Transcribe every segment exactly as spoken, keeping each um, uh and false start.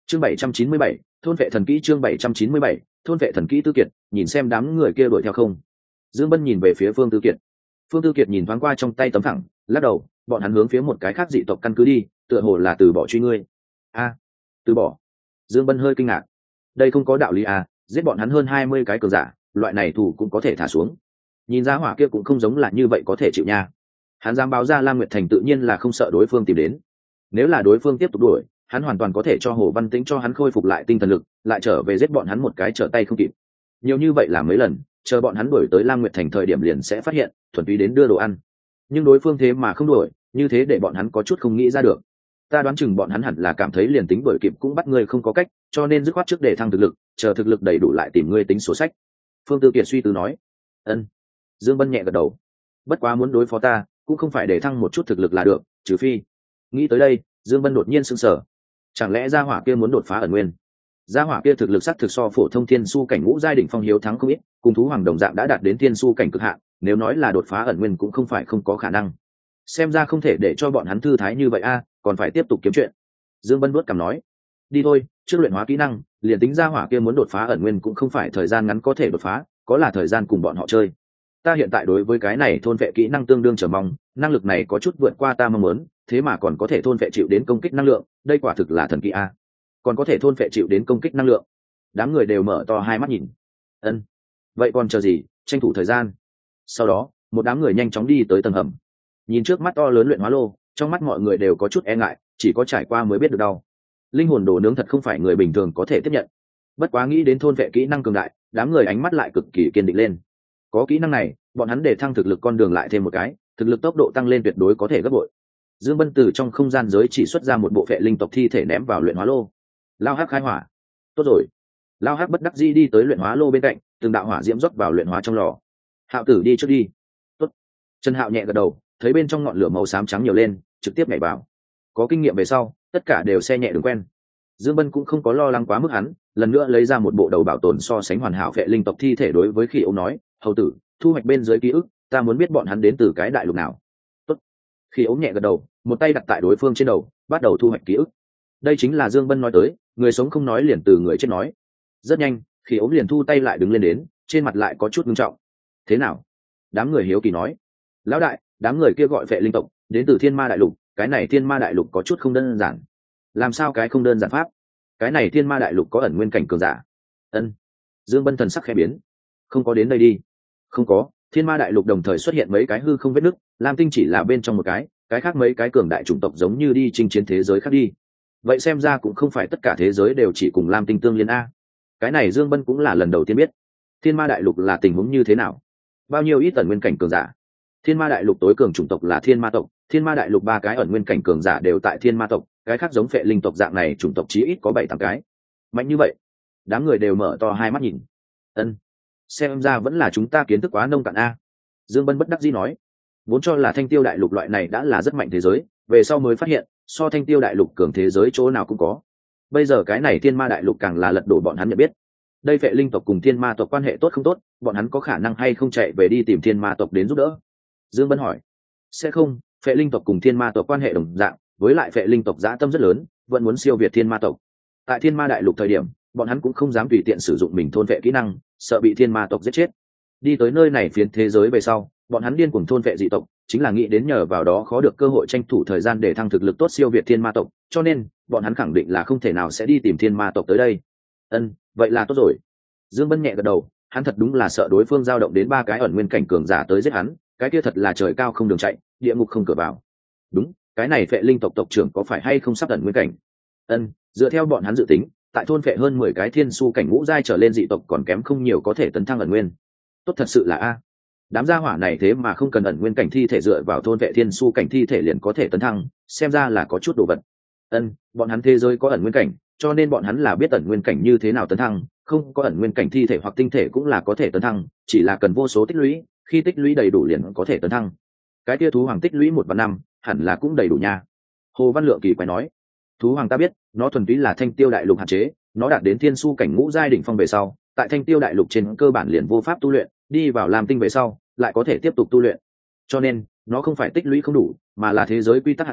chương bảy trăm chín mươi bảy, thôn vệ thần kỹ. Chương bảy trăm chín mươi bảy, thôn vệ thần kỹ. Tư Kiệt nhìn xem đám người kia đuổi theo không. Dương Bân nhìn về phía Phương Tư Kiệt. Phương Tư Kiệt nhìn thoáng qua trong tay tấm thẳng, lắc đầu, bọn hắn hướng phía một cái khác dị tộc căn cứ đi, tựa hồ là từ bỏ truy ngươi. A, từ bỏ? Dương Bân hơi kinh ngạc. Đây không có đạo lý à, giết bọn hắn hơn hai mươi cái cường giả, loại này thủ cũng có thể thả xuống. Nhìn ra hỏa kia cũng không giống là như vậy có thể chịu nha. Hắn dám báo ra Lam Nguyệt Thành tự nhiên là không sợ đối phương tìm đến. Nếu là đối phương tiếp tục đuổi, hắn hoàn toàn có thể cho Hồ Văn Tĩnh cho hắn khôi phục lại tinh thần lực, lại trở về giết bọn hắn một cái trở tay không kịp. Nhiều như vậy là mấy lần, chờ bọn hắn đuổi tới Lam Nguyệt Thành thời điểm liền sẽ phát hiện, thuần túy đến đưa đồ ăn. Nhưng đối phương thế mà không đuổi, như thế để bọn hắn có chút không nghĩ ra được. Ta đoán chừng bọn hắn hẳn là cảm thấy liền tính đuổi kịp cũng bắt ngươi không có cách, cho nên dứt khoát trước để thăng thực lực, chờ thực lực đầy đủ lại tìm ngươi tính sổ sách. Phương Tư Kiệt suy tư nói. Ân. Dương Bân nhẹ gật đầu. Bất quá muốn đối phó ta, cũng không phải để thăng một chút thực lực là được, trừ phi. Nghĩ tới đây, Dương Bân đột nhiên sững sờ. Chẳng lẽ gia hỏa kia muốn đột phá ẩn nguyên? Gia hỏa kia thực lực sắc thực so phổ thông thiên su cảnh ngũ giai đỉnh phong hiếu thắng không ít, cùng thú hoàng đồng dạng đã đạt đến thiên su cảnh cực hạn, nếu nói là đột phá ẩn nguyên cũng không phải không có khả năng. Xem ra không thể để cho bọn hắn thư thái như vậy a, còn phải tiếp tục kiếm chuyện. Dương Bân vuốt cằm nói, đi thôi, trước luyện hóa kỹ năng, liền tính gia hỏa kia muốn đột phá ẩn nguyên cũng không phải thời gian ngắn có thể đột phá, có là thời gian cùng bọn họ chơi. Ta hiện tại đối với cái này thôn vệ kỹ năng tương đương chờ mong, năng lực này có chút vượt qua ta mong muốn, thế mà còn có thể thôn vệ chịu đến công kích năng lượng, đây quả thực là thần kỹ a. Còn có thể thôn vệ chịu đến công kích năng lượng. Đám người đều mở to hai mắt nhìn. Ân, vậy còn chờ gì, tranh thủ thời gian. Sau đó, một đám người nhanh chóng đi tới tầng hầm. Nhìn trước mắt to lớn luyện hóa lô, trong mắt mọi người đều có chút e ngại, chỉ có trải qua mới biết được đau. Linh hồn đồ nướng thật không phải người bình thường có thể tiếp nhận. Bất quá nghĩ đến thôn vệ kỹ năng cường đại, đám người ánh mắt lại cực kỳ kiên định lên. Có kỹ năng này, bọn hắn để thăng thực lực con đường lại thêm một cái, thực lực tốc độ tăng lên tuyệt đối có thể gấp bội. Dương Bân từ trong không gian giới chỉ xuất ra một bộ phệ linh tộc thi thể ném vào luyện hóa lô. Lao Hắc khai hỏa. Tốt rồi. Lao Hắc bất đắc dĩ đi tới luyện hóa lô bên cạnh, từng đạo hỏa diễm rót vào luyện hóa trong lò. Hạo Tử đi trước đi. Tốt. Trần Hạo nhẹ gật đầu, thấy bên trong ngọn lửa màu xám trắng nhiều lên, trực tiếp nhảy vào. Có kinh nghiệm về sau, tất cả đều xe nhẹ đường quen. Dương Bân cũng không có lo lắng quá mức hắn, lần nữa lấy ra một bộ đầu bảo tồn so sánh hoàn hảo phệ linh tộc thi thể đối với Khỉ Ấu nói, hầu tử, thu hoạch bên dưới ký ức, ta muốn biết bọn hắn đến từ cái đại lục nào. Tốt. Khỉ Ấu nhẹ gật đầu, một tay đặt tại đối phương trên đầu, bắt đầu thu hoạch ký ức. Đây chính là Dương Bân nói tới, người sống không nói liền từ người chết nói. Rất nhanh, Khỉ Ấu liền thu tay lại đứng lên đến, trên mặt lại có chút nghiêm trọng. Thế nào? Đám người hiếu kỳ nói. Lão đại, đám người kia gọi phệ linh tộc, đến từ Thiên Ma đại lục, cái này Thiên Ma đại lục có chút không đơn giản. Làm sao cái không đơn giản pháp? Cái này Thiên Ma đại lục có ẩn nguyên cảnh cường giả. Ân. Dương Bân thần sắc khẽ biến. Không có đến đây đi. Không có, Thiên Ma đại lục đồng thời xuất hiện mấy cái hư không vết nứt, Lam Tinh chỉ là bên trong một cái, cái khác mấy cái cường đại chủng tộc giống như đi chinh chiến thế giới khác đi. Vậy xem ra cũng không phải tất cả thế giới đều chỉ cùng Lam Tinh tương liên a. Cái này Dương Bân cũng là lần đầu tiên biết. Thiên Ma đại lục là tình huống như thế nào? Bao nhiêu ít ẩn nguyên cảnh cường giả? Thiên Ma đại lục tối cường chủng tộc là Thiên Ma tộc, Thiên Ma đại lục ba cái ẩn nguyên cảnh cường giả đều tại Thiên Ma tộc, cái khác giống phệ linh tộc dạng này chủng tộc chí ít có bảy tám cái. Mạnh như vậy, đám người đều mở to hai mắt nhìn. Ân, xem ra vẫn là chúng ta kiến thức quá nông cạn a. Dương Bân bất đắc dĩ nói, vốn cho là Thanh Tiêu đại lục loại này đã là rất mạnh thế giới, về sau mới phát hiện, so Thanh Tiêu đại lục cường thế giới chỗ nào cũng có. Bây giờ cái này Thiên Ma đại lục càng là lật đổ bọn hắn nhận biết. Đây phệ linh tộc cùng Thiên Ma tộc quan hệ tốt không tốt, bọn hắn có khả năng hay không chạy về đi tìm Thiên Ma tộc đến giúp đỡ? Dương Bân hỏi. Sẽ không, phệ linh tộc cùng Thiên Ma tộc quan hệ đồng dạng, với lại phệ linh tộc dã tâm rất lớn, vẫn muốn siêu việt Thiên Ma tộc. Tại Thiên Ma đại lục thời điểm, bọn hắn cũng không dám tùy tiện sử dụng mình thôn vệ kỹ năng, sợ bị Thiên Ma tộc giết chết. Đi tới nơi này phiến thế giới về sau, bọn hắn điên cuồng thôn vệ dị tộc, chính là nghĩ đến nhờ vào đó khó được cơ hội tranh thủ thời gian để thăng thực lực tốt siêu việt Thiên Ma tộc, cho nên bọn hắn khẳng định là không thể nào sẽ đi tìm Thiên Ma tộc tới đây. Ân, vậy là tốt rồi. Dương Bân nhẹ gật đầu, hắn thật đúng là sợ đối phương giao động đến ba cái ẩn nguyên cảnh cường giả tới giết hắn, cái kia thật là trời cao không đường chạy, địa ngục không cửa vào. Đúng, cái này phệ linh tộc tộc trưởng có phải hay không sắp ẩn nguyên cảnh? Ân, dựa theo bọn hắn dự tính, tại thôn phệ hơn mười cái thiên su cảnh ngũ giai trở lên dị tộc còn kém không nhiều có thể tấn thăng ẩn nguyên. Tốt thật sự là a. Đám gia hỏa này thế mà không cần ẩn nguyên cảnh thi thể dựa vào thôn vệ thiên su cảnh thi thể liền có thể tấn thăng, xem ra là có chút đồ vật. Ân, bọn hắn thế giới có ẩn nguyên cảnh, cho nên bọn hắn là biết ẩn nguyên cảnh như thế nào tấn thăng, không có ẩn nguyên cảnh thi thể hoặc tinh thể cũng là có thể tấn thăng, chỉ là cần vô số tích lũy, khi tích lũy đầy đủ liền có thể tấn thăng. Cái tia thú hoàng tích lũy một và năm, hẳn là cũng đầy đủ nha. Hồ Văn Lượng kỳ quái nói, thú hoàng ta biết, nó thuần túy là Thanh Tiêu đại lục hạn chế, nó đạt đến thiên su cảnh ngũ giai đỉnh phong về sau, tại Thanh Tiêu đại lục trên cơ bản liền vô pháp tu luyện, đi vào Lam Tinh về sau, lại có thể tiếp tục tu luyện. Cho nên, nó không phải tích lũy không đủ, mà là thế giới quy tắc hạn chế,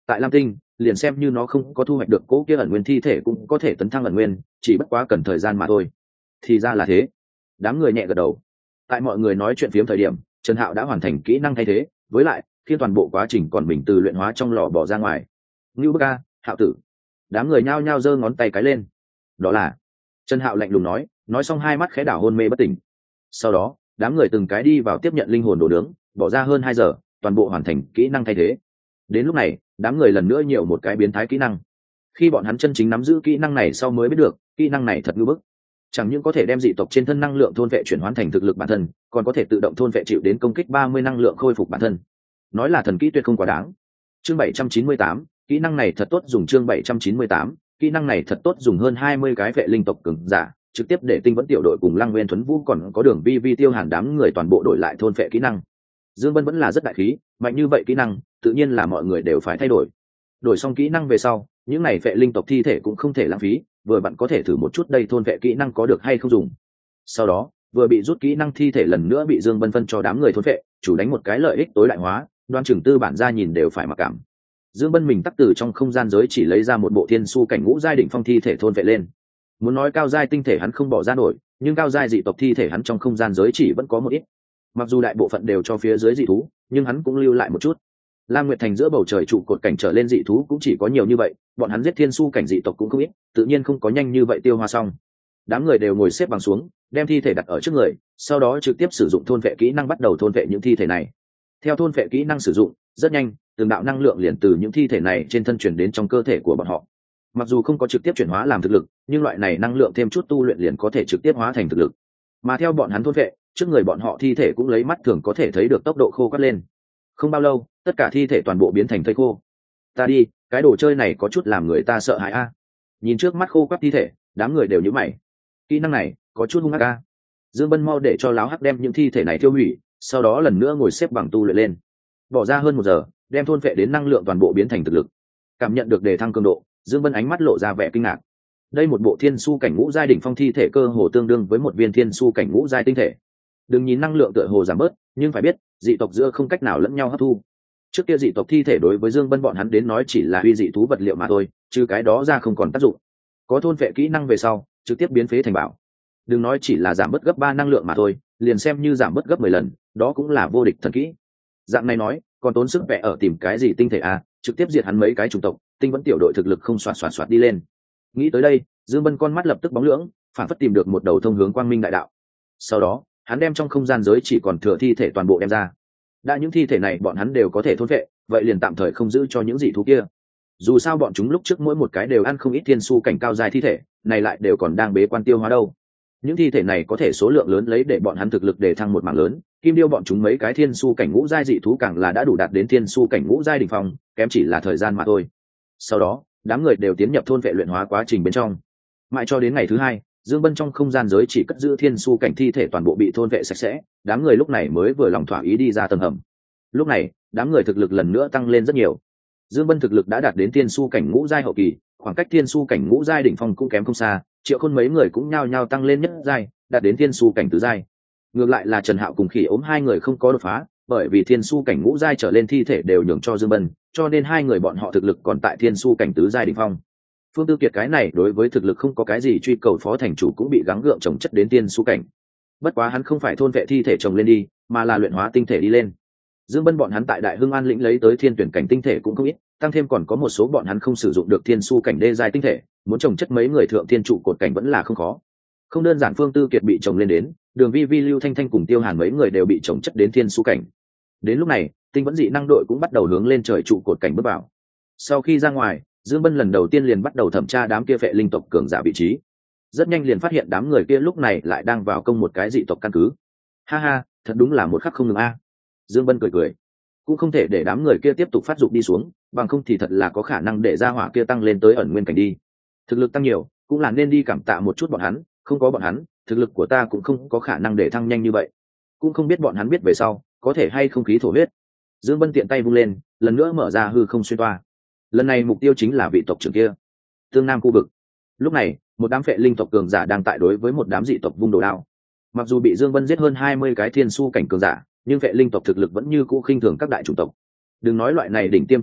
tại lam tinh liền xem như nó không có thu hoạch được cỗ kia ẩn nguyên thi thể cũng có thể tấn thăng ẩn nguyên, chỉ bất quá cần thời gian mà thôi. Thì ra là thế. Đám người nhẹ gật đầu. Tại mọi người nói chuyện phiếm thời điểm, Trần Hạo đã hoàn thành kỹ năng thay thế, với lại khi toàn bộ quá trình còn mình từ luyện hóa trong lò bỏ ra ngoài. Ngưu Bức A, Hạo tử. Đám người nhao nhao giơ ngón tay cái lên. Đó là. Trần Hạo lạnh lùng nói, nói xong hai mắt khẽ đảo hôn mê bất tỉnh. Sau đó, đám người từng cái đi vào tiếp nhận linh hồn đồ nướng, bỏ ra hơn hai giờ, toàn bộ hoàn thành kỹ năng thay thế. Đến lúc này, đám người lần nữa nhiều một cái biến thái kỹ năng. Khi bọn hắn chân chính nắm giữ kỹ năng này sau mới biết được, kỹ năng này thật ngưu bức. Chẳng những có thể đem dị tộc trên thân năng lượng thôn vệ chuyển hóa thành thực lực bản thân, còn có thể tự động thôn vệ chịu đến công kích ba mươi năng lượng khôi phục bản thân. Nói là thần kỹ tuyệt không quá đáng. Chương bảy trăm chín mươi tám, kỹ năng này thật tốt dùng. Chương bảy trăm chín mươi tám, kỹ năng này thật tốt dùng. Hơn hai mươi cái vệ linh tộc cường giả, trực tiếp để Tinh Vẫn tiểu đội cùng Lăng Nguyên Thuấn Vũ còn có Đường Vi Vi Tiêu Hàn đám người toàn bộ đổi lại thôn vệ kỹ năng. Dương Bân vẫn là rất đại khí, mạnh như vậy kỹ năng, tự nhiên là mọi người đều phải thay đổi. Đổi xong kỹ năng về sau, những này vệ linh tộc thi thể cũng không thể lãng phí, vừa bạn có thể thử một chút đây thôn vệ kỹ năng có được hay không dùng. Sau đó, vừa bị rút kỹ năng thi thể lần nữa bị Dương Bân phân cho đám người thôn vệ, chủ đánh một cái lợi ích tối đại hóa, đoan chừng tư bản ra nhìn đều phải mặc cảm. Dương Bân mình tắc từ trong không gian giới chỉ lấy ra một bộ thiên su cảnh ngũ giai đỉnh phong thi thể thôn vệ lên. Muốn nói cao giai tinh thể hắn không bỏ ra nổi, nhưng cao giai dị tộc thi thể hắn trong không gian giới chỉ vẫn có một ít. Mặc dù đại bộ phận đều cho phía dưới dị thú, nhưng hắn cũng lưu lại một chút. Lam Nguyệt Thành giữa bầu trời trụ cột cảnh trở lên dị thú cũng chỉ có nhiều như vậy, bọn hắn giết thiên su cảnh dị tộc cũng không ít, tự nhiên không có nhanh như vậy tiêu hóa xong. Đám người đều ngồi xếp bằng xuống, đem thi thể đặt ở trước người, sau đó trực tiếp sử dụng thôn vệ kỹ năng bắt đầu thôn vệ những thi thể này. Theo thôn vệ kỹ năng sử dụng, rất nhanh, từng đạo năng lượng liền từ những thi thể này trên thân truyền đến trong cơ thể của bọn họ. Mặc dù không có trực tiếp chuyển hóa làm thực lực, nhưng loại này năng lượng thêm chút tu luyện liền có thể trực tiếp hóa thành thực lực. Mà theo bọn hắn thôn vệ, trước người bọn họ thi thể cũng lấy mắt thường có thể thấy được tốc độ khô cắt lên. Không bao lâu, tất cả thi thể toàn bộ biến thành thây khô. Ta đi, cái đồ chơi này có chút làm người ta sợ hãi a. Nhìn trước mắt khô quắt thi thể, đám người đều nhíu mày. Kỹ năng này có chút hung ác a. Dương Bân mau để cho láo hắc đem những thi thể này tiêu hủy, sau đó lần nữa ngồi xếp bằng tu luyện lên. Bỏ ra hơn một giờ, đem thôn vệ đến năng lượng toàn bộ biến thành thực lực. Cảm nhận được đề thăng cường độ, Dương Bân ánh mắt lộ ra vẻ kinh ngạc. Đây một bộ thiên su cảnh ngũ giai đỉnh phong thi thể cơ hồ tương đương với một viên thiên su cảnh ngũ giai tinh thể. Đừng nhìn năng lượng tựa hồ giảm bớt, nhưng phải biết, dị tộc giữa không cách nào lẫn nhau hấp thu. Trước kia dị tộc thi thể đối với Dương Bân bọn hắn đến nói chỉ là uy dị thú vật liệu mà thôi, trừ cái đó ra không còn tác dụng. Có thôn vệ kỹ năng về sau, trực tiếp biến phế thành bảo. Đừng nói chỉ là giảm bớt gấp ba năng lượng mà thôi, liền xem như giảm bớt gấp mười lần, đó cũng là vô địch thần kỹ. Dạng này nói, còn tốn sức vẽ ở tìm cái gì tinh thể à, trực tiếp diệt hắn mấy cái chủng tộc, Tinh Vẫn tiểu đội thực lực không xoạt xoạt xoạt đi lên. Nghĩ tới đây, Dương Bân con mắt lập tức bóng lưỡng, phản phất tìm được một đầu thông hướng quang minh đại đạo. Sau đó, hắn đem trong không gian giới chỉ còn thừa thi thể toàn bộ đem ra. Đã những thi thể này bọn hắn đều có thể thôn vệ, vậy liền tạm thời không giữ cho những dị thú kia. Dù sao bọn chúng lúc trước mỗi một cái đều ăn không ít thiên su cảnh cao dài thi thể, này lại đều còn đang bế quan tiêu hóa đâu. Những thi thể này có thể số lượng lớn lấy để bọn hắn thực lực để thăng một mảng lớn, kim điêu bọn chúng mấy cái thiên su cảnh ngũ giai dị thú càng là đã đủ đạt đến thiên su cảnh ngũ giai đỉnh phong, kém chỉ là thời gian mà thôi. Sau đó, đám người đều tiến nhập thôn vệ luyện hóa quá trình bên trong. Mãi cho đến ngày thứ hai, Dương Bân trong không gian giới chỉ cất giữ thiên su cảnh thi thể toàn bộ bị thôn vệ sạch sẽ, đám người lúc này mới vừa lòng thỏa ý đi ra tầng hầm. Lúc này, đám người thực lực lần nữa tăng lên rất nhiều. Dương Bân thực lực đã đạt đến thiên su cảnh ngũ giai hậu kỳ, khoảng cách thiên su cảnh ngũ giai đỉnh phong cũng kém không xa, Triệu Khôn mấy người cũng nhao nhao tăng lên nhất giai, đạt đến thiên su cảnh tứ giai. Ngược lại là Trần Hạo cùng Khỉ Ốm hai người không có đột phá, bởi vì thiên su cảnh ngũ giai trở lên thi thể đều nhường cho Dương Bân, cho nên hai người bọn họ thực lực còn tại thiên su cảnh tứ giai đỉnh phong. Phương Tư Kiệt cái này đối với thực lực không có cái gì truy cầu phó thành chủ cũng bị gắng gượng trồng chất đến thiên su cảnh. Bất quá hắn không phải thôn vệ thi thể trồng lên đi, mà là luyện hóa tinh thể đi lên. Dương Bân bọn hắn tại Đại Hưng An lĩnh lấy tới thiên tuyển cảnh tinh thể cũng không ít, tăng thêm còn có một số bọn hắn không sử dụng được thiên su cảnh đê giai tinh thể, muốn trồng chất mấy người thượng thiên trụ cột cảnh vẫn là không khó. Không đơn giản Phương Tư Kiệt bị trồng lên đến, Đường Vi Vi, Lưu Thanh Thanh cùng Tiêu Hàn mấy người đều bị trồng chất đến thiên su cảnh. Đến lúc này, Tinh Vẫn dị năng đội cũng bắt đầu hướng lên trời trụ cột cảnh bước vào. Sau khi ra ngoài, Dương Bân lần đầu tiên liền bắt đầu thẩm tra đám kia phệ linh tộc cường giả vị trí. Rất nhanh liền phát hiện đám người kia lúc này lại đang vào công một cái dị tộc căn cứ. Ha ha, thật đúng là một khắc không ngừng a. Dương Bân cười cười, cũng không thể để đám người kia tiếp tục phát dục đi xuống, bằng không thì thật là có khả năng để ra hỏa kia tăng lên tới ẩn nguyên cảnh đi. Thực lực tăng nhiều, cũng là nên đi cảm tạ một chút bọn hắn, không có bọn hắn, thực lực của ta cũng không có khả năng để thăng nhanh như vậy. Cũng không biết bọn hắn biết về sau, có thể hay không khí thổ huyết. Dương Bân tiện tay vung lên, lần nữa mở ra hư không xuyên toa. Lần này mục tiêu chính là vị tộc trưởng kia. Tương Nam khu vực. Lúc này, một đám phệ linh tộc cường giả đang tại đối với một đám dị tộc vung đồ đao. Mặc dù bị Dương Bân giết hơn hai mươi cái thiên su cảnh cường giả, nhưng phệ linh tộc thực lực vẫn như cũ khinh thường các đại chủng tộc. Đừng nói loại này đỉnh tiêm chủng tộc,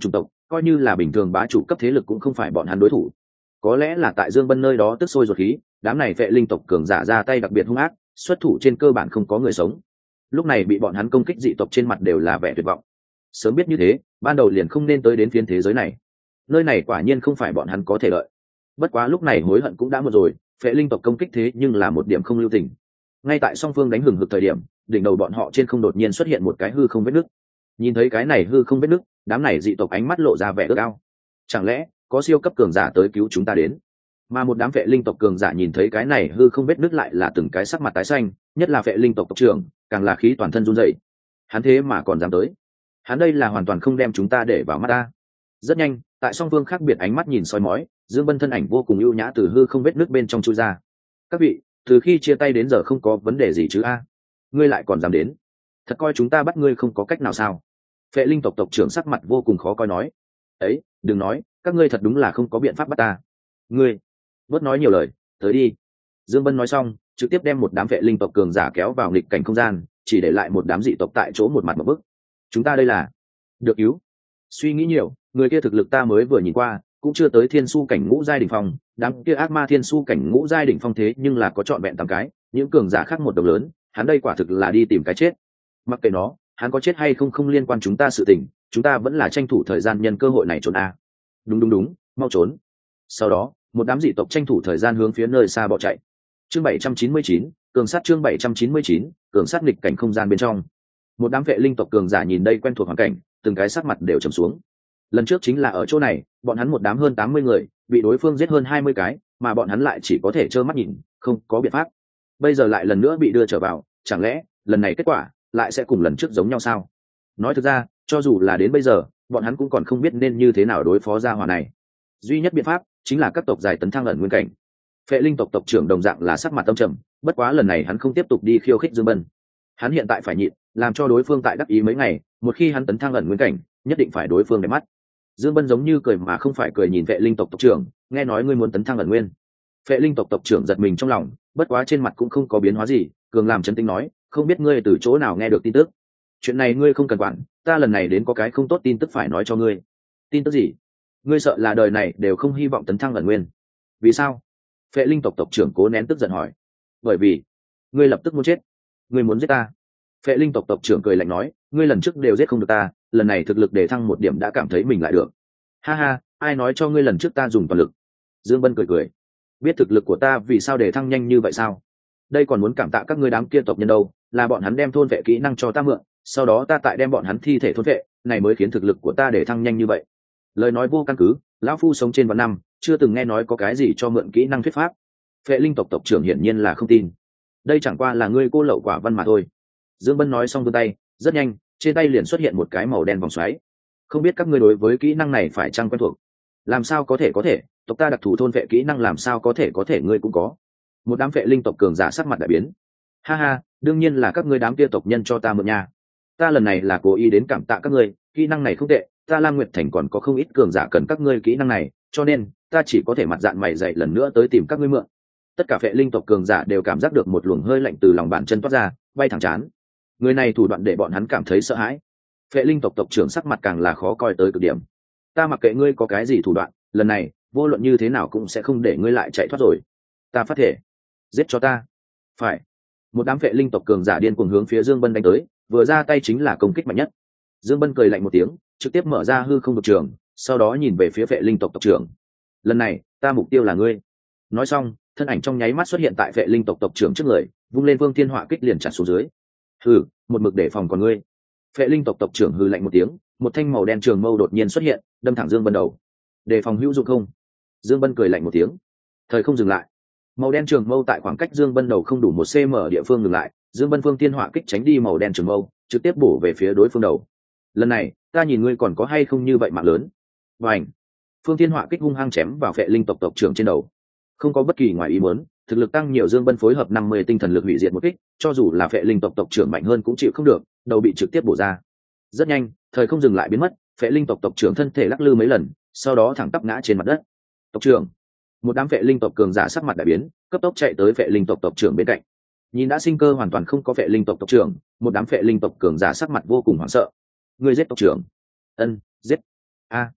coi như là bình thường bá chủ cấp thế lực cũng không phải bọn hắn đối thủ. Có lẽ là tại Dương Bân nơi đó tức sôi ruột khí, đám này vệ linh tộc cường giả ra tay đặc biệt hung ác, xuất thủ trên cơ bản không có người sống. Lúc này bị bọn hắn công kích, dị tộc trên mặt đều là vẻ tuyệt vọng. Sớm biết như thế, ban đầu liền không nên tới đến phiến thế giới này. Nơi này quả nhiên không phải bọn hắn có thể lợi. Bất quá lúc này hối hận cũng đã muộn rồi, vệ linh tộc công kích thế nhưng là một điểm không lưu tình. Ngay tại song phương đánh hừng hực thời điểm, đỉnh đầu bọn họ trên không đột nhiên xuất hiện một cái hư không vết nứt. Nhìn thấy cái này hư không vết nứt, đám này dị tộc ánh mắt lộ ra vẻ ước ao. Chẳng lẽ có siêu cấp cường giả tới cứu chúng ta đến? Mà một đám vệ linh tộc cường giả nhìn thấy cái này hư không vết nứt lại là từng cái sắc mặt tái xanh, nhất là vệ linh tộc tộc trưởng, càng là khí toàn thân run rẩy. Hắn thế mà còn dám tới? Hắn đây là hoàn toàn không đem chúng ta để vào mắt ta. Rất nhanh, tại song phương khác biệt ánh mắt nhìn soi mói, Dương Bân thân ảnh vô cùng ưu nhã từ hư không vết nứt bên trong chui ra. Các vị, từ khi chia tay đến giờ không có vấn đề gì chứ a? Ngươi lại còn dám đến? Thật coi chúng ta bắt ngươi không có cách nào sao? Vệ linh tộc tộc trưởng sắc mặt vô cùng khó coi nói. Ấy, đừng nói, các ngươi thật đúng là không có biện pháp bắt ta. Ngươi, bớt nói nhiều lời, tới đi. Dương Bân nói xong, trực tiếp đem một đám vệ linh tộc cường giả kéo vào nghịch cảnh không gian, chỉ để lại một đám dị tộc tại chỗ một mặt một bức. Chúng ta đây là được cứu. Suy nghĩ nhiều, người kia thực lực ta mới vừa nhìn qua, cũng chưa tới thiên su cảnh ngũ giai đỉnh phong, đám kia ác ma thiên su cảnh ngũ giai đỉnh phong thế nhưng là có trọn vẹn tám cái, những cường giả khác một đồng lớn, hắn đây quả thực là đi tìm cái chết. Mặc kệ nó, hắn có chết hay không không liên quan chúng ta sự tình, chúng ta vẫn là tranh thủ thời gian nhân cơ hội này trốn a. Đúng đúng đúng, mau trốn. Sau đó, một đám dị tộc tranh thủ thời gian hướng phía nơi xa bỏ chạy. Chương bảy trăm chín mươi chín, cường sát chương bảy trăm chín mươi chín, cường sát nghịch cảnh không gian bên trong. Một đám vệ linh tộc cường giả nhìn đây quen thuộc hoàn cảnh, từng cái sắc mặt đều trầm xuống. Lần trước chính là ở chỗ này, bọn hắn một đám hơn tám mươi người, bị đối phương giết hơn hai mươi cái, mà bọn hắn lại chỉ có thể trơ mắt nhìn, không có biện pháp. Bây giờ lại lần nữa bị đưa trở vào, chẳng lẽ lần này kết quả lại sẽ cùng lần trước giống nhau sao? Nói thực ra, cho dù là đến bây giờ, bọn hắn cũng còn không biết nên như thế nào đối phó gia hỏa này. Duy nhất biện pháp chính là các tộc giải tấn thăng ẩn nguyên cảnh. Phệ linh tộc tộc trưởng đồng dạng là sắc mặt tâm trầm, bất quá lần này hắn không tiếp tục đi khiêu khích Dương Bân. Hắn hiện tại phải nhịn, làm cho đối phương tại đắc ý mấy ngày, một khi hắn tấn thăng ẩn nguyên cảnh, nhất định phải đối phương để mắt. Dương Bân giống như cười mà không phải cười nhìn Phệ linh tộc tộc trưởng, nghe nói ngươi muốn tấn thăng ẩn nguyên. Phệ linh tộc tộc trưởng giật mình trong lòng, bất quá trên mặt cũng không có biến hóa gì, cường làm trấn tĩnh nói, không biết ngươi từ chỗ nào nghe được tin tức. Chuyện này ngươi không cần quản, ta lần này đến có cái không tốt tin tức phải nói cho ngươi. Tin tức gì? Ngươi sợ là đời này đều không hy vọng tấn thăng ẩn nguyên. Vì sao? Phệ linh tộc tộc trưởng cố nén tức giận hỏi. Bởi vì ngươi lập tức muốn chết. Ngươi muốn giết ta? Phệ linh tộc tộc trưởng cười lạnh nói, ngươi lần trước đều giết không được ta, lần này thực lực để thăng một điểm đã cảm thấy mình lại được. Ha ha, ai nói cho ngươi lần trước ta dùng toàn lực? Dương Bân cười cười. Biết thực lực của ta vì sao để thăng nhanh như vậy sao? Đây còn muốn cảm tạ các ngươi đám kia tộc nhân đâu, là bọn hắn đem thôn vệ kỹ năng cho ta mượn, sau đó ta tại đem bọn hắn thi thể thôn vệ, này mới khiến thực lực của ta để thăng nhanh như vậy. Lời nói vô căn cứ, lão phu sống trên vạn năm, chưa từng nghe nói có cái gì cho mượn kỹ năng thuyết pháp. Phệ linh tộc tộc trưởng hiển nhiên là không tin. Đây chẳng qua là ngươi cô lậu quả văn mà thôi. Dương Bân nói xong vươn tay, rất nhanh, trên tay liền xuất hiện một cái màu đen vòng xoáy. Không biết các ngươi đối với kỹ năng này phải chăng quen thuộc? Làm sao có thể có thể, tộc ta đặc thù thôn vệ kỹ năng làm sao có thể có thể ngươi cũng có. Một đám phệ linh tộc cường giả sắc mặt đại biến. Ha ha, đương nhiên là các ngươi đám kia tộc nhân cho ta mượn nha. Ta lần này là cố ý đến cảm tạ các ngươi, kỹ năng này không tệ, ta Lam Nguyệt Thành còn có không ít cường giả cần các ngươi kỹ năng này, cho nên ta chỉ có thể mặt dạng mày dày lần nữa tới tìm các ngươi mượn. Tất cả phệ linh tộc cường giả đều cảm giác được một luồng hơi lạnh từ lòng bàn chân toát ra, bay thẳng chán. Người này thủ đoạn để bọn hắn cảm thấy sợ hãi. Phệ linh tộc tộc trưởng sắc mặt càng là khó coi tới cực điểm. Ta mặc kệ ngươi có cái gì thủ đoạn, lần này vô luận như thế nào cũng sẽ không để ngươi lại chạy thoát rồi. Ta phát thể, giết cho ta. Phải. Một đám phệ linh tộc cường giả điên cuồng hướng phía Dương Bân đánh tới, vừa ra tay chính là công kích mạnh nhất. Dương Bân cười lạnh một tiếng, trực tiếp mở ra hư không vực trường, sau đó nhìn về phía phệ linh tộc tộc trưởng. Lần này, ta mục tiêu là ngươi. Nói xong, thân ảnh trong nháy mắt xuất hiện tại phệ linh tộc tộc trưởng trước người, vung lên vương thiên họa kích liền chặt xuống dưới. Hừ, một mực để phòng còn ngươi. Phệ linh tộc tộc trưởng hừ lạnh một tiếng, một thanh màu đen trường mâu đột nhiên xuất hiện, đâm thẳng Dương Bân đầu. Đề phòng hữu dụng không? Dương Bân cười lạnh một tiếng. Thời không dừng lại. Màu đen trường mâu tại khoảng cách Dương Bân đầu không đủ một cm địa phương ngừng lại, Dương Bân phương tiên họa kích tránh đi màu đen trường mâu, trực tiếp bổ về phía đối phương đầu. Lần này, ta nhìn ngươi còn có hay không như vậy mạng lớn. Bành! Phương tiên họa kích hung hăng chém vào phệ linh tộc tộc trưởng trên đầu. Không có bất kỳ ngoài ý muốn, thực lực tăng nhiều Dương Bân phối hợp năm mươi tinh thần lực hủy diệt một kích, cho dù là phệ linh tộc tộc trưởng mạnh hơn cũng chịu không được, đầu bị trực tiếp bổ ra. Rất nhanh, thời không dừng lại biến mất, phệ linh tộc tộc trưởng thân thể lắc lư mấy lần, sau đó thẳng tắp ngã trên mặt đất. Tộc trưởng! Một đám phệ linh tộc cường giả sắc mặt đại biến, cấp tốc chạy tới phệ linh tộc tộc trưởng bên cạnh. Nhìn đã sinh cơ hoàn toàn không có phệ linh tộc tộc trưởng, một đám phệ linh tộc cường giả sắc mặt vô cùng hoảng sợ. Ngươi giết tộc trưởng? Ân, giết. A.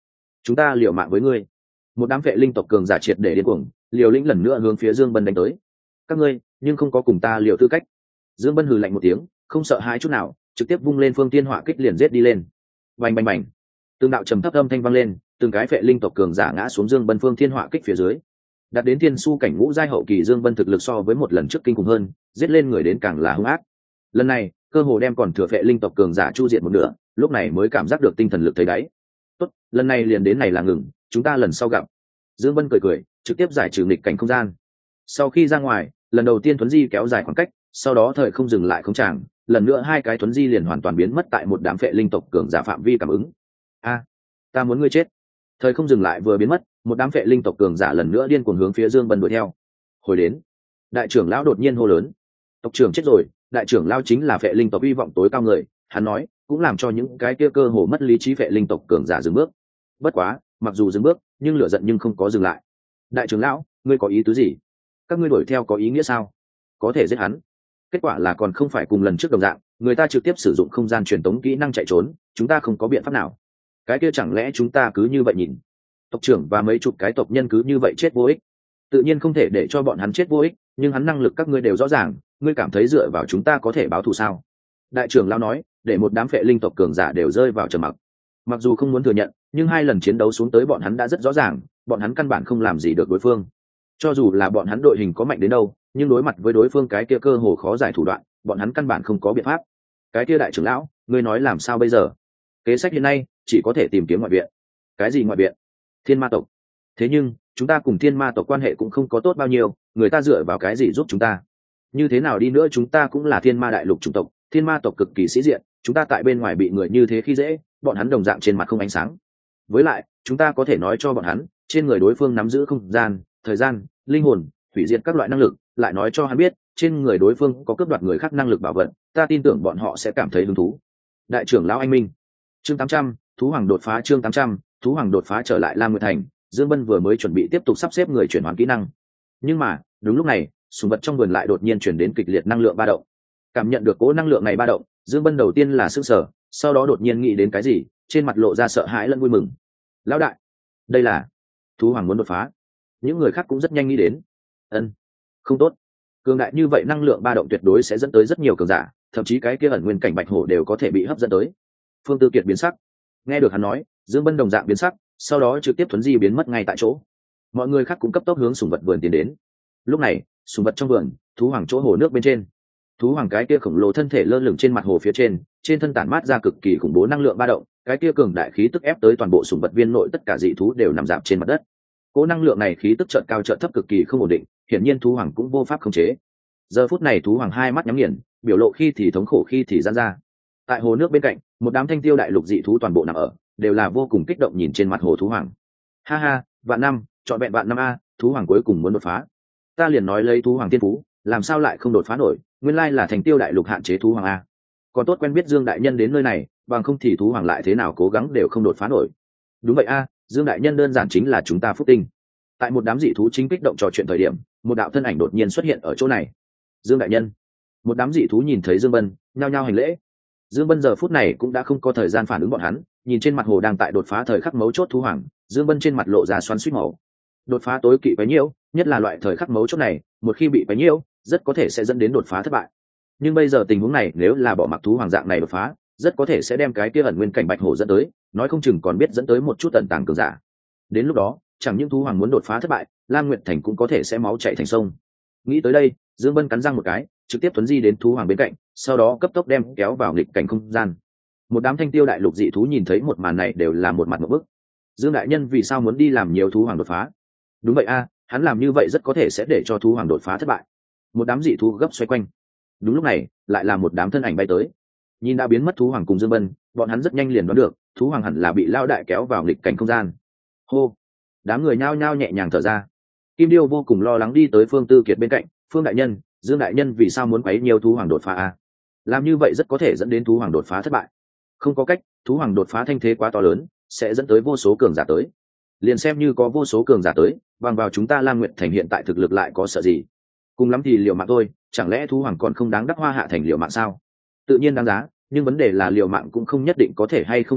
chúng ta liều mạng với ngươi. Một đám vệ linh tộc cường giả triệt để điên cuồng, liều lĩnh lần nữa hướng phía Dương Bân đánh tới. Các ngươi nhưng không có cùng ta liều tư cách. Dương Bân hừ lạnh một tiếng, không sợ hãi chút nào, trực tiếp vung lên phương tiên hỏa kích liền giết đi lên. Bành bành bành, từng đạo trầm thấp âm thanh vang lên, từng cái vệ linh tộc cường giả ngã xuống Dương Bân phương thiên hỏa kích phía dưới. Đạt đến thiên su cảnh ngũ giai hậu kỳ Dương Bân thực lực so với một lần trước kinh khủng hơn, giết lên người đến càng là hung ác. Lần này cơ hồ đem còn thừa vệ linh tộc cường giả chu diện một nửa, lúc này mới cảm giác được tinh thần lực thấy đáy. Tốt, lần này liền đến này là ngừng, chúng ta lần sau gặp. Dương Bân cười cười, trực tiếp giải trừ nghịch cảnh không gian. Sau khi ra ngoài, lần đầu tiên thuấn di kéo dài khoảng cách, sau đó thời không dừng lại không chàng, lần nữa hai cái thuấn di liền hoàn toàn biến mất tại một đám vệ linh tộc cường giả phạm vi cảm ứng. A, ta muốn ngươi chết. Thời không dừng lại vừa biến mất, một đám vệ linh tộc cường giả lần nữa điên cuồng hướng phía Dương Bân đuổi theo. Hồi đến, đại trưởng lão đột nhiên hô lớn, tộc trưởng chết rồi. Đại trưởng lão chính là vệ linh tộc hy vọng tối cao người, hắn nói, cũng làm cho những cái kia cơ hồ mất lý trí vệ linh tộc cường giả dừng bước. Bất quá, mặc dù dừng bước, nhưng lửa giận nhưng không có dừng lại. Đại trưởng lão, ngươi có ý tứ gì? Các ngươi đuổi theo có ý nghĩa sao? Có thể giết hắn. Kết quả là còn không phải cùng lần trước đồng dạng, người ta trực tiếp sử dụng không gian truyền tống kỹ năng chạy trốn, chúng ta không có biện pháp nào. Cái kia chẳng lẽ chúng ta cứ như vậy nhìn? Tộc trưởng và mấy chục cái tộc nhân cứ như vậy chết vô ích? Tự nhiên không thể để cho bọn hắn chết vô ích, nhưng hắn năng lực các ngươi đều rõ ràng, ngươi cảm thấy dựa vào chúng ta có thể báo thù sao? Đại trưởng lão nói, để một đám vệ linh tộc cường giả đều rơi vào trầm mặc. Mặc dù không muốn thừa nhận, nhưng hai lần chiến đấu xuống tới bọn hắn đã rất rõ ràng, bọn hắn căn bản không làm gì được đối phương. Cho dù là bọn hắn đội hình có mạnh đến đâu, nhưng đối mặt với đối phương cái kia cơ hồ khó giải thủ đoạn, bọn hắn căn bản không có biện pháp. Cái kia đại trưởng lão, ngươi nói làm sao bây giờ? Kế sách hiện nay chỉ có thể tìm kiếm ngoại viện. Cái gì ngoại viện? Thiên ma tộc. Thế nhưng chúng ta cùng thiên ma tộc quan hệ cũng không có tốt bao nhiêu, người ta dựa vào cái gì giúp chúng ta? Như thế nào đi nữa chúng ta cũng là thiên ma đại lục chủng tộc, thiên ma tộc cực kỳ sĩ diện, chúng ta tại bên ngoài bị người như thế khi dễ, bọn hắn đồng dạng trên mặt không ánh sáng. Với lại chúng ta có thể nói cho bọn hắn, trên người đối phương nắm giữ không gian, thời gian, linh hồn, hủy diệt các loại năng lực, lại nói cho hắn biết trên người đối phương có cướp đoạt người khác năng lực bảo vật, ta tin tưởng bọn họ sẽ cảm thấy hứng thú. Đại trưởng lão anh minh. Chương tám trăm, thú hoàng đột phá. Chương tám trăm, thú hoàng đột phá. Trở lại Lam Nguyệt Thành, Dương Bân vừa mới chuẩn bị tiếp tục sắp xếp người chuyển hóa kỹ năng, nhưng mà đúng lúc này sùng vật trong vườn lại đột nhiên chuyển đến kịch liệt năng lượng ba động. Cảm nhận được cỗ năng lượng này ba động, Dương Bân đầu tiên là sững sờ, sau đó đột nhiên nghĩ đến cái gì, trên mặt lộ ra sợ hãi lẫn vui mừng. Lão đại, đây là thú hoàng muốn đột phá. Những người khác cũng rất nhanh nghĩ đến. Ân, không tốt, cường đại như vậy năng lượng ba động tuyệt đối sẽ dẫn tới rất nhiều cường giả, thậm chí cái kia ẩn nguyên cảnh bạch hổ đều có thể bị hấp dẫn tới. Phương Tư Kiệt biến sắc. Nghe được hắn nói, Dương Bân đồng dạng biến sắc, sau đó trực tiếp thuấn di biến mất ngay tại chỗ. Mọi người khác cũng cấp tốc hướng sùng vật vườn tiến đến. Lúc này sùng vật trong vườn, thú hoàng chỗ hồ nước bên trên, thú hoàng cái kia khổng lồ thân thể lơ lửng trên mặt hồ phía trên, trên thân tản mát ra cực kỳ khủng bố năng lượng ba động, cái kia cường đại khí tức ép tới toàn bộ sùng vật viên nội tất cả dị thú đều nằm dạp trên mặt đất. Cỗ năng lượng này khí tức chợt cao chợt thấp cực kỳ không ổn định, hiển nhiên thú hoàng cũng vô pháp khống chế. Giờ phút này thú hoàng hai mắt nhắm nghiền, biểu lộ khi thì thống khổ khi thì giãn ra. Tại hồ nước bên cạnh, một đám thanh tiêu đại lục dị thú toàn bộ nằm ở, đều là vô cùng kích động nhìn trên mặt hồ thú hoàng. Ha ha, vạn năm, chọn vẹn vạn năm a, thú hoàng cuối cùng muốn đột phá. Ta liền nói lấy thú hoàng tiên phú, làm sao lại không đột phá nổi, nguyên lai là thành tiêu đại lục hạn chế thú hoàng a. Còn tốt quen biết Dương đại nhân đến nơi này, bằng không thì thú hoàng lại thế nào cố gắng đều không đột phá nổi. Đúng vậy a, Dương đại nhân đơn giản chính là chúng ta phúc tinh. Tại một đám dị thú chính kích động trò chuyện thời điểm, một đạo thân ảnh đột nhiên xuất hiện ở chỗ này. Dương đại nhân. Một đám dị thú nhìn thấy Dương Bân, nhao nhao hành lễ. Dương Bân giờ phút này cũng đã không có thời gian phản ứng bọn hắn, nhìn trên mặt hồ đang tại đột phá thời khắc mấu chốt thú hoàng, Dương Bân trên mặt lộ ra xoắn xuýt màu. Đột phá tối kỵ quấy nhiễu, nhất là loại thời khắc mấu chốt này, một khi bị quấy nhiễu, rất có thể sẽ dẫn đến đột phá thất bại. Nhưng bây giờ tình huống này nếu là bỏ mặc thú hoàng dạng này đột phá, rất có thể sẽ đem cái kia ẩn nguyên cảnh bạch hổ dẫn tới, nói không chừng còn biết dẫn tới một chút tận tàng cường giả. Đến lúc đó, chẳng những thú hoàng muốn đột phá thất bại, Lam Nguyệt Thành cũng có thể sẽ máu chảy thành sông. Nghĩ tới đây, Dương Bân cắn răng một cái, trực tiếp tuấn di đến thú hoàng bên cạnh, sau đó cấp tốc đem kéo vào nghịch cảnh không gian. Một đám thanh tiêu đại lục dị thú nhìn thấy một màn này đều là một mặt ngộp bức. Dương đại nhân vì sao muốn đi làm nhiều thú hoàng đột phá? Đúng vậy a, hắn làm như vậy rất có thể sẽ để cho thú hoàng đột phá thất bại. Một đám dị thú gấp xoay quanh. Đúng lúc này, lại là một đám thân ảnh bay tới. Nhìn đã biến mất thú hoàng cùng Dương Bân, bọn hắn rất nhanh liền đoán được, thú hoàng hẳn là bị lao đại kéo vào nghịch cảnh không gian. Hô, đám người nhao nhao nhẹ nhàng thở ra. Kim Điêu vô cùng lo lắng đi tới Phương Tư Kiệt bên cạnh. Phương đại nhân, Dương đại nhân vì sao muốn quấy nhiều thú hoàng đột phá a? Làm như vậy rất có thể dẫn đến thú hoàng đột phá thất bại. Không có cách, thú hoàng đột phá thanh thế quá to lớn, sẽ dẫn tới vô số cường giả tới. Liền xem như có vô số cường giả tới, bằng vào chúng ta Lam Nguyệt Thành hiện tại thực lực lại có sợ gì? Cùng lắm thì liều mạng thôi, chẳng lẽ thú hoàng còn không đáng đắc Hoa Hạ Thành liều mạng sao? Tự nhiên đáng giá, nhưng vấn đề là liều mạng cũng không nhất định có thể hay không giữ được,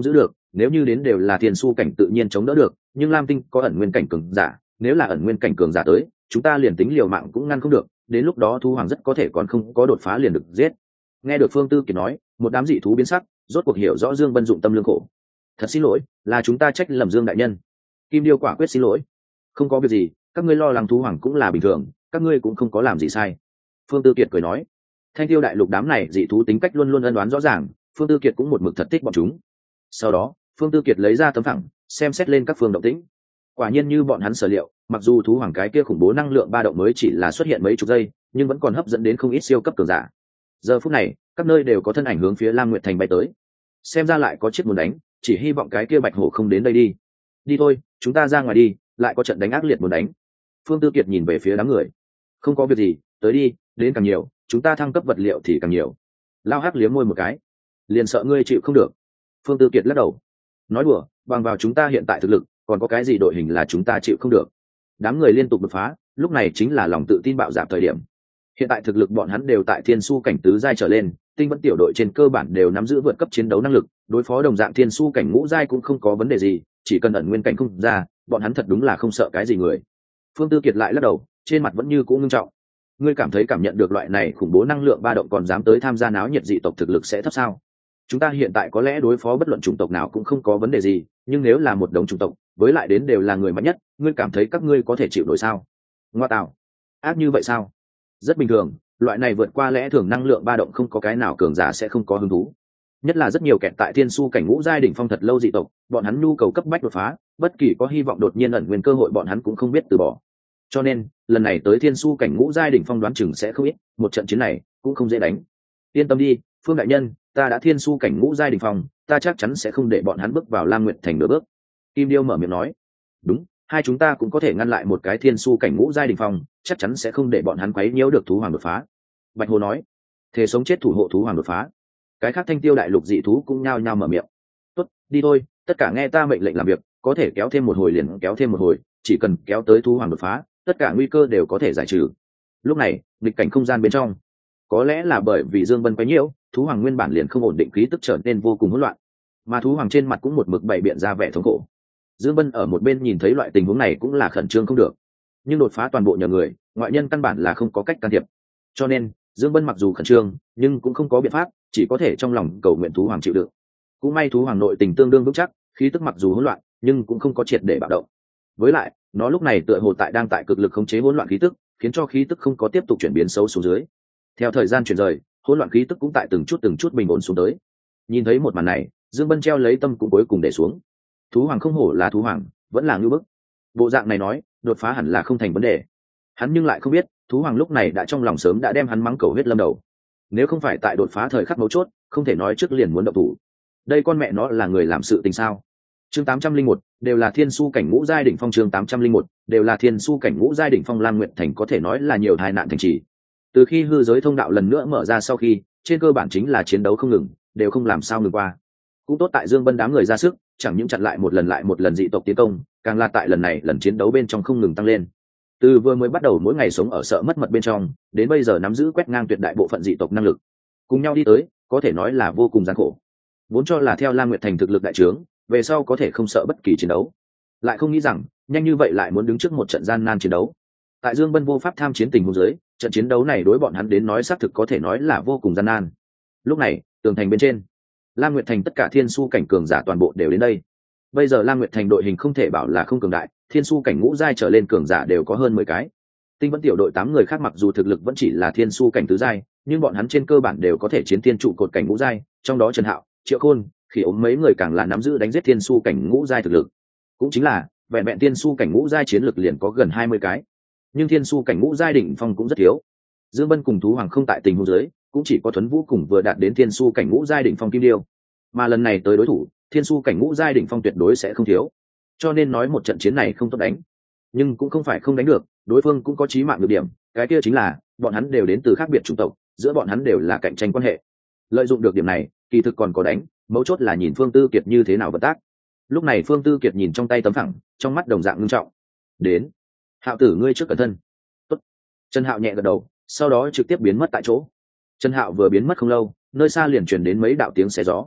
nếu như đến đều là thiên su cảnh tự nhiên chống đỡ được, nhưng lam tinh có ẩn nguyên cảnh cường giả, nếu là ẩn nguyên cảnh cường giả tới, chúng ta liền tính liều mạng cũng ngăn không được, đến lúc đó thú hoàng rất có thể còn không có đột phá liền được giết. Nghe được Phương Tư Kiệt nói, một đám dị thú biến sắc, rốt cuộc hiểu rõ Dương Bân dụng tâm lương khổ. Thật xin lỗi, là chúng ta trách lầm Dương đại nhân. Kim Điêu quả quyết xin lỗi. Không có việc gì, các ngươi lo lắng thú hoàng cũng là bình thường, các ngươi cũng không có làm gì sai. Phương Tư Kiệt cười nói. Thanh Tiêu đại lục đám này dị thú tính cách luôn luôn ân đoán rõ ràng, Phương Tư Kiệt cũng một mực thật thích bọn chúng. Sau đó, Phương Tư Kiệt lấy ra tấm phẳng, xem xét lên các phương động tĩnh. Quả nhiên như bọn hắn sở liệu, mặc dù thú hoàng cái kia khủng bố năng lượng ba động mới chỉ là xuất hiện mấy chục giây, nhưng vẫn còn hấp dẫn đến không ít siêu cấp cường giả. Giờ phút này, các nơi đều có thân ảnh hướng phía Lam Nguyệt Thành bay tới. Xem ra lại có chiếc muốn đánh, chỉ hy vọng cái kia bạch hổ không đến đây đi. Đi thôi, chúng ta ra ngoài đi, lại có trận đánh ác liệt muốn đánh. Phương Tư Kiệt nhìn về phía đám người. Không có việc gì, tới đi, đến càng nhiều, chúng ta thăng cấp vật liệu thì càng nhiều. Lao Hắc liếm môi một cái, liền sợ ngươi chịu không được. Phương Tư Kiệt lắc đầu, nói đùa, bằng vào chúng ta hiện tại thực lực, còn có cái gì đội hình là chúng ta chịu không được. Đám người liên tục đột phá, lúc này chính là lòng tự tin bạo dạn thời điểm. Hiện tại thực lực bọn hắn đều tại thiên su cảnh tứ giai trở lên, tinh vẫn tiểu đội trên cơ bản đều nắm giữ vượt cấp chiến đấu năng lực, đối phó đồng dạng thiên su cảnh ngũ giai cũng không có vấn đề gì, chỉ cần ẩn nguyên cảnh không ra, bọn hắn thật đúng là không sợ cái gì người. Phương Tư Kiệt lại lắc đầu, trên mặt vẫn như cũ nghiêm trọng. Ngươi cảm thấy cảm nhận được loại này khủng bố năng lượng ba động còn dám tới tham gia náo nhiệt dị tộc thực lực sẽ thấp sao? Chúng ta hiện tại có lẽ đối phó bất luận chủng tộc nào cũng không có vấn đề gì, nhưng nếu là một đống chủng tộc, với lại đến đều là người mạnh nhất, ngươi cảm thấy các ngươi có thể chịu nổi sao? Ngoa tạo, ác như vậy sao? Rất bình thường, loại này vượt qua lẽ thường năng lượng ba động không có cái nào cường giả sẽ không có hứng thú. Nhất là rất nhiều kẹt tại thiên su cảnh ngũ giai đỉnh phong thật lâu dị tộc, bọn hắn nhu cầu cấp bách đột phá, bất kỳ có hy vọng đột nhiên ẩn nguyên cơ hội bọn hắn cũng không biết từ bỏ. Cho nên, lần này tới thiên su cảnh ngũ giai đỉnh phong đoán chừng sẽ không ít, một trận chiến này cũng không dễ đánh. Yên tâm đi, Phương đại nhân, ta đã thiên su cảnh ngũ giai đỉnh phong, ta chắc chắn sẽ không để bọn hắn bước vào Lam Nguyệt Thành nửa bước. Kim Điêu mở miệng nói. Đúng, hai chúng ta cũng có thể ngăn lại một cái thiên su cảnh ngũ giai đỉnh phong, chắc chắn sẽ không để bọn hắn quấy nhiễu được thú hoàng đột phá. Bạch Hồ nói. Thế sống chết thủ hộ thú hoàng đột phá. Cái khác Thanh Tiêu đại lục dị thú cũng nhao nhao mở miệng. Tốt, đi thôi, tất cả nghe ta mệnh lệnh làm việc, có thể kéo thêm một hồi liền kéo thêm một hồi, chỉ cần kéo tới thú hoàng đột phá, tất cả nguy cơ đều có thể giải trừ. Lúc này, nghịch cảnh không gian bên trong, có lẽ là bởi vì Dương Vân quấy nhiễu, thú hoàng nguyên bản liền không ổn định, khí tức trở nên vô cùng hỗn loạn, mà thú hoàng trên mặt cũng một mực bày biện ra vẻ thống khổ. Dương Vân ở một bên nhìn thấy loại tình huống này cũng là khẩn trương không được, nhưng đột phá toàn bộ nhờ người, ngoại nhân căn bản là không có cách can thiệp, cho nên Dương Vân mặc dù khẩn trương, nhưng cũng không có biện pháp, chỉ có thể trong lòng cầu nguyện thú hoàng chịu đựng. Cũng may thú hoàng nội tình tương đương vững chắc, khí tức mặc dù hỗn loạn, nhưng cũng không có triệt để bạo động. Với lại, nó lúc này tựa hồ tại đang tại cực lực khống chế hỗn loạn khí tức, khiến cho khí tức không có tiếp tục chuyển biến xấu xuống dưới. Theo thời gian chuyển rời, hỗn loạn khí tức cũng tại từng chút từng chút bình ổn xuống tới. Nhìn thấy một màn này, Dương Bân treo lấy tâm cũng cuối cùng để xuống. Thú hoàng không hổ là thú hoàng, vẫn là ngưu bức. Bộ dạng này nói, đột phá hẳn là không thành vấn đề. Hắn nhưng lại không biết, thú hoàng lúc này đã trong lòng sớm đã đem hắn mắng cầu huyết lâm đầu. Nếu không phải tại đột phá thời khắc mấu chốt, không thể nói trước liền muốn động thủ. Đây con mẹ nó là người làm sự tình sao? Chương tám trăm linh một, đều là thiên su cảnh ngũ giai đỉnh phong. Chương tám trăm linh một, đều là thiên su cảnh ngũ giai đỉnh phong. Lam Nguyệt Thành có thể nói là nhiều tai nạn thành trì. Từ khi hư giới thông đạo lần nữa mở ra sau khi, trên cơ bản chính là chiến đấu không ngừng, đều không làm sao ngừng qua. Cũng tốt tại Dương Bân đám người ra sức, chẳng những chặn lại một lần lại một lần dị tộc tiến công, càng là tại lần này lần chiến đấu bên trong không ngừng tăng lên. Từ vừa mới bắt đầu mỗi ngày sống ở sợ mất mật bên trong, đến bây giờ nắm giữ quét ngang tuyệt đại bộ phận dị tộc năng lực, cùng nhau đi tới, có thể nói là vô cùng gian khổ. Vốn cho là theo Lam Nguyệt Thành thực lực đại trướng, về sau có thể không sợ bất kỳ chiến đấu, lại không nghĩ rằng nhanh như vậy lại muốn đứng trước một trận gian nan chiến đấu. Tại Dương Bân vô pháp tham chiến tình huống dưới, trận chiến đấu này đối bọn hắn đến nói xác thực có thể nói là vô cùng gian nan. Lúc này, tường thành bên trên, Lam Nguyệt Thành tất cả thiên su cảnh cường giả toàn bộ đều đến đây. Bây giờ Lam Nguyệt Thành đội hình không thể bảo là không cường đại, thiên su cảnh ngũ giai trở lên cường giả đều có hơn mười cái. Tinh vẫn tiểu đội tám người khác mặc dù thực lực vẫn chỉ là thiên su cảnh tứ giai, nhưng bọn hắn trên cơ bản đều có thể chiến thiên trụ cột cảnh ngũ giai, trong đó Trần Hạo, Triệu Khôn, Khỉ Ốm mấy người càng là nắm giữ đánh giết thiên su cảnh ngũ giai thực lực. Cũng chính là, vẹn vẹn thiên su cảnh ngũ giai chiến lực liền có gần hai mươi cái. Nhưng thiên su cảnh ngũ giai đỉnh phong cũng rất thiếu. Dương Bân cùng thú hoàng không tại tình huống dưới, cũng chỉ có Thuấn Vũ cùng vừa đạt đến thiên su cảnh ngũ giai đỉnh phong Kim Điêu. Mà lần này tới đối thủ, thiên su cảnh ngũ giai đỉnh phong tuyệt đối sẽ không thiếu. Cho nên nói một trận chiến này không tốt đánh, nhưng cũng không phải không đánh được, đối phương cũng có chí mạng nhược điểm, cái kia chính là bọn hắn đều đến từ khác biệt chủng tộc, giữa bọn hắn đều là cạnh tranh quan hệ. Lợi dụng được điểm này, kỳ thực còn có đánh, mấu chốt là nhìn Phương Tư Kiệt như thế nào vận tác. Lúc này Phương Tư Kiệt nhìn trong tay tấm phẳng, trong mắt đồng dạng nghiêm trọng. Đến, Hạo tử ngươi trước cẩn thân. Tốt. Trần Hạo nhẹ gật đầu, sau đó trực tiếp biến mất tại chỗ. Trần Hạo vừa biến mất không lâu, nơi xa liền truyền đến mấy đạo tiếng xé gió.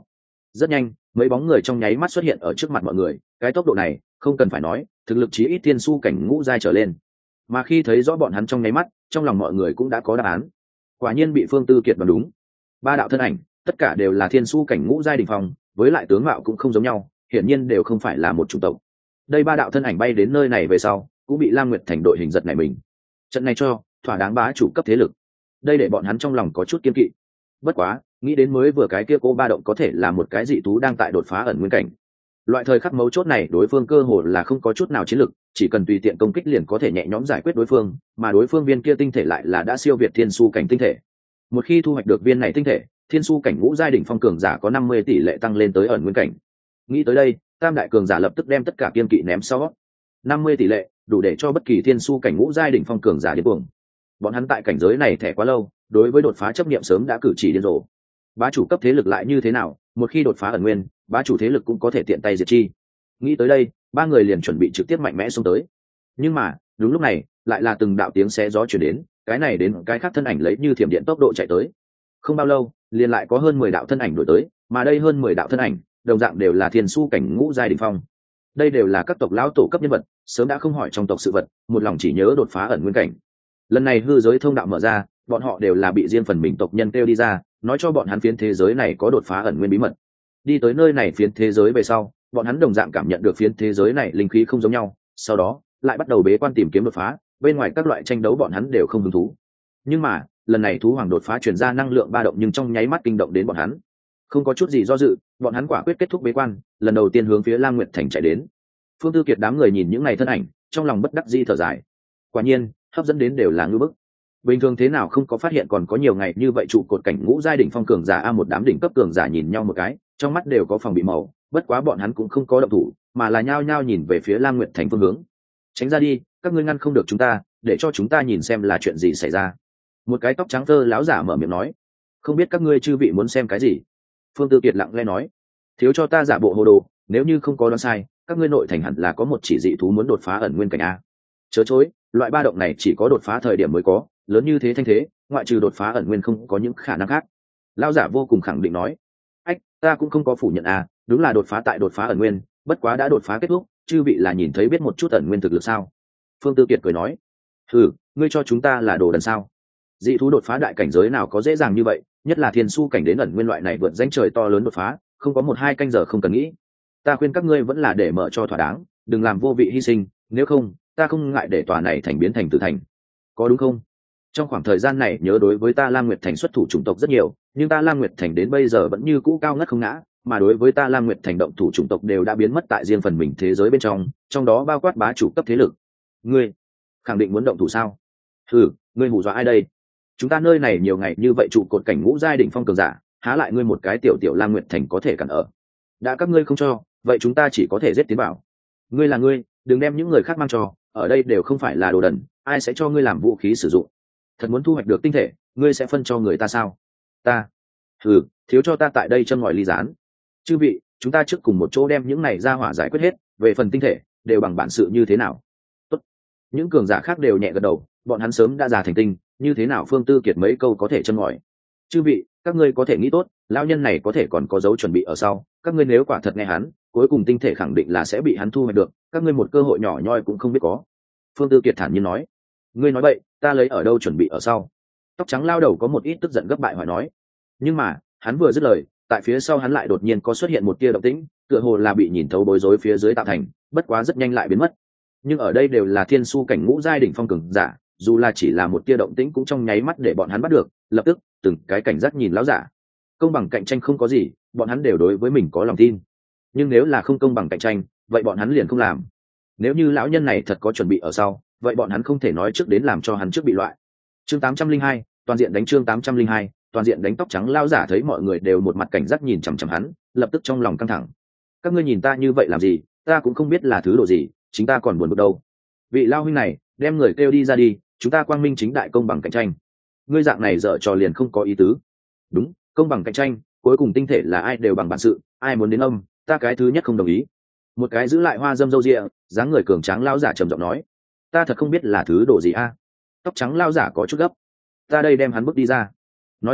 Rất nhanh mấy bóng người trong nháy mắt xuất hiện ở trước mặt mọi người, cái tốc độ này không cần phải nói, thực lực chí ít thiên su cảnh ngũ giai trở lên. Mà khi thấy rõ bọn hắn trong nháy mắt, trong lòng mọi người cũng đã có đáp án. Quả nhiên bị Phương Tư Kiệt đoán đúng. Ba đạo thân ảnh tất cả đều là thiên su cảnh ngũ giai đỉnh phong, với lại tướng mạo cũng không giống nhau, hiển nhiên đều không phải là một chủng tộc. Đây ba đạo thân ảnh bay đến nơi này về sau, cũng bị Lam Nguyệt Thành đội hình giật nảy mình. Trận này cho thỏa đáng bá chủ cấp thế lực, đây để bọn hắn trong lòng có chút kiên kỵ. Bất quá nghĩ đến mới vừa cái kia cô ba động có thể là một cái dị thú đang tại đột phá ẩn nguyên cảnh, loại thời khắc mấu chốt này đối phương cơ hồ là không có chút nào chiến lực, chỉ cần tùy tiện công kích liền có thể nhẹ nhõm giải quyết đối phương, mà đối phương viên kia tinh thể lại là đã siêu việt thiên su cảnh tinh thể. Một khi thu hoạch được viên này tinh thể, thiên su cảnh ngũ giai đỉnh phong cường giả có năm mươi tỷ lệ tăng lên tới ẩn nguyên cảnh. Nghĩ tới đây, tam đại cường giả lập tức đem tất cả kiên kỵ ném sau. năm mươi tỷ lệ đủ để cho bất kỳ thiên su cảnh ngũ giai đỉnh phong cường giả điên cuồng. Bọn hắn tại cảnh giới này thẻ quá lâu, đối với đột phá chấp niệm sớm đã cử chỉ điên rồ. Bá chủ cấp thế lực lại như thế nào, một khi đột phá ẩn nguyên, bá chủ thế lực cũng có thể tiện tay diệt chi. Nghĩ tới đây, ba người liền chuẩn bị trực tiếp mạnh mẽ xông tới. Nhưng mà đúng lúc này lại là từng đạo tiếng xé gió chuyển đến, cái này đến cái khác thân ảnh lấy như thiểm điện tốc độ chạy tới. Không bao lâu liền lại có hơn mười đạo thân ảnh đuổi tới, mà đây hơn mười đạo thân ảnh đồng dạng đều là thiên su cảnh ngũ giai đỉnh phong. Đây đều là các tộc lão tổ cấp nhân vật, sớm đã không hỏi trong tộc sự vật, một lòng chỉ nhớ đột phá ẩn nguyên cảnh. Lần này hư giới thông đạo mở ra, bọn họ đều là bị riêng phần mình tộc nhân kêu đi ra, nói cho bọn hắn phiến thế giới này có đột phá ẩn nguyên bí mật. Đi tới nơi này phiến thế giới về sau, bọn hắn đồng dạng cảm nhận được phiến thế giới này linh khí không giống nhau, sau đó lại bắt đầu bế quan tìm kiếm đột phá. Bên ngoài các loại tranh đấu bọn hắn đều không hứng thú, nhưng mà lần này thú hoàng đột phá truyền ra năng lượng ba động, nhưng trong nháy mắt kinh động đến bọn hắn. Không có chút gì do dự, bọn hắn quả quyết kết thúc bế quan, lần đầu tiên hướng phía Lam Nguyệt Thành chạy đến. Phương Tư Kiệt đám người nhìn những ngày thân ảnh, trong lòng bất đắc dĩ thở dài. Quả nhiên hấp dẫn đến đều là ngư bức. Bình thường thế nào không có phát hiện còn có nhiều ngày như vậy trụ cột cảnh ngũ giai đỉnh phong cường giả a. Một đám đỉnh cấp cường giả nhìn nhau một cái, trong mắt đều có phòng bị màu, bất quá bọn hắn cũng không có động thủ, mà là nhao nhao nhìn về phía Lam Nguyệt Thành phương hướng. Tránh ra đi, các ngươi ngăn không được chúng ta, để cho chúng ta nhìn xem là chuyện gì xảy ra. Một cái tóc trắng thơ lão giả mở miệng nói. Không biết các ngươi chư vị muốn xem cái gì? Phương Tư Kiệt lặng lẽ nói. Thiếu cho ta giả bộ hồ đồ, nếu như không có đoán sai, các ngươi nội thành hẳn là có một chỉ dị thú muốn đột phá ẩn nguyên cảnh a. Chớ chối, loại ba động này chỉ có đột phá thời điểm mới có, lớn như thế thanh thế, ngoại trừ đột phá ẩn nguyên không có những khả năng khác. Lão giả vô cùng khẳng định nói. Ách, ta cũng không có phủ nhận a, đúng là đột phá tại đột phá ẩn nguyên, bất quá đã đột phá kết thúc, chư vị là nhìn thấy biết một chút ẩn nguyên thực lực sao? Phương Tư Kiệt cười nói. Hừ, ngươi cho chúng ta là đồ đần sao? Dị thú đột phá đại cảnh giới nào có dễ dàng như vậy, nhất là thiên su cảnh đến ẩn nguyên loại này vượt danh trời to lớn đột phá, không có một hai canh giờ không cần nghĩ. Ta khuyên các ngươi vẫn là để mở cho thỏa đáng, đừng làm vô vị hy sinh, nếu không ta không ngại để tòa này thành biến thành tử thành, có đúng không? Trong khoảng thời gian này nhớ đối với ta Lam Nguyệt Thành xuất thủ chủng tộc rất nhiều, nhưng ta Lam Nguyệt Thành đến bây giờ vẫn như cũ cao ngất không ngã, mà đối với ta Lam Nguyệt Thành động thủ chủng tộc đều đã biến mất tại riêng phần mình thế giới bên trong, trong đó bao quát bá chủ cấp thế lực. Ngươi khẳng định muốn động thủ sao? Ừ, ngươi hù dọa ai đây? Chúng ta nơi này nhiều ngày như vậy trụ cột cảnh ngũ giai đỉnh phong cường giả, há lại ngươi một cái tiểu tiểu Lam Nguyệt Thành có thể cản ở? Đã các ngươi không cho, vậy chúng ta chỉ có thể giết tiến bảo. Ngươi là ngươi, đừng đem những người khác mang cho, ở đây đều không phải là đồ đần, ai sẽ cho ngươi làm vũ khí sử dụng? Thật muốn thu hoạch được tinh thể, ngươi sẽ phân cho người ta sao? Ta? Ừ, thiếu cho ta tại đây châm ngòi ly gián. Chư vị, chúng ta trước cùng một chỗ đem những này ra hỏa giải quyết hết, về phần tinh thể đều bằng bản sự như thế nào? Tốt. Những cường giả khác đều nhẹ gật đầu, bọn hắn sớm đã già thành tinh, như thế nào Phương Tư Kiệt mấy câu có thể châm ngòi. Chư vị, các ngươi có thể nghĩ tốt, lão nhân này có thể còn có dấu chuẩn bị ở sau, các ngươi nếu quả thật nghe hắn, cuối cùng tinh thể khẳng định là sẽ bị hắn thu hoạch được, các ngươi một cơ hội nhỏ nhoi cũng không biết có. Phương Tư Kiệt thản nhiên nói. Ngươi nói vậy, ta lấy ở đâu chuẩn bị ở sau? Tóc trắng lao đầu có một ít tức giận gấp bại hỏi nói. Nhưng mà hắn vừa dứt lời, tại phía sau hắn lại đột nhiên có xuất hiện một tia động tĩnh, tựa hồ là bị nhìn thấu bối rối phía dưới tạo thành, bất quá rất nhanh lại biến mất. Nhưng ở đây đều là thiên su cảnh ngũ giai đỉnh phong cường giả, dù là chỉ là một tia động tĩnh cũng trong nháy mắt để bọn hắn bắt được, lập tức từng cái cảnh giác nhìn lão giả. Công bằng cạnh tranh không có gì, bọn hắn đều đối với mình có lòng tin. Nhưng nếu là không công bằng cạnh tranh, vậy bọn hắn liền không làm. Nếu như lão nhân này thật có chuẩn bị ở sau, vậy bọn hắn không thể nói trước đến làm cho hắn trước bị loại. Chương tám trăm linh hai, toàn diện đánh chương tám trăm linh hai, toàn diện đánh. Tóc trắng lão giả thấy mọi người đều một mặt cảnh giác nhìn chằm chằm hắn, lập tức trong lòng căng thẳng. Các ngươi nhìn ta như vậy làm gì, ta cũng không biết là thứ đồ gì, chính ta còn buồn bực đâu. Vị lão huynh này, đem người kêu đi ra đi, chúng ta quang minh chính đại công bằng cạnh tranh. Ngươi dạng này dở trò liền không có ý tứ. Đúng, công bằng cạnh tranh, cuối cùng tinh thể là ai đều bằng bản sự, ai muốn đến âm, ta cái thứ nhất không đồng ý. Một cái giữ lại hoa dâm râu ria, dáng người cường tráng lão giả trầm giọng nói. Ta thật không biết là thứ đồ gì a. Tóc trắng lão giả có chút gấp. Ta đây đem hắn bước đi ra. Nói xong,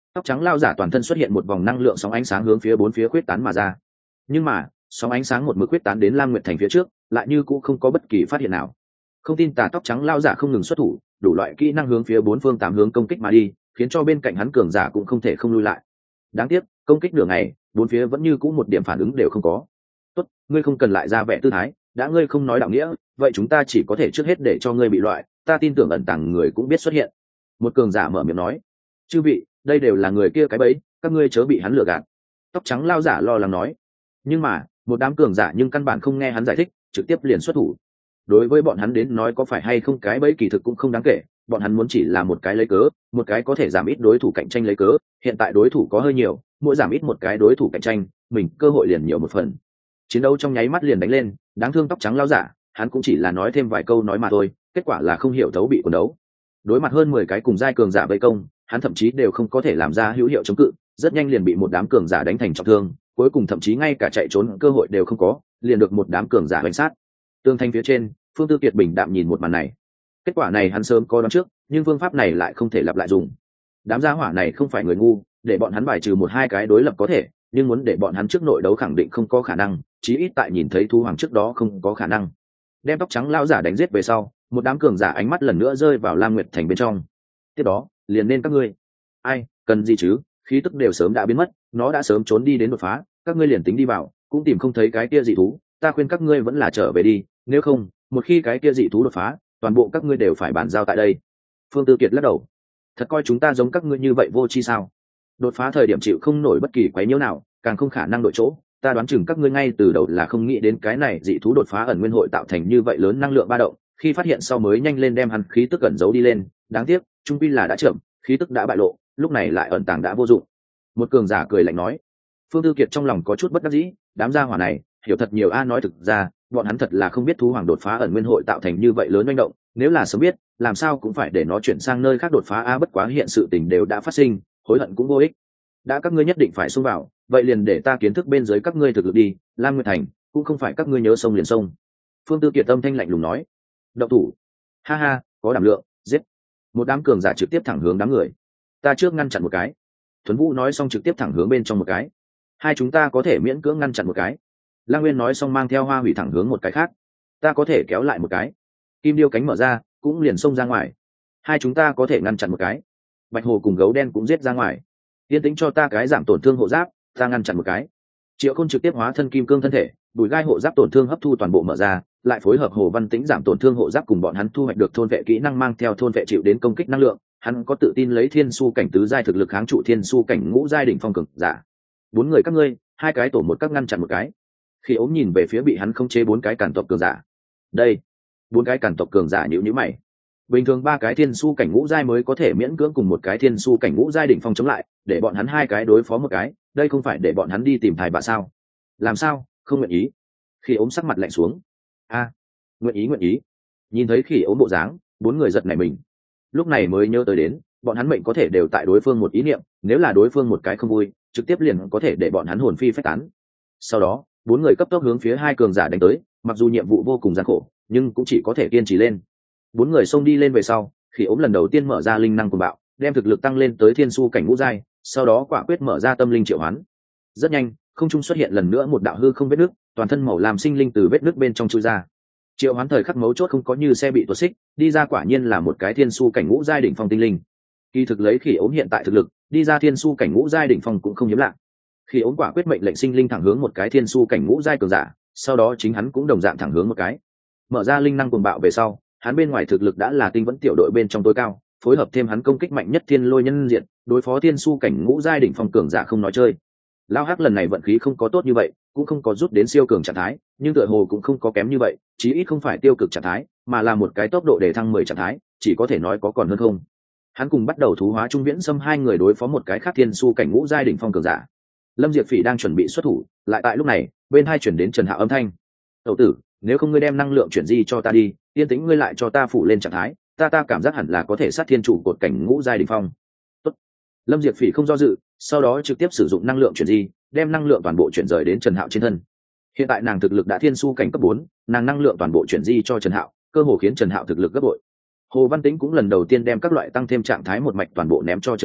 Tóc trắng lao giả toàn thân xuất hiện một vòng năng lượng sóng ánh sáng hướng phía bốn phía quyết tán mà ra, nhưng mà sóng ánh sáng một mực quyết tán đến Lam Nguyệt Thành phía trước lại như cũng không có bất kỳ phát hiện nào. Không tin tà tóc trắng lao giả không ngừng xuất thủ, đủ loại kỹ năng hướng phía bốn phương tám hướng công kích mà đi, khiến cho bên cạnh hắn cường giả cũng không thể không lui lại. Đáng tiếc công kích nửa ngày, bốn phía vẫn như cũ một điểm phản ứng đều không có. Tốt, ngươi không cần lại ra vẻ tư thái, đã ngươi không nói đạo nghĩa, vậy chúng ta chỉ có thể trước hết để cho ngươi bị loại, ta tin tưởng ẩn tàng người cũng biết xuất hiện. Một cường giả mở miệng nói, chư vị, đây đều là người kia cái bẫy, các ngươi chớ bị hắn lừa gạt. Tóc trắng lao giả lo lắng nói. Nhưng mà một đám cường giả nhưng căn bản không nghe hắn giải thích, trực tiếp liền xuất thủ. Đối với bọn hắn đến nói có phải hay không cái bẫy kỳ thực cũng không đáng kể, bọn hắn muốn chỉ là một cái lấy cớ, một cái có thể giảm ít đối thủ cạnh tranh lấy cớ. Hiện tại đối thủ có hơi nhiều, mỗi giảm ít một cái đối thủ cạnh tranh, mình cơ hội liền nhiều một phần. Chiến đấu trong nháy mắt liền đánh lên, đáng thương tóc trắng lao giả, hắn cũng chỉ là nói thêm vài câu nói mà thôi, kết quả là không hiểu thấu bị cuốn đấu. Đối mặt hơn mười cái cùng giai cường giả vây công, hắn thậm chí đều không có thể làm ra hữu hiệu chống cự, rất nhanh liền bị một đám cường giả đánh thành trọng thương, cuối cùng thậm chí ngay cả chạy trốn cơ hội đều không có, liền được một đám cường giả đánh sát. Tương thanh phía trên, Phương Tư Kiệt bình đạm nhìn một màn này. Kết quả này hắn sớm có đoán trước, nhưng phương pháp này lại không thể lặp lại dùng. Đám gia hỏa này không phải người ngu, để bọn hắn bài trừ một hai cái đối lập có thể, nhưng muốn để bọn hắn trước nội đấu khẳng định không có khả năng, chí ít tại nhìn thấy Thu Hoàng trước đó không có khả năng. Đem tóc trắng lão giả đánh giết về sau, một đám cường giả ánh mắt lần nữa rơi vào Lam Nguyệt Thành bên trong. Tiếp đó, liền nên các ngươi. Ai, cần gì chứ, khí tức đều sớm đã biến mất, nó đã sớm trốn đi đến đột phá, các ngươi liền tính đi vào, cũng tìm không thấy cái kia dị thú, ta khuyên các ngươi vẫn là trở về đi, nếu không, một khi cái kia dị thú đột phá, toàn bộ các ngươi đều phải bàn giao tại đây. Phương Tư Kiệt lắc đầu. Thật coi chúng ta giống các ngươi như vậy vô chi sao? Đột phá thời điểm chịu không nổi bất kỳ quấy nhiễu nào, càng không khả năng đổi chỗ, ta đoán chừng các ngươi ngay từ đầu là không nghĩ đến cái này dị thú đột phá ẩn nguyên hội tạo thành như vậy lớn năng lượng ba động, khi phát hiện sau mới nhanh lên đem hắn khí tức ẩn giấu đi lên, đáng tiếc, trung quy là đã chậm, khí tức đã bại lộ, lúc này lại ẩn tàng đã vô dụng. Một cường giả cười lạnh nói. Phương Tư Kiệt trong lòng có chút bất đắc dĩ, đám gia hỏa này hiểu thật nhiều a, nói thực ra bọn hắn thật là không biết thú hoàng đột phá ẩn nguyên hội tạo thành như vậy lớn manh động, nếu là sớm biết làm sao cũng phải để nó chuyển sang nơi khác đột phá a, bất quá hiện sự tình đều đã phát sinh, hối hận cũng vô ích. Đã các ngươi nhất định phải xông vào, vậy liền để ta kiến thức bên dưới các ngươi thực lực đi, Lam Nguyệt Thành cũng không phải các ngươi nhớ sông liền sông. Phương Tư Kiệt âm thanh lạnh lùng nói. Động thủ. Ha ha, có đảm lượng, giết. Một đám cường giả trực tiếp thẳng hướng đám người. Ta trước ngăn chặn một cái. Thuấn Vũ nói xong trực tiếp thẳng hướng bên trong một cái. Hai chúng ta có thể miễn cưỡng ngăn chặn một cái. Lang Nguyên nói xong mang theo Hoa Hủy thẳng hướng một cái khác. Ta có thể kéo lại một cái. Kim Điêu cánh mở ra, cũng liền xông ra ngoài. Hai chúng ta có thể ngăn chặn một cái. Bạch Hồ cùng Gấu Đen cũng giết ra ngoài. Yên tĩnh cho ta cái giảm tổn thương hộ giáp, ta ngăn chặn một cái. Triệu Khôn trực tiếp hóa thân kim cương thân thể, bùi gai hộ giáp tổn thương hấp thu toàn bộ mở ra, lại phối hợp Hồ Văn Tĩnh giảm tổn thương hộ giáp cùng bọn hắn thu hoạch được thôn vệ kỹ năng mang theo thôn vệ chịu đến công kích năng lượng, hắn có tự tin lấy thiên su cảnh tứ giai thực lực kháng trụ thiên su cảnh ngũ giai đỉnh phong cường giả. Bốn người các ngươi, hai cái tổ một các ngăn chặn một cái. Khi ốm nhìn về phía bị hắn không chế bốn cái cản tộc cường giả. Đây, bốn cái cản tộc cường giả nhíu nhíu mày. Bình thường ba cái thiên su cảnh ngũ giai mới có thể miễn cưỡng cùng một cái thiên su cảnh ngũ giai đỉnh phong chống lại, để bọn hắn hai cái đối phó một cái, đây không phải để bọn hắn đi tìm thầy bà sao? Làm sao, không nguyện ý? Khi ốm sắc mặt lạnh xuống. A, nguyện ý nguyện ý. Nhìn thấy khi ốm bộ dáng, bốn người giật nảy mình. Lúc này mới nhớ tới đến, bọn hắn mệnh có thể đều tại đối phương một ý niệm, nếu là đối phương một cái không vui, trực tiếp liền có thể để bọn hắn hồn phi phách tán. Sau đó, bốn người cấp tốc hướng phía hai cường giả đánh tới, mặc dù nhiệm vụ vô cùng gian khổ, nhưng cũng chỉ có thể kiên trì lên. Bốn người xông đi lên về sau, khi ốm lần đầu tiên mở ra linh năng cuồng bạo, đem thực lực tăng lên tới thiên su cảnh ngũ giai, sau đó quả quyết mở ra tâm linh triệu hoán. Rất nhanh, không trung xuất hiện lần nữa một đạo hư không vết nước, toàn thân màu làm sinh linh từ vết nước bên trong chui ra. Triệu hoán thời khắc mấu chốt không có như xe bị tuột xích, đi ra quả nhiên là một cái thiên su cảnh ngũ giai đỉnh phong tinh linh. Kỳ thực lấy khi ốm hiện tại thực lực, đi ra thiên su cảnh ngũ giai đỉnh phong cũng không hiếm lạ. Khi ốm quả quyết mệnh lệnh sinh linh thẳng hướng một cái thiên su cảnh ngũ giai cường giả, sau đó chính hắn cũng đồng dạng thẳng hướng một cái. Mở ra linh năng cuồng bạo về sau, hắn bên ngoài thực lực đã là tinh vẫn tiểu đội bên trong tối cao, phối hợp thêm hắn công kích mạnh nhất thiên lôi nhân diện, đối phó thiên su cảnh ngũ giai đỉnh phong cường giả không nói chơi. Lao Hắc lần này vận khí không có tốt như vậy, cũng không có rút đến siêu cường trạng thái, nhưng tựa hồ cũng không có kém như vậy, chí ít không phải tiêu cực trạng thái, mà là một cái tốc độ để thăng mười trạng thái, chỉ có thể nói có còn hơn không. Hắn cùng bắt đầu thú hóa trung viễn xâm hai người đối phó một cái khác thiên su cảnh ngũ giai đỉnh phong cường giả. Lâm Diệp Phỉ đang chuẩn bị xuất thủ, lại tại lúc này, bên hai chuyển đến Trần Hạo âm thanh. "Tẩu tử, nếu không ngươi đem năng lượng chuyển di cho ta đi, yên tĩnh ngươi lại cho ta phủ lên trạng thái, ta ta cảm giác hẳn là có thể sát thiên chủ cột cảnh ngũ giai đỉnh phong." Tốt. Lâm Diệp Phỉ không do dự, sau đó trực tiếp sử dụng năng lượng chuyển di, đem năng lượng toàn bộ chuyển rời đến Trần Hạo trên thân. Hiện tại nàng thực lực đã thiên su cảnh cấp bốn, nàng năng lượng toàn bộ chuyển di cho Trần Hạo, cơ hồ khiến Trần Hạo thực lực gấp bội. Hồ Văn Tĩnh cũng lần đầu tiên đem các loại tăng thêm trạng thái một mạch toàn bộ ném cho Trần Hạo,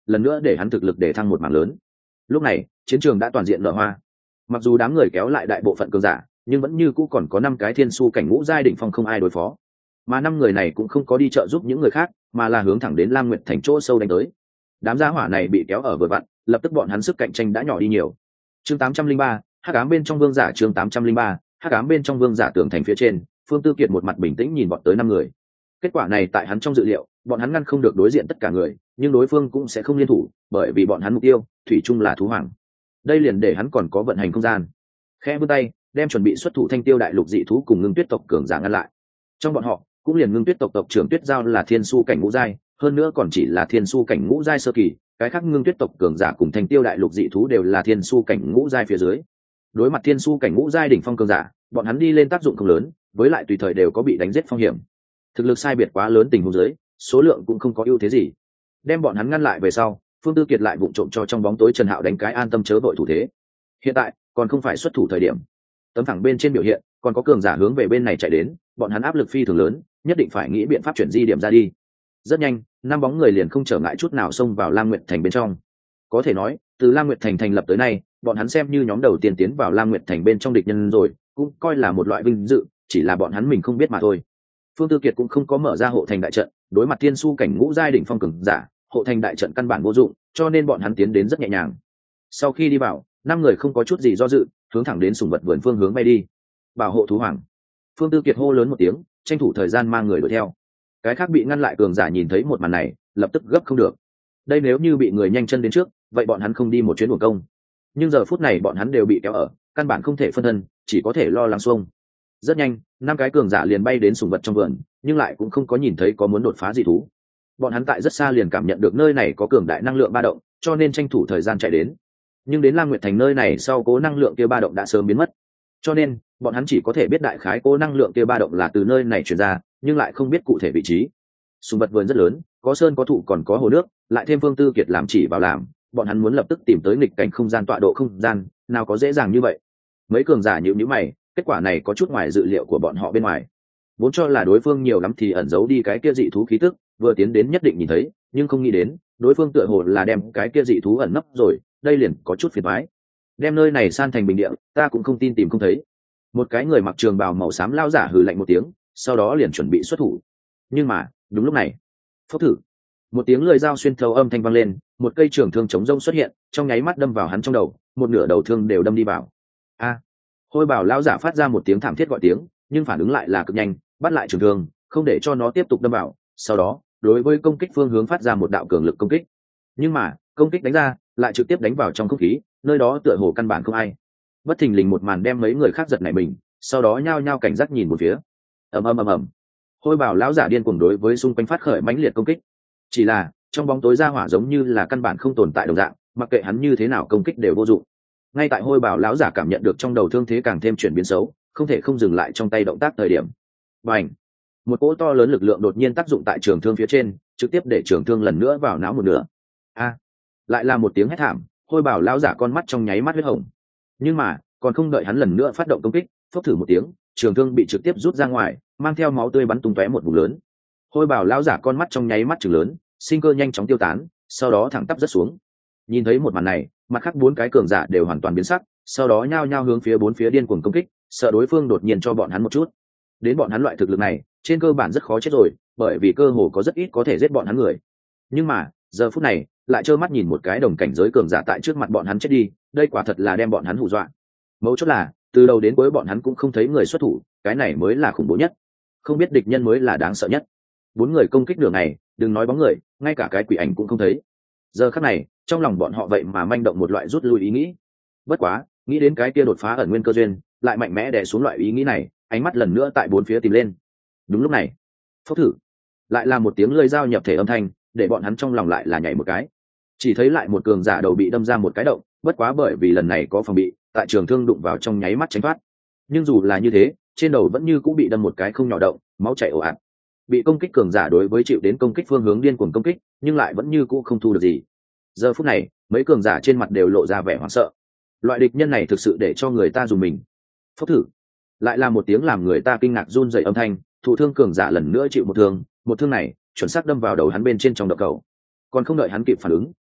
lần nữa để hắn thực lực để thăng một mảng lớn. Lúc này chiến trường đã toàn diện nở hoa, mặc dù đám người kéo lại đại bộ phận cường giả nhưng vẫn như cũ còn có năm cái thiên su cảnh ngũ giai đỉnh phong không ai đối phó, mà năm người này cũng không có đi trợ giúp những người khác mà là hướng thẳng đến Lam Nguyệt thành chỗ sâu đánh tới. Đám gia hỏa này bị kéo ở vừa vặn, lập tức bọn hắn sức cạnh tranh đã nhỏ đi nhiều. Chương tám trăm linh ba, hắc ám bên trong vương giả. Chương tám trăm linh ba, hắc ám bên trong vương giả. Tường thành phía trên, Phương Tư Kiệt một mặt bình tĩnh nhìn bọn tới năm người. Kết quả này tại hắn trong dự liệu, bọn hắn ngăn không được đối diện tất cả người, nhưng đối phương cũng sẽ không liên thủ, bởi vì bọn hắn mục tiêu thủy chung là thú hoàng. Đây liền để hắn còn có vận hành không gian. Khẽ vươn tay, đem chuẩn bị xuất thủ Thanh Tiêu đại lục dị thú cùng Ngưng Tuyết tộc cường giả ngăn lại. Trong bọn họ, cũng liền Ngưng Tuyết tộc tộc trưởng Tuyết Giao là thiên su cảnh ngũ giai, hơn nữa còn chỉ là thiên su cảnh ngũ giai sơ kỳ, cái khác Ngưng Tuyết tộc cường giả cùng Thanh Tiêu đại lục dị thú đều là thiên su cảnh ngũ giai phía dưới. Đối mặt thiên su cảnh ngũ giai đỉnh phong cường giả, bọn hắn đi lên tác dụng không lớn, với lại tùy thời đều có bị đánh giết phong hiểm. Thực lực sai biệt quá lớn tình huống dưới, số lượng cũng không có ưu thế gì. Đem bọn hắn ngăn lại về sau, Phương Tư Kiệt lại vụng trộm cho trong bóng tối Trần Hạo đánh cái an tâm chớ vội thủ thế. Hiện tại còn không phải xuất thủ thời điểm. Tấm thẳng bên trên biểu hiện, còn có cường giả hướng về bên này chạy đến, bọn hắn áp lực phi thường lớn, nhất định phải nghĩ biện pháp chuyển di điểm ra đi. Rất nhanh, năm bóng người liền không trở ngại chút nào xông vào Lam Nguyệt thành bên trong. Có thể nói, từ Lam Nguyệt thành thành lập tới nay, bọn hắn xem như nhóm đầu tiên tiến vào Lam Nguyệt thành bên trong địch nhân rồi, cũng coi là một loại vinh dự, chỉ là bọn hắn mình không biết mà thôi. Phương Tư Kiệt cũng không có mở ra hộ thành đại trận, đối mặt thiên su cảnh ngũ giai đỉnh phong cường giả, hộ thành đại trận căn bản vô dụng, cho nên bọn hắn tiến đến rất nhẹ nhàng. Sau khi đi vào, năm người không có chút gì do dự, hướng thẳng đến sùng vật vườn phương hướng bay đi. Bảo hộ thú hoàng. Phương Tư Kiệt hô lớn một tiếng, tranh thủ thời gian mang người đuổi theo. Cái khác bị ngăn lại cường giả nhìn thấy một màn này, lập tức gấp không được. Đây nếu như bị người nhanh chân đến trước, vậy bọn hắn không đi một chuyến uổng công. Nhưng giờ phút này bọn hắn đều bị kéo ở, căn bản không thể phân thân, chỉ có thể lo lắng xuông. Rất nhanh, năm cái cường giả liền bay đến sùng vật trong vườn, nhưng lại cũng không có nhìn thấy có muốn đột phá dị thú. Bọn hắn tại rất xa liền cảm nhận được nơi này có cường đại năng lượng ba động, cho nên tranh thủ thời gian chạy đến. Nhưng đến Lam Nguyệt thành nơi này sau cố năng lượng kia ba động đã sớm biến mất, cho nên bọn hắn chỉ có thể biết đại khái cố năng lượng kia ba động là từ nơi này truyền ra, nhưng lại không biết cụ thể vị trí. Sùng vật vườn rất lớn, có sơn có thụ còn có hồ nước, lại thêm Phương Tư Kiệt làm chỉ vào làm, bọn hắn muốn lập tức tìm tới nghịch cảnh không gian tọa độ không gian, nào có dễ dàng như vậy. Mấy cường giả nhíu nhíu mày, kết quả này có chút ngoài dự liệu của bọn họ bên ngoài. Vốn cho là đối phương nhiều lắm thì ẩn giấu đi cái kia dị thú khí tức, vừa tiến đến nhất định nhìn thấy, nhưng không nghĩ đến, đối phương tựa hồ là đem cái kia dị thú ẩn nấp rồi, đây liền có chút phiền toái. Đem nơi này san thành bình địa, ta cũng không tin tìm không thấy. Một cái người mặc trường bào màu xám lao giả hừ lạnh một tiếng, sau đó liền chuẩn bị xuất thủ. Nhưng mà, đúng lúc này, phốc thử, một tiếng lưỡi dao xuyên thấu âm thanh vang lên, một cây trường thương chống rông xuất hiện, trong nháy mắt đâm vào hắn trong đầu, một nửa đầu thương đều đâm đi vào. A! Hôi bảo lão giả phát ra một tiếng thảm thiết gọi tiếng, nhưng phản ứng lại là cực nhanh, bắt lại trường thương, không để cho nó tiếp tục đâm vào. Sau đó, đối với công kích phương hướng phát ra một đạo cường lực công kích. Nhưng mà, công kích đánh ra, lại trực tiếp đánh vào trong không khí, nơi đó tựa hồ căn bản không ai. Bất thình lình một màn đem mấy người khác giật nảy mình, sau đó nhao nhao cảnh giác nhìn một phía. Ầm ầm ầm ầm. Hôi bảo lão giả điên cuồng đối với xung quanh phát khởi mãnh liệt công kích. Chỉ là, trong bóng tối ra hỏa giống như là căn bản không tồn tại đồng dạng, mặc kệ hắn như thế nào công kích đều vô dụng. Ngay tại hôi bảo lão giả cảm nhận được trong đầu thương thế càng thêm chuyển biến xấu, không thể không dừng lại trong tay động tác thời điểm. Bành! Một cỗ to lớn lực lượng đột nhiên tác dụng tại trường thương phía trên, trực tiếp để trường thương lần nữa vào não một nửa. A! Lại là một tiếng hét thảm, hôi bảo lão giả con mắt trong nháy mắt huyết hồng. Nhưng mà, còn không đợi hắn lần nữa phát động công kích, phốc thử một tiếng, trường thương bị trực tiếp rút ra ngoài, mang theo máu tươi bắn tung tóe một vùng lớn. Hôi bảo lão giả con mắt trong nháy mắt trừng lớn, sinh cơ nhanh chóng tiêu tán, sau đó thẳng tắp rớt xuống. Nhìn thấy một màn này, mặt khác bốn cái cường giả đều hoàn toàn biến sắc, sau đó nhao nhao hướng phía bốn phía điên cuồng công kích, sợ đối phương đột nhiên cho bọn hắn một chút. Đến bọn hắn loại thực lực này, trên cơ bản rất khó chết rồi, bởi vì cơ hồ có rất ít có thể giết bọn hắn người. Nhưng mà, giờ phút này, lại trơ mắt nhìn một cái đồng cảnh giới cường giả tại trước mặt bọn hắn chết đi, đây quả thật là đem bọn hắn hù dọa. Mấu chốt là, từ đầu đến cuối bọn hắn cũng không thấy người xuất thủ, cái này mới là khủng bố nhất. Không biết địch nhân mới là đáng sợ nhất. Bốn người công kích đường này, đừng nói bóng người, ngay cả cái quỷ ảnh cũng không thấy. Giờ khắc này, trong lòng bọn họ vậy mà manh động một loại rút lui ý nghĩ. Bất quá, nghĩ đến cái kia đột phá ẩn nguyên cơ duyên, lại mạnh mẽ đè xuống loại ý nghĩ này, ánh mắt lần nữa tại bốn phía tìm lên. Đúng lúc này, phốc thử, lại là một tiếng lưỡi dao nhập thể âm thanh, để bọn hắn trong lòng lại là nhảy một cái. Chỉ thấy lại một cường giả đầu bị đâm ra một cái động, bất quá bởi vì lần này có phòng bị, tại trường thương đụng vào trong nháy mắt tránh thoát. Nhưng dù là như thế, trên đầu vẫn như cũng bị đâm một cái không nhỏ động, máu chảy ồ ạt. Bị công kích cường giả đối với chịu đến công kích phương hướng điên cuồng công kích, nhưng lại vẫn như cũ không thu được gì. Giờ phút này, mấy cường giả trên mặt đều lộ ra vẻ hoảng sợ. Loại địch nhân này thực sự để cho người ta dùng mình. Phốc thử, lại là một tiếng làm người ta kinh ngạc run rẩy âm thanh, thụ thương cường giả lần nữa chịu một thương, một thương này chuẩn xác đâm vào đầu hắn bên trên trong động cầu. Còn không đợi hắn kịp phản ứng,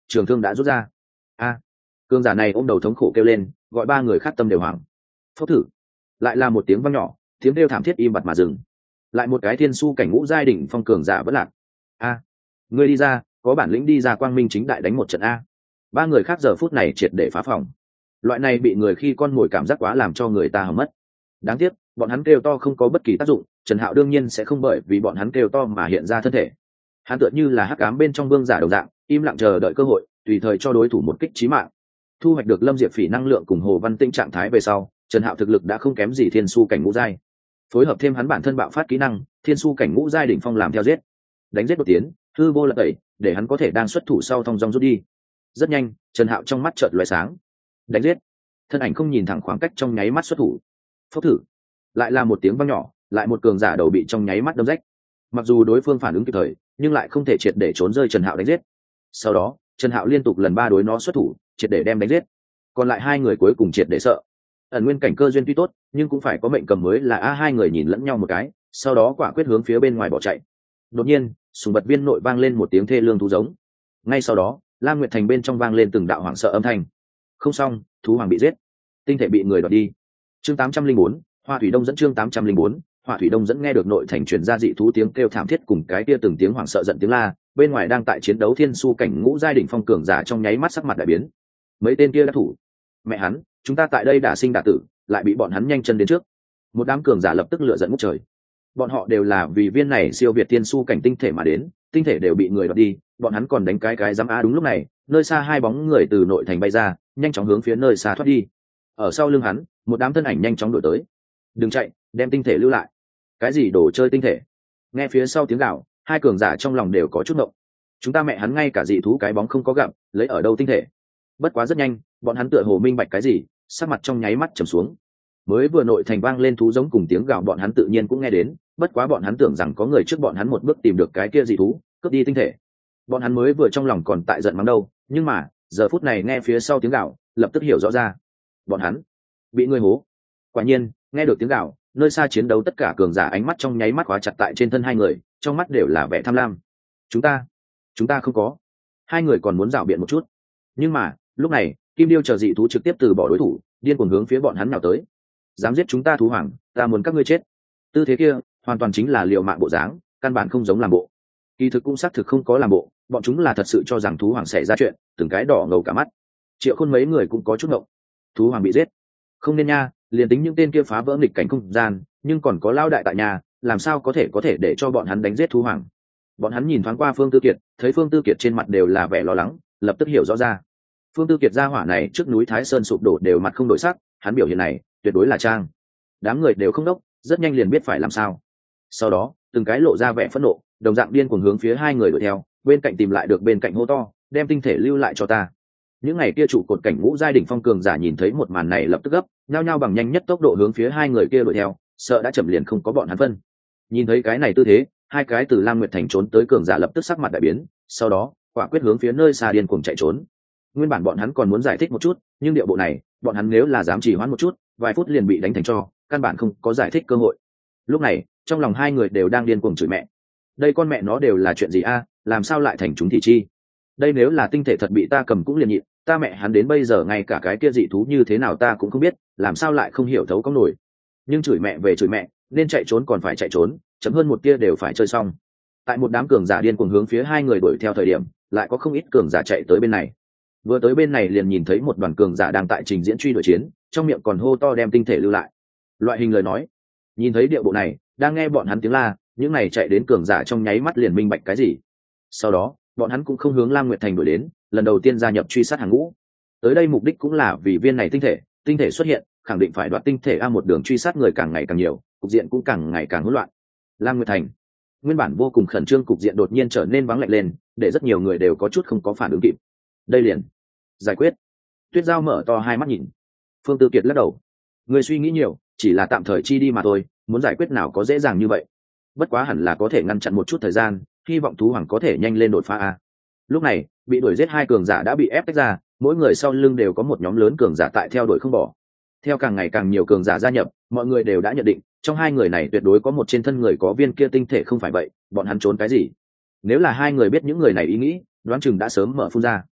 trường thương đã rút ra. A, cường giả này ôm đầu thống khổ kêu lên, gọi ba người khác tâm đều hoảng. Phốc thử, lại là một tiếng vang nhỏ, tiếng kêu thảm thiết im bặt mà dừng. Lại một cái thiên su cảnh ngũ giai đỉnh phong cường giả vẫn lạc. A, ngươi đi ra, có bản lĩnh đi ra quang minh chính đại đánh một trận a. Ba người khác giờ phút này triệt để phá phòng. Loại này bị người khi con mồi cảm giác quá làm cho người ta hầm mất. Đáng tiếc, bọn hắn kêu to không có bất kỳ tác dụng, Trần Hạo đương nhiên sẽ không bởi vì bọn hắn kêu to mà hiện ra thân thể. Hắn tựa như là hắc ám bên trong vương giả đồng dạng, im lặng chờ đợi cơ hội, tùy thời cho đối thủ một kích chí mạng. Thu hoạch được Lâm Diệp Phỉ năng lượng cùng Hồ Văn Tinh trạng thái về sau, Trần Hạo thực lực đã không kém gì thiên su cảnh ngũ giai. Phối hợp thêm hắn bản thân bạo phát kỹ năng, thiên su cảnh ngũ giai đỉnh phong làm theo giết. Đánh giết một tiến, hư vô lật tẩy, để hắn có thể đang xuất thủ sau thong dong rút đi. Rất nhanh, Trần Hạo trong mắt chợt lóe sáng. Đánh giết. Thân ảnh không nhìn thẳng khoảng cách trong nháy mắt xuất thủ. Phốc thử. Lại là một tiếng vang nhỏ, lại một cường giả đầu bị trong nháy mắt đâm rách. Mặc dù đối phương phản ứng kịp thời, nhưng lại không thể triệt để trốn rơi Trần Hạo đánh giết. Sau đó, Trần Hạo liên tục lần ba đối nó xuất thủ, triệt để đem đánh giết. Còn lại hai người cuối cùng triệt để sợ. Ẩn nguyên cảnh cơ duyên tuy tốt, nhưng cũng phải có mệnh cầm mới là a hai người nhìn lẫn nhau một cái, sau đó quả quyết hướng phía bên ngoài bỏ chạy. Đột nhiên, sùng bật viên nội vang lên một tiếng thê lương thú giống. Ngay sau đó, Lam Nguyệt Thành bên trong vang lên từng đạo hoảng sợ âm thanh. Không xong, thú hoàng bị giết, tinh thể bị người đoạt đi. Chương tám trăm linh bốn, Hoa Thủy Đông dẫn chương tám trăm linh bốn, Hoa Thủy Đông dẫn nghe được nội thành truyền ra dị thú tiếng kêu thảm thiết cùng cái kia từng tiếng hoảng sợ giận tiếng la, bên ngoài đang tại chiến đấu thiên su cảnh ngũ giai đỉnh phong cường giả trong nháy mắt sắc mặt đại biến. Mấy tên kia đã thủ. Mẹ hắn, chúng ta tại đây đã sinh đả tử, lại bị bọn hắn nhanh chân đến trước. Một đám cường giả lập tức lửa giận ngút trời. Bọn họ đều là vì viên này siêu việt thiên su cảnh tinh thể mà đến, tinh thể đều bị người đoạt đi, bọn hắn còn đánh cái cái dám á đúng lúc này, nơi xa hai bóng người từ nội thành bay ra, nhanh chóng hướng phía nơi xa thoát đi. Ở sau lưng hắn, một đám thân ảnh nhanh chóng đuổi tới. Đừng chạy, đem tinh thể lưu lại. Cái gì đồ chơi tinh thể? Nghe phía sau tiếng gào, hai cường giả trong lòng đều có chút ngộng. Chúng ta mẹ hắn ngay cả dị thú cái bóng không có gặp, lấy ở đâu tinh thể? Bất quá rất nhanh, bọn hắn tựa hồ minh bạch cái gì, sắc mặt trong nháy mắt trầm xuống. Mới vừa nội thành vang lên thú giống cùng tiếng gào bọn hắn tự nhiên cũng nghe đến, bất quá bọn hắn tưởng rằng có người trước bọn hắn một bước tìm được cái kia dị thú, cướp đi tinh thể. Bọn hắn mới vừa trong lòng còn tại giận mắng đâu, nhưng mà, giờ phút này nghe phía sau tiếng gào, lập tức hiểu rõ ra. Bọn hắn bị người hố. Quả nhiên, nghe được tiếng gào, nơi xa chiến đấu tất cả cường giả ánh mắt trong nháy mắt khóa chặt tại trên thân hai người, trong mắt đều là vẻ tham lam. Chúng ta, chúng ta không có. Hai người còn muốn rảo biện một chút. Nhưng mà, lúc này, Kim Điêu chờ dị thú trực tiếp từ bỏ đối thủ, điên cuồng hướng phía bọn hắn nào tới. Dám giết chúng ta thú hoàng, ta muốn các ngươi chết. Tư thế kia, hoàn toàn chính là liều mạng bộ dáng, căn bản không giống làm bộ. Kỳ thực cũng xác thực không có làm bộ, bọn chúng là thật sự cho rằng thú hoàng xảy ra chuyện, từng cái đỏ ngầu cả mắt. Triệu Khôn mấy người cũng có chút ngộng. Thú hoàng bị giết. Không nên nha, liền tính những tên kia phá vỡ nghịch cảnh không gian, nhưng còn có lao đại tại nhà, làm sao có thể có thể để cho bọn hắn đánh giết thú hoàng. Bọn hắn nhìn thoáng qua Phương Tư Kiệt, thấy Phương Tư Kiệt trên mặt đều là vẻ lo lắng, lập tức hiểu rõ ra. Phương Tư Kiệt gia hỏa này trước núi Thái Sơn sụp đổ đều mặt không đổi sắc, hắn biểu hiện này tuyệt đối là trang. Đám người đều không đốc, rất nhanh liền biết phải làm sao. Sau đó, từng cái lộ ra vẻ phẫn nộ, đồng dạng điên cuồng hướng phía hai người đuổi theo, bên cạnh tìm lại được bên cạnh hô to, đem tinh thể lưu lại cho ta. Những ngày kia trụ cột cảnh ngũ giai đỉnh phong cường giả nhìn thấy một màn này lập tức gấp, nhao nhao bằng nhanh nhất tốc độ hướng phía hai người kia đuổi theo, sợ đã chậm liền không có bọn hắn phân. Nhìn thấy cái này tư thế, hai cái từ Lam Nguyệt Thành trốn tới cường giả lập tức sắc mặt đại biến, sau đó, quả quyết hướng phía nơi xa điên cuồng chạy trốn. Nguyên bản bọn hắn còn muốn giải thích một chút, nhưng điệu bộ này, bọn hắn nếu là dám trì hoãn một chút, vài phút liền bị đánh thành tro, căn bản không có giải thích cơ hội. Lúc này, trong lòng hai người đều đang điên cuồng chửi mẹ. Đây con mẹ nó đều là chuyện gì a, làm sao lại thành chúng thị chi? Đây nếu là tinh thể thật bị ta cầm cũng liền nhịn, ta mẹ hắn đến bây giờ ngay cả cái kia dị thú như thế nào ta cũng không biết, làm sao lại không hiểu thấu có nổi. Nhưng chửi mẹ về chửi mẹ, nên chạy trốn còn phải chạy trốn, chấm hơn một tia đều phải chơi xong. Tại một đám cường giả điên cuồng hướng phía hai người đuổi theo thời điểm, lại có không ít cường giả chạy tới bên này. Vừa tới bên này liền nhìn thấy một đoàn cường giả đang tại trình diễn truy đuổi chiến, trong miệng còn hô to đem tinh thể lưu lại. Loại hình lời nói. Nhìn thấy địa bộ này, đang nghe bọn hắn tiếng la, những này chạy đến cường giả trong nháy mắt liền minh bạch cái gì. Sau đó, bọn hắn cũng không hướng Lam Nguyệt Thành đuổi đến, lần đầu tiên gia nhập truy sát hàng ngũ. Tới đây mục đích cũng là vì viên này tinh thể, tinh thể xuất hiện, khẳng định phải đoạt tinh thể a một đường truy sát người càng ngày càng nhiều, cục diện cũng càng ngày càng hỗn loạn. Lam Nguyệt Thành, nguyên bản vô cùng khẩn trương cục diện đột nhiên trở nên vắng lạnh lên, để rất nhiều người đều có chút không có phản ứng kịp. Đây liền giải quyết. Tuyết Giao mở to hai mắt nhìn. Phương Tư Kiệt lắc đầu. Người suy nghĩ nhiều, chỉ là tạm thời chi đi mà thôi, muốn giải quyết nào có dễ dàng như vậy. Bất quá hẳn là có thể ngăn chặn một chút thời gian, hy vọng thú hoàng có thể nhanh lên đột phá a. Lúc này, bị đuổi giết hai cường giả đã bị ép tách ra, mỗi người sau lưng đều có một nhóm lớn cường giả tại theo đuổi không bỏ. Theo càng ngày càng nhiều cường giả gia nhập, mọi người đều đã nhận định, trong hai người này tuyệt đối có một trên thân người có viên kia tinh thể không phải vậy, bọn hắn trốn cái gì? Nếu là hai người biết những người này ý nghĩ, đoán chừng đã sớm mở phun ra.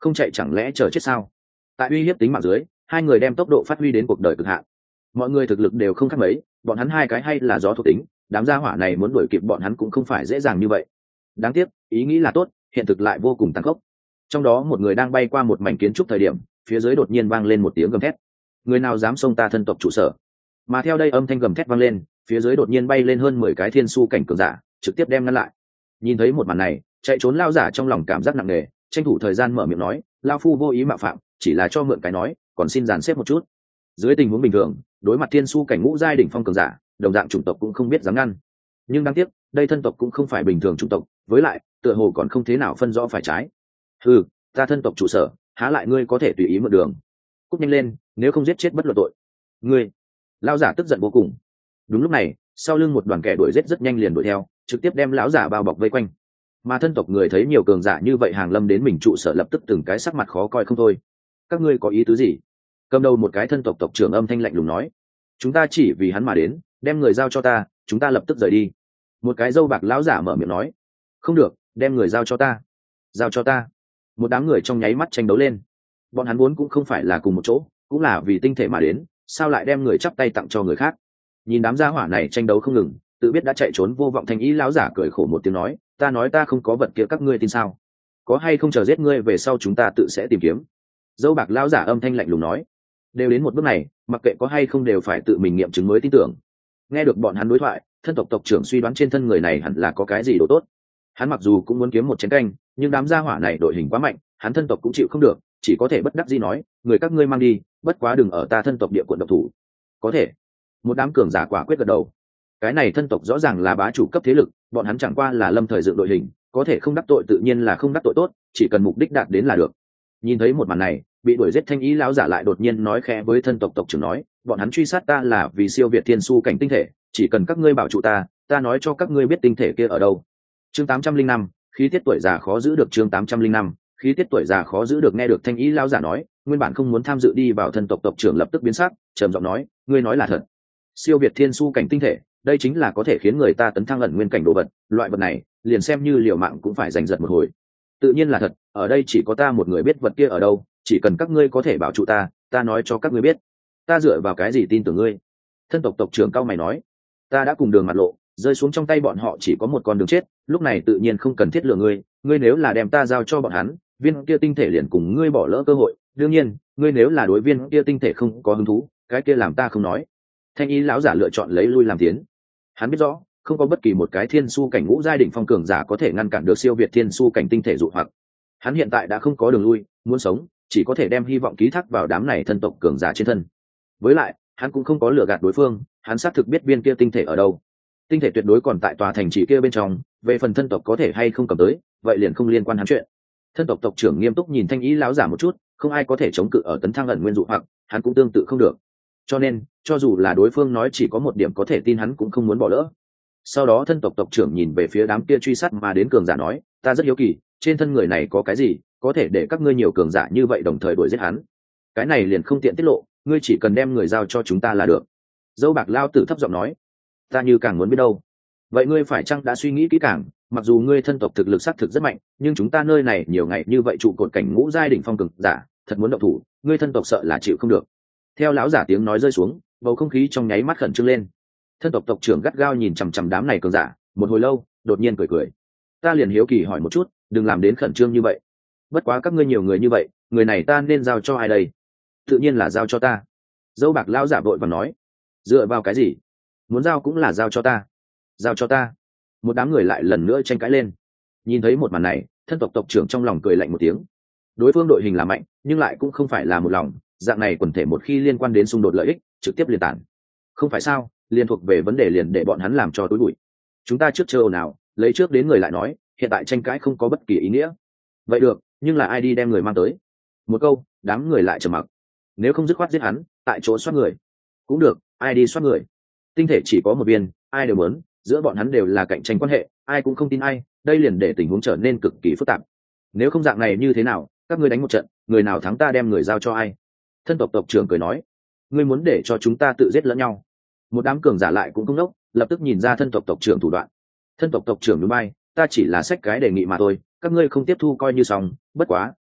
không chạy chẳng lẽ chờ chết sao? Tại uy hiếp tính mạng dưới, hai người đem tốc độ phát huy đến cuộc đời cực hạn. Mọi người thực lực đều không khác mấy, bọn hắn hai cái hay là gió thuộc tính, đám gia hỏa này muốn đuổi kịp bọn hắn cũng không phải dễ dàng như vậy. Đáng tiếc, ý nghĩ là tốt, hiện thực lại vô cùng tàn khốc. Trong đó một người đang bay qua một mảnh kiến trúc thời điểm, phía dưới đột nhiên vang lên một tiếng gầm thét. Người nào dám xông ta thân tộc trụ sở? Mà theo đây âm thanh gầm thét vang lên, phía dưới đột nhiên bay lên hơn mười cái thiên su cảnh cường giả, trực tiếp đem ngăn lại. Nhìn thấy một màn này, chạy trốn lao giả trong lòng cảm giác nặng nề, tranh thủ thời gian mở miệng nói, lao phu vô ý mạo phạm, chỉ là cho mượn cái nói, còn xin dàn xếp một chút. Dưới tình huống bình thường, đối mặt thiên su cảnh ngũ giai đỉnh phong cường giả, đồng dạng chủng tộc cũng không biết dám ngăn. Nhưng đáng tiếc, đây thân tộc cũng không phải bình thường chủng tộc, với lại, tựa hồ còn không thế nào phân rõ phải trái. Ừ, ta thân tộc trụ sở, há lại ngươi có thể tùy ý mượn đường? Cút nhanh lên, nếu không giết chết bất luận tội. Ngươi! Lão giả tức giận vô cùng. Đúng lúc này, sau lưng một đoàn kẻ đuổi giết rất nhanh liền đuổi theo, trực tiếp đem lão giả bao bọc vây quanh. Mà thân tộc người thấy nhiều cường giả như vậy hàng lâm đến mình trụ sở, lập tức từng cái sắc mặt khó coi không thôi. Các ngươi có ý tứ gì? Cầm đầu một cái thân tộc tộc trưởng âm thanh lạnh lùng nói, chúng ta chỉ vì hắn mà đến, đem người giao cho ta, chúng ta lập tức rời đi. Một cái râu bạc lão giả mở miệng nói, không được, đem người giao cho ta, giao cho ta. Một đám người trong nháy mắt tranh đấu lên. Bọn hắn vốn cũng không phải là cùng một chỗ, cũng là vì tinh thể mà đến, sao lại đem người chắp tay tặng cho người khác? Nhìn đám gia hỏa này tranh đấu không ngừng, tự biết đã chạy trốn vô vọng, thanh ý lão giả cười khổ một tiếng nói, ta nói ta không có vật kia, các ngươi tin sao? Có hay không chờ giết ngươi về sau chúng ta tự sẽ tìm kiếm. Dâu bạc lão giả âm thanh lạnh lùng nói, đều đến một bước này, mặc kệ có hay không đều phải tự mình nghiệm chứng mới tin tưởng. Nghe được bọn hắn đối thoại, thân tộc tộc trưởng suy đoán trên thân người này hẳn là có cái gì đồ tốt. Hắn mặc dù cũng muốn kiếm một chén canh, nhưng đám gia hỏa này đội hình quá mạnh, hắn thân tộc cũng chịu không được, chỉ có thể bất đắc dĩ nói, người các ngươi mang đi, bất quá đừng ở ta thân tộc địa quận độc thủ. Có thể. Một đám cường giả quả quyết gật đầu. Cái này thân tộc rõ ràng là bá chủ cấp thế lực, bọn hắn chẳng qua là lâm thời dựng đội hình, có thể không đắc tội tự nhiên là không đắc tội tốt, chỉ cần mục đích đạt đến là được. Nhìn thấy một màn này, bị đuổi giết thanh ý lão giả lại đột nhiên nói khẽ với thân tộc tộc trưởng nói, bọn hắn truy sát ta là vì siêu việt thiên su cảnh tinh thể, chỉ cần các ngươi bảo trụ ta, ta nói cho các ngươi biết tinh thể kia ở đâu. Chương tám trăm linh năm, khí tiết tuổi già khó giữ được. Chương tám trăm linh năm, khí tiết tuổi già khó giữ được. Nghe được thanh ý lão giả nói, nguyên bản không muốn tham dự đi vào thân tộc tộc trưởng lập tức biến sắc, trầm giọng nói, ngươi nói là thật? Siêu việt thiên su cảnh tinh thể, đây chính là có thể khiến người ta tấn thăng ẩn nguyên cảnh đồ vật, loại vật này liền xem như liều mạng cũng phải giành giật một hồi. Tự nhiên là thật, ở đây chỉ có ta một người biết vật kia ở đâu, chỉ cần các ngươi có thể bảo trụ ta, ta nói cho các ngươi biết. Ta dựa vào cái gì tin tưởng ngươi? Thân tộc tộc trưởng cao mày nói, ta đã cùng đường mặt lộ, rơi xuống trong tay bọn họ chỉ có một con đường chết, lúc này tự nhiên không cần thiết lừa ngươi, ngươi nếu là đem ta giao cho bọn hắn, viên kia tinh thể liền cùng ngươi bỏ lỡ cơ hội, đương nhiên, ngươi nếu là đối viên kia tinh thể không có hứng thú, cái kia làm ta không nói. Thanh ý lão giả lựa chọn lấy lui làm tiến. Hắn biết rõ, không có bất kỳ một cái thiên su cảnh ngũ giai đỉnh phong cường giả có thể ngăn cản được siêu việt thiên su cảnh tinh thể dụ hoặc. Hắn hiện tại đã không có đường lui, muốn sống, chỉ có thể đem hy vọng ký thác vào đám này thân tộc cường giả trên thân. Với lại, hắn cũng không có lừa gạt đối phương, hắn xác thực biết viên kia tinh thể ở đâu. Tinh thể tuyệt đối còn tại tòa thành trì kia bên trong, về phần thân tộc có thể hay không cầm tới, vậy liền không liên quan hắn chuyện. Thân tộc tộc trưởng nghiêm túc nhìn thanh ý lão giả một chút, không ai có thể chống cự ở tấn thăng ẩn nguyên dụ hoặc, hắn cũng tương tự không được. Cho nên, cho dù là đối phương nói chỉ có một điểm có thể tin, hắn cũng không muốn bỏ lỡ. Sau đó thân tộc tộc trưởng nhìn về phía đám kia truy sát mà đến cường giả nói, ta rất hiếu kỳ, trên thân người này có cái gì, có thể để các ngươi nhiều cường giả như vậy đồng thời đuổi giết hắn. Cái này liền không tiện tiết lộ, ngươi chỉ cần đem người giao cho chúng ta là được. Dâu bạc lao tử thấp giọng nói, ta như càng muốn biết đâu. Vậy ngươi phải chăng đã suy nghĩ kỹ càng, mặc dù ngươi thân tộc thực lực xác thực rất mạnh, nhưng chúng ta nơi này nhiều ngày như vậy trụ cột cảnh ngũ giai đỉnh phong cường giả, thật muốn động thủ, ngươi thân tộc sợ là chịu không được. Theo lão giả tiếng nói rơi xuống, bầu không khí trong nháy mắt khẩn trương lên. Thân tộc tộc trưởng gắt gao nhìn chằm chằm đám này cường giả, một hồi lâu, đột nhiên cười cười. Ta liền hiếu kỳ hỏi một chút, đừng làm đến khẩn trương như vậy. Bất quá các ngươi nhiều người như vậy, người này ta nên giao cho ai đây? Tự nhiên là giao cho ta. Dâu bạc lão giả vội vàng nói. Dựa vào cái gì? Muốn giao cũng là giao cho ta. Giao cho ta. Một đám người lại lần nữa tranh cãi lên. Nhìn thấy một màn này, thân tộc tộc trưởng trong lòng cười lạnh một tiếng. Đối phương đội hình là mạnh, nhưng lại cũng không phải là một lòng, dạng này quần thể một khi liên quan đến xung đột lợi ích, trực tiếp liên tản. Không phải sao, liên thuộc về vấn đề liền để bọn hắn làm cho tối bụi. Chúng ta trước chờ nào, lấy trước đến người lại nói, hiện tại tranh cãi không có bất kỳ ý nghĩa. Vậy được, nhưng là ai đi đem người mang tới? Một câu, đám người lại trầm mặc. Nếu không dứt khoát giết hắn, tại chỗ soát người. Cũng được, ai đi soát người? Tinh thể chỉ có một viên, ai đều muốn, giữa bọn hắn đều là cạnh tranh quan hệ, ai cũng không tin ai, đây liền để tình huống trở nên cực kỳ phức tạp. Nếu không dạng này như thế nào, các ngươi đánh một trận, người nào thắng ta đem người giao cho ai? Thân tộc tộc trưởng cười nói, ngươi muốn để cho chúng ta tự giết lẫn nhau? Một đám cường giả lại cũng không nốc, lập tức nhìn ra thân tộc tộc trưởng thủ đoạn. Thân tộc tộc trưởng núi bay, ta chỉ là sách cái đề nghị mà thôi, các ngươi không tiếp thu coi như xong, bất quá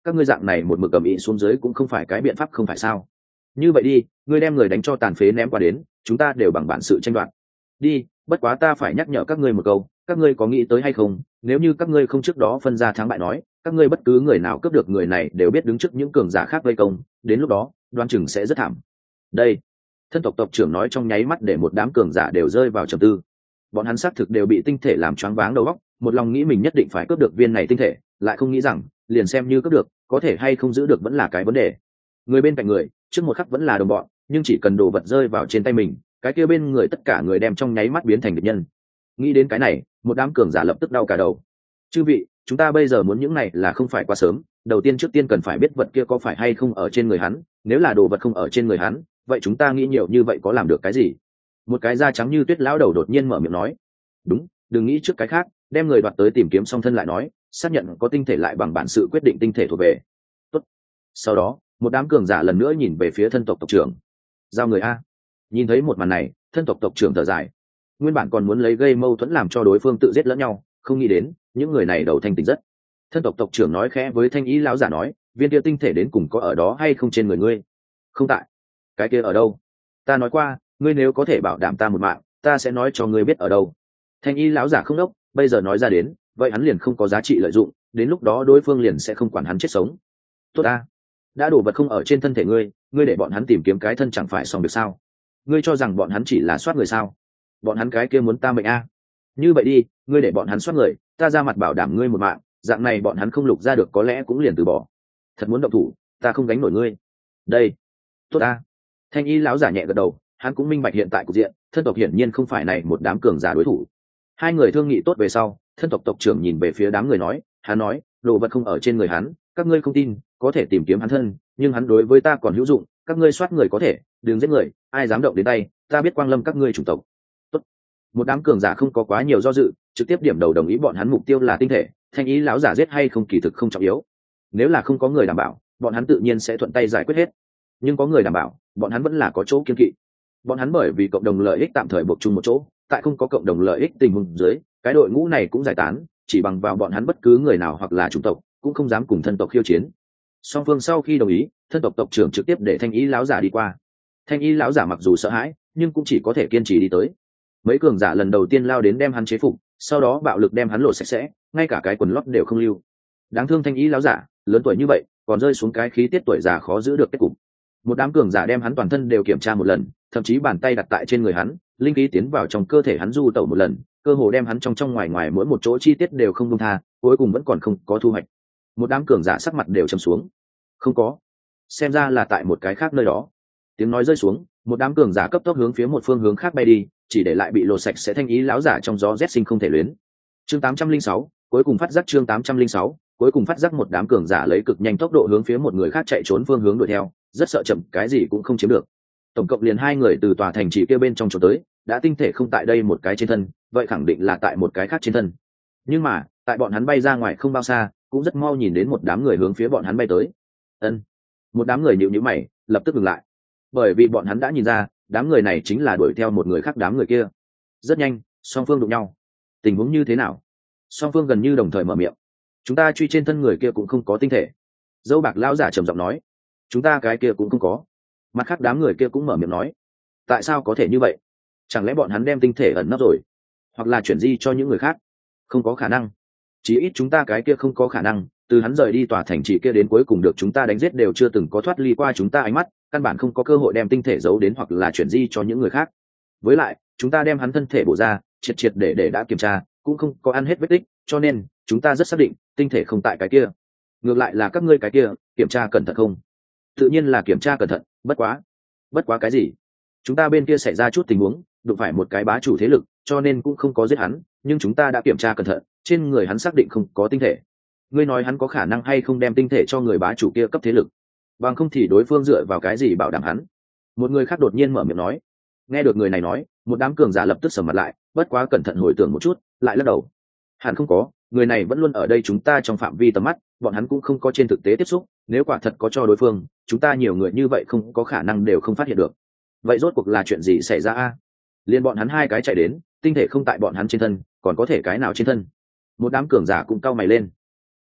các ngươi dạng này một mực cầm ý xuống dưới cũng không phải cái biện pháp không phải sao? Như vậy đi, ngươi đem người đánh cho tàn phế ném qua đến, chúng ta đều bằng bản sự tranh đoạt. Đi, bất quá ta phải nhắc nhở các ngươi một câu, các ngươi có nghĩ tới hay không, nếu như các ngươi không trước đó phân ra thắng bại nói, các ngươi bất cứ người nào cướp được người này đều biết đứng trước những cường giả khác vây công, đến lúc đó, đoan chừng sẽ rất thảm. Đây, thân tộc tộc trưởng nói trong nháy mắt để một đám cường giả đều rơi vào trầm tư. Bọn hắn xác thực đều bị tinh thể làm choáng váng đầu óc, một lòng nghĩ mình nhất định phải cướp được viên này tinh thể, lại không nghĩ rằng, liền xem như cướp được, có thể hay không giữ được vẫn là cái vấn đề. Người bên cạnh người, trước một khắc vẫn là đồng bọn, nhưng chỉ cần đồ vật rơi vào trên tay mình, cái kia bên người tất cả người đem trong nháy mắt biến thành địch nhân. Nghĩ đến cái này, một đám cường giả lập tức đau cả đầu. Chư vị, chúng ta bây giờ muốn những này là không phải quá sớm, đầu tiên trước tiên cần phải biết vật kia có phải hay không ở trên người hắn, nếu là đồ vật không ở trên người hắn, vậy chúng ta nghĩ nhiều như vậy có làm được cái gì? Một cái da trắng như tuyết lão đầu đột nhiên mở miệng nói. Đúng, đừng nghĩ trước cái khác, đem người đoạt tới tìm kiếm xong thân lại nói, xác nhận có tinh thể lại bằng bản sự quyết định tinh thể thuộc về. Tốt. Sau đó, một đám cường giả lần nữa nhìn về phía thân tộc tộc trưởng. Giao người a. Nhìn thấy một màn này, thân tộc tộc trưởng thở dài. Nguyên bản còn muốn lấy gây mâu thuẫn làm cho đối phương tự giết lẫn nhau, không nghĩ đến, những người này đầu thanh tỉnh rất. Thân tộc tộc trưởng nói khẽ với thanh ý lão giả nói, viên kia tinh thể đến cùng có ở đó hay không trên người ngươi? Không tại. Cái kia ở đâu? Ta nói qua, ngươi nếu có thể bảo đảm ta một mạng, ta sẽ nói cho ngươi biết ở đâu. Thanh y lão giả không đốc, bây giờ nói ra đến, vậy hắn liền không có giá trị lợi dụng, đến lúc đó đối phương liền sẽ không quản hắn chết sống. Tốt a, đã đổ vật không ở trên thân thể ngươi, ngươi để bọn hắn tìm kiếm cái thân chẳng phải xong được sao? Ngươi cho rằng bọn hắn chỉ là soát người sao? Bọn hắn cái kia muốn ta mệnh a. Như vậy đi, ngươi để bọn hắn soát người, ta ra mặt bảo đảm ngươi một mạng, dạng này bọn hắn không lục ra được có lẽ cũng liền từ bỏ. Thật muốn động thủ, ta không gánh nổi ngươi. Đây, tốt a. Thanh y lão giả nhẹ gật đầu, hắn cũng minh bạch hiện tại cục diện, thân tộc hiển nhiên không phải này một đám cường giả đối thủ. Hai người thương nghị tốt về sau, thân tộc tộc trưởng nhìn về phía đám người nói, hắn nói, đồ vật không ở trên người hắn, các ngươi không tin, có thể tìm kiếm hắn thân, nhưng hắn đối với ta còn hữu dụng, các ngươi soát người có thể, đừng giết người, ai dám động đến tay, ta biết quang lâm các ngươi chủng tộc. Tốt. Một đám cường giả không có quá nhiều do dự, trực tiếp điểm đầu đồng ý bọn hắn mục tiêu là tinh thể, thanh ý lão giả giết hay không kỳ thực không trọng yếu. Nếu là không có người đảm bảo, bọn hắn tự nhiên sẽ thuận tay giải quyết hết. Nhưng có người đảm bảo, bọn hắn vẫn là có chỗ kiên kỵ. Bọn hắn bởi vì cộng đồng lợi ích tạm thời buộc chung một chỗ, tại không có cộng đồng lợi ích tình huống dưới, cái đội ngũ này cũng giải tán, chỉ bằng vào bọn hắn bất cứ người nào hoặc là chủng tộc cũng không dám cùng thân tộc khiêu chiến. Song phương sau khi đồng ý, thân tộc tộc trưởng trực tiếp để thanh ý lão giả đi qua. Thanh ý lão giả mặc dù sợ hãi, nhưng cũng chỉ có thể kiên trì đi tới. Mấy cường giả lần đầu tiên lao đến đem hắn chế phục, sau đó bạo lực đem hắn lột sạch sẽ, ngay cả cái quần lót đều không lưu. Đáng thương thanh ý lão giả, lớn tuổi như vậy, còn rơi xuống cái khí tiết tuổi già khó giữ được kết cục. Một đám cường giả đem hắn toàn thân đều kiểm tra một lần, thậm chí bàn tay đặt tại trên người hắn, linh khí tiến vào trong cơ thể hắn du tẩu một lần, cơ hồ đem hắn trong trong ngoài ngoài mỗi một chỗ chi tiết đều không buông tha, cuối cùng vẫn còn không có thu hoạch. Một đám cường giả sắc mặt đều trầm xuống. Không có, xem ra là tại một cái khác nơi đó. Tiếng nói rơi xuống, một đám cường giả cấp tốc hướng phía một phương hướng khác bay đi, chỉ để lại bị lột sạch sẽ thanh ý lão giả trong gió rét sinh không thể luyến. Chương tám trăm linh sáu, cuối cùng phát giác chương tám trăm linh sáu, cuối cùng phát giác một đám cường giả lấy cực nhanh tốc độ hướng phía một người khác chạy trốn phương hướng đuổi theo, rất sợ chậm cái gì cũng không chiếm được. Tổng cộng liền hai người từ tòa thành trì kia bên trong trốn tới, đã tinh thể không tại đây một cái trên thân, vậy khẳng định là tại một cái khác trên thân. Nhưng mà, tại bọn hắn bay ra ngoài không bao xa, cũng rất mau nhìn đến một đám người hướng phía bọn hắn bay tới. Ân. Một đám người nhíu nhíu mày, lập tức dừng lại. Bởi vì bọn hắn đã nhìn ra, đám người này chính là đuổi theo một người khác đám người kia. Rất nhanh, song phương đụng nhau. Tình huống như thế nào? Song phương gần như đồng thời mở miệng. Chúng ta truy trên thân người kia cũng không có tinh thể. Dâu bạc lão giả trầm giọng nói. Chúng ta cái kia cũng không có. Mặt khác đám người kia cũng mở miệng nói. Tại sao có thể như vậy? Chẳng lẽ bọn hắn đem tinh thể ẩn nấp rồi, hoặc là chuyển di cho những người khác? Không có khả năng. Chí ít chúng ta cái kia không có khả năng, từ hắn rời đi tòa thành trì kia đến cuối cùng được chúng ta đánh giết đều chưa từng có thoát ly qua chúng ta ánh mắt, căn bản không có cơ hội đem tinh thể giấu đến hoặc là chuyển di cho những người khác. Với lại, chúng ta đem hắn thân thể bổ ra, triệt triệt để để đã kiểm tra, cũng không có ăn hết vết tích, cho nên chúng ta rất xác định tinh thể không tại cái kia. Ngược lại là các ngươi cái kia, kiểm tra cẩn thận không? Tự nhiên là kiểm tra cẩn thận, bất quá. Bất quá cái gì? Chúng ta bên kia xảy ra chút tình huống, đụng phải một cái bá chủ thế lực, cho nên cũng không có giết hắn, nhưng chúng ta đã kiểm tra cẩn thận, trên người hắn xác định không có tinh thể. Ngươi nói hắn có khả năng hay không đem tinh thể cho người bá chủ kia cấp thế lực? Bằng không thì đối phương dựa vào cái gì bảo đảm hắn? Một người khác đột nhiên mở miệng nói. Nghe được người này nói, một đám cường giả lập tức sầm mặt lại, bất quá cẩn thận hồi tưởng một chút, lại lắc đầu. Hẳn không có, người này vẫn luôn ở đây chúng ta trong phạm vi tầm mắt, bọn hắn cũng không có trên thực tế tiếp xúc, nếu quả thật có cho đối phương, chúng ta nhiều người như vậy không có khả năng đều không phát hiện được. Vậy rốt cuộc là chuyện gì xảy ra a? Liên bọn hắn hai cái chạy đến, tinh thể không tại bọn hắn trên thân, còn có thể cái nào trên thân? Một đám cường giả cũng cau mày lên.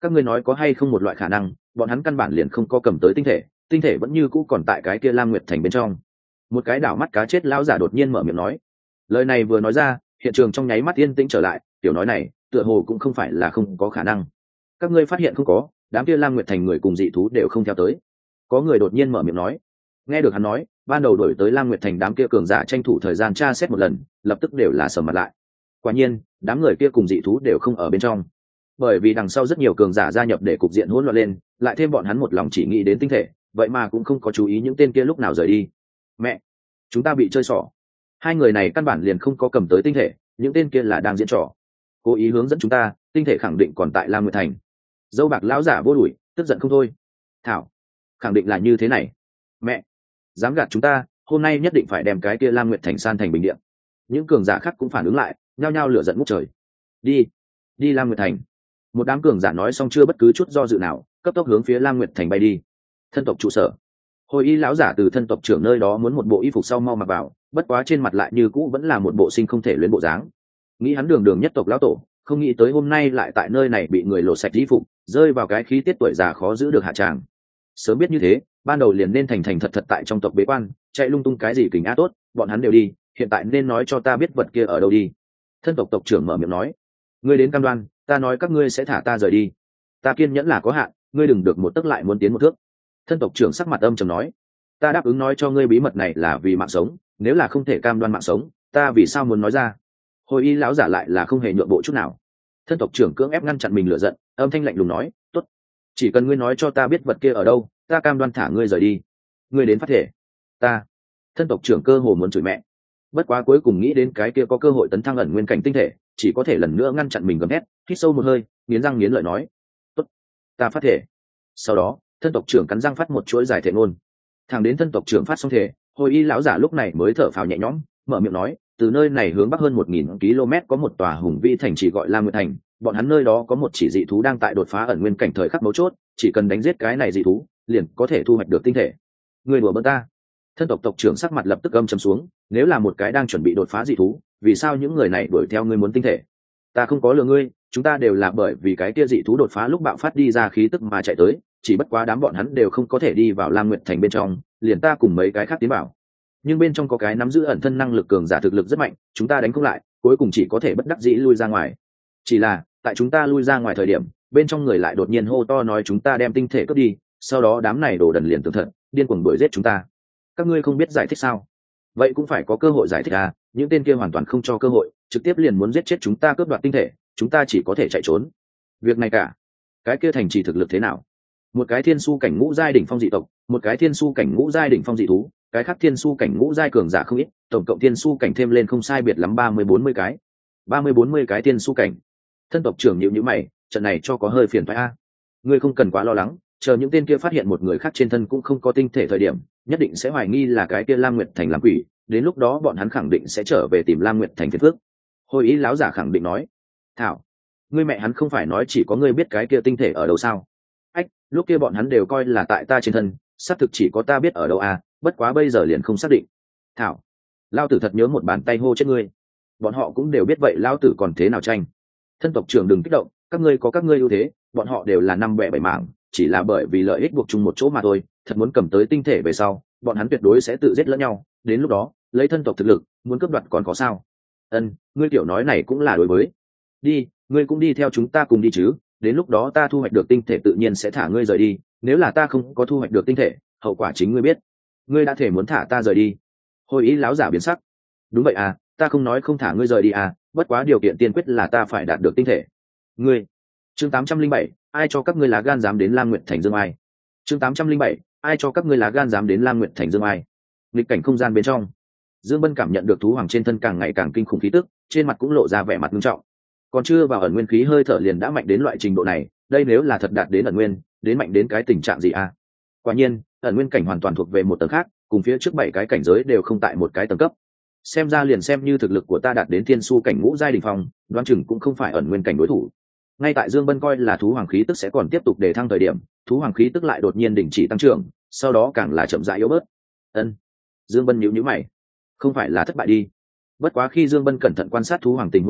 các ngươi nói có hay không một loại khả năng bọn hắn căn bản liền không có cầm tới tinh thể, tinh thể vẫn như cũ còn tại cái kia Lam Nguyệt thành bên trong. Một cái đảo mắt cá chết lão giả đột nhiên mở miệng nói. Lời này vừa nói ra, hiện trường trong nháy mắt yên tĩnh trở lại, tiểu nói này tựa hồ cũng không phải là không có khả năng. Các ngươi phát hiện không có, đám kia Lam Nguyệt thành người cùng dị thú đều không theo tới. Có người đột nhiên mở miệng nói. Nghe được hắn nói, ban đầu đổi tới Lam Nguyệt thành đám kia cường giả tranh thủ thời gian tra xét một lần, lập tức đều là sầm mặt lại. Quả nhiên, đám người kia cùng dị thú đều không ở bên trong. Bởi vì đằng sau rất nhiều cường giả gia nhập để cục diện hỗn loạn lên, lại thêm bọn hắn một lòng chỉ nghĩ đến tinh thể, vậy mà cũng không có chú ý những tên kia lúc nào rời đi. Mẹ, chúng ta bị chơi xỏ. Hai người này căn bản liền không có cầm tới tinh thể, những tên kia là đang diễn trò, cố ý hướng dẫn chúng ta, tinh thể khẳng định còn tại Lam Nguyệt thành. Dâu bạc lão giả vô đuổi, tức giận không thôi. Thảo, khẳng định là như thế này. Mẹ, dám gạt chúng ta, hôm nay nhất định phải đem cái kia Lam Nguyệt thành san thành bình địa. Những cường giả khác cũng phản ứng lại, nhao nhao lửa giận ngút trời. Đi, đi Lam Nguyệt thành. Một đám cường giả nói xong chưa bất cứ chút do dự nào, cấp tốc hướng phía Lam Nguyệt thành bay đi. Thân tộc trụ sở. Hồi y lão giả từ thân tộc trưởng nơi đó muốn một bộ y phục sau mau mặc vào, bất quá trên mặt lại như cũ vẫn là một bộ sinh không thể luyến bộ dáng. Nghĩ hắn đường đường nhất tộc lão tổ, không nghĩ tới hôm nay lại tại nơi này bị người lột sạch y phục, rơi vào cái khí tiết tuổi già khó giữ được hạ tràng. Sớm biết như thế, ban đầu liền nên thành thành thật thật tại trong tộc bế quan, chạy lung tung cái gì kình á tốt, bọn hắn đều đi, hiện tại nên nói cho ta biết vật kia ở đâu đi. Thân tộc tộc trưởng mở miệng nói. Ngươi đến cam đoan, ta nói các ngươi sẽ thả ta rời đi. Ta kiên nhẫn là có hạn, ngươi đừng được một tấc lại muốn tiến một thước. Thân tộc trưởng sắc mặt âm trầm nói. Ta đáp ứng nói cho ngươi bí mật này là vì mạng sống, nếu là không thể cam đoan mạng sống, ta vì sao muốn nói ra? Hồi y lão giả lại là không hề nhượng bộ chút nào. Thân tộc trưởng cưỡng ép ngăn chặn mình lửa giận, âm thanh lạnh lùng nói, tốt, chỉ cần ngươi nói cho ta biết vật kia ở đâu, ta cam đoan thả ngươi rời đi. Ngươi đến phát thể. Ta. Thân tộc trưởng cơ hồ muốn chửi mẹ. Bất quá cuối cùng nghĩ đến cái kia có cơ hội tấn thăng ẩn nguyên cảnh tinh thể, chỉ có thể lần nữa ngăn chặn mình gầm hét, hít sâu một hơi, nghiến răng nghiến lợi nói, tốt, ta phát thể. Sau đó, thân tộc trưởng cắn răng phát một chuỗi dài thể ngôn. Thẳng đến thân tộc trưởng phát xong thể, hồi y lão giả lúc này mới thở phào nhẹ nhõm, mở miệng nói, từ nơi này hướng bắc hơn một nghìn km có một tòa hùng vĩ thành chỉ gọi Lam Nguyệt thành, bọn hắn nơi đó có một chỉ dị thú đang tại đột phá ẩn nguyên cảnh thời khắc mấu chốt, chỉ cần đánh giết cái này dị thú, liền có thể thu hoạch được tinh thể. Người đùa bỡn ta? Thân tộc tộc trưởng sắc mặt lập tức âm trầm xuống, nếu là một cái đang chuẩn bị đột phá dị thú, vì sao những người này đuổi theo ngươi muốn tinh thể? Ta không có lừa ngươi, chúng ta đều là bởi vì cái kia dị thú đột phá lúc bạo phát đi ra khí tức mà chạy tới, chỉ bất quá đám bọn hắn đều không có thể đi vào Lam Nguyệt thành bên trong, liền ta cùng mấy cái khác tiến vào. Nhưng bên trong có cái nắm giữ ẩn thân năng lực cường giả thực lực rất mạnh, chúng ta đánh không lại, cuối cùng chỉ có thể bất đắc dĩ lui ra ngoài. Chỉ là, tại chúng ta lui ra ngoài thời điểm, bên trong người lại đột nhiên hô to nói chúng ta đem tinh thể cướp đi, sau đó đám này đổ đần liền tưởng thật, điên cuồng đuổi giết chúng ta. Các ngươi không biết giải thích sao? Vậy cũng phải có cơ hội giải thích à, những tên kia hoàn toàn không cho cơ hội, trực tiếp liền muốn giết chết chúng ta cướp đoạt tinh thể, chúng ta chỉ có thể chạy trốn. Việc này cả, cái kia thành trì thực lực thế nào? Một cái thiên su cảnh ngũ giai đỉnh phong dị tộc, một cái thiên su cảnh ngũ giai đỉnh phong dị thú, cái khác thiên su cảnh ngũ giai cường giả không ít, tổng cộng thiên su cảnh thêm lên không sai biệt lắm ba mươi bốn mươi cái. ba mươi bốn mươi cái thiên su cảnh. Thân tộc trưởng nhíu nhíu mày, trận này cho có hơi phiền phải a. Ngươi không cần quá lo lắng, chờ những tên kia phát hiện một người khác trên thân cũng không có tinh thể thời điểm, nhất định sẽ hoài nghi là cái kia Lam Nguyệt thành làm quỷ, đến lúc đó bọn hắn khẳng định sẽ trở về tìm Lam Nguyệt thành phiền phức. Hồi ý lão giả khẳng định nói. Thảo, ngươi mẹ hắn không phải nói chỉ có ngươi biết cái kia tinh thể ở đâu sao? Ách, lúc kia bọn hắn đều coi là tại ta trên thân, xác thực chỉ có ta biết ở đâu à, bất quá bây giờ liền không xác định. Thảo, lao tử thật nhớ một bàn tay hô chết ngươi. Bọn họ cũng đều biết vậy, lao tử còn thế nào tranh. Thân tộc trưởng đừng kích động, các ngươi có các ngươi ưu thế, bọn họ đều là năm bẻ bảy mảng, chỉ là bởi vì lợi ích buộc chung một chỗ mà thôi, thật muốn cầm tới tinh thể về sau, bọn hắn tuyệt đối sẽ tự giết lẫn nhau, đến lúc đó, lấy thân tộc thực lực, muốn cướp đoạt còn có sao? Ân, ngươi tiểu nói này cũng là đối với. Đi, ngươi cũng đi theo chúng ta cùng đi chứ, đến lúc đó ta thu hoạch được tinh thể tự nhiên sẽ thả ngươi rời đi, nếu là ta không có thu hoạch được tinh thể, hậu quả chính ngươi biết. Ngươi đã thể muốn thả ta rời đi. Hồi ý láo giả biến sắc. Đúng vậy à, ta không nói không thả ngươi rời đi à, bất quá điều kiện tiên quyết là ta phải đạt được tinh thể. Ngươi. Chương tám trăm linh bảy, ai cho các ngươi lá gan dám đến Lam Nguyệt thành Dương Ai? Chương tám trăm linh bảy, ai cho các ngươi lá gan dám đến Lam Nguyệt thành Dương Ai? Nghịch cảnh không gian bên trong, Dương Bân cảm nhận được thú hoàng trên thân càng ngày càng kinh khủng khí tức, trên mặt cũng lộ ra vẻ mặt nghiêm trọng. Còn chưa vào ẩn nguyên khí hơi thở liền đã mạnh đến loại trình độ này, đây nếu là thật đạt đến ẩn nguyên, đến mạnh đến cái tình trạng gì à? Quả nhiên, ẩn nguyên cảnh hoàn toàn thuộc về một tầng khác, cùng phía trước bảy cái cảnh giới đều không tại một cái tầng cấp. Xem ra liền xem như thực lực của ta đạt đến thiên su cảnh ngũ giai đỉnh phong, đoán chừng cũng không phải ẩn nguyên cảnh đối thủ. Ngay tại Dương Bân coi là thú hoàng khí tức sẽ còn tiếp tục đề thăng thời điểm, thú hoàng khí tức lại đột nhiên đình chỉ tăng trưởng, sau đó càng là chậm rãi yếu bớt. Ân. Dương Bân nhíu nhíu mày, không phải là thất bại đi. Bất quá khi Dương Bân cẩn thận quan sát thú hoàng tình huống lúc,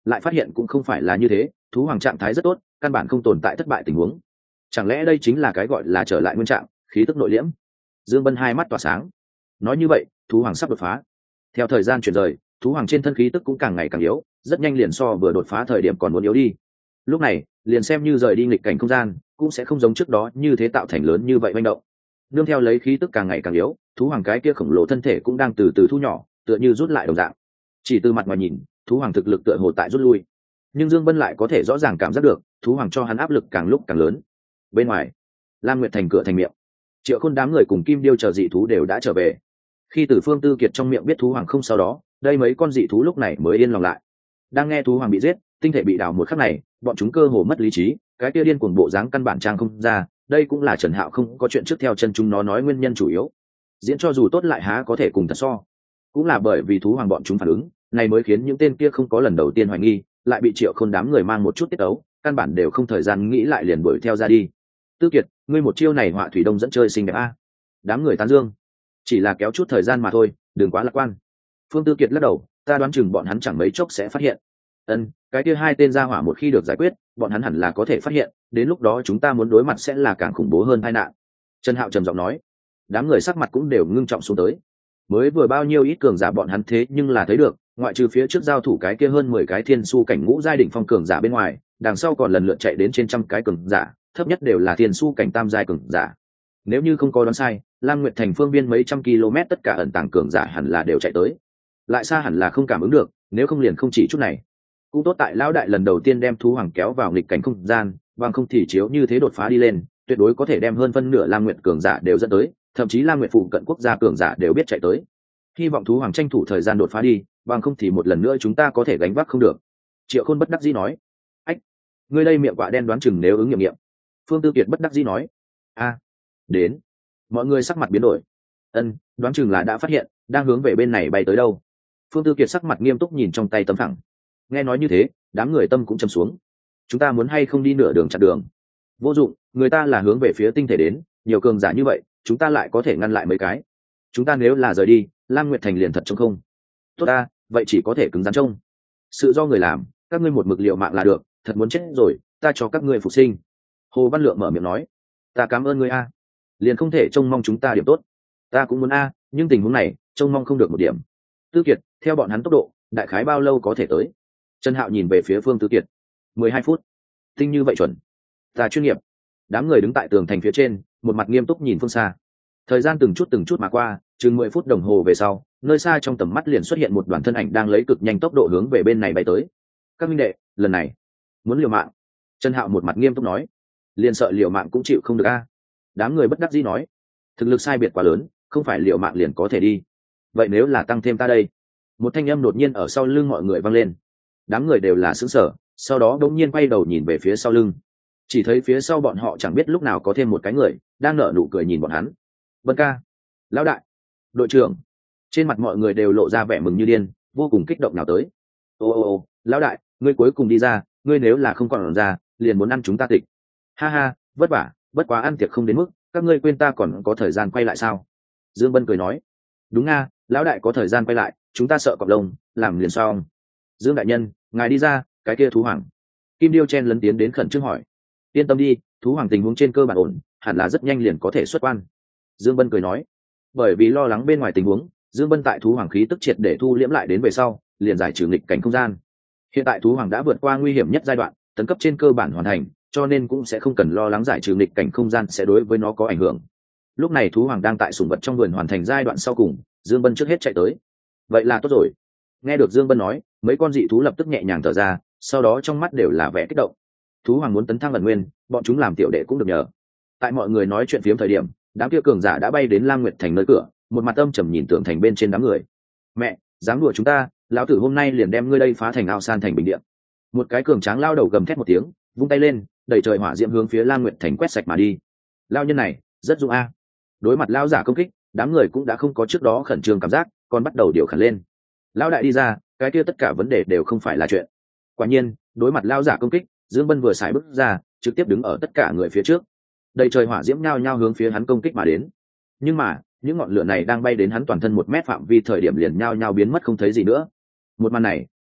lại phát hiện cũng không phải là như thế, thú hoàng trạng thái rất tốt, căn bản không tồn tại thất bại tình huống. Chẳng lẽ đây chính là cái gọi là trở lại nguyên trạng, khí tức nội liễm? Dương Bân hai mắt tỏa sáng. Nói như vậy, thú hoàng sắp đột phá. Theo thời gian chuyển rời, thú hoàng trên thân khí tức cũng càng ngày càng yếu, rất nhanh liền so vừa đột phá thời điểm còn muốn yếu đi. Lúc này, liền xem như rời đi nghịch cảnh không gian, cũng sẽ không giống trước đó như thế tạo thành lớn như vậy manh động. Nương theo lấy khí tức càng ngày càng yếu, thú hoàng cái kia khổng lồ thân thể cũng đang từ từ thu nhỏ, tựa như rút lại đồng dạng. Chỉ từ mặt ngoài nhìn, thú hoàng thực lực tựa hồ tại rút lui, nhưng Dương Bân lại có thể rõ ràng cảm giác được, thú hoàng cho hắn áp lực càng lúc càng lớn. Bên ngoài, Lam Nguyệt thành cửa thành miệng, Triệu Khôn đám người cùng Kim Điêu chờ dị thú đều đã trở về. Khi Tử Phương Tư Kiệt trong miệng biết thú hoàng không sau đó, đây mấy con dị thú lúc này mới yên lòng lại. Đang nghe thú hoàng bị giết, tinh thể bị đào một khắc này, bọn chúng cơ hồ mất lý trí, cái kia điên cuồng bộ dáng căn bản trang không ra, đây cũng là Trần Hạo không có chuyện trước theo chân chúng nó nói nguyên nhân chủ yếu. Diễn cho dù tốt lại há có thể cùng thật so. Cũng là bởi vì thú hoàng bọn chúng phản ứng, này mới khiến những tên kia không có lần đầu tiên hoài nghi, lại bị Triệu Khôn đám người mang một chút tiết ấu, căn bản đều không thời gian nghĩ lại liền đuổi theo ra đi. Tư Kiệt, ngươi một chiêu này họa thủy đông dẫn chơi xinh đẹp a. Đám người tán dương. Chỉ là kéo chút thời gian mà thôi, đừng quá lạc quan. Phương Tư Kiệt lắc đầu, ta đoán chừng bọn hắn chẳng mấy chốc sẽ phát hiện. Ân, cái kia hai tên gia hỏa một khi được giải quyết, bọn hắn hẳn là có thể phát hiện, đến lúc đó chúng ta muốn đối mặt sẽ là càng khủng bố hơn tai nạn. Trần Hạo trầm giọng nói. Đám người sắc mặt cũng đều ngưng trọng xuống tới. Mới vừa bao nhiêu ít cường giả bọn hắn thế nhưng là thấy được, ngoại trừ phía trước giao thủ cái kia hơn mười cái thiên su cảnh ngũ giai đỉnh phong cường giả bên ngoài, đằng sau còn lần lượt chạy đến trên trăm cái cường giả, thấp nhất đều là thiên su cảnh tam giai cường giả. Nếu như không có đoán sai, Lam Nguyệt thành phương biên mấy trăm km tất cả ẩn tàng cường giả hẳn là đều chạy tới. Lại xa hẳn là không cảm ứng được, nếu không liền không chỉ chút này. Cũng tốt tại lão đại lần đầu tiên đem thú hoàng kéo vào nghịch cảnh không gian, bằng không thì chiếu như thế đột phá đi lên, tuyệt đối có thể đem hơn phân nửa Lam Nguyệt cường giả đều dẫn tới, thậm chí Lam Nguyệt phụ cận quốc gia cường giả đều biết chạy tới. Hy vọng thú hoàng tranh thủ thời gian đột phá đi, bằng không thì một lần nữa chúng ta có thể gánh vác không được. Triệu Khôn bất đắc dĩ nói. Ách, ngươi đây miệng quạ đen đoán chừng nếu ứng nghiệm nghiệm. Phương Tư Kiệt bất đắc dĩ nói. A, đến. Mọi người sắc mặt biến đổi. Ân, đoán chừng là đã phát hiện, đang hướng về bên này bay tới đâu. Phương Tư Kiệt sắc mặt nghiêm túc nhìn trong tay tấm phẳng. Nghe nói như thế, đám người tâm cũng trầm xuống. Chúng ta muốn hay không đi nửa đường chặn đường? Vô dụng, người ta là hướng về phía tinh thể đến, nhiều cường giả như vậy, chúng ta lại có thể ngăn lại mấy cái. Chúng ta nếu là rời đi, Lam Nguyệt thành liền thật trống không. Tốt ta, vậy chỉ có thể cứng rắn trông. Sự do người làm, các ngươi một mực liệu mạng là được, thật muốn chết rồi, ta cho các ngươi phục sinh. Hồ Văn Lượng mở miệng nói. Ta cảm ơn ngươi a. Liền không thể trông mong chúng ta điểm tốt. Ta cũng muốn a, nhưng tình huống này, trông mong không được một điểm. Tư Kiệt, theo bọn hắn tốc độ, đại khái bao lâu có thể tới? Trần Hạo nhìn về phía Phương Tư Kiệt. Mười hai phút. Tinh như vậy chuẩn. Ta chuyên nghiệp. Đám người đứng tại tường thành phía trên, một mặt nghiêm túc nhìn phương xa. Thời gian từng chút từng chút mà qua, chừng mười phút đồng hồ về sau, nơi xa trong tầm mắt liền xuất hiện một đoàn thân ảnh đang lấy cực nhanh tốc độ hướng về bên này bay tới. Các minh đệ, lần này muốn liều mạng. Trần Hạo một mặt nghiêm túc nói. Liền sợ liều mạng cũng chịu không được a. Đám người bất đắc dĩ nói. Thực lực sai biệt quá lớn, không phải liều mạng liền có thể đi. Vậy nếu là tăng thêm ta đây? Một thanh âm đột nhiên ở sau lưng mọi người vang lên. Đám người đều là sững sờ, sau đó đột nhiên quay đầu nhìn về phía sau lưng. Chỉ thấy phía sau bọn họ chẳng biết lúc nào có thêm một cái người đang nở nụ cười nhìn bọn hắn. Vân ca, lão đại, đội trưởng. Trên mặt mọi người đều lộ ra vẻ mừng như điên, vô cùng kích động nào tới. Ô ô ô, lão đại, ngươi cuối cùng đi ra, ngươi nếu là không còn ra, liền muốn ăn chúng ta tịch. Ha ha, vất vả, bất quá ăn tiệc không đến mức, các ngươi quên ta còn có thời gian quay lại sao? Dương Bân cười nói. Đúng nga, lão đại có thời gian quay lại, chúng ta sợ cọp lông, làm liền xong. Dương đại nhân, ngài đi ra, cái kia thú hoàng. Kim Điêu chen lấn tiến đến khẩn trương hỏi. Yên tâm đi, thú hoàng tình huống trên cơ bản ổn, hẳn là rất nhanh liền có thể xuất quan. Dương Bân cười nói. Bởi vì lo lắng bên ngoài tình huống, Dương Bân tại thú hoàng khí tức triệt để thu liễm lại đến về sau, liền giải trừ nghịch cảnh không gian. Hiện tại thú hoàng đã vượt qua nguy hiểm nhất giai đoạn, tấn cấp trên cơ bản hoàn thành, cho nên cũng sẽ không cần lo lắng giải trừ nghịch cảnh không gian sẽ đối với nó có ảnh hưởng. Lúc này thú hoàng đang tại sủng vật trong vườn hoàn thành giai đoạn sau cùng, Dương Bân trước hết chạy tới. Vậy là tốt rồi. Nghe được Dương Bân nói, mấy con dị thú lập tức nhẹ nhàng thở ra, sau đó trong mắt đều là vẻ kích động. Thú hoàng muốn tấn thăng ẩn nguyên, bọn chúng làm tiểu đệ cũng được nhờ. Tại mọi người nói chuyện phiếm thời điểm, đám kia cường giả đã bay đến Lam Nguyệt thành nơi cửa, một mặt âm trầm nhìn tường thành bên trên đám người. Mẹ, dám đùa chúng ta, lão tử hôm nay liền đem ngươi đây phá thành ao san thành bình địa. Một cái cường tráng lao đầu gầm thét một tiếng, vung tay lên, đẩy trời hỏa diễm hướng phía Lam Nguyệt thành quét sạch mà đi. Lao nhân này rất dũng a. Đối mặt lao giả công kích, đám người cũng đã không có trước đó khẩn trương cảm giác, còn bắt đầu điều khẩn lên. Lao đại đi ra, cái kia tất cả vấn đề đều không phải là chuyện. Quả nhiên, đối mặt lao giả công kích, Dương Bân vừa xài bước ra, trực tiếp đứng ở tất cả người phía trước. Đầy trời hỏa diễm nhao nhao hướng phía hắn công kích mà đến. Nhưng mà, những ngọn lửa này đang bay đến hắn toàn thân một mét phạm vi thời điểm liền nhao nhao biến mất không thấy gì nữa. Một màn này,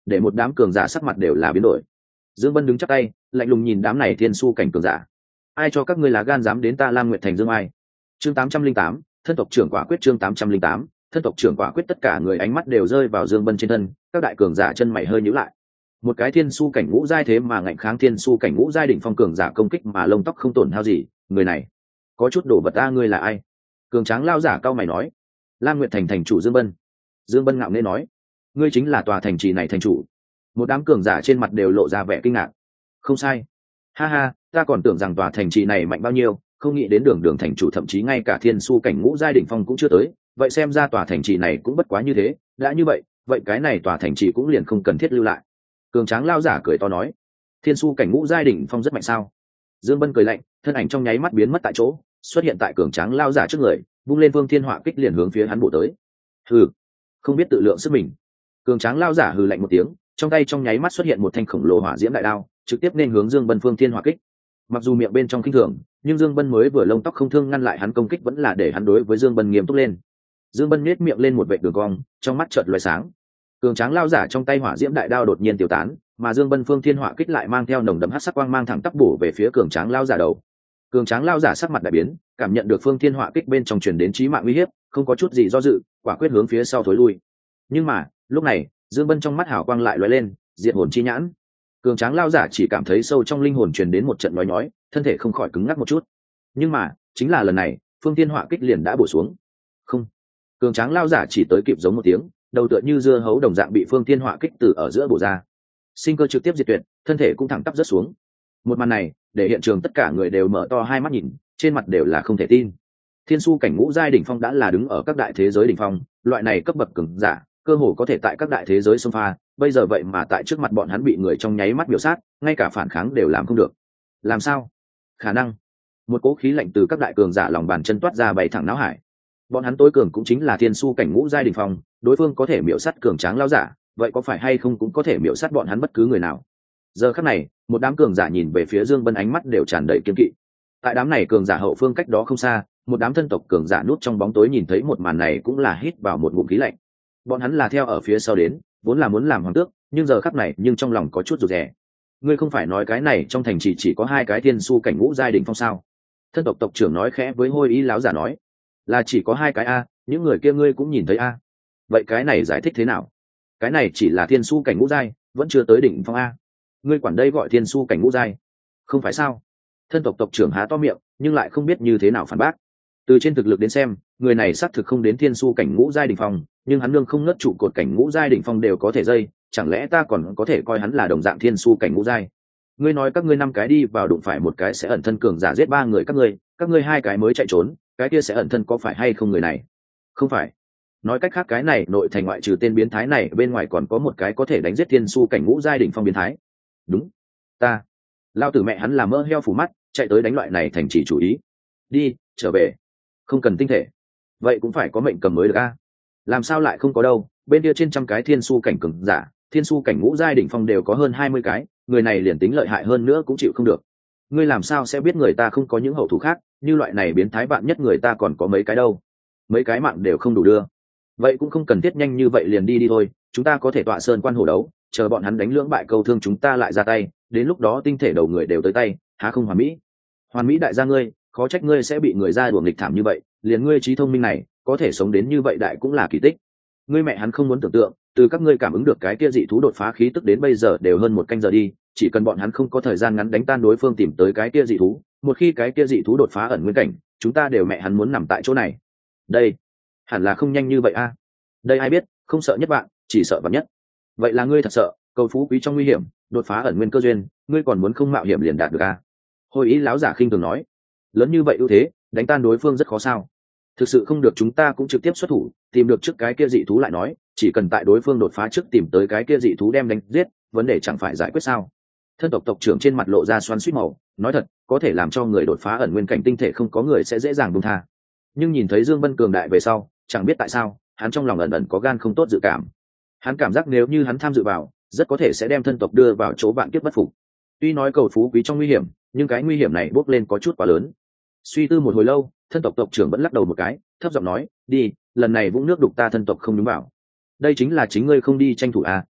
để một đám cường giả sắc mặt đều là biến đổi. Dương Bân đứng chắp tay lạnh lùng nhìn đám này thiên su cảnh cường giả. Ai cho các ngươi là gan dám đến ta Lam Nguyệt Thành Dương Ai? Chương tám trăm linh tám, thân tộc trưởng quả quyết. Chương tám trăm linh tám, thân tộc trưởng quả quyết. Tất cả người ánh mắt đều rơi vào Dương Bân trên thân, các đại cường giả chân mày hơi nhíu lại. Một cái thiên su cảnh ngũ giai thế mà ngạnh kháng thiên su cảnh ngũ giai đỉnh phong cường giả công kích mà lông tóc không tổn hao gì, người này có chút đồ vật ta. Ngươi là ai? Cường tráng lao giả cao mày nói. Lam Nguyệt Thành thành chủ Dương Bân. Dương Bân ngạo nghễ nói, ngươi chính là tòa thành trì này thành chủ. Một đám cường giả trên mặt đều lộ ra vẻ kinh ngạc. Không sai, ha ha, ta còn tưởng rằng tòa thành trì này mạnh bao nhiêu, không nghĩ đến đường đường thành chủ thậm chí ngay cả thiên su cảnh ngũ giai đỉnh phong cũng chưa tới. Vậy xem ra tòa thành trì này cũng bất quá như thế. Đã như vậy, vậy cái này tòa thành trì cũng liền không cần thiết lưu lại. Cường tráng lao giả cười to nói, thiên su cảnh ngũ giai đỉnh phong rất mạnh sao? Dương Bân cười lạnh, thân ảnh trong nháy mắt biến mất tại chỗ, xuất hiện tại cường tráng lao giả trước người, vung lên vương thiên họa kích liền hướng phía hắn bổ tới. Hừ, không biết tự lượng sức mình. Cường tráng lao giả hừ lạnh một tiếng, trong tay trong nháy mắt xuất hiện một thanh khổng lồ hỏa diễm đại đao, trực tiếp nên hướng Dương Bân phương thiên hỏa kích. Mặc dù miệng bên trong khinh thường, nhưng Dương Bân mới vừa lông tóc không thương ngăn lại hắn công kích vẫn là để hắn đối với Dương Bân nghiêm túc lên. Dương Bân nhếch miệng lên một vệt đường cong, trong mắt chợt lóe sáng. Cường tráng lao giả trong tay hỏa diễm đại đao đột nhiên tiêu tán, mà Dương Bân phương thiên hỏa kích lại mang theo nồng đậm hắc sắc quang mang thẳng tắp bổ về phía cường tráng lao giả đầu. Cường tráng lao giả sắc mặt đại biến, cảm nhận được phương thiên hỏa kích bên trong truyền đến chí mạng uy hiếp, không có chút gì do dự, quả quyết hướng phía sau thối lui. Nhưng mà lúc này Dương Bân trong mắt hào quang lại lóe lên, diệt hồn chi nhãn. Cường tráng lao giả chỉ cảm thấy sâu trong linh hồn truyền đến một trận nói nhói, thân thể không khỏi cứng ngắc một chút. Nhưng mà chính là lần này phương thiên hỏa kích liền đã bổ xuống. Không, cường tráng lao giả chỉ tới kịp giống một tiếng, đầu tựa như dưa hấu đồng dạng bị phương thiên hỏa kích từ ở giữa bổ ra, sinh cơ trực tiếp diệt tuyệt, thân thể cũng thẳng tắp rớt xuống. Một màn này để hiện trường tất cả người đều mở to hai mắt nhìn, trên mặt đều là không thể tin. Thiên su cảnh ngũ giai đỉnh phong đã là đứng ở các đại thế giới đỉnh phong, loại này cấp bậc cường giả cơ hồ có thể tại các đại thế giới xông pha, bây giờ vậy mà tại trước mặt bọn hắn bị người trong nháy mắt biểu sát, ngay cả phản kháng đều làm không được. Làm sao? Khả năng. Một cỗ khí lạnh từ các đại cường giả lòng bàn chân toát ra bay thẳng não hải. Bọn hắn tối cường cũng chính là thiên su cảnh ngũ giai đỉnh phong, đối phương có thể miểu sát cường tráng lao giả, vậy có phải hay không cũng có thể miểu sát bọn hắn bất cứ người nào. Giờ khắc này một đám cường giả nhìn về phía Dương Bân ánh mắt đều tràn đầy kiên kỵ. Tại đám này cường giả hậu phương cách đó không xa, một đám thân tộc cường giả núp trong bóng tối nhìn thấy một màn này cũng là hít vào một ngụm khí lạnh. Bọn hắn là theo ở phía sau đến, vốn là muốn làm hoàng tước, nhưng giờ khắc này nhưng trong lòng có chút rụt rè. Ngươi không phải nói cái này trong thành chỉ chỉ có hai cái thiên su cảnh ngũ giai đỉnh phong sao? Thân tộc tộc trưởng nói khẽ với Hôi Ý láo giả nói, là chỉ có hai cái a, những người kia ngươi cũng nhìn thấy a. Vậy cái này giải thích thế nào? Cái này chỉ là thiên su cảnh ngũ giai, vẫn chưa tới đỉnh phong a. Ngươi quản đây gọi thiên su cảnh ngũ giai, không phải sao? Thân tộc tộc trưởng há to miệng, nhưng lại không biết như thế nào phản bác. Từ trên thực lực đến xem, người này xác thực không đến thiên su cảnh ngũ giai đỉnh phong, nhưng hắn nương không ngất trụ cột cảnh ngũ giai đỉnh phong đều có thể dây, chẳng lẽ ta còn có thể coi hắn là đồng dạng thiên su cảnh ngũ giai? Ngươi nói các ngươi năm cái đi vào đụng phải một cái sẽ ẩn thân cường giả giết ba người các ngươi, các ngươi hai cái mới chạy trốn, cái kia sẽ ẩn thân có phải hay không người này? Không phải. Nói cách khác cái này nội thành ngoại trừ tên biến thái này bên ngoài còn có một cái có thể đánh giết thiên su cảnh ngũ giai đỉnh phong biến thái. Đúng, ta. Lao tử mẹ hắn là mơ heo phủ mắt, chạy tới đánh loại này thành chỉ chủ ý. Đi, trở về. Không cần tinh thể. Vậy cũng phải có mệnh cầm mới được a. Làm sao lại không có đâu, bên kia trên trăm cái thiên su cảnh cường giả, thiên su cảnh ngũ giai đỉnh phong đều có hơn hai mươi cái, người này liền tính lợi hại hơn nữa cũng chịu không được. Ngươi làm sao sẽ biết người ta không có những hậu thủ khác, như loại này biến thái bạn nhất người ta còn có mấy cái đâu. Mấy cái mạng đều không đủ đưa. Vậy cũng không cần thiết nhanh như vậy liền đi đi thôi, chúng ta có thể tọa sơn quan hổ đấu, chờ bọn hắn đánh lưỡng bại câu thương chúng ta lại ra tay, đến lúc đó tinh thể đầu người đều tới tay, há không hoàn mỹ? Hoàn mỹ đại gia ngươi, khó trách ngươi sẽ bị người ra đùa nghịch thảm như vậy, liền ngươi trí thông minh này, có thể sống đến như vậy đại cũng là kỳ tích. Ngươi mẹ hắn không muốn tưởng tượng, từ các ngươi cảm ứng được cái kia dị thú đột phá khí tức đến bây giờ đều hơn một canh giờ đi, chỉ cần bọn hắn không có thời gian ngắn đánh tan đối phương tìm tới cái kia dị thú, một khi cái kia dị thú đột phá ẩn nguyên cảnh, chúng ta đều mẹ hắn muốn nằm tại chỗ này. Đây, hẳn là không nhanh như vậy a. Đây ai biết, không sợ nhất bạn, chỉ sợ vạn nhất. Vậy là ngươi thật sợ, cầu phú quý trong nguy hiểm, đột phá ẩn nguyên cơ duyên, ngươi còn muốn không mạo hiểm liền đạt được a? Hồi Ý láo giả khinh thường nói, lớn như vậy ưu thế, đánh tan đối phương rất khó sao? Thực sự không được chúng ta cũng trực tiếp xuất thủ, tìm được trước cái kia dị thú lại nói, chỉ cần tại đối phương đột phá trước tìm tới cái kia dị thú đem đánh giết, vấn đề chẳng phải giải quyết sao? Thân tộc tộc trưởng trên mặt lộ ra xoắn xuýt màu, nói thật, có thể làm cho người đột phá ẩn nguyên cảnh tinh thể không có người sẽ dễ dàng buông tha. Nhưng nhìn thấy Dương Bân cường đại về sau, chẳng biết tại sao, hắn trong lòng ẩn ẩn có gan không tốt dự cảm. Hắn cảm giác nếu như hắn tham dự vào, rất có thể sẽ đem thân tộc đưa vào chỗ vạn kiếp bất phục. Tuy nói cầu phú quý trong nguy hiểm, nhưng cái nguy hiểm này bốc lên có chút quá lớn. Suy tư một hồi lâu, thân tộc tộc trưởng vẫn lắc đầu một cái, thấp giọng nói, đi, lần này vũng nước đục ta thân tộc không đúng vào. Đây chính là chính ngươi không đi tranh thủ à,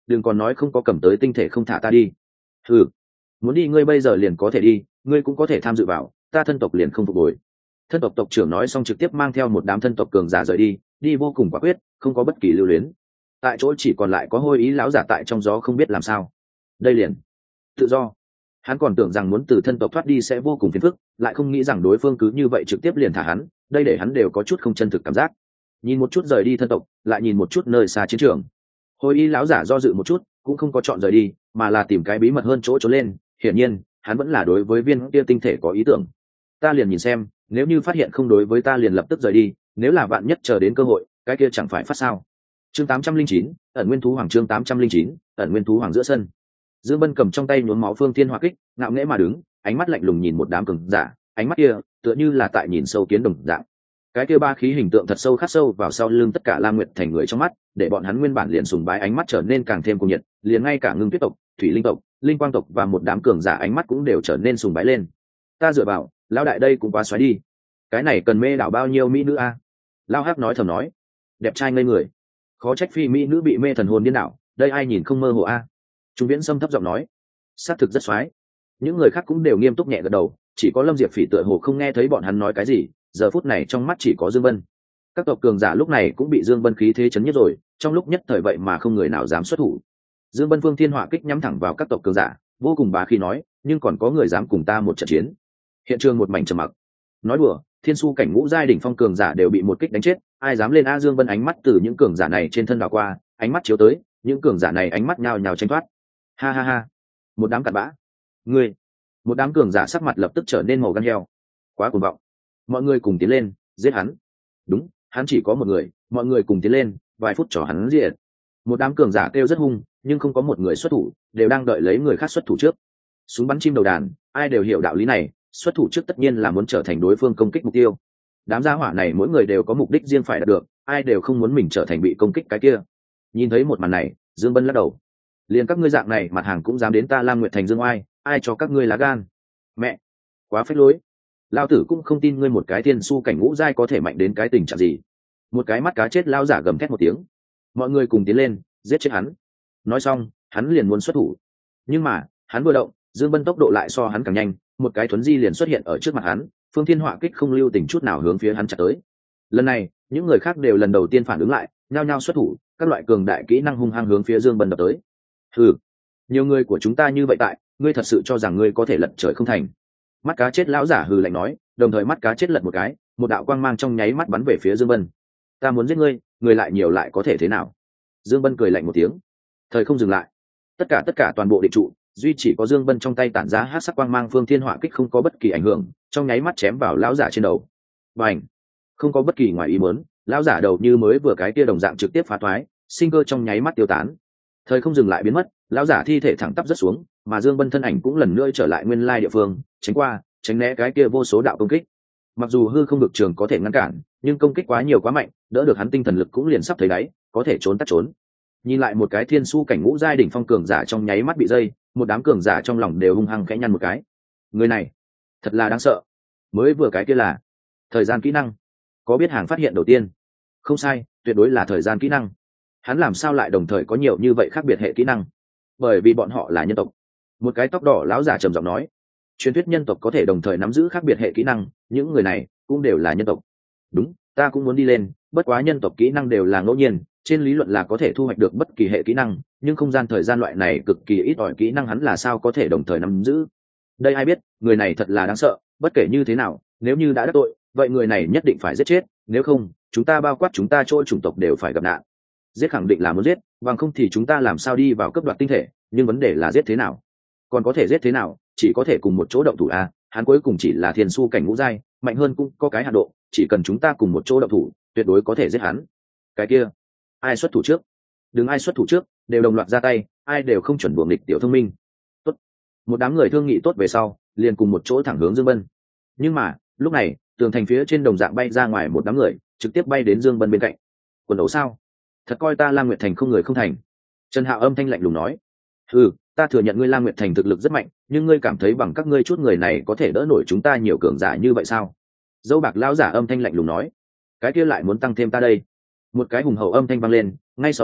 đừng còn nói không có cầm tới tinh thể không thả ta đi. Ừ, muốn đi ngươi bây giờ liền có thể đi, ngươi cũng có thể tham dự vào, ta thân tộc liền không phục hồi. Thân tộc tộc trưởng nói xong trực tiếp mang theo một đám thân tộc cường giả rời đi, đi vô cùng quả quyết, không có bất kỳ lưu luyến. Tại chỗ chỉ còn lại có Hôi Ý lão giả tại trong gió không biết làm sao. Đây liền tự do. Hắn còn tưởng rằng muốn từ thân tộc thoát đi sẽ vô cùng phiền phức, lại không nghĩ rằng đối phương cứ như vậy trực tiếp liền thả hắn, đây để hắn đều có chút không chân thực cảm giác. Nhìn một chút rời đi thân tộc, lại nhìn một chút nơi xa chiến trường. Hôi Y lão giả do dự một chút, cũng không có chọn rời đi, mà là tìm cái bí mật hơn chỗ trốn lên. Hiển nhiên, hắn vẫn là đối với viên kia tinh thể có ý tưởng. Ta liền nhìn xem, nếu như phát hiện không đối với ta liền lập tức rời đi, nếu là vạn nhất chờ đến cơ hội, cái kia chẳng phải phát sao. Chương tám trăm linh chín, ẩn nguyên thú hoàng. Chương tám trăm linh chín, ẩn nguyên thú hoàng. Giữa sân, Dương Bân cầm trong tay nhuốm máu phương thiên hỏa kích, ngạo nghễ mà đứng, ánh mắt lạnh lùng nhìn một đám cường giả, ánh mắt kia tựa như là tại nhìn sâu kiến đồng dạng. Cái kia ba khí hình tượng thật sâu khắc sâu vào sau lưng tất cả Lam Nguyệt thành người trong mắt, để bọn hắn nguyên bản liền sùng bái ánh mắt trở nên càng thêm cuồng nhiệt, liền ngay cả Ngưng Tuyết tộc, Thủy Linh tộc, Linh Quang tộc và một đám cường giả ánh mắt cũng đều trở nên sùng bái lên. Ta dựa vào, lão đại đây cũng quá xoáy đi. Cái này cần mê đảo bao nhiêu mỹ nữ a? Lão Hắc nói thầm nói, đẹp trai ngây người. Khó trách phi mỹ nữ bị mê thần hồn điên đảo, đây ai nhìn không mơ hồ a? Trung Viễn Sâm thấp giọng nói, xác thực rất xoáy. Những người khác cũng đều nghiêm túc nhẹ gật đầu, chỉ có Lâm Diệp Phỉ tựa hồ không nghe thấy bọn hắn nói cái gì, giờ phút này trong mắt chỉ có Dương Vân. Các tộc cường giả lúc này cũng bị Dương Vân khí thế chấn nhất rồi, trong lúc nhất thời vậy mà không người nào dám xuất thủ. Dương Vân Phương Thiên Hỏa kích nhắm thẳng vào các tộc cường giả, vô cùng bá khí nói, nhưng còn có người dám cùng ta một trận chiến. Hiện trường một mảnh trầm mặc. Nói đùa, thiên su cảnh ngũ giai đỉnh phong cường giả đều bị một kích đánh chết, ai dám lên a? Dương Vân ánh mắt từ những cường giả này trên thân đảo qua, ánh mắt chiếu tới, những cường giả này ánh mắt nhào nhào tranh thoát. Ha ha ha, một đám cặn bã. Ngươi, một đám cường giả sắc mặt lập tức trở nên màu gan heo. Quá cuồng vọng. Mọi người cùng tiến lên, giết hắn. Đúng, hắn chỉ có một người, mọi người cùng tiến lên, vài phút cho hắn diệt. Một đám cường giả kêu rất hung, nhưng không có một người xuất thủ, đều đang đợi lấy người khác xuất thủ trước. Súng bắn chim đầu đàn, ai đều hiểu đạo lý này, xuất thủ trước tất nhiên là muốn trở thành đối phương công kích mục tiêu. Đám gia hỏa này mỗi người đều có mục đích riêng phải đạt được, ai đều không muốn mình trở thành bị công kích cái kia. Nhìn thấy một màn này, Dương Bân lắc đầu. Liền các ngươi dạng này mặt hàng cũng dám đến ta Lam Nguyệt thành dương oai, ai cho các ngươi lá gan? Mẹ, quá phách lối. Lao tử cũng không tin ngươi một cái tiên su cảnh ngũ giai có thể mạnh đến cái tình trạng gì. Một cái mắt cá chết lao giả gầm thét một tiếng. Mọi người cùng tiến lên, giết chết hắn. Nói xong, hắn liền muốn xuất thủ. Nhưng mà, hắn vừa động, Dương Bân tốc độ lại so hắn càng nhanh, một cái thuấn di liền xuất hiện ở trước mặt hắn, Phương Thiên Hỏa kích không lưu tình chút nào hướng phía hắn chặt tới. Lần này, những người khác đều lần đầu tiên phản ứng lại, nhao nhao xuất thủ, các loại cường đại kỹ năng hung hăng hướng phía Dương Bân đập tới. Hừ, nhiều người của chúng ta như vậy tại, ngươi thật sự cho rằng ngươi có thể lật trời không thành? Mắt cá chết lão giả hừ lạnh nói, đồng thời mắt cá chết lật một cái, một đạo quang mang trong nháy mắt bắn về phía Dương Bân. Ta muốn giết ngươi, người lại nhiều lại có thể thế nào? Dương Bân cười lạnh một tiếng, thời không dừng lại, tất cả tất cả toàn bộ định trụ, duy chỉ có Dương Bân trong tay tản ra hắc sắc quang mang Phương Thiên Hỏa kích không có bất kỳ ảnh hưởng, trong nháy mắt chém vào lão giả trên đầu. Bành! Không có bất kỳ ngoài ý muốn, lão giả đầu như mới vừa cái kia đồng dạng trực tiếp phá toái, sinh cơ trong nháy mắt tiêu tán. Thời không dừng lại biến mất, lão giả thi thể thẳng tắp rất xuống, mà Dương Bân thân ảnh cũng lần nữa trở lại nguyên lai địa phương, tránh qua, tránh né cái kia vô số đạo công kích. Mặc dù hư không vực trường có thể ngăn cản, nhưng công kích quá nhiều quá mạnh, đỡ được hắn tinh thần lực cũng liền sắp thấy đáy, có thể trốn tắt trốn. Nhìn lại một cái thiên su cảnh ngũ giai đỉnh phong cường giả trong nháy mắt bị dây, một đám cường giả trong lòng đều hung hăng khẽ nhăn một cái. Người này, thật là đáng sợ. Mới vừa cái kia là thời gian kỹ năng. Có biết hàng phát hiện đầu tiên? Không sai, tuyệt đối là thời gian kỹ năng. Hắn làm sao lại đồng thời có nhiều như vậy khác biệt hệ kỹ năng? Bởi vì bọn họ là nhân tộc. Một cái tóc đỏ lão giả trầm giọng nói, truyền thuyết nhân tộc có thể đồng thời nắm giữ khác biệt hệ kỹ năng, những người này cũng đều là nhân tộc. Đúng, ta cũng muốn đi lên, bất quá nhân tộc kỹ năng đều là ngẫu nhiên, trên lý luận là có thể thu hoạch được bất kỳ hệ kỹ năng, nhưng không gian thời gian loại này cực kỳ ít ỏi kỹ năng hắn là sao có thể đồng thời nắm giữ? Đây ai biết, người này thật là đáng sợ, bất kể như thế nào, nếu như đã đắc tội, vậy người này nhất định phải giết chết, nếu không, chúng ta bao quát chúng ta chỗ chủng tộc đều phải gặp nạn. Giết khẳng định là muốn giết, bằng không thì chúng ta làm sao đi vào cấp đoạt tinh thể, nhưng vấn đề là giết thế nào? Còn có thể giết thế nào, chỉ có thể cùng một chỗ động thủ a, hắn cuối cùng chỉ là thiên su cảnh ngũ giai, mạnh hơn cũng có cái hạn độ, chỉ cần chúng ta cùng một chỗ động thủ, tuyệt đối có thể giết hắn. Cái kia, ai xuất thủ trước? Đừng ai xuất thủ trước, đều đồng loạt ra tay, ai đều không chuẩn buồng địch tiểu thông minh. Tốt. Một đám người thương nghị tốt về sau, liền cùng một chỗ thẳng hướng Dương Bân. Nhưng mà, lúc này, tường thành phía trên đồng dạng bay ra ngoài một đám người, trực tiếp bay đến Dương Bân bên cạnh. Quần đấu sao? Thật coi ta Lam Nguyệt thành không người không thành. Trần Hạo âm thanh lạnh lùng nói, ừ, ta thừa nhận ngươi Lam Nguyệt thành thực lực rất mạnh, nhưng ngươi cảm thấy bằng các ngươi chút người này có thể đỡ nổi chúng ta nhiều cường giả như vậy sao? Dâu bạc lão giả âm thanh lạnh lùng nói, cái kia lại muốn tăng thêm ta đây. Một cái hùng hậu âm thanh vang lên, ngay sau đó,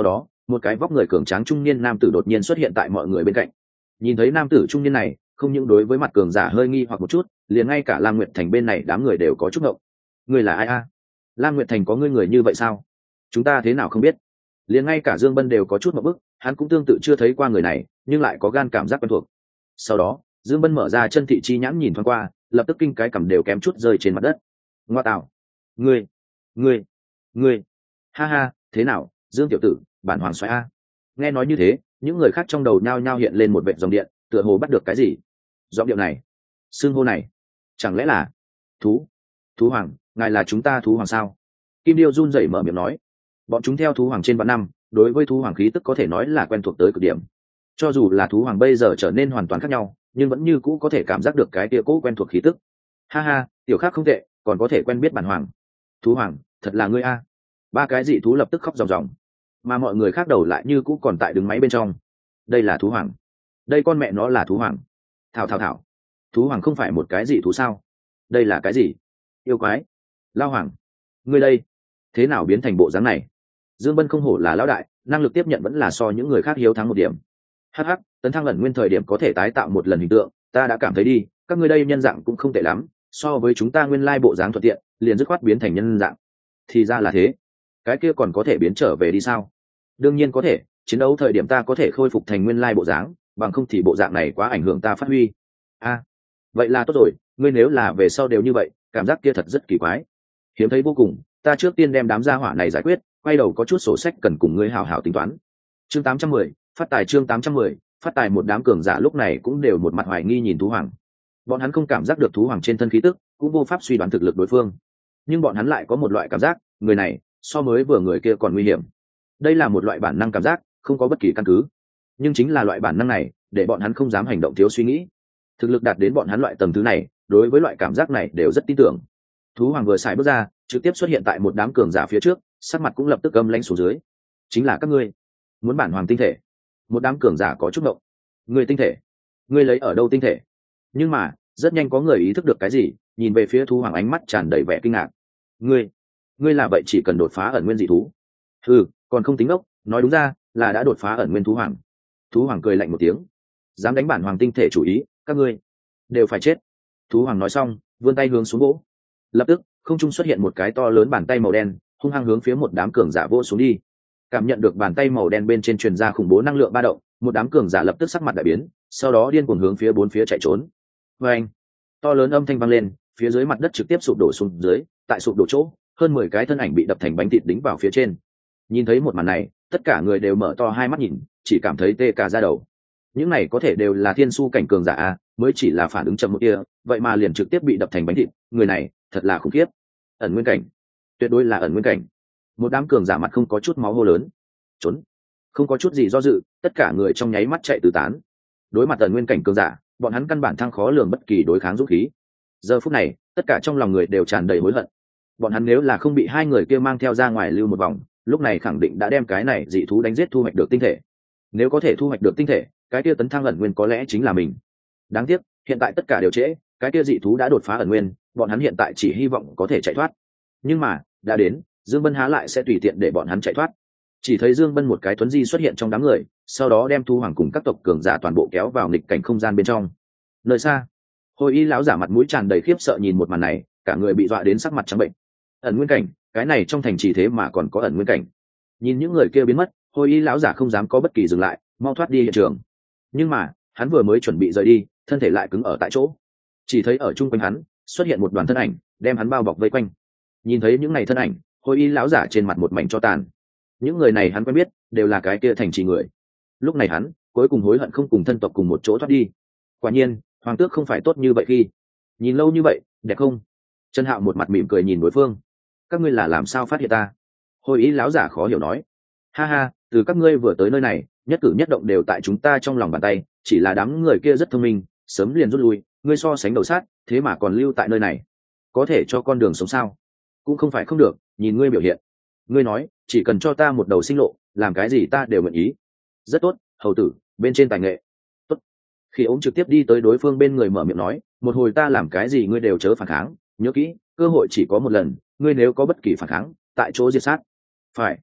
một cái vóc người cường tráng trung niên nam tử đột nhiên xuất hiện tại mọi người bên cạnh. Nhìn thấy nam tử trung niên này, không những đối với mặt cường giả hơi nghi hoặc một chút, liền ngay cả Lam Nguyệt Thành bên này đám người đều có chút ngộng. Người là ai a? Lam Nguyệt Thành có ngươi người như vậy sao? Chúng ta thế nào không biết? Liền ngay cả Dương Bân đều có chút ngộp bức, hắn cũng tương tự chưa thấy qua người này, nhưng lại có gan cảm giác quen thuộc. Sau đó, Dương Bân mở ra chân thị chi nhãn nhìn thoáng qua, lập tức kinh cái cằm đều kém chút rơi trên mặt đất. Ngoa tạo, ngươi, ngươi, ngươi, ha ha, thế nào, Dương tiểu tử, bản hoàng xoáy a. Nghe nói như thế, những người khác trong đầu nhao nhao hiện lên một vệt dòng điện, tựa hồ bắt được cái gì. Giọng điệu này, xương hô này, chẳng lẽ là thú, thú hoàng, ngài là chúng ta thú hoàng sao? Kim Điêu run rẩy mở miệng nói. Bọn chúng theo thú hoàng trên vạn năm, đối với thú hoàng khí tức có thể nói là quen thuộc tới cực điểm. Cho dù là thú hoàng bây giờ trở nên hoàn toàn khác nhau, nhưng vẫn như cũ có thể cảm giác được cái tia cũ quen thuộc khí tức. Ha ha, tiểu khác không tệ, còn có thể quen biết bản hoàng. Thú hoàng, thật là ngươi a. Ba cái dị thú lập tức khóc ròng ròng, mà mọi người khác đầu lại như cũ còn tại đứng máy bên trong. Đây là thú hoàng, đây con mẹ nó là thú hoàng. Thảo thảo thảo, thú hoàng không phải một cái dị thú sao? Đây là cái gì? Yêu quái, lao hoàng, ngươi đây thế nào biến thành bộ dáng này? Dương Bân không hổ là lão đại, năng lực tiếp nhận vẫn là so những người khác hiếu thắng một điểm. Hắc hắc, tấn thăng ẩn nguyên thời điểm có thể tái tạo một lần hình tượng, ta đã cảm thấy đi, các ngươi đây nhân dạng cũng không tệ lắm, so với chúng ta nguyên lai bộ dáng thuận tiện, liền dứt khoát biến thành nhân dạng. Thì ra là thế, cái kia còn có thể biến trở về đi sao? Đương nhiên có thể, chiến đấu thời điểm ta có thể khôi phục thành nguyên lai bộ dáng, bằng không thì bộ dạng này quá ảnh hưởng ta phát huy. A, à, vậy là tốt rồi, ngươi nếu là về sau đều như vậy, cảm giác kia thật rất kỳ quái, hiếm thấy vô cùng. Ta trước tiên đem đám gia hỏa này giải quyết, quay đầu có chút sổ sách cần cùng ngươi hào hào tính toán. Chương tám trăm mười, phát tài. Chương tám trăm mười, phát tài. Một đám cường giả lúc này cũng đều một mặt hoài nghi nhìn thú hoàng. Bọn hắn không cảm giác được thú hoàng trên thân khí tức, cũng vô pháp suy đoán thực lực đối phương, nhưng bọn hắn lại có một loại cảm giác, người này so mới vừa người kia còn nguy hiểm. Đây là một loại bản năng cảm giác, không có bất kỳ căn cứ, nhưng chính là loại bản năng này để bọn hắn không dám hành động thiếu suy nghĩ. Thực lực đạt đến bọn hắn loại tầng thứ này, đối với loại cảm giác này đều rất tin tưởng. Thú hoàng vừa xài bước ra, trực tiếp xuất hiện tại một đám cường giả phía trước, sắc mặt cũng lập tức âm lãnh xuống dưới. Chính là các ngươi muốn bản hoàng tinh thể? Một đám cường giả có chút động. Ngươi tinh thể? Ngươi lấy ở đâu tinh thể? Nhưng mà rất nhanh có người ý thức được cái gì, nhìn về phía thú hoàng ánh mắt tràn đầy vẻ kinh ngạc. Ngươi, ngươi là vậy chỉ cần đột phá ẩn nguyên dị thú? Ừ, còn không tính ốc, nói đúng ra là đã đột phá ẩn nguyên thú hoàng. Thú hoàng cười lạnh một tiếng. Dám đánh bản hoàng tinh thể chủ ý, các ngươi đều phải chết. Thú hoàng nói xong, vươn tay hướng xuống gỗ. Lập tức không trung xuất hiện một cái to lớn bàn tay màu đen, hung hăng hướng phía một đám cường giả vô xuống đi. Cảm nhận được bàn tay màu đen bên trên truyền ra khủng bố năng lượng ba động, một đám cường giả lập tức sắc mặt đại biến, sau đó điên cuồng hướng phía bốn phía chạy trốn. Và anh, to lớn âm thanh vang lên, phía dưới mặt đất trực tiếp sụp đổ xuống dưới, tại sụp đổ chỗ, hơn mười cái thân ảnh bị đập thành bánh thịt đính vào phía trên. Nhìn thấy một màn này, tất cả người đều mở to hai mắt nhìn, chỉ cảm thấy tê cả da đầu. Những này có thể đều là thiên su cảnh cường giả a, mới chỉ là phản ứng chậm một kia, vậy mà liền trực tiếp bị đập thành bánh thịt, người này thật là khủng khiếp. Ẩn nguyên cảnh, tuyệt đối là ẩn nguyên cảnh. Một đám cường giả mặt không có chút máu hô lớn. Trốn. Không có chút gì do dự, tất cả người trong nháy mắt chạy tứ tán. Đối mặt ẩn nguyên cảnh cường giả, bọn hắn căn bản thăng khó lường bất kỳ đối kháng dũng khí. Giờ phút này, tất cả trong lòng người đều tràn đầy hối hận. Bọn hắn nếu là không bị hai người kia mang theo ra ngoài lưu một vòng, lúc này khẳng định đã đem cái này dị thú đánh giết thu hoạch được tinh thể. Nếu có thể thu hoạch được tinh thể, cái kia tấn thăng ẩn nguyên có lẽ chính là mình. Đáng tiếc, hiện tại tất cả đều trễ, cái kia dị thú đã đột phá ẩn nguyên, bọn hắn hiện tại chỉ hy vọng có thể chạy thoát. Nhưng mà đã đến, Dương Bân há lại sẽ tùy tiện để bọn hắn chạy thoát. Chỉ thấy Dương Bân một cái tuấn di xuất hiện trong đám người, sau đó đem thu hoàng cùng các tộc cường giả toàn bộ kéo vào nghịch cảnh không gian bên trong. Nơi xa, Hồi Y lão giả mặt mũi tràn đầy khiếp sợ nhìn một màn này, cả người bị dọa đến sắc mặt trắng bệnh. Ẩn nguyên cảnh, cái này trong thành trì thế mà còn có ẩn nguyên cảnh. Nhìn những người kia biến mất, Hồi Y lão giả không dám có bất kỳ dừng lại, mau thoát đi hiện trường. Nhưng mà hắn vừa mới chuẩn bị rời đi, thân thể lại cứng ở tại chỗ. Chỉ thấy ở chung quanh hắn xuất hiện một đoàn thân ảnh, đem hắn bao bọc vây quanh. Nhìn thấy những ngày thân ảnh, Hồi Y lão giả trên mặt một mảnh cho tàn. Những người này hắn quen biết, đều là cái kia thành trì người. Lúc này hắn cuối cùng hối hận không cùng thân tộc cùng một chỗ thoát đi. Quả nhiên hoàng tước không phải tốt như vậy khi nhìn lâu như vậy đẹp không? Trần Hạo một mặt mỉm cười nhìn đối phương. Các ngươi là làm sao phát hiện ta? Hồi Y lão giả khó hiểu nói. Ha ha, từ các ngươi vừa tới nơi này, nhất cử nhất động đều tại chúng ta trong lòng bàn tay, chỉ là đám người kia rất thông minh, sớm liền rút lui, ngươi so sánh đầu sát, thế mà còn lưu tại nơi này, có thể cho con đường sống sao? Cũng không phải không được, nhìn ngươi biểu hiện. Ngươi nói chỉ cần cho ta một đầu sinh lộ, làm cái gì ta đều nguyện ý. Rất tốt, hầu tử, bên trên tài nghệ. Tốt. Khi ống trực tiếp đi tới đối phương bên người mở miệng nói, một hồi ta làm cái gì ngươi đều chớ phản kháng, nhớ kỹ, cơ hội chỉ có một lần, ngươi nếu có bất kỳ phản kháng, tại chỗ diệt sát. Phải.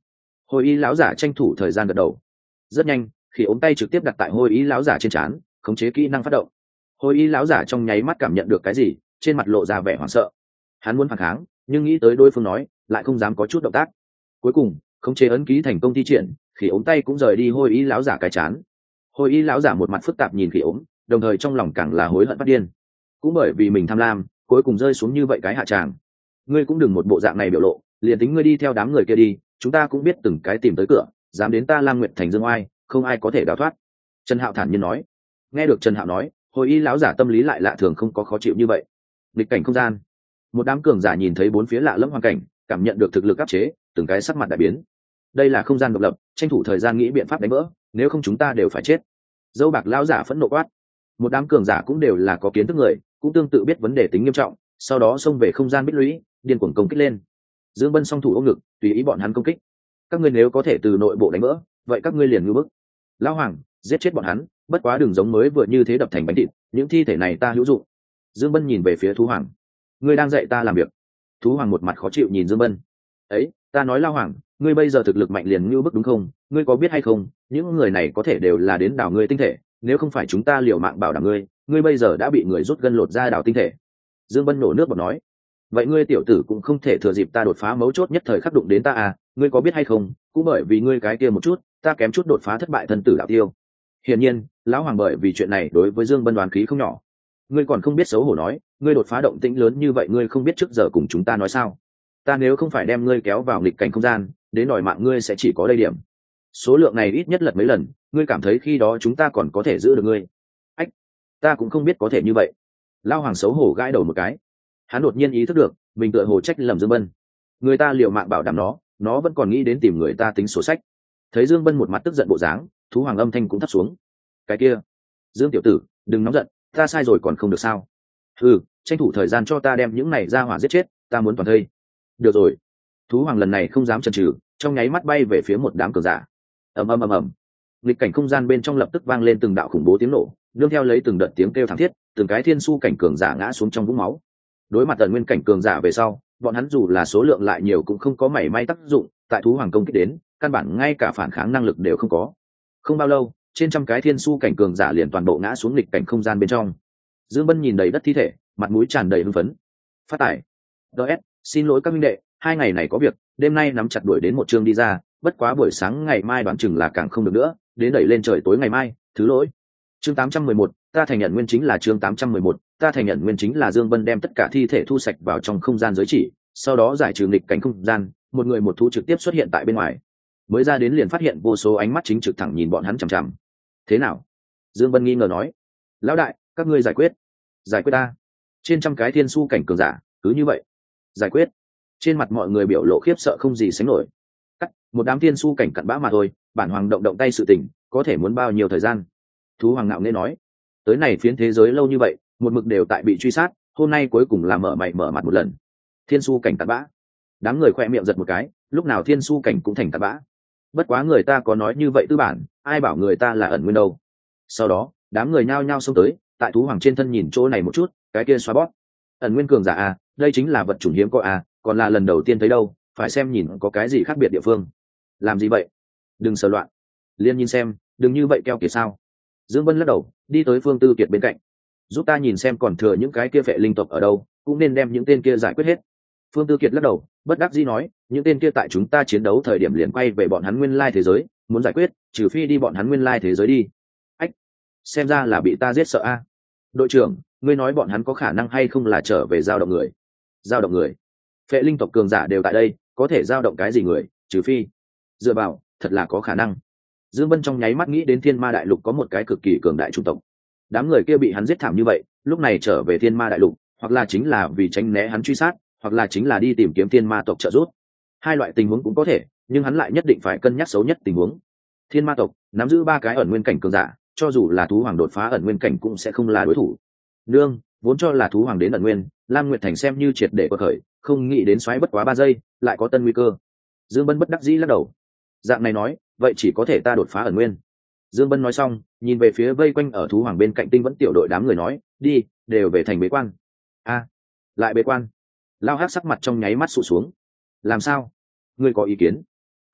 Hồi ý lão giả tranh thủ thời gian gật đầu. Rất nhanh, khi ống tay trực tiếp đặt tại hồi ý lão giả trên trán, khống chế kỹ năng phát động. Hồi ý lão giả trong nháy mắt cảm nhận được cái gì, trên mặt lộ ra vẻ hoảng sợ. Hắn muốn phản kháng, nhưng nghĩ tới đối phương nói, lại không dám có chút động tác. Cuối cùng, khống chế ấn ký thành công thi triển, khi ống tay cũng rời đi hồi ý lão giả cái chán. Hồi ý lão giả một mặt phức tạp nhìn khi ống, đồng thời trong lòng càng là hối hận phát điên. Cũng bởi vì mình tham lam, cuối cùng rơi xuống như vậy cái hạ tràng. Ngươi cũng đừng một bộ dạng này biểu lộ, liền tính ngươi đi theo đám người kia đi, chúng ta cũng biết từng cái tìm tới cửa, dám đến ta Lam Nguyệt thành dương oai, không ai có thể đào thoát. Trần Hạo thản nhiên nói. Nghe được Trần Hạo nói, hồi y lão giả tâm lý lại lạ thường không có khó chịu như vậy. Nghịch cảnh không gian, một đám cường giả nhìn thấy bốn phía lạ lẫm hoàn cảnh, cảm nhận được thực lực áp chế, từng cái sắc mặt đại biến. Đây là không gian độc lập, tranh thủ thời gian nghĩ biện pháp đánh vỡ, nếu không chúng ta đều phải chết. Dâu bạc lão giả phẫn nộ quát. Một đám cường giả cũng đều là có kiến thức người, cũng tương tự biết vấn đề tính nghiêm trọng, sau đó xông về không gian bích lũy, điên cuồng công kích lên. Dương Bân song thủ ôm ngực, tùy ý bọn hắn công kích. Các ngươi nếu có thể từ nội bộ đánh vỡ, vậy các ngươi liền ngưu bức. Lão Hoàng, giết chết bọn hắn, bất quá đừng giống mới vừa như thế đập thành bánh thịt, những thi thể này ta hữu dụng. Dương Bân nhìn về phía Thú Hoàng. Ngươi đang dạy ta làm việc. Thú Hoàng một mặt khó chịu nhìn Dương Bân. Ấy, ta nói Lão Hoàng, ngươi bây giờ thực lực mạnh liền ngưu bức đúng không? Ngươi có biết hay không, những người này có thể đều là đến đào ngươi tinh thể, nếu không phải chúng ta liều mạng bảo đảm ngươi, ngươi bây giờ đã bị người rút gân lột ra đào tinh thể. Dương Bân nổ nước bọt nói. Vậy ngươi tiểu tử cũng không thể thừa dịp ta đột phá mấu chốt nhất thời khắc đụng đến ta à, ngươi có biết hay không, cũng bởi vì ngươi cái kia một chút, ta kém chút đột phá thất bại thân tử đạo tiêu. Hiển nhiên, lão Hoàng bởi vì chuyện này đối với Dương Bân đoán khí không nhỏ. Ngươi còn không biết xấu hổ nói, ngươi đột phá động tĩnh lớn như vậy ngươi không biết trước giờ cùng chúng ta nói sao? Ta nếu không phải đem ngươi kéo vào nghịch cảnh không gian, đến đòi mạng ngươi sẽ chỉ có đây điểm. Số lượng này ít nhất lật mấy lần, ngươi cảm thấy khi đó chúng ta còn có thể giữ được ngươi? Ách, ta cũng không biết có thể như vậy. Lão Hoàng xấu hổ gãi đầu một cái. Hắn đột nhiên ý thức được, mình tựa hồ trách lầm Dương Bân. Người ta liều mạng bảo đảm nó, nó vẫn còn nghĩ đến tìm người ta tính sổ sách. Thấy Dương Bân một mặt tức giận bộ dáng, Thú Hoàng âm thanh cũng thấp xuống. Cái kia, Dương tiểu tử, đừng nóng giận, ta sai rồi còn không được sao? Ừ, tranh thủ thời gian cho ta đem những này ra hỏa giết chết, ta muốn toàn thây. Được rồi. Thú Hoàng lần này không dám chần chừ, trong nháy mắt bay về phía một đám cường giả. Ầm ầm ầm ầm. Nghịch cảnh không gian bên trong lập tức vang lên từng đạo khủng bố tiếng nổ, nương theo lấy từng đợt tiếng kêu thảm thiết, từng cái thiên su cảnh cường giả ngã xuống trong vũng máu. Đối mặt tần nguyên cảnh cường giả về sau, bọn hắn dù là số lượng lại nhiều cũng không có mảy may tác dụng, tại Thú Hoàng công kích đến, căn bản ngay cả phản kháng năng lực đều không có. Không bao lâu, trên trăm cái thiên su cảnh cường giả liền toàn bộ ngã xuống nghịch cảnh không gian bên trong. Dương Bân nhìn đầy đất thi thể, mặt mũi tràn đầy hưng phấn. Phát tải. ds xin lỗi các minh đệ, hai ngày này có việc, đêm nay nắm chặt đuổi đến một chương đi ra, bất quá buổi sáng ngày mai đoán chừng là càng không được nữa, đến đẩy lên trời tối ngày mai, thứ lỗi. Chương tám trăm mười một, ta thành nhận nguyên chính là chương tám trăm mười một, ta thành nhận nguyên chính là Dương Bân đem tất cả thi thể thu sạch vào trong không gian giới chỉ, sau đó giải trừ nghịch cảnh không gian, một người một thú trực tiếp xuất hiện tại bên ngoài. Mới ra đến liền phát hiện vô số ánh mắt chính trực thẳng nhìn bọn hắn chằm chằm. Thế nào? Dương Bân nghi ngờ nói. Lão đại, các ngươi giải quyết. Giải quyết ta. Trên trăm cái thiên su cảnh cường giả, cứ như vậy. Giải quyết. Trên mặt mọi người biểu lộ khiếp sợ không gì sánh nổi. Cắt, một đám thiên su cảnh cặn bã mà thôi, bản hoàng động động tay sự tình, có thể muốn bao nhiêu thời gian? Thú Hoàng ngạo nghễ nói. Tới này phiến thế giới lâu như vậy, một mực đều tại bị truy sát, hôm nay cuối cùng là mở mày mở mặt một lần. Thiên su cảnh cặn bã. Đám người khoe miệng giật một cái, lúc nào thiên su cảnh cũng thành cặn bã. Bất quá người ta có nói như vậy tư bản, ai bảo người ta là ẩn nguyên đâu. Sau đó, đám người nhao nhao xông tới, tại Thú Hoàng trên thân nhìn chỗ này một chút, cái kia xóa bóp. Ẩn nguyên cường giả à, đây chính là vật chủng hiếm có à, còn là lần đầu tiên thấy đâu, phải xem nhìn có cái gì khác biệt địa phương. Làm gì vậy? Đừng sờ loạn. Liên nhìn xem, đừng như vậy keo kiệt sao? Dương Bân lắc đầu, đi tới Phương Tư Kiệt bên cạnh. Giúp ta nhìn xem còn thừa những cái kia phệ linh tộc ở đâu, cũng nên đem những tên kia giải quyết hết. Phương Tư Kiệt lắc đầu, bất đắc dĩ nói, những tên kia tại chúng ta chiến đấu thời điểm liền quay về bọn hắn nguyên lai thế giới, muốn giải quyết, trừ phi đi bọn hắn nguyên lai thế giới đi. Ách, xem ra là bị ta giết sợ a. Đội trưởng, ngươi nói bọn hắn có khả năng hay không là trở về giao động người? Giao động người? Phệ linh tộc cường giả đều tại đây, có thể giao động cái gì người, trừ phi. Dựa vào, thật là có khả năng. Dương Bân trong nháy mắt nghĩ đến Thiên Ma Đại Lục có một cái cực kỳ cường đại chủng tộc. Đám người kia bị hắn giết thảm như vậy, lúc này trở về Thiên Ma Đại Lục, hoặc là chính là vì tránh né hắn truy sát, hoặc là chính là đi tìm kiếm Thiên Ma tộc trợ giúp. Hai loại tình huống cũng có thể, nhưng hắn lại nhất định phải cân nhắc xấu nhất tình huống. Thiên Ma tộc nắm giữ ba cái ẩn nguyên cảnh cường giả, cho dù là Thú Hoàng đột phá ẩn nguyên cảnh cũng sẽ không là đối thủ. Nương, vốn cho là Thú Hoàng đến ẩn nguyên, Lam Nguyệt Thành xem như triệt để quật khởi, không nghĩ đến xoáy bất quá ba giây, lại có tân nguy cơ. Dương Bân bất đắc dĩ lắc đầu. Dạng này nói, vậy chỉ có thể ta đột phá ẩn nguyên. Dương Bân nói xong, nhìn về phía vây quanh ở Thú Hoàng bên cạnh Tinh Vẫn tiểu đội đám người nói, đi, đều về thành bế quan. A, lại bế quan? Lao Hắc sắc mặt trong nháy mắt sụ xuống. Làm sao? Ngươi có ý kiến?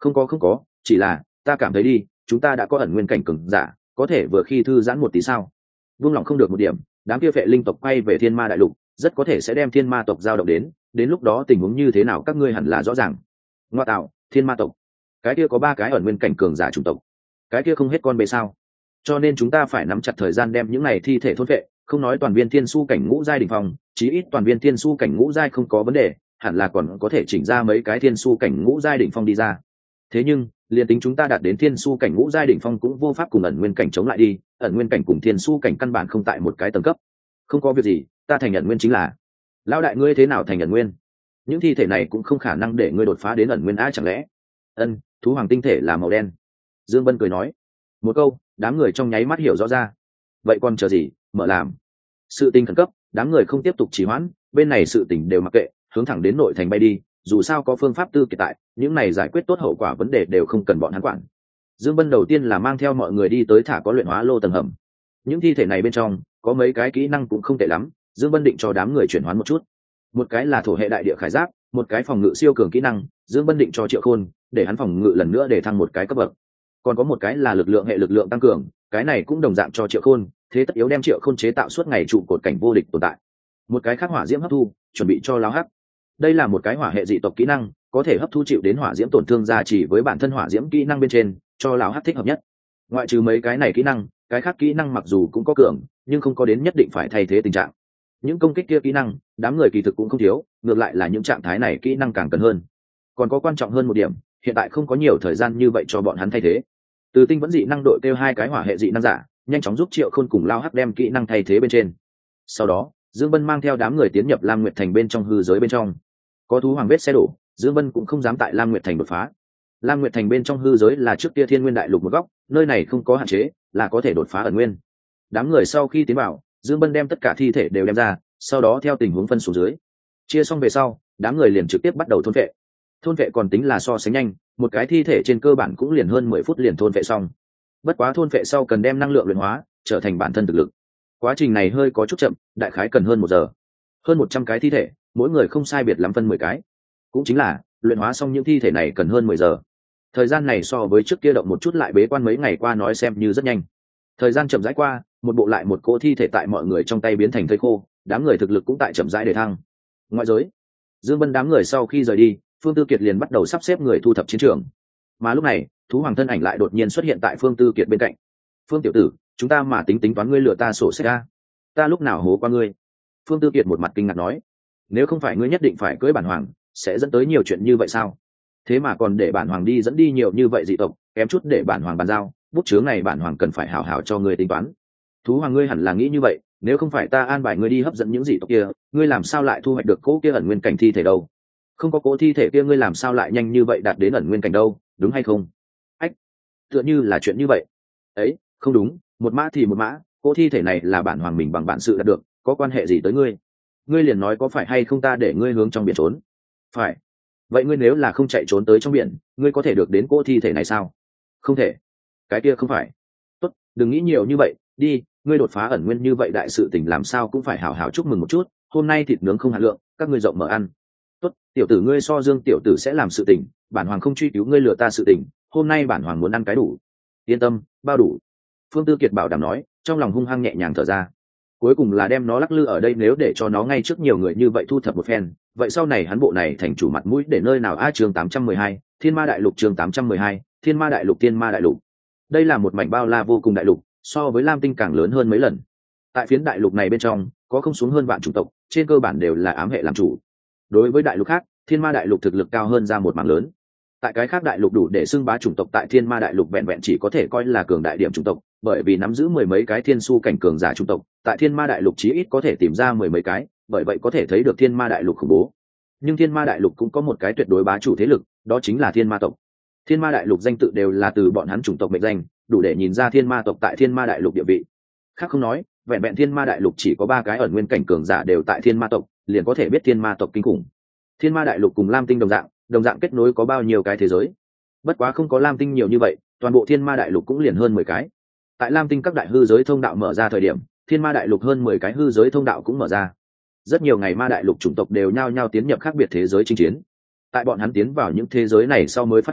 Không có không có, chỉ là ta cảm thấy đi, chúng ta đã có ẩn nguyên cảnh cường giả, có thể vừa khi thư giãn một tí sao? Vương lòng không được một điểm, đám kia vệ linh tộc quay về thiên ma đại lục, rất có thể sẽ đem thiên ma tộc giao động đến, đến lúc đó tình huống như thế nào các ngươi hẳn là rõ ràng. Ngoa tạo, thiên ma tộc, cái kia có ba cái ẩn nguyên cảnh cường giả chủng tộc, cái kia không hết con bê sao? Cho nên chúng ta phải nắm chặt thời gian đem những này thi thể thôn vệ, không nói toàn viên thiên su cảnh ngũ giai đỉnh phong, chí ít toàn viên thiên su cảnh ngũ giai không có vấn đề, hẳn là còn có thể chỉnh ra mấy cái thiên su cảnh ngũ giai đỉnh phong đi ra. Thế nhưng liền tính chúng ta đạt đến thiên su cảnh ngũ giai đỉnh phong cũng vô pháp cùng ẩn nguyên cảnh chống lại đi, ẩn nguyên cảnh cùng thiên su cảnh căn bản không tại một cái tầng cấp. Không có việc gì, ta thành ẩn nguyên chính là. Lão đại ngươi thế nào thành ẩn nguyên? Những thi thể này cũng không khả năng để ngươi đột phá đến ẩn nguyên á chẳng lẽ? Ân, thú hoàng tinh thể là màu đen. Dương Bân cười nói một câu, đám người trong nháy mắt hiểu rõ ra. Vậy còn chờ gì, mở làm. Sự tình khẩn cấp, đám người không tiếp tục trì hoãn, bên này sự tình đều mặc kệ, hướng thẳng đến nội thành bay đi, dù sao có phương pháp tư kiệt tại, những này giải quyết tốt hậu quả vấn đề đều không cần bọn hắn quản. Dương Bân đầu tiên là mang theo mọi người đi tới thả có luyện hóa lô tầng hầm. Những thi thể này bên trong có mấy cái kỹ năng cũng không tệ lắm, Dương Bân định cho đám người chuyển hoán một chút. Một cái là thổ hệ đại địa khải giáp, một cái phòng ngự siêu cường kỹ năng, Dương Bân định cho Triệu Khôn, để hắn phòng ngự lần nữa để thăng một cái cấp bậc. Còn có một cái là lực lượng hệ lực lượng tăng cường, cái này cũng đồng dạng cho Triệu Khôn, thế tất yếu đem Triệu Khôn chế tạo suốt ngày trụ cột cảnh vô địch tồn tại. Một cái khác hỏa diễm hấp thu, chuẩn bị cho Lão Hắc. Đây là một cái hỏa hệ dị tộc kỹ năng, có thể hấp thu chịu đến hỏa diễm tổn thương gia chỉ với bản thân hỏa diễm kỹ năng bên trên, cho Lão Hắc thích hợp nhất. Ngoại trừ mấy cái này kỹ năng, cái khác kỹ năng mặc dù cũng có cường, nhưng không có đến nhất định phải thay thế tình trạng. Những công kích kia kỹ năng, đám người kỳ thực cũng không thiếu, ngược lại là những trạng thái này kỹ năng càng cần hơn. Còn có quan trọng hơn một điểm, hiện tại không có nhiều thời gian như vậy cho bọn hắn thay thế. Từ Tinh vẫn dị năng đội kêu hai cái hỏa hệ dị năng giả, nhanh chóng giúp Triệu Khôn cùng Lao Hắc đem kỹ năng thay thế bên trên. Sau đó, Dương Bân mang theo đám người tiến nhập Lam Nguyệt Thành bên trong hư giới bên trong. Có thú hoàng vết xe đổ, Dương Bân cũng không dám tại Lam Nguyệt Thành đột phá. Lam Nguyệt Thành bên trong hư giới là trước kia Thiên Nguyên Đại Lục một góc, nơi này không có hạn chế, là có thể đột phá ẩn nguyên. Đám người sau khi tiến vào, Dương Bân đem tất cả thi thể đều đem ra, sau đó theo tình huống phân xuống dưới. Chia xong về sau, đám người liền trực tiếp bắt đầu thôn vệ. Thôn vệ còn tính là so sánh nhanh, một cái thi thể trên cơ bản cũng liền hơn mười phút liền thôn vệ xong. Bất quá thôn vệ sau cần đem năng lượng luyện hóa, trở thành bản thân thực lực. Quá trình này hơi có chút chậm, đại khái cần hơn một giờ. Hơn một trăm cái thi thể, mỗi người không sai biệt lắm phân mười cái. Cũng chính là, luyện hóa xong những thi thể này cần hơn mười giờ. Thời gian này so với trước kia động một chút lại bế quan mấy ngày qua nói xem như rất nhanh. Thời gian chậm rãi qua, một bộ lại một cỗ thi thể tại mọi người trong tay biến thành thây khô, đám người thực lực cũng tại chậm rãi để thăng. Ngoại giới, Dương Bân đám người sau khi rời đi, Phương Tư Kiệt liền bắt đầu sắp xếp người thu thập chiến trường. Mà lúc này, thú hoàng thân ảnh lại đột nhiên xuất hiện tại Phương Tư Kiệt bên cạnh. Phương tiểu tử, chúng ta mà tính tính toán ngươi lừa ta sổ sách ra, ta lúc nào hố qua ngươi? Phương Tư Kiệt một mặt kinh ngạc nói, nếu không phải ngươi nhất định phải cưới bản hoàng, sẽ dẫn tới nhiều chuyện như vậy sao? Thế mà còn để bản hoàng đi dẫn đi nhiều như vậy dị tộc, kém chút để bản hoàng bàn giao, bút chướng này bản hoàng cần phải hảo hảo cho ngươi tính toán. Thú hoàng ngươi hẳn là nghĩ như vậy, nếu không phải ta an bài ngươi đi hấp dẫn những dị tộc kia, ngươi làm sao lại thu hoạch được cỗ kia ẩn nguyên cảnh thi thể đâu? Không có cỗ thi thể kia ngươi làm sao lại nhanh như vậy đạt đến ẩn nguyên cảnh đâu, đúng hay không? Ách, tựa như là chuyện như vậy. Ấy, không đúng, một mã thì một mã, cỗ thi thể này là bản hoàng mình bằng bản sự đạt được, có quan hệ gì tới ngươi? Ngươi liền nói có phải hay không ta để ngươi hướng trong biển trốn? Phải. Vậy ngươi nếu là không chạy trốn tới trong biển, ngươi có thể được đến cỗ thi thể này sao? Không thể. Cái kia không phải. Tốt, đừng nghĩ nhiều như vậy, đi, ngươi đột phá ẩn nguyên như vậy đại sự tình làm sao cũng phải hảo hảo chúc mừng một chút, hôm nay thịt nướng không hạt lượng, các ngươi rộng mở ăn. Tốt, tiểu tử ngươi so Dương tiểu tử sẽ làm sự tình, bản hoàng không truy cứu ngươi lừa ta sự tình, hôm nay bản hoàng muốn ăn cái đủ. Yên tâm, bao đủ. Phương Tư Kiệt bảo đảm nói, trong lòng hung hăng nhẹ nhàng thở ra. Cuối cùng là đem nó lắc lư ở đây, nếu để cho nó ngay trước nhiều người như vậy thu thập một phen, vậy sau này hắn bộ này thành chủ mặt mũi để nơi nào? A chương tám trăm mười hai, Thiên Ma Đại Lục chương tám trăm mười hai, Thiên Ma Đại Lục Thiên Ma Đại Lục. Đây là một mảnh bao la vô cùng đại lục, so với Lam Tinh càng lớn hơn mấy lần. Tại phiến đại lục này bên trong, có không xuống hơn vạn chủng tộc, trên cơ bản đều là ám hệ làm chủ. Đối với đại lục khác, Thiên Ma Đại Lục thực lực cao hơn ra một mảng lớn. Tại cái khác đại lục đủ để xưng bá chủng tộc tại Thiên Ma Đại Lục vẹn vẹn chỉ có thể coi là cường đại điểm chủng tộc, bởi vì nắm giữ mười mấy cái thiên su cảnh cường giả chủng tộc, tại Thiên Ma Đại Lục chí ít có thể tìm ra mười mấy cái, bởi vậy có thể thấy được Thiên Ma Đại Lục khủng bố. Nhưng Thiên Ma Đại Lục cũng có một cái tuyệt đối bá chủ thế lực, đó chính là Thiên Ma tộc. Thiên Ma Đại Lục danh tự đều là từ bọn hắn chủng tộc mệnh danh, đủ để nhìn ra Thiên Ma tộc tại Thiên Ma Đại Lục địa vị. Khác không nói, vẹn vẹn Thiên Ma Đại Lục chỉ có ba cái ẩn nguyên cảnh cường giả đều tại Thiên Ma tộc, liền có thể biết Thiên Ma tộc kinh khủng. Thiên Ma Đại Lục cùng Lam Tinh đồng dạng, đồng dạng kết nối có bao nhiêu cái thế giới. Bất quá không có Lam Tinh nhiều như vậy, toàn bộ Thiên Ma Đại Lục cũng liền hơn mười cái. Tại Lam Tinh các đại hư giới thông đạo mở ra thời điểm, Thiên Ma Đại Lục hơn mười cái hư giới thông đạo cũng mở ra. Rất nhiều ngày Ma Đại Lục chủng tộc đều nhao nhao tiến nhập khác biệt thế giới chinh chiến. Tại bọn hắn tiến vào những thế giới này sau mới phát hiện,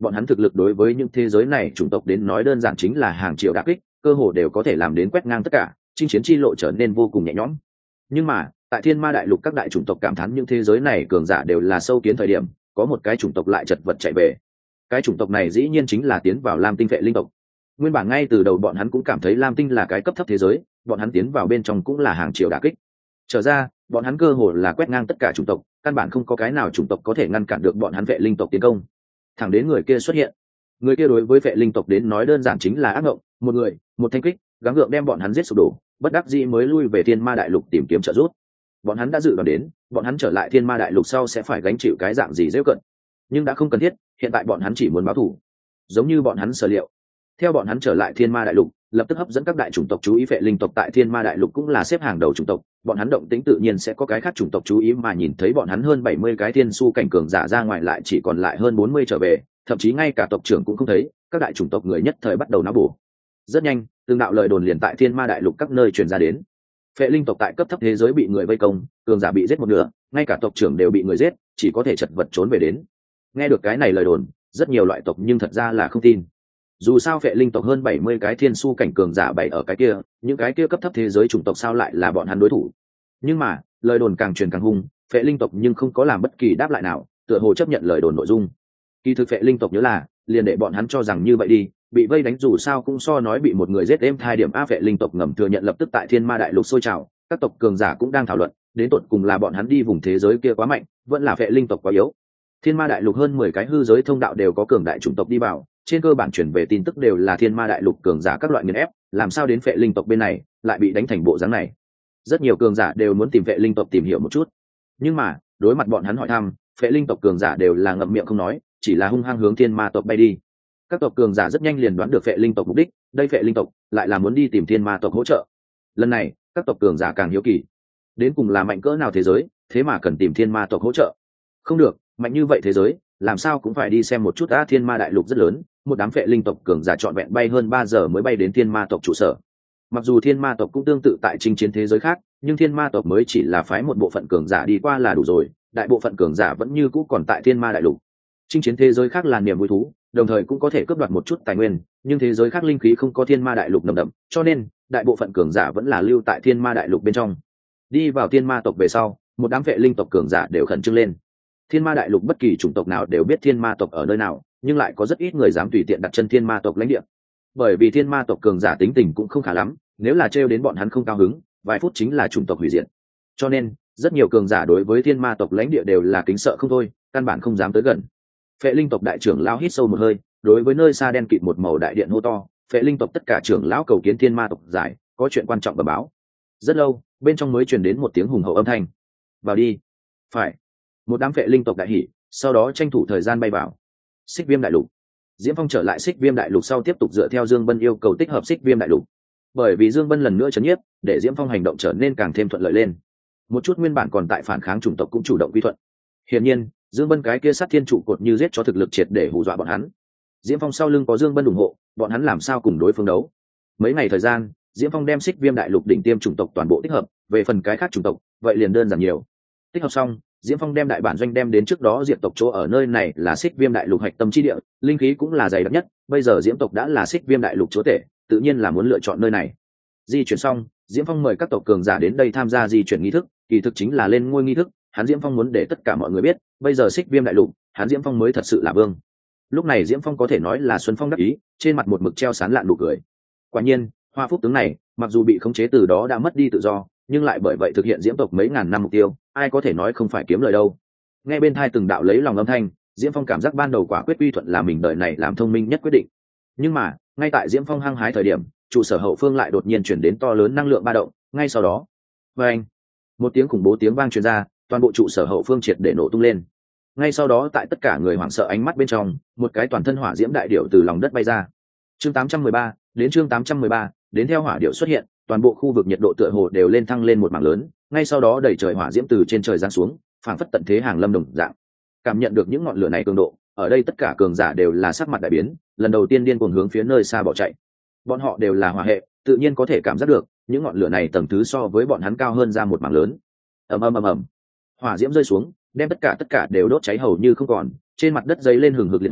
bọn hắn thực lực đối với những thế giới này chủng tộc đến nói đơn giản chính là hàng triệu đả kích, cơ hồ đều có thể làm đến quét ngang tất cả, chinh chiến chi lộ trở nên vô cùng nhẹ nhõm. Nhưng mà tại Thiên Ma đại lục, các đại chủng tộc cảm thán những thế giới này cường giả đều là sâu kiến thời điểm, có một cái chủng tộc lại chật vật chạy về. Cái chủng tộc này dĩ nhiên chính là tiến vào Lam Tinh Phệ Linh tộc. Nguyên bản ngay từ đầu bọn hắn cũng cảm thấy Lam Tinh là cái cấp thấp thế giới, bọn hắn tiến vào bên trong cũng là hàng triệu đả kích. Trở ra, bọn hắn cơ hồ là quét ngang tất cả chủng tộc, căn bản không có cái nào chủng tộc có thể ngăn cản được bọn hắn Phệ Linh tộc tiến công. Thẳng đến người kia xuất hiện. Người kia đối với Phệ Linh tộc đến nói đơn giản chính là ác ngộng, một người, một thanh kích, gắng gượng đem bọn hắn giết sụp đổ, bất đắc dĩ mới lui về Thiên Ma đại lục tìm kiếm trợ giúp. Bọn hắn đã dự đoán đến, bọn hắn trở lại Thiên Ma đại lục sau sẽ phải gánh chịu cái dạng gì dễ cận, nhưng đã không cần thiết, hiện tại bọn hắn chỉ muốn báo thù. Giống như bọn hắn sở liệu, theo bọn hắn trở lại Thiên Ma đại lục, lập tức hấp dẫn các đại chủng tộc chú ý. Phệ Linh tộc tại Thiên Ma đại lục cũng là xếp hàng đầu chủng tộc, bọn hắn động tĩnh tự nhiên sẽ có cái khác chủng tộc chú ý, mà nhìn thấy bọn hắn hơn bảy mươi cái thiên su cảnh cường giả ra ngoài lại chỉ còn lại hơn bốn mươi trở về, thậm chí ngay cả tộc trưởng cũng không thấy, các đại chủng tộc người nhất thời bắt đầu náo bổ. Rất nhanh, từng đạo lời đồn liền tại Thiên Ma đại lục các nơi truyền ra đến. Phệ Linh tộc tại cấp thấp thế giới bị người vây công, cường giả bị giết một nửa, ngay cả tộc trưởng đều bị người giết, chỉ có thể chật vật trốn về đến. Nghe được cái này lời đồn, rất nhiều loại tộc nhưng thật ra là không tin. Dù sao Phệ Linh tộc hơn bảy mươi cái thiên su cảnh cường giả bày ở cái kia, những cái kia cấp thấp thế giới chủng tộc sao lại là bọn hắn đối thủ. Nhưng mà, lời đồn càng truyền càng hung, Phệ Linh tộc nhưng không có làm bất kỳ đáp lại nào, tựa hồ chấp nhận lời đồn nội dung. Kỳ thực Phệ Linh tộc nhớ là, liền để bọn hắn cho rằng như vậy đi, bị vây đánh dù sao cũng so nói bị một người giết êm thai điểm. A Phệ Linh tộc ngầm thừa nhận, lập tức tại Thiên Ma đại lục sôi trào, các tộc cường giả cũng đang thảo luận, đến tột cùng là bọn hắn đi vùng thế giới kia quá mạnh, vẫn là Phệ Linh tộc quá yếu. Thiên Ma đại lục hơn mười cái hư giới thông đạo đều có cường đại chủng tộc đi vào, trên cơ bản chuyển về tin tức đều là Thiên Ma đại lục cường giả các loại nghiền ép, làm sao đến Phệ Linh tộc bên này lại bị đánh thành bộ dáng này. Rất nhiều cường giả đều muốn tìm Phệ Linh tộc tìm hiểu một chút, nhưng mà đối mặt bọn hắn hỏi thăm, Phệ Linh tộc cường giả đều là ngậm miệng không nói, chỉ là hung hăng hướng Thiên Ma tộc bay đi. Các tộc cường giả rất nhanh liền đoán được Phệ Linh tộc mục đích, đây Phệ Linh tộc lại là muốn đi tìm Thiên Ma tộc hỗ trợ. Lần này các tộc cường giả càng hiếu kỳ, đến cùng là mạnh cỡ nào thế giới, thế mà cần tìm Thiên Ma tộc hỗ trợ. Không được, mạnh như vậy thế giới, làm sao cũng phải đi xem một chút. Đã Thiên Ma đại lục rất lớn, một đám Phệ Linh tộc cường giả trọn vẹn bay hơn ba giờ mới bay đến Thiên Ma tộc trụ sở. Mặc dù Thiên Ma tộc cũng tương tự tại chinh chiến thế giới khác, nhưng Thiên Ma tộc mới chỉ là phái một bộ phận cường giả đi qua là đủ rồi, đại bộ phận cường giả vẫn như cũ còn tại Thiên Ma đại lục. Chinh chiến thế giới khác là niềm vui thú, đồng thời cũng có thể cướp đoạt một chút tài nguyên, nhưng thế giới khác linh khí không có Thiên Ma đại lục nồng đậm, cho nên đại bộ phận cường giả vẫn là lưu tại Thiên Ma đại lục bên trong. Đi vào Thiên Ma tộc về sau, một đám Phệ Linh tộc cường giả đều khẩn trương lên. Thiên Ma đại lục bất kỳ chủng tộc nào đều biết Thiên Ma tộc ở nơi nào, nhưng lại có rất ít người dám tùy tiện đặt chân Thiên Ma tộc lãnh địa. Bởi vì Thiên Ma tộc cường giả tính tình cũng không khá lắm, nếu là trêu đến bọn hắn không cao hứng, vài phút chính là chủng tộc hủy diệt. Cho nên, rất nhiều cường giả đối với Thiên Ma tộc lãnh địa đều là kính sợ không thôi, căn bản không dám tới gần. Phệ Linh tộc đại trưởng lão hít sâu một hơi, đối với nơi xa đen kịt một màu đại điện hô to, Phệ Linh tộc tất cả trưởng lão cầu kiến Thiên Ma tộc giải, có chuyện quan trọng bẩm báo. Rất lâu, bên trong mới truyền đến một tiếng hùng hậu âm thanh. Vào đi. Phải. Một đám Phệ Linh tộc đại hỉ, sau đó tranh thủ thời gian bay vào. Xích Viêm đại lục. Diễm Phong trở lại Xích Viêm đại lục sau tiếp tục dựa theo Dương Bân yêu cầu tích hợp Xích Viêm đại lục. Bởi vì Dương Bân lần nữa chấn nhiếp, để Diễm Phong hành động trở nên càng thêm thuận lợi lên. Một chút nguyên bản còn tại phản kháng chủng tộc cũng chủ động quy thuận. Hiển nhiên, Dương Bân cái kia sát thiên trụ cột như giết cho thực lực triệt để hù dọa bọn hắn. Diễm Phong sau lưng có Dương Bân ủng hộ, bọn hắn làm sao cùng đối phương đấu. Mấy ngày thời gian, Diễm Phong đem Xích Viêm đại lục đỉnh tiêm chủng tộc toàn bộ tích hợp, về phần cái khác chủng tộc, vậy liền đơn giản nhiều. Tích hợp xong, Diễm Phong đem đại bản doanh đem đến trước đó diệt tộc chỗ ở nơi này là Xích Viêm đại lục hạch tâm chi địa, linh khí cũng là dày đặc nhất, bây giờ Diễm tộc đã là Xích Viêm đại lục chúa tể, tự nhiên là muốn lựa chọn nơi này. Di chuyển xong, Diễm Phong mời các tộc cường giả đến đây tham gia di chuyển nghi thức, kỳ thực chính là lên ngôi nghi thức, hắn Diễm Phong muốn để tất cả mọi người biết, bây giờ Xích Viêm đại lục, hắn Diễm Phong mới thật sự là vương. Lúc này Diễm Phong có thể nói là xuân phong đắc ý, trên mặt một mực treo sán lạn nụ cười. Quả nhiên, Hoa Phúc tướng này, mặc dù bị khống chế từ đó đã mất đi tự do, nhưng lại bởi vậy thực hiện Diễm tộc mấy ngàn năm mục tiêu, ai có thể nói không phải kiếm lời đâu. Nghe bên tai từng đạo lấy lòng âm thanh, Diễm Phong cảm giác ban đầu quả quyết uy thuận là mình đời này làm thông minh nhất quyết định. Nhưng mà, ngay tại Diễm Phong hăng hái thời điểm, trụ sở hậu phương lại đột nhiên chuyển đến to lớn năng lượng ba động, ngay sau đó, vang, một tiếng khủng bố tiếng vang truyền ra, toàn bộ trụ sở hậu phương triệt để nổ tung lên. Ngay sau đó tại tất cả người hoảng sợ ánh mắt bên trong, một cái toàn thân hỏa diễm đại điểu từ lòng đất bay ra. Chương tám trăm mười ba, đến chương tám trăm mười ba, đến theo hỏa điểu xuất hiện, toàn bộ khu vực nhiệt độ tựa hồ đều lên thăng lên một mảng lớn, ngay sau đó đẩy trời hỏa diễm từ trên trời giáng xuống, phảng phất tận thế hàng lâm đồng dạng. Cảm nhận được những ngọn lửa này cường độ, ở đây tất cả cường giả đều là sắc mặt đại biến, lần đầu tiên điên cuồng hướng phía nơi xa bỏ chạy. Bọn họ đều là hỏa hệ, tự nhiên có thể cảm giác được, những ngọn lửa này tầng thứ so với bọn hắn cao hơn ra một mảng lớn. Ầm ầm ầm ầm. Hỏa diễm rơi xuống, đem tất cả tất cả đều đốt cháy hầu như không còn, trên mặt đất dấy lên hừng hực liệt hỏa,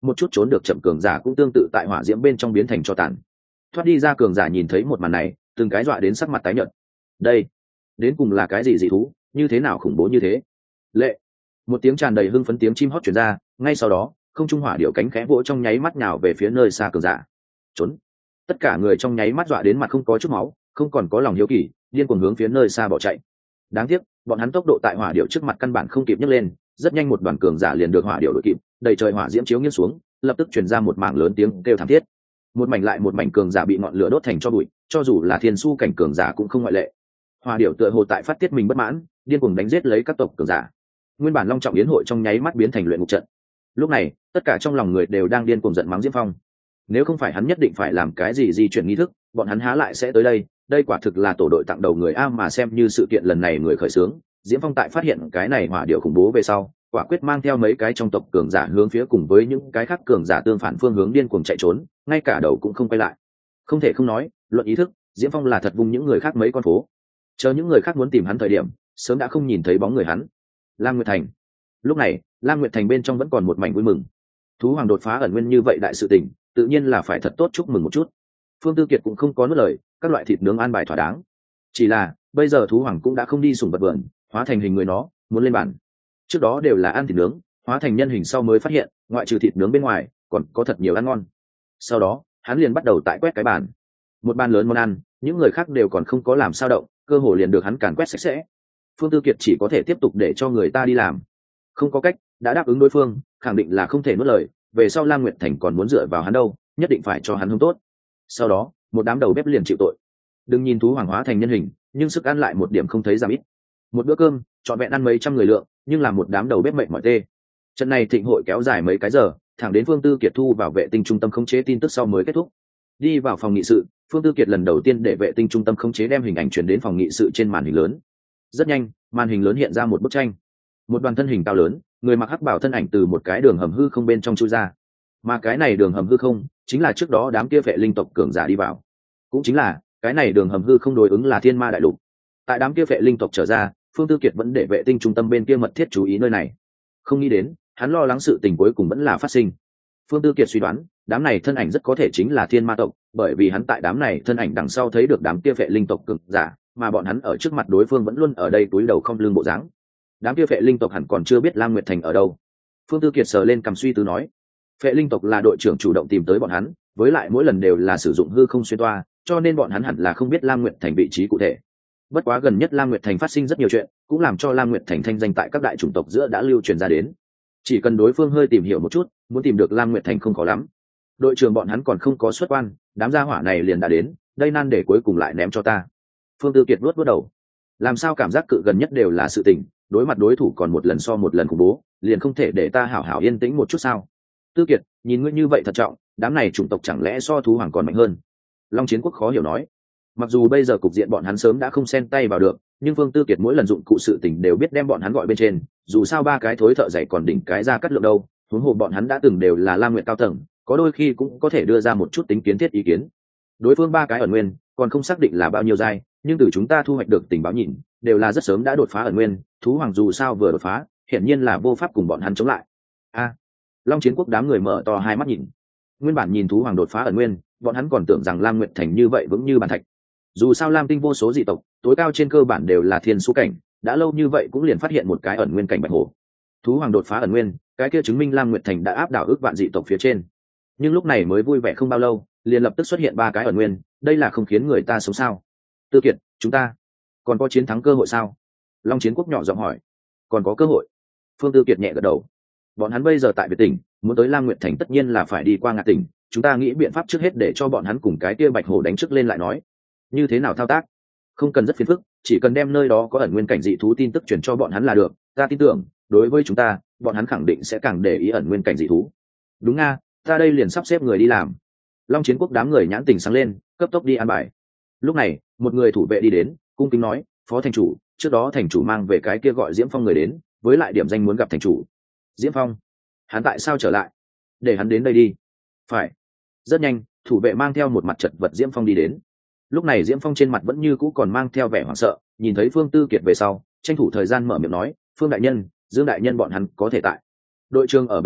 một chút trốn được chậm cường giả cũng tương tự tại hỏa diễm bên trong biến thành cho tàn. Thoát đi ra cường giả nhìn thấy một màn này, từng cái dọa đến sắc mặt tái nhợt. Đây, đến cùng là cái gì dị thú, như thế nào khủng bố như thế? Lệ, một tiếng tràn đầy hưng phấn tiếng chim hót truyền ra, ngay sau đó, không trung hỏa điệu cánh khẽ vỗ trong nháy mắt nhào về phía nơi xa cường giả. Trốn! Tất cả người trong nháy mắt dọa đến mặt không có chút máu, không còn có lòng hiếu kỳ, điên cuồng hướng phía nơi xa bỏ chạy. Đáng tiếc, bọn hắn tốc độ tại hỏa điệu trước mặt căn bản không kịp nhấc lên, rất nhanh một đoàn cường giả liền được hỏa điệu đuổi kịp, đầy trời hỏa diễm chiếu nghiêng xuống, lập tức truyền ra một mảng lớn tiếng kêu thảm thiết. Một mảnh lại một mảnh cường giả bị ngọn lửa đốt thành tro bụi, cho dù là thiên su cảnh cường giả cũng không ngoại lệ. Hỏa điệu tựa hồ tại phát tiết mình bất mãn, điên cuồng đánh giết lấy các tộc cường giả. Nguyên bản long trọng yến hội trong nháy mắt biến thành luyện ngục trận. Lúc này, tất cả trong lòng người đều đang điên cuồng giận mắng Diễm Phong. Nếu không phải hắn nhất định phải làm cái gì di chuyển nghi thức, bọn hắn há lại sẽ tới đây. Đây quả thực là tổ đội tặng đầu người a, mà xem như sự kiện lần này người khởi xướng. Diễm Phong tại phát hiện cái này hỏa điệu khủng bố về sau, quả quyết mang theo mấy cái trong tộc cường giả hướng phía cùng với những cái khác cường giả tương phản phương hướng điên cuồng chạy trốn, ngay cả đầu cũng không quay lại. Không thể không nói, luận ý thức, Diễm Phong là thật vùng những người khác mấy con phố. Chờ những người khác muốn tìm hắn thời điểm, sớm đã không nhìn thấy bóng người hắn. Lam Nguyệt Thành. Lúc này, Lam Nguyệt Thành bên trong vẫn còn một mảnh vui mừng. Thú hoàng đột phá ẩn nguyên như vậy đại sự tình, tự nhiên là phải thật tốt chúc mừng một chút. Phương Tư Kiệt cũng không có nuốt lời, các loại thịt nướng an bài thỏa đáng. Chỉ là, bây giờ thú hoàng cũng đã không đi sủng vật vườn, hóa thành hình người nó, muốn lên bàn. Trước đó đều là ăn thịt nướng, hóa thành nhân hình sau mới phát hiện, ngoại trừ thịt nướng bên ngoài, còn có thật nhiều ăn ngon. Sau đó, hắn liền bắt đầu tại quét cái bàn. Một bàn lớn món ăn, những người khác đều còn không có làm sao động, cơ hồ liền được hắn càn quét sạch sẽ. Phương Tư Kiệt chỉ có thể tiếp tục để cho người ta đi làm. Không có cách, đã đáp ứng đối phương, khẳng định là không thể nuốt lời, về sau Lam Nguyệt Thành còn muốn dựa vào hắn đâu, nhất định phải cho hắn hương tốt. Sau đó, một đám đầu bếp liền chịu tội. Đừng nhìn thú hoàng hóa thành nhân hình, nhưng sức ăn lại một điểm không thấy giảm ít. Một bữa cơm, trọn vẹn ăn mấy trăm người lượng, nhưng là một đám đầu bếp mệt mỏi tê. Trận này thịnh hội kéo dài mấy cái giờ, thẳng đến Phương Tư Kiệt thu vào vệ tinh trung tâm khống chế tin tức sau mới kết thúc. Đi vào phòng nghị sự, Phương Tư Kiệt lần đầu tiên để vệ tinh trung tâm khống chế đem hình ảnh truyền đến phòng nghị sự trên màn hình lớn. Rất nhanh, màn hình lớn hiện ra một bức tranh. Một đoàn thân hình cao lớn, người mặc hắc bào thân ảnh từ một cái đường hầm hư không bên trong chui ra. Mà cái này đường hầm hư không, chính là trước đó đám kia vệ linh tộc cường giả đi vào. Cũng chính là, cái này đường hầm hư không đối ứng là Thiên Ma đại lục. Tại đám kia vệ linh tộc trở ra, Phương Tư Kiệt vẫn để vệ tinh trung tâm bên kia mật thiết chú ý nơi này. Không nghĩ đến, hắn lo lắng sự tình cuối cùng vẫn là phát sinh. Phương Tư Kiệt suy đoán, đám này thân ảnh rất có thể chính là Thiên Ma tộc, bởi vì hắn tại đám này thân ảnh đằng sau thấy được đám kia vệ linh tộc cường giả, mà bọn hắn ở trước mặt đối phương vẫn luôn ở đây túi đầu không lưng bộ dáng. Đám kia vệ linh tộc hẳn còn chưa biết Lam Nguyệt Thành ở đâu. Phương Tư Kiệt sờ lên cầm suy tư nói, vệ linh tộc là đội trưởng chủ động tìm tới bọn hắn, với lại mỗi lần đều là sử dụng hư không xuyên toa, cho nên bọn hắn hẳn là không biết Lam Nguyệt Thành vị trí cụ thể. Bất quá gần nhất Lam Nguyệt Thành phát sinh rất nhiều chuyện, cũng làm cho Lam Nguyệt Thành thanh danh tại các đại chủng tộc giữa đã lưu truyền ra đến. Chỉ cần đối phương hơi tìm hiểu một chút, muốn tìm được Lam Nguyệt Thành không khó lắm. Đội trưởng bọn hắn còn không có xuất quan, đám gia hỏa này liền đã đến, đây nan để cuối cùng lại ném cho ta. Phương Tư Kiệt vuốt vuốt đầu, làm sao cảm giác cự gần nhất đều là sự tình, đối mặt đối thủ còn một lần so một lần khủng bố, liền không thể để ta hảo hảo yên tĩnh một chút sao? Tư Kiệt, nhìn ngươi như vậy thật trọng, đám này chủng tộc chẳng lẽ so thú hoàng còn mạnh hơn? Long Chiến Quốc khó hiểu nói. Mặc dù bây giờ cục diện bọn hắn sớm đã không xen tay vào được, nhưng Phương Tư Kiệt mỗi lần dụng cụ sự tình đều biết đem bọn hắn gọi bên trên, dù sao ba cái thối thợ dày còn đỉnh cái ra cắt lượng đâu, huống hồ bọn hắn đã từng đều là Lam Nguyệt cao tầng, có đôi khi cũng có thể đưa ra một chút tính kiến thiết ý kiến. Đối phương ba cái ẩn nguyên, còn không xác định là bao nhiêu giai, nhưng từ chúng ta thu hoạch được tình báo nhìn, đều là rất sớm đã đột phá ẩn nguyên, thú hoàng dù sao vừa đột phá, hiển nhiên là vô pháp cùng bọn hắn chống lại. A, Long Chiến Quốc đám người mở to hai mắt nhìn. Nguyên bản nhìn thú hoàng đột phá ẩn nguyên, bọn hắn còn tưởng rằng Lam Nguyệt Thành như vậy vững như bàn thạch. Dù sao Lam Tinh vô số dị tộc, tối cao trên cơ bản đều là thiên số cảnh, đã lâu như vậy cũng liền phát hiện một cái ẩn nguyên cảnh bạch hổ. Thú hoàng đột phá ẩn nguyên, cái kia chứng minh Lam Nguyệt Thành đã áp đảo ước vạn dị tộc phía trên. Nhưng lúc này mới vui vẻ không bao lâu, liền lập tức xuất hiện ba cái ẩn nguyên, đây là không khiến người ta sống sao? Tư Kiệt, chúng ta còn có chiến thắng cơ hội sao? Long Chiến Quốc nhỏ giọng hỏi. Còn có cơ hội. Phương Tư Kiệt nhẹ gật đầu. Bọn hắn bây giờ tại Việt tỉnh, muốn tới Lam Nguyệt Thành tất nhiên là phải đi qua Ngạc tỉnh, chúng ta nghĩ biện pháp trước hết để cho bọn hắn cùng cái kia bạch hổ đánh trước lên lại nói. Như thế nào thao tác? Không cần rất phiền phức, chỉ cần đem nơi đó có ẩn nguyên cảnh dị thú tin tức truyền cho bọn hắn là được, ta tin tưởng, đối với chúng ta, bọn hắn khẳng định sẽ càng để ý ẩn nguyên cảnh dị thú. Đúng nga, ta đây liền sắp xếp người đi làm. Long Chiến Quốc đám người nhãn tình sáng lên, cấp tốc đi an bài. Lúc này, một người thủ vệ đi đến, cung kính nói, phó thành chủ, trước đó thành chủ mang về cái kia gọi Diễm Phong người đến, với lại điểm danh muốn gặp thành chủ. Diễm Phong? Hắn tại sao trở lại? Để hắn đến đây đi. Phải. Rất nhanh, thủ vệ mang theo một mặt chật vật Diễm Phong đi đến. Lúc này Diễm Phong trên mặt vẫn như cũ còn mang theo vẻ hoảng sợ, nhìn thấy Phương Tư Kiệt về sau, tranh thủ thời gian mở miệng nói, Phương đại nhân, Dương đại nhân bọn hắn có thể tại. Đội trưởng ở bế quan,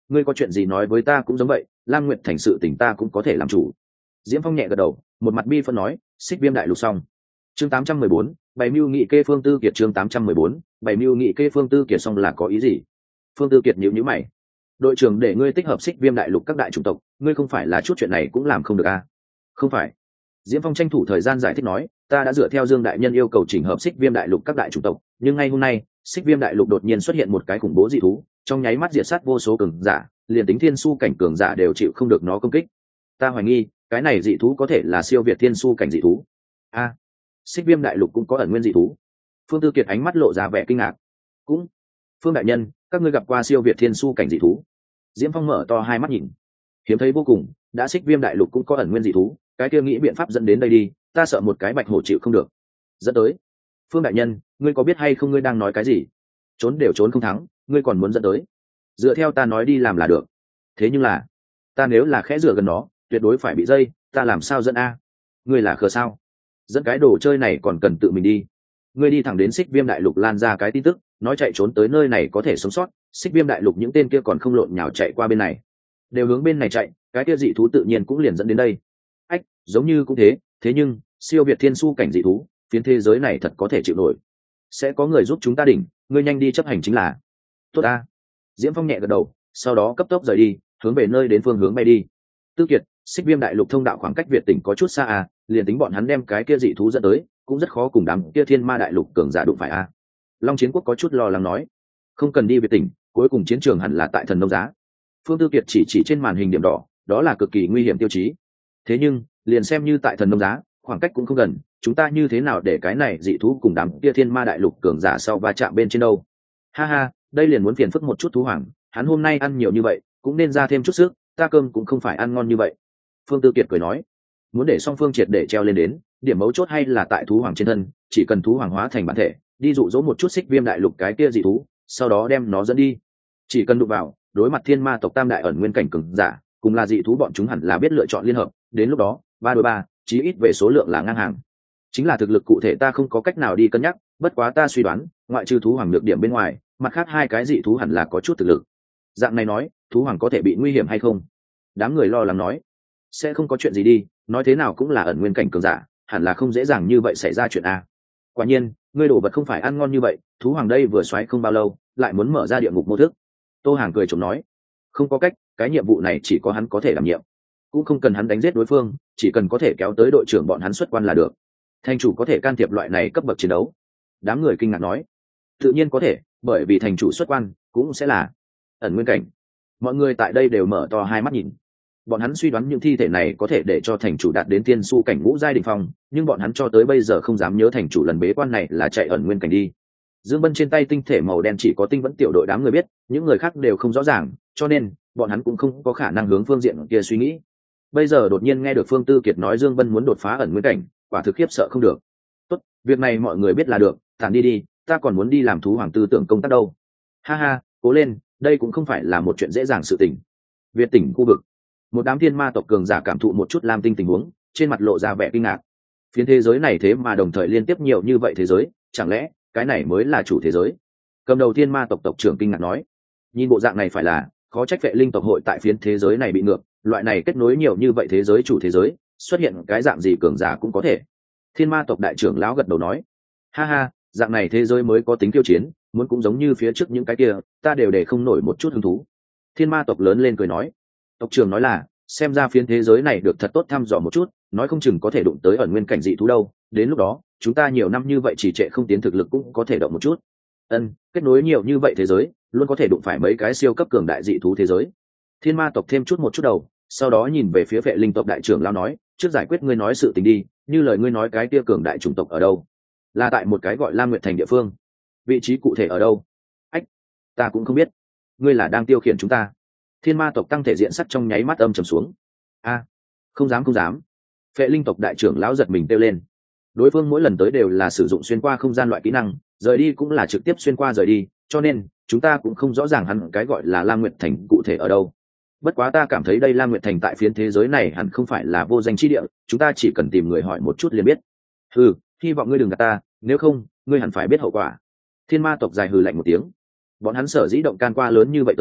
ngươi có chuyện gì nói với ta cũng giống vậy, Lam Nguyệt thành sự tình ta cũng có thể làm chủ. Diễm Phong nhẹ gật đầu, một mặt bi phân nói, xích viêm đại lục xong. Chương tám trăm mười bốn, bảy mưu nghị kê Phương Tư Kiệt. Chương tám trăm mười bốn, bảy mưu nghị kê Phương Tư Kiệt xong là có ý gì? Phương Tư Kiệt nhíu nhíu mày. Đội trưởng để ngươi tích hợp xích viêm đại lục các đại chủng tộc, ngươi không phải là chút chuyện này cũng làm không được à? Không phải. Diễm Phong tranh thủ thời gian giải thích nói, ta đã dựa theo Dương đại nhân yêu cầu chỉnh hợp xích viêm đại lục các đại chủng tộc, nhưng ngay hôm nay, xích viêm đại lục đột nhiên xuất hiện một cái khủng bố dị thú, trong nháy mắt diệt sát vô số cường giả, liền tính thiên su cảnh cường giả đều chịu không được nó công kích. Ta hoài nghi, cái này dị thú có thể là siêu việt thiên su cảnh dị thú. A, à, xích viêm đại lục cũng có ẩn nguyên dị thú. Phương Tư Kiệt ánh mắt lộ ra vẻ kinh ngạc. Cũng, Phương đại nhân, các ngươi gặp qua siêu việt thiên su cảnh dị thú? Diễm Phong mở to hai mắt nhìn, hiếm thấy vô cùng, đã xích viêm đại lục cũng có ẩn nguyên dị thú, cái kia nghĩ biện pháp dẫn đến đây đi, ta sợ một cái bạch hổ chịu không được. Dẫn tới. Phương đại nhân, ngươi có biết hay không ngươi đang nói cái gì? Trốn đều trốn không thắng, ngươi còn muốn dẫn tới? Dựa theo ta nói đi làm là được. Thế nhưng là, ta nếu là khẽ rửa gần nó, tuyệt đối phải bị dây, ta làm sao dẫn a? Ngươi là khờ sao? Dẫn cái đồ chơi này còn cần tự mình đi. Ngươi đi thẳng đến xích viêm đại lục lan ra cái tin tức, nói chạy trốn tới nơi này có thể sống sót, xích viêm đại lục những tên kia còn không lộn nhào chạy qua bên này, đều hướng bên này chạy, cái kia dị thú tự nhiên cũng liền dẫn đến đây. Ách, giống như cũng thế, thế nhưng siêu việt thiên su cảnh dị thú, phiến thế giới này thật có thể chịu nổi. Sẽ có người giúp chúng ta đỉnh, ngươi nhanh đi chấp hành chính là. Tốt a. Diễm Phong nhẹ gật đầu, sau đó cấp tốc rời đi, hướng về nơi đến phương hướng bay đi. Tư Kiệt, xích viêm đại lục thông đạo khoảng cách Việt tỉnh có chút xa à, liền tính bọn hắn đem cái kia dị thú dẫn tới, cũng rất khó cùng đám kia thiên ma đại lục cường giả đụng phải a. Long Chiến Quốc có chút lo lắng nói, không cần đi Việt tỉnh, cuối cùng chiến trường hẳn là tại Thần Nông Giá. Phương Tư Kiệt chỉ chỉ trên màn hình điểm đỏ, đó là cực kỳ nguy hiểm tiêu chí. Thế nhưng, liền xem như tại Thần Nông Giá, khoảng cách cũng không gần, chúng ta như thế nào để cái này dị thú cùng đám kia thiên ma đại lục cường giả sau va chạm bên trên đâu? Ha ha, đây liền muốn phiền phức một chút thú hoàng, hắn hôm nay ăn nhiều như vậy, cũng nên ra thêm chút sức, ta cơm cũng không phải ăn ngon như vậy. Phương Tư Kiệt cười nói, muốn để song phương triệt để treo lên đến, điểm mấu chốt hay là tại thú hoàng trên thân, chỉ cần thú hoàng hóa thành bản thể, đi dụ dỗ một chút xích viêm đại lục cái kia dị thú, sau đó đem nó dẫn đi. Chỉ cần đụng vào, đối mặt thiên ma tộc tam đại ẩn nguyên cảnh cường giả, cùng là dị thú bọn chúng hẳn là biết lựa chọn liên hợp, đến lúc đó, ba đối ba, chí ít về số lượng là ngang hàng. Chính là thực lực cụ thể ta không có cách nào đi cân nhắc, bất quá ta suy đoán, ngoại trừ thú hoàng nhược điểm bên ngoài, mặt khác hai cái dị thú hẳn là có chút thực lực. Dạng này nói, thú hoàng có thể bị nguy hiểm hay không? Đám người lo lắng nói, sẽ không có chuyện gì đi, nói thế nào cũng là ẩn nguyên cảnh cường giả, hẳn là không dễ dàng như vậy xảy ra chuyện a. Quả nhiên, ngươi đổ vật không phải ăn ngon như vậy, thú hoàng đây vừa xoáy không bao lâu, lại muốn mở ra địa ngục mô thức. Tô Hàng cười chồng nói, không có cách, cái nhiệm vụ này chỉ có hắn có thể đảm nhiệm, cũng không cần hắn đánh giết đối phương, chỉ cần có thể kéo tới đội trưởng bọn hắn xuất quan là được. Thành chủ có thể can thiệp loại này cấp bậc chiến đấu? Đám người kinh ngạc nói, tự nhiên có thể, bởi vì thành chủ xuất quan cũng sẽ là ẩn nguyên cảnh. Mọi người tại đây đều mở to hai mắt nhìn, bọn hắn suy đoán những thi thể này có thể để cho thành chủ đạt đến tiên su cảnh ngũ giai đỉnh phong, nhưng bọn hắn cho tới bây giờ không dám nhớ thành chủ lần bế quan này là chạy ẩn nguyên cảnh đi. Dương Bân trên tay tinh thể màu đen chỉ có Tinh Vẫn tiểu đội đám người biết, những người khác đều không rõ ràng, cho nên bọn hắn cũng không có khả năng hướng phương diện kia suy nghĩ. Bây giờ đột nhiên nghe được Phương Tư Kiệt nói Dương Bân muốn đột phá ẩn nguyên cảnh, quả thực khiếp sợ không được. Tốt, việc này mọi người biết là được, tản đi đi, ta còn muốn đi làm thú hoàng tư tưởng công tác đâu. Ha ha, cố lên, đây cũng không phải là một chuyện dễ dàng sự tình. Việt tỉnh khu vực, một đám thiên ma tộc cường giả cảm thụ một chút lam tinh tình huống, trên mặt lộ ra vẻ kinh ngạc. Phiến thế giới này thế mà đồng thời liên tiếp nhiều như vậy thế giới, chẳng lẽ cái này mới là chủ thế giới? Cầm đầu thiên ma tộc tộc trưởng kinh ngạc nói, nhìn bộ dạng này phải là khó trách vệ linh tộc hội tại phiến thế giới này bị ngược, loại này kết nối nhiều như vậy thế giới chủ thế giới, xuất hiện cái dạng gì cường giả cũng có thể. Thiên ma tộc đại trưởng lão gật đầu nói, ha ha, dạng này thế giới mới có tính tiêu chiến, muốn cũng giống như phía trước những cái kia, ta đều để không nổi một chút hứng thú. Thiên ma tộc lớn lên cười nói, tộc trưởng nói là xem ra phiến thế giới này được thật tốt thăm dò một chút, nói không chừng có thể đụng tới ẩn nguyên cảnh dị thú đâu, đến lúc đó chúng ta nhiều năm như vậy chỉ trệ không tiến thực lực cũng có thể động một chút. Ân, kết nối nhiều như vậy thế giới, luôn có thể đụng phải mấy cái siêu cấp cường đại dị thú thế giới. Thiên ma tộc thêm chút một chút đầu, sau đó nhìn về phía vệ linh tộc đại trưởng lão nói, trước giải quyết ngươi nói sự tình đi, như lời ngươi nói cái kia cường đại chủng tộc ở đâu? Là tại một cái gọi Lam Nguyệt thành địa phương. Vị trí cụ thể ở đâu? Ách, ta cũng không biết. Ngươi là đang tiêu khiển chúng ta? Thiên ma tộc tăng thể diện sắc trong nháy mắt âm trầm xuống. A, không dám không dám. Vệ linh tộc đại trưởng lão giật mình kêu lên. Đối phương mỗi lần tới đều là sử dụng xuyên qua không gian loại kỹ năng, rời đi cũng là trực tiếp xuyên qua rời đi, cho nên chúng ta cũng không rõ ràng hẳn cái gọi là Lam Nguyệt thành cụ thể ở đâu. Bất quá ta cảm thấy đây Lam Nguyệt thành tại phiến thế giới này hẳn không phải là vô danh chi địa, chúng ta chỉ cần tìm người hỏi một chút liền biết. Hừ, hy vọng ngươi đừng gạt ta, nếu không ngươi hẳn phải biết hậu quả. Thiên ma tộc dài hừ lạnh một tiếng. Bọn hắn sở dĩ động can qua lớn như vậy tới,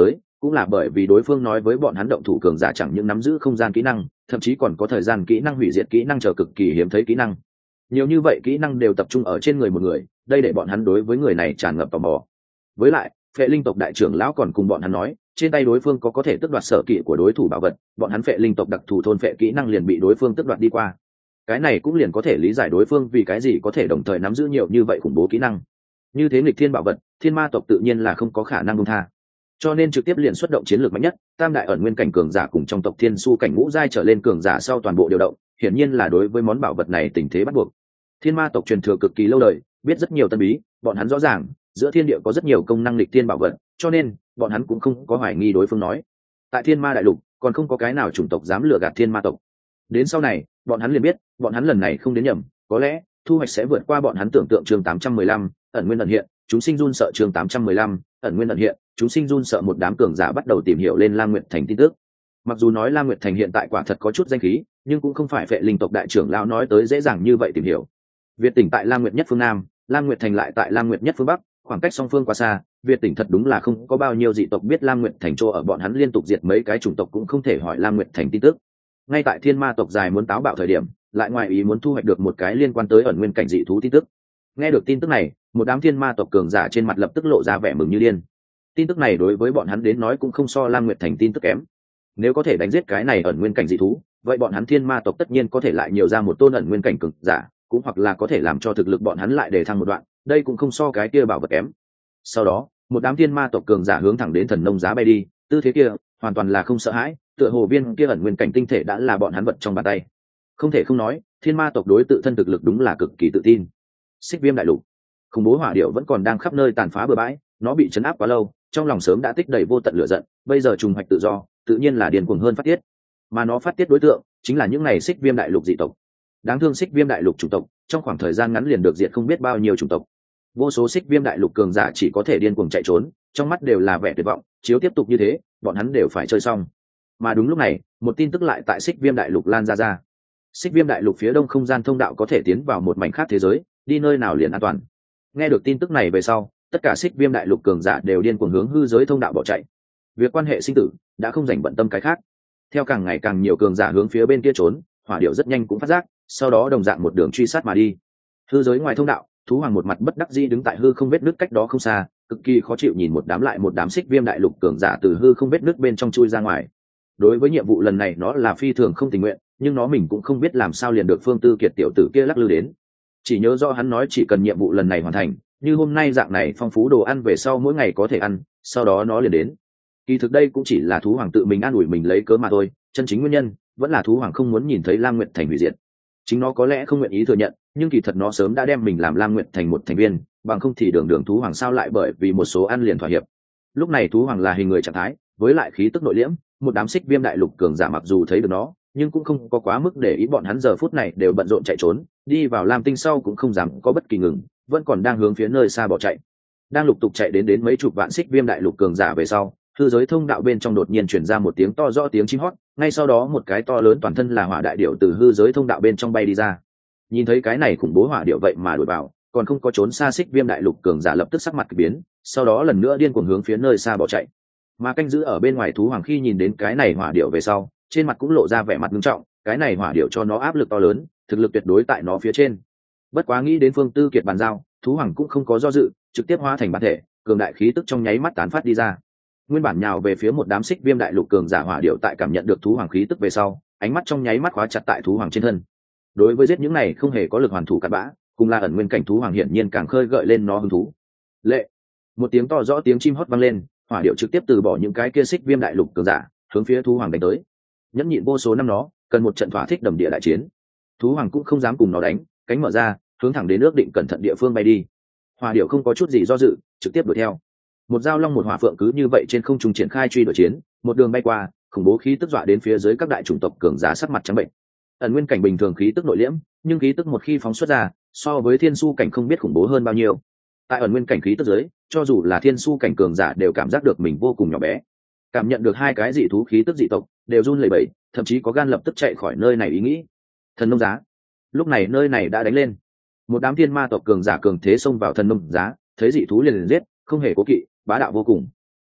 cũng là bởi vì đối phương nói với bọn hắn động thủ cường giả chẳng những nắm giữ không gian kỹ năng, thậm chí còn có thời gian kỹ năng hủy diệt kỹ năng chờ cực kỳ hiếm thấy kỹ năng. Nhiều như vậy kỹ năng đều tập trung ở trên người một người, đây để bọn hắn đối với người này tràn ngập tò mò. Với lại phệ linh tộc đại trưởng lão còn cùng bọn hắn nói, trên tay đối phương có có thể tước đoạt sở kỵ của đối thủ bảo vật, bọn hắn phệ linh tộc đặc thù thôn phệ kỹ năng liền bị đối phương tước đoạt đi qua. Cái này cũng liền có thể lý giải đối phương vì cái gì có thể đồng thời nắm giữ nhiều như vậy khủng bố kỹ năng. Như thế nghịch thiên bảo vật, thiên ma tộc tự nhiên là không có khả năng buông tha, cho nên trực tiếp liền xuất động chiến lược mạnh nhất, tam đại ẩn nguyên cảnh cường giả cùng trong tộc thiên su cảnh ngũ giai trở lên cường giả sau toàn bộ điều động, hiển nhiên là đối với món bảo vật này tình thế bắt buộc. Thiên ma tộc truyền thừa cực kỳ lâu đời, biết rất nhiều tân bí, bọn hắn rõ ràng giữa thiên địa có rất nhiều công năng lịch thiên bảo vật, cho nên bọn hắn cũng không có hoài nghi đối phương nói. Tại thiên ma đại lục còn không có cái nào chủng tộc dám lừa gạt thiên ma tộc. Đến sau này bọn hắn liền biết bọn hắn lần này không đến nhầm, có lẽ thu hoạch sẽ vượt qua bọn hắn tưởng tượng. Chương tám trăm mười lăm, ẩn nguyên ẩn hiện, chúng sinh run sợ. Chương tám trăm mười lăm, ẩn nguyên ẩn hiện, chúng sinh run sợ. Một đám cường giả bắt đầu tìm hiểu lên Lam Nguyệt Thành tin tức. Mặc dù nói Lam Nguyệt Thành hiện tại quả thật có chút danh khí, nhưng cũng không phải phệ linh tộc đại trưởng lão nói tới dễ dàng như vậy tìm hiểu. Việt tỉnh tại Lam Nguyệt nhất phương nam, Lam Nguyệt Thành lại tại Lam Nguyệt nhất phương bắc, khoảng cách song phương quá xa, Việt tỉnh thật đúng là không có bao nhiêu dị tộc biết Lam Nguyệt Thành chỗ ở, bọn hắn liên tục diệt mấy cái chủng tộc cũng không thể hỏi Lam Nguyệt Thành tin tức. Ngay tại thiên ma tộc dài muốn táo bạo thời điểm, lại ngoài ý muốn thu hoạch được một cái liên quan tới ẩn nguyên cảnh dị thú tin tức. Nghe được tin tức này, một đám thiên ma tộc cường giả trên mặt lập tức lộ ra vẻ mừng như điên. Tin tức này đối với bọn hắn đến nói cũng không so Lam Nguyệt Thành tin tức kém. Nếu có thể đánh giết cái này ẩn nguyên cảnh dị thú, vậy bọn hắn thiên ma tộc tất nhiên có thể lại nhiều ra một tôn ẩn nguyên cảnh cường giả, cũng hoặc là có thể làm cho thực lực bọn hắn lại đề thăng một đoạn, đây cũng không so cái kia bảo vật kém. Sau đó một đám thiên ma tộc cường giả hướng thẳng đến thần nông giá bay đi, tư thế kia hoàn toàn là không sợ hãi, tựa hồ viên kia ẩn nguyên cảnh tinh thể đã là bọn hắn vật trong bàn tay. Không thể không nói, thiên ma tộc đối tự thân thực lực đúng là cực kỳ tự tin. Xích viêm đại lục, khủng bố hỏa điệu vẫn còn đang khắp nơi tàn phá bừa bãi, nó bị chấn áp quá lâu, trong lòng sớm đã tích đầy vô tận lửa giận, bây giờ trùng hoạch tự do, tự nhiên là điên cuồng hơn phát tiết. Mà nó phát tiết đối tượng chính là những này xích viêm đại lục dị tộc. Đáng thương xích viêm đại lục chủng tộc, trong khoảng thời gian ngắn liền được diệt không biết bao nhiêu chủng tộc. Vô số xích viêm đại lục cường giả chỉ có thể điên cuồng chạy trốn, trong mắt đều là vẻ tuyệt vọng, chiếu tiếp tục như thế, bọn hắn đều phải chơi xong. Mà đúng lúc này, một tin tức lại tại xích viêm đại lục lan ra ra. Xích viêm đại lục phía đông không gian thông đạo có thể tiến vào một mảnh khác thế giới, đi nơi nào liền an toàn. Nghe được tin tức này về sau, tất cả xích viêm đại lục cường giả đều điên cuồng hướng hư giới thông đạo bỏ chạy. Việc quan hệ sinh tử đã không dành bận tâm cái khác. Theo càng ngày càng nhiều cường giả hướng phía bên kia trốn, hỏa điệu rất nhanh cũng phát giác, sau đó đồng dạng một đường truy sát mà đi. Hư giới ngoài thông đạo, thú hoàng một mặt bất đắc dĩ đứng tại hư không vết nứt cách đó không xa, cực kỳ khó chịu nhìn một đám lại một đám xích viêm đại lục cường giả từ hư không vết nứt bên trong chui ra ngoài. Đối với nhiệm vụ lần này nó là phi thường không tình nguyện, nhưng nó mình cũng không biết làm sao liền được Phương Tư Kiệt tiểu tử kia lắc lư đến. Chỉ nhớ do hắn nói chỉ cần nhiệm vụ lần này hoàn thành, như hôm nay dạng này phong phú đồ ăn về sau mỗi ngày có thể ăn, sau đó nó liền đến. Kỳ thực đây cũng chỉ là thú hoàng tự mình an ủi mình lấy cớ mà thôi, chân chính nguyên nhân vẫn là thú hoàng không muốn nhìn thấy Lam Nguyệt Thành hủy diệt. Chính nó có lẽ không nguyện ý thừa nhận, nhưng kỳ thật nó sớm đã đem mình làm Lam Nguyệt Thành một thành viên, bằng không thì đường đường thú hoàng sao lại bởi vì một số ăn liền thỏa hiệp. Lúc này thú hoàng là hình người trạng thái, với lại khí tức nội liễm, một đám xích viêm đại lục cường giả mặc dù thấy được nó, nhưng cũng không có quá mức để ý, bọn hắn giờ phút này đều bận rộn chạy trốn, đi vào Lam Tinh sau cũng không dám có bất kỳ ngừng, vẫn còn đang hướng phía nơi xa bỏ chạy. Đang lục tục chạy đến đến mấy chục vạn xích viêm đại lục cường giả về sau, hư giới thông đạo bên trong đột nhiên truyền ra một tiếng to rõ tiếng chim hót, ngay sau đó một cái to lớn toàn thân là hỏa đại điểu từ hư giới thông đạo bên trong bay đi ra. Nhìn thấy cái này khủng bố hỏa điểu vậy mà đuổi vào, còn không có trốn xa xích viêm đại lục cường giả lập tức sắc mặt kỳ biến, sau đó lần nữa điên cuồng hướng phía nơi xa bỏ chạy. Mà canh giữ ở bên ngoài thú hoàng khi nhìn đến cái này hỏa điểu về sau, trên mặt cũng lộ ra vẻ mặt nghiêm trọng, cái này hỏa điểu cho nó áp lực to lớn, thực lực tuyệt đối tại nó phía trên. Bất quá nghĩ đến Phương Tư Kiệt bàn giao, thú hoàng cũng không có do dự, trực tiếp hóa thành bản thể, cường đại khí tức trong nháy mắt tán phát đi ra. Nguyên bản nhào về phía một đám xích viêm đại lục cường giả hỏa điểu tại cảm nhận được thú hoàng khí tức về sau, ánh mắt trong nháy mắt khóa chặt tại thú hoàng trên thân. Đối với giết những này không hề có lực hoàn thủ cặn bã, cùng là ẩn nguyên cảnh thú hoàng hiển nhiên càng khơi gợi lên nó hứng thú. Lệ, một tiếng to rõ tiếng chim hót vang lên, hỏa điểu trực tiếp từ bỏ những cái kia xích viêm đại lục cường giả, hướng phía thú hoàng đánh tới. Nhẫn nhịn vô số năm nó, cần một trận thỏa thích đầm địa đại chiến. Thú hoàng cũng không dám cùng nó đánh, cánh mở ra, hướng thẳng đến ước định cẩn thận địa phương bay đi. Hỏa điểu không có chút gì do dự, trực tiếp đuổi theo. Một dao long một hỏa phượng cứ như vậy trên không trung triển khai truy đuổi chiến, một đường bay qua, khủng bố khí tức dọa đến phía dưới các đại chủng tộc cường giả sắc mặt trắng bệnh. Ẩn nguyên cảnh bình thường khí tức nội liễm, nhưng khí tức một khi phóng xuất ra, so với thiên su cảnh không biết khủng bố hơn bao nhiêu. Tại ẩn nguyên cảnh khí tức dưới, cho dù là thiên su cảnh cường giả đều cảm giác được mình vô cùng nhỏ bé. Cảm nhận được hai cái dị thú khí tức dị tộc, đều run lẩy bẩy, thậm chí có gan lập tức chạy khỏi nơi này ý nghĩ. Thần nông giá. Lúc này nơi này đã đánh lên. Một đám thiên ma tộc cường giả cường thế xông vào thần nông giá, thấy dị thú liền liền giết, không hề cố kỵ, bá đạo vô cùng.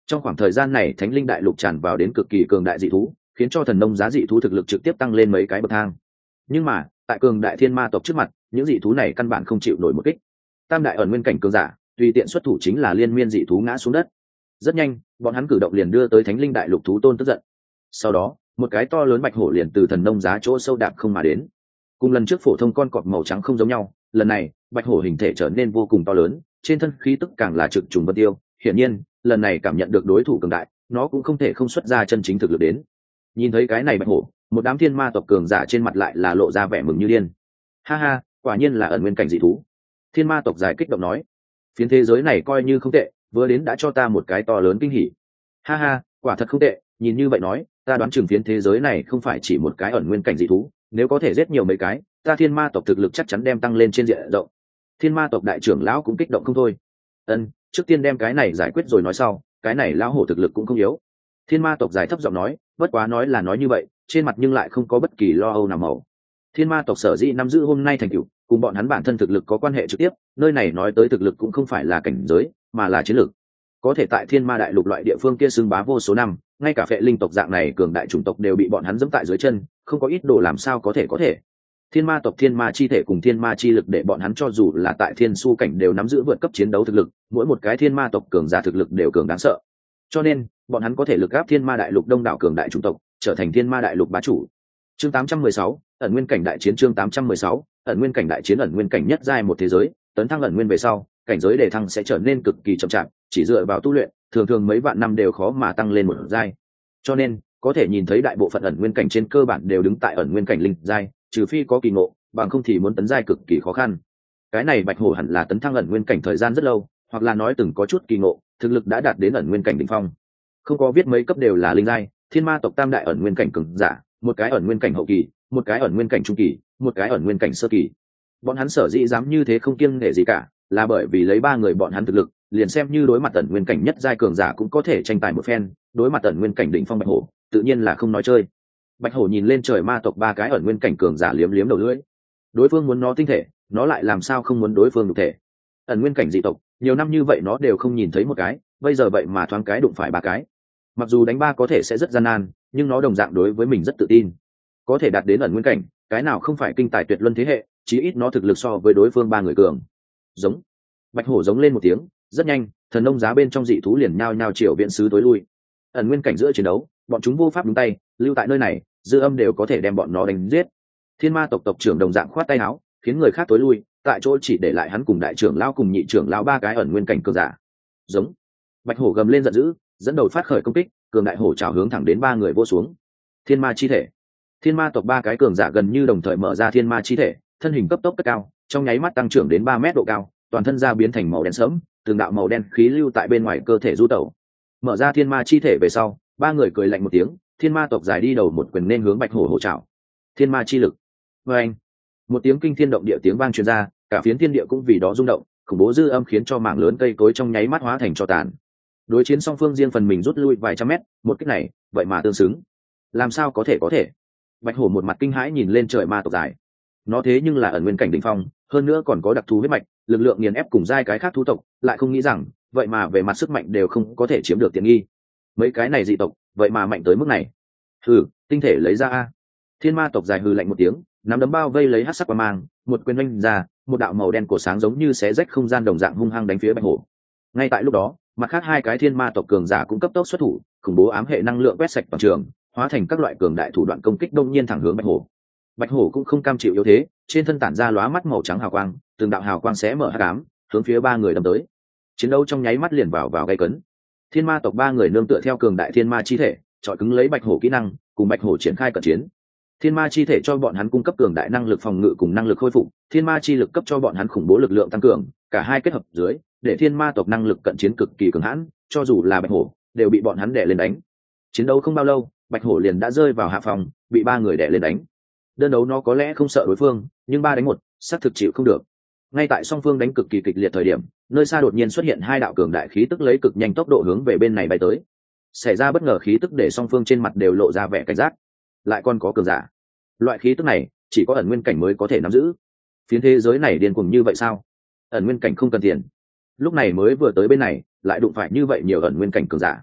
Trong khoảng thời gian này thánh linh đại lục tràn vào đến cực kỳ cường đại dị thú, khiến cho thần nông giá dị thú thực lực trực tiếp tăng lên mấy cái bậc thang. Nhưng mà tại cường đại thiên ma tộc trước mặt, những dị thú này căn bản không chịu nổi một kích. Tam đại ẩn nguyên cảnh cường giả tùy tiện xuất thủ chính là liên miên dị thú ngã xuống đất. Rất nhanh bọn hắn cử động liền đưa tới thánh linh đại lục thú tôn tức giận. Sau đó một cái to lớn bạch hổ liền từ thần nông giá chỗ sâu đạp không mà đến. Cùng lần trước phổ thông con cọp màu trắng không giống nhau, lần này bạch hổ hình thể trở nên vô cùng to lớn, trên thân khí tức càng là trực trùng vân tiêu. Hiển nhiên lần này cảm nhận được đối thủ cường đại, nó cũng không thể không xuất ra chân chính thực lực đến. Nhìn thấy cái này bạch hổ, một đám thiên ma tộc cường giả trên mặt lại là lộ ra vẻ mừng như điên. Ha ha, quả nhiên là ẩn nguyên cảnh dị thú. Thiên ma tộc dài kích động nói, phiến thế giới này coi như không tệ, vừa đến đã cho ta một cái to lớn kinh hỉ. Ha ha, quả thật không tệ, nhìn như vậy nói, ta đoán chừng phiến thế giới này không phải chỉ một cái ẩn nguyên cảnh dị thú, nếu có thể giết nhiều mấy cái, ta thiên ma tộc thực lực chắc chắn đem tăng lên trên diện rộng. Thiên ma tộc đại trưởng lão cũng kích động không thôi. Ân, trước tiên đem cái này giải quyết rồi nói sau, cái này lão hổ thực lực cũng không yếu. Thiên ma tộc dài thấp giọng nói, bất quá nói là nói như vậy, trên mặt nhưng lại không có bất kỳ lo âu nào màu. Thiên ma tộc sở dĩ nắm giữ hôm nay thành tựu, cùng bọn hắn bản thân thực lực có quan hệ trực tiếp, nơi này nói tới thực lực cũng không phải là cảnh giới, mà là chiến lược. Có thể tại thiên ma đại lục loại địa phương kia xưng bá vô số năm, ngay cả phệ linh tộc dạng này cường đại chủng tộc đều bị bọn hắn dẫm tại dưới chân, không có ít đồ làm sao có thể có thể. Thiên ma tộc thiên ma chi thể cùng thiên ma chi lực để bọn hắn cho dù là tại thiên su cảnh đều nắm giữ vượt cấp chiến đấu thực lực, mỗi một cái thiên ma tộc cường giả thực lực đều cường đáng sợ. Cho nên bọn hắn có thể lực áp thiên ma đại lục đông đảo cường đại chủng tộc, trở thành thiên ma đại lục bá chủ. Chương tám trăm mười sáu, ẩn nguyên cảnh đại chiến. Chương tám trăm mười sáu, ẩn nguyên cảnh đại chiến. Ẩn nguyên cảnh nhất giai một thế giới, tấn thăng ẩn nguyên về sau, cảnh giới đề thăng sẽ trở nên cực kỳ chậm chạp, chỉ dựa vào tu luyện, thường thường mấy vạn năm đều khó mà tăng lên một giai. Cho nên, có thể nhìn thấy đại bộ phận ẩn nguyên cảnh trên cơ bản đều đứng tại ẩn nguyên cảnh linh giai, trừ phi có kỳ ngộ, bằng không thì muốn tấn giai cực kỳ khó khăn. Cái này bạch hổ hẳn là tấn thăng ẩn nguyên cảnh thời gian rất lâu, hoặc là nói từng có chút kỳ ngộ, thực lực đã đạt đến ẩn nguyên cảnh đỉnh phong. Không có viết mấy cấp đều là linh giai, thiên ma tộc tam đại ẩn nguyên cảnh cường giả, một cái ẩn nguyên cảnh hậu kỳ, một cái ẩn nguyên cảnh trung kỳ, một cái ẩn nguyên cảnh sơ kỳ. Bọn hắn sở dĩ dám như thế không kiêng nể gì cả, là bởi vì lấy ba người bọn hắn thực lực, liền xem như đối mặt ẩn nguyên cảnh nhất giai cường giả cũng có thể tranh tài một phen, đối mặt ẩn nguyên cảnh đỉnh phong bạch hổ, tự nhiên là không nói chơi. Bạch hổ nhìn lên trời ma tộc ba cái ẩn nguyên cảnh cường giả liếm liếm đầu lưỡi. Đối phương muốn nó tinh thể, nó lại làm sao không muốn đối phương nhục thể. Ẩn nguyên cảnh dị tộc, nhiều năm như vậy nó đều không nhìn thấy một cái, bây giờ vậy mà thoáng cái đụng phải ba cái. Mặc dù đánh ba có thể sẽ rất gian nan, nhưng nó đồng dạng đối với mình rất tự tin. Có thể đạt đến ẩn nguyên cảnh, cái nào không phải kinh tài tuyệt luân thế hệ, chí ít nó thực lực so với đối phương ba người cường. Giống. Bạch hổ giống lên một tiếng, rất nhanh, thần nông giá bên trong dị thú liền nhao nhao chiều viện sứ tối lui. Ẩn nguyên cảnh giữa chiến đấu, bọn chúng vô pháp đúng tay, lưu tại nơi này, dư âm đều có thể đem bọn nó đánh giết. Thiên ma tộc tộc trưởng đồng dạng khoát tay áo, khiến người khác tối lui, tại chỗ chỉ để lại hắn cùng đại trưởng lão cùng nhị trưởng lão ba cái ẩn nguyên cảnh cường giả. Giống. Bạch hổ gầm lên giận dữ, dẫn đầu phát khởi công kích, cường đại hổ trào hướng thẳng đến ba người vô xuống. Thiên ma chi thể. Thiên ma tộc ba cái cường giả gần như đồng thời mở ra thiên ma chi thể, thân hình cấp tốc cất cao, trong nháy mắt tăng trưởng đến ba mét độ cao, toàn thân da biến thành màu đen sẫm, từng đạo màu đen khí lưu tại bên ngoài cơ thể du tẩu. Mở ra thiên ma chi thể về sau, ba người cười lạnh một tiếng, thiên ma tộc dài đi đầu một quyền nên hướng bạch hổ hổ trảo. Thiên ma chi lực. Và anh, một tiếng kinh thiên động địa tiếng vang truyền ra, cả phiến thiên địa cũng vì đó rung động, khủng bố dư âm khiến cho mảng lớn cây cối trong nháy mắt hóa thành tro tàn. Đối chiến song phương riêng phần mình rút lui vài trăm mét, một kích này, vậy mà tương xứng. Làm sao có thể có thể? Bạch hổ một mặt kinh hãi nhìn lên trời ma tộc dài. Nó thế nhưng là ẩn nguyên cảnh đỉnh phong, hơn nữa còn có đặc thù huyết mạch, lực lượng nghiền ép cùng giai cái khác thú tộc, lại không nghĩ rằng, vậy mà về mặt sức mạnh đều không có thể chiếm được tiện nghi. Mấy cái này dị tộc, vậy mà mạnh tới mức này. Hừ, tinh thể lấy ra a. Thiên ma tộc dài hừ lạnh một tiếng, nắm đấm bao vây lấy hắc sắc quang mang, một quyền oanh ra, một đạo màu đen cổ sáng giống như xé rách không gian đồng dạng hung hăng đánh phía bạch hổ. Ngay tại lúc đó, mặt khác hai cái thiên ma tộc cường giả cũng cấp tốc xuất thủ, khủng bố ám hệ năng lượng quét sạch toàn trường, hóa thành các loại cường đại thủ đoạn công kích đông nhiên thẳng hướng bạch hổ. Bạch hổ cũng không cam chịu yếu thế, trên thân tản ra lóa mắt màu trắng hào quang, từng đạo hào quang xé mở hắc ám, hướng phía ba người đâm tới. Chiến đấu trong nháy mắt liền vào vào gay cấn. Thiên ma tộc ba người nương tựa theo cường đại thiên ma chi thể, chọi cứng lấy bạch hổ kỹ năng, cùng bạch hổ triển khai cận chiến. Thiên ma chi thể cho bọn hắn cung cấp cường đại năng lực phòng ngự cùng năng lực khôi phục, thiên ma chi lực cấp cho bọn hắn khủng bố lực lượng tăng cường, cả hai kết hợp dưới, để thiên ma tộc năng lực cận chiến cực kỳ cường hãn, cho dù là bạch hổ đều bị bọn hắn đè lên đánh. Chiến đấu không bao lâu, bạch hổ liền đã rơi vào hạ phòng, bị ba người đè lên đánh. Đơn đấu nó có lẽ không sợ đối phương, nhưng ba đánh một, xác thực chịu không được. Ngay tại song phương đánh cực kỳ kịch liệt thời điểm, nơi xa đột nhiên xuất hiện hai đạo cường đại khí tức lấy cực nhanh tốc độ hướng về bên này bay tới. Xảy ra bất ngờ khí tức để song phương trên mặt đều lộ ra vẻ cảnh giác. Lại còn có cường giả. Loại khí tức này chỉ có ẩn nguyên cảnh mới có thể nắm giữ. Phiến thế giới này điên cuồng như vậy sao? Ẩn nguyên cảnh không cần tiền. Lúc này mới vừa tới bên này, lại đụng phải như vậy nhiều ẩn nguyên cảnh cường giả.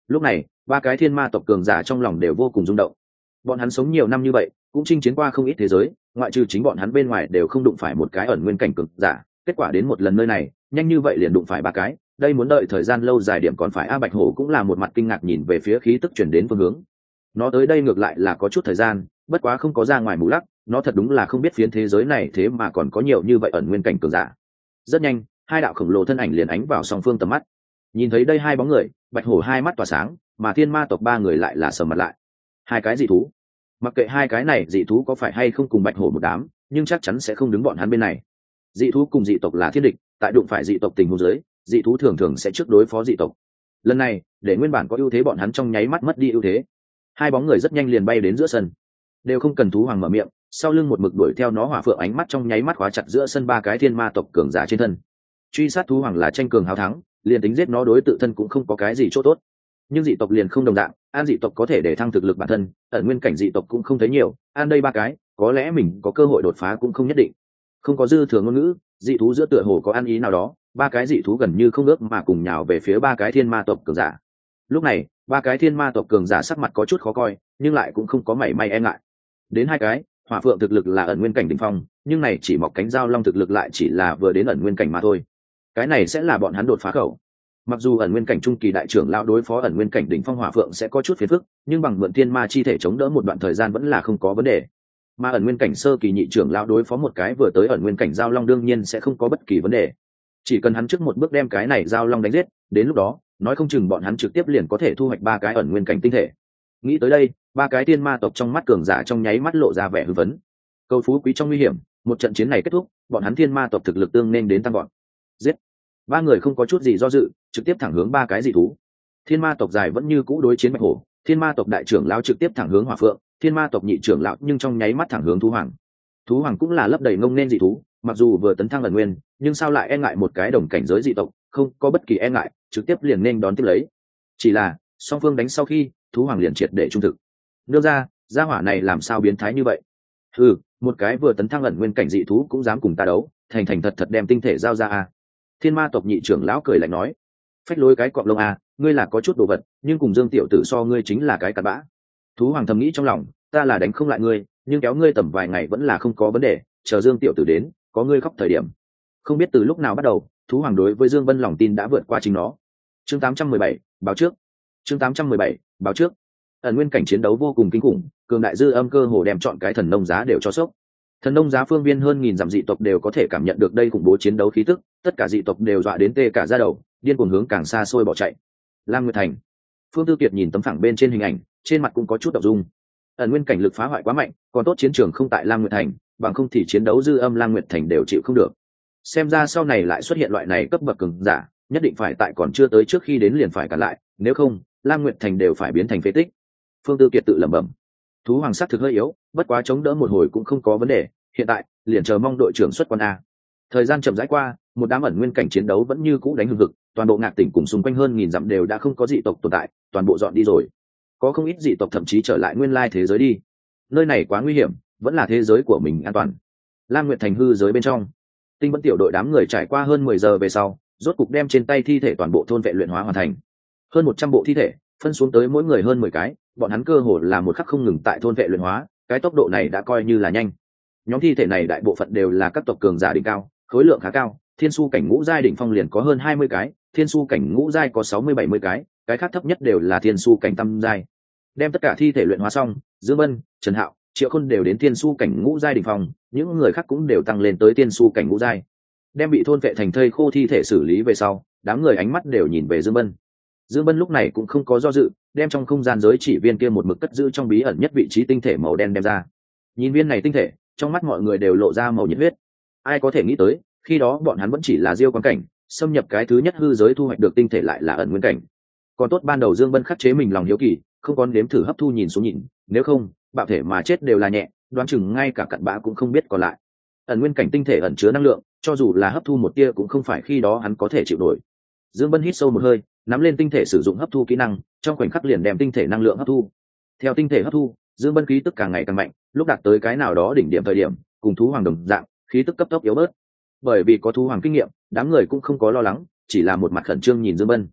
Lúc này ba cái thiên ma tộc cường giả trong lòng đều vô cùng rung động. Bọn hắn sống nhiều năm như vậy cũng chinh chiến qua không ít thế giới, ngoại trừ chính bọn hắn bên ngoài đều không đụng phải một cái ẩn nguyên cảnh cường giả, kết quả đến một lần nơi này nhanh như vậy liền đụng phải ba cái, đây muốn đợi thời gian lâu dài điểm còn phải. A Bạch Hổ cũng là một mặt kinh ngạc nhìn về phía khí tức chuyển đến phương hướng. Nó tới đây ngược lại là có chút thời gian, bất quá không có ra ngoài mù lắc, nó thật đúng là không biết phiến thế giới này thế mà còn có nhiều như vậy ẩn nguyên cảnh cường giả. Rất nhanh hai đạo khổng lồ thân ảnh liền ánh vào song phương tầm mắt. Nhìn thấy đây hai bóng người, Bạch Hổ hai mắt tỏa sáng, mà thiên ma tộc ba người lại là sầm mặt lại. Hai cái dị thú, mặc kệ hai cái này dị thú có phải hay không cùng Bạch Hổ một đám, nhưng chắc chắn sẽ không đứng bọn hắn bên này. Dị thú cùng dị tộc là thiên địch, tại đụng phải dị tộc tình huống dưới, dị thú thường thường sẽ trước đối phó dị tộc. Lần này để nguyên bản có ưu thế bọn hắn trong nháy mắt mất đi ưu thế. Hai bóng người rất nhanh liền bay đến giữa sân, đều không cần thú hoàng mở miệng, sau lưng một mực đuổi theo nó hỏa phượng ánh mắt trong nháy mắt khóa chặt giữa sân ba cái thiên ma tộc cường giả trên thân. Truy sát thú hoàng là tranh cường hào thắng, liền tính giết nó đối tự thân cũng không có cái gì chỗ tốt. Nhưng dị tộc liền không đồng dạng, an dị tộc có thể để thăng thực lực bản thân, ẩn nguyên cảnh dị tộc cũng không thấy nhiều, an đây ba cái có lẽ mình có cơ hội đột phá cũng không nhất định. Không có dư thừa ngôn ngữ, dị thú giữa tựa hồ có ăn ý nào đó, ba cái dị thú gần như không ước mà cùng nhào về phía ba cái thiên ma tộc cường giả. Lúc này ba cái thiên ma tộc cường giả sắc mặt có chút khó coi, nhưng lại cũng không có mảy may e ngại. Đến hai cái hỏa phượng thực lực là ẩn nguyên cảnh đỉnh phong, nhưng này chỉ mọc cánh giao long thực lực lại chỉ là vừa đến ẩn nguyên cảnh mà thôi. Cái này sẽ là bọn hắn đột phá khẩu. Mặc dù ẩn nguyên cảnh trung kỳ đại trưởng lão đối phó ẩn nguyên cảnh đỉnh phong hỏa phượng sẽ có chút phiền phức, nhưng bằng mượn thiên ma chi thể chống đỡ một đoạn thời gian vẫn là không có vấn đề. Mà ẩn nguyên cảnh sơ kỳ nhị trưởng lão đối phó một cái vừa tới ẩn nguyên cảnh giao long đương nhiên sẽ không có bất kỳ vấn đề. Chỉ cần hắn trước một bước đem cái này giao long đánh giết, đến lúc đó nói không chừng bọn hắn trực tiếp liền có thể thu hoạch ba cái ẩn nguyên cảnh tinh thể. Nghĩ tới đây, ba cái thiên ma tộc trong mắt cường giả trong nháy mắt lộ ra vẻ hư vấn. Cầu phú quý trong nguy hiểm, một trận chiến này kết thúc, bọn hắn thiên ma tộc thực lực tương nên đến tăng gọn. Giết! Ba người không có chút gì do dự, trực tiếp thẳng hướng ba cái dị thú. Thiên ma tộc dài vẫn như cũ đối chiến Bạch Hổ, thiên ma tộc đại trưởng lão trực tiếp thẳng hướng Hỏa Phượng, thiên ma tộc nhị trưởng lão nhưng trong nháy mắt thẳng hướng thú hoàng. Thú hoàng cũng là lấp đầy ngông nên dị thú, mặc dù vừa tấn thăng ẩn nguyên, nhưng sao lại e ngại một cái đồng cảnh giới dị tộc, không có bất kỳ e ngại, trực tiếp liền nên đón tiếp lấy. Chỉ là song phương đánh sau khi, thú hoàng liền triệt để trung thực. Đưa ra, gia hỏa này làm sao biến thái như vậy? Ừ, một cái vừa tấn thăng ẩn nguyên cảnh dị thú cũng dám cùng ta đấu, thành thành thật thật đem tinh thể giao ra a. Thiên ma tộc nhị trưởng lão cười lạnh nói, phách lối cái cọp lông a, ngươi là có chút đồ vật, nhưng cùng Dương tiểu tử so ngươi chính là cái cặn bã. Thú hoàng thầm nghĩ trong lòng, ta là đánh không lại ngươi, nhưng kéo ngươi tầm vài ngày vẫn là không có vấn đề, chờ Dương tiểu tử đến, có ngươi khóc thời điểm. Không biết từ lúc nào bắt đầu, thú hoàng đối với Dương Vân lòng tin đã vượt qua chính nó. Chương tám trăm mười bảy, báo trước. Chương tám trăm mười bảy, báo trước. Ẩn nguyên cảnh chiến đấu vô cùng kinh khủng, cường đại dư âm cơ hồ đem chọn cái thần nông giá đều cho sốc. Thần nông giá phương viên hơn nghìn dặm dị tộc đều có thể cảm nhận được đây khủng bố chiến đấu khí tức, tất cả dị tộc đều dọa đến tê cả da đầu, điên cuồng hướng càng xa xôi bỏ chạy. Lam Nguyệt Thành. Phương Tư Kiệt nhìn tấm phẳng bên trên hình ảnh, trên mặt cũng có chút động dung. Ẩn nguyên cảnh lực phá hoại quá mạnh, còn tốt chiến trường không tại Lam Nguyệt Thành, bằng không thì chiến đấu dư âm Lam Nguyệt Thành đều chịu không được. Xem ra sau này lại xuất hiện loại này cấp bậc cường giả, nhất định phải tại còn chưa tới trước khi đến liền phải cản lại, nếu không, Lam Nguyệt Thành đều phải biến thành phế tích. Phương Tư Kiệt tự lẩm bẩm. Thú hoàng sắc thực hơi yếu, bất quá chống đỡ một hồi cũng không có vấn đề, hiện tại liền chờ mong đội trưởng xuất quân a. Thời gian chậm rãi qua, một đám ẩn nguyên cảnh chiến đấu vẫn như cũ đánh hừng hực, toàn bộ Ngạc tỉnh cùng xung quanh hơn nghìn dặm đều đã không có dị tộc tồn tại, toàn bộ dọn đi rồi. Có không ít dị tộc thậm chí trở lại nguyên lai thế giới đi. Nơi này quá nguy hiểm, vẫn là thế giới của mình an toàn. Lam Nguyệt Thành hư giới bên trong, Tinh Vẫn tiểu đội đám người trải qua hơn mười giờ về sau, rốt cục đem trên tay thi thể toàn bộ thôn vệ luyện hóa hoàn thành. Hơn một trăm bộ thi thể, phân xuống tới mỗi người hơn mười cái, bọn hắn cơ hồ là một khắc không ngừng tại thôn vệ luyện hóa, cái tốc độ này đã coi như là nhanh. Nhóm thi thể này đại bộ phận đều là các tộc cường giả đỉnh cao, khối lượng khá cao, thiên su cảnh ngũ giai đỉnh phong liền có hơn hai mươi cái, thiên su cảnh ngũ giai có sáu mươi bảy mươi cái, cái khác thấp nhất đều là thiên su cảnh tam giai. Đem tất cả thi thể luyện hóa xong, Dương Vân, Trần Hạo, Triệu Khôn đều đến thiên su cảnh ngũ giai đỉnh phong, những người khác cũng đều tăng lên tới thiên su cảnh ngũ giai. Đem bị thôn vệ thành thây khô thi thể xử lý về sau, đám người ánh mắt đều nhìn về Dương Vân. Dương Vân lúc này cũng không có do dự, đem trong không gian giới chỉ viên kia một mực cất giữ trong bí ẩn nhất vị trí tinh thể màu đen đem ra. Nhìn viên này tinh thể, trong mắt mọi người đều lộ ra màu nhiệt huyết. Ai có thể nghĩ tới, khi đó bọn hắn vẫn chỉ là diêu quan cảnh, xâm nhập cái thứ nhất hư giới thu hoạch được tinh thể lại là ẩn nguyên cảnh. Còn tốt ban đầu Dương Vân khắc chế mình lòng hiếu kỳ, không còn nếm thử hấp thu nhìn xuống nhìn, nếu không, bạo thể mà chết đều là nhẹ, đoán chừng ngay cả cặn bã cũng không biết còn lại. Ẩn nguyên cảnh tinh thể ẩn chứa năng lượng, cho dù là hấp thu một tia cũng không phải khi đó hắn có thể chịu nổi. Dương Vân hít sâu một hơi, nắm lên tinh thể sử dụng hấp thu kỹ năng, trong khoảnh khắc liền đem tinh thể năng lượng hấp thu. Theo tinh thể hấp thu, Dương Vân khí tức càng ngày càng mạnh, lúc đạt tới cái nào đó đỉnh điểm thời điểm, cùng thú hoàng đồng dạng, khí tức cấp tốc yếu bớt. Bởi vì có thú hoàng kinh nghiệm, đám người cũng không có lo lắng, chỉ là một mặt khẩn trương nhìn Dương Vân.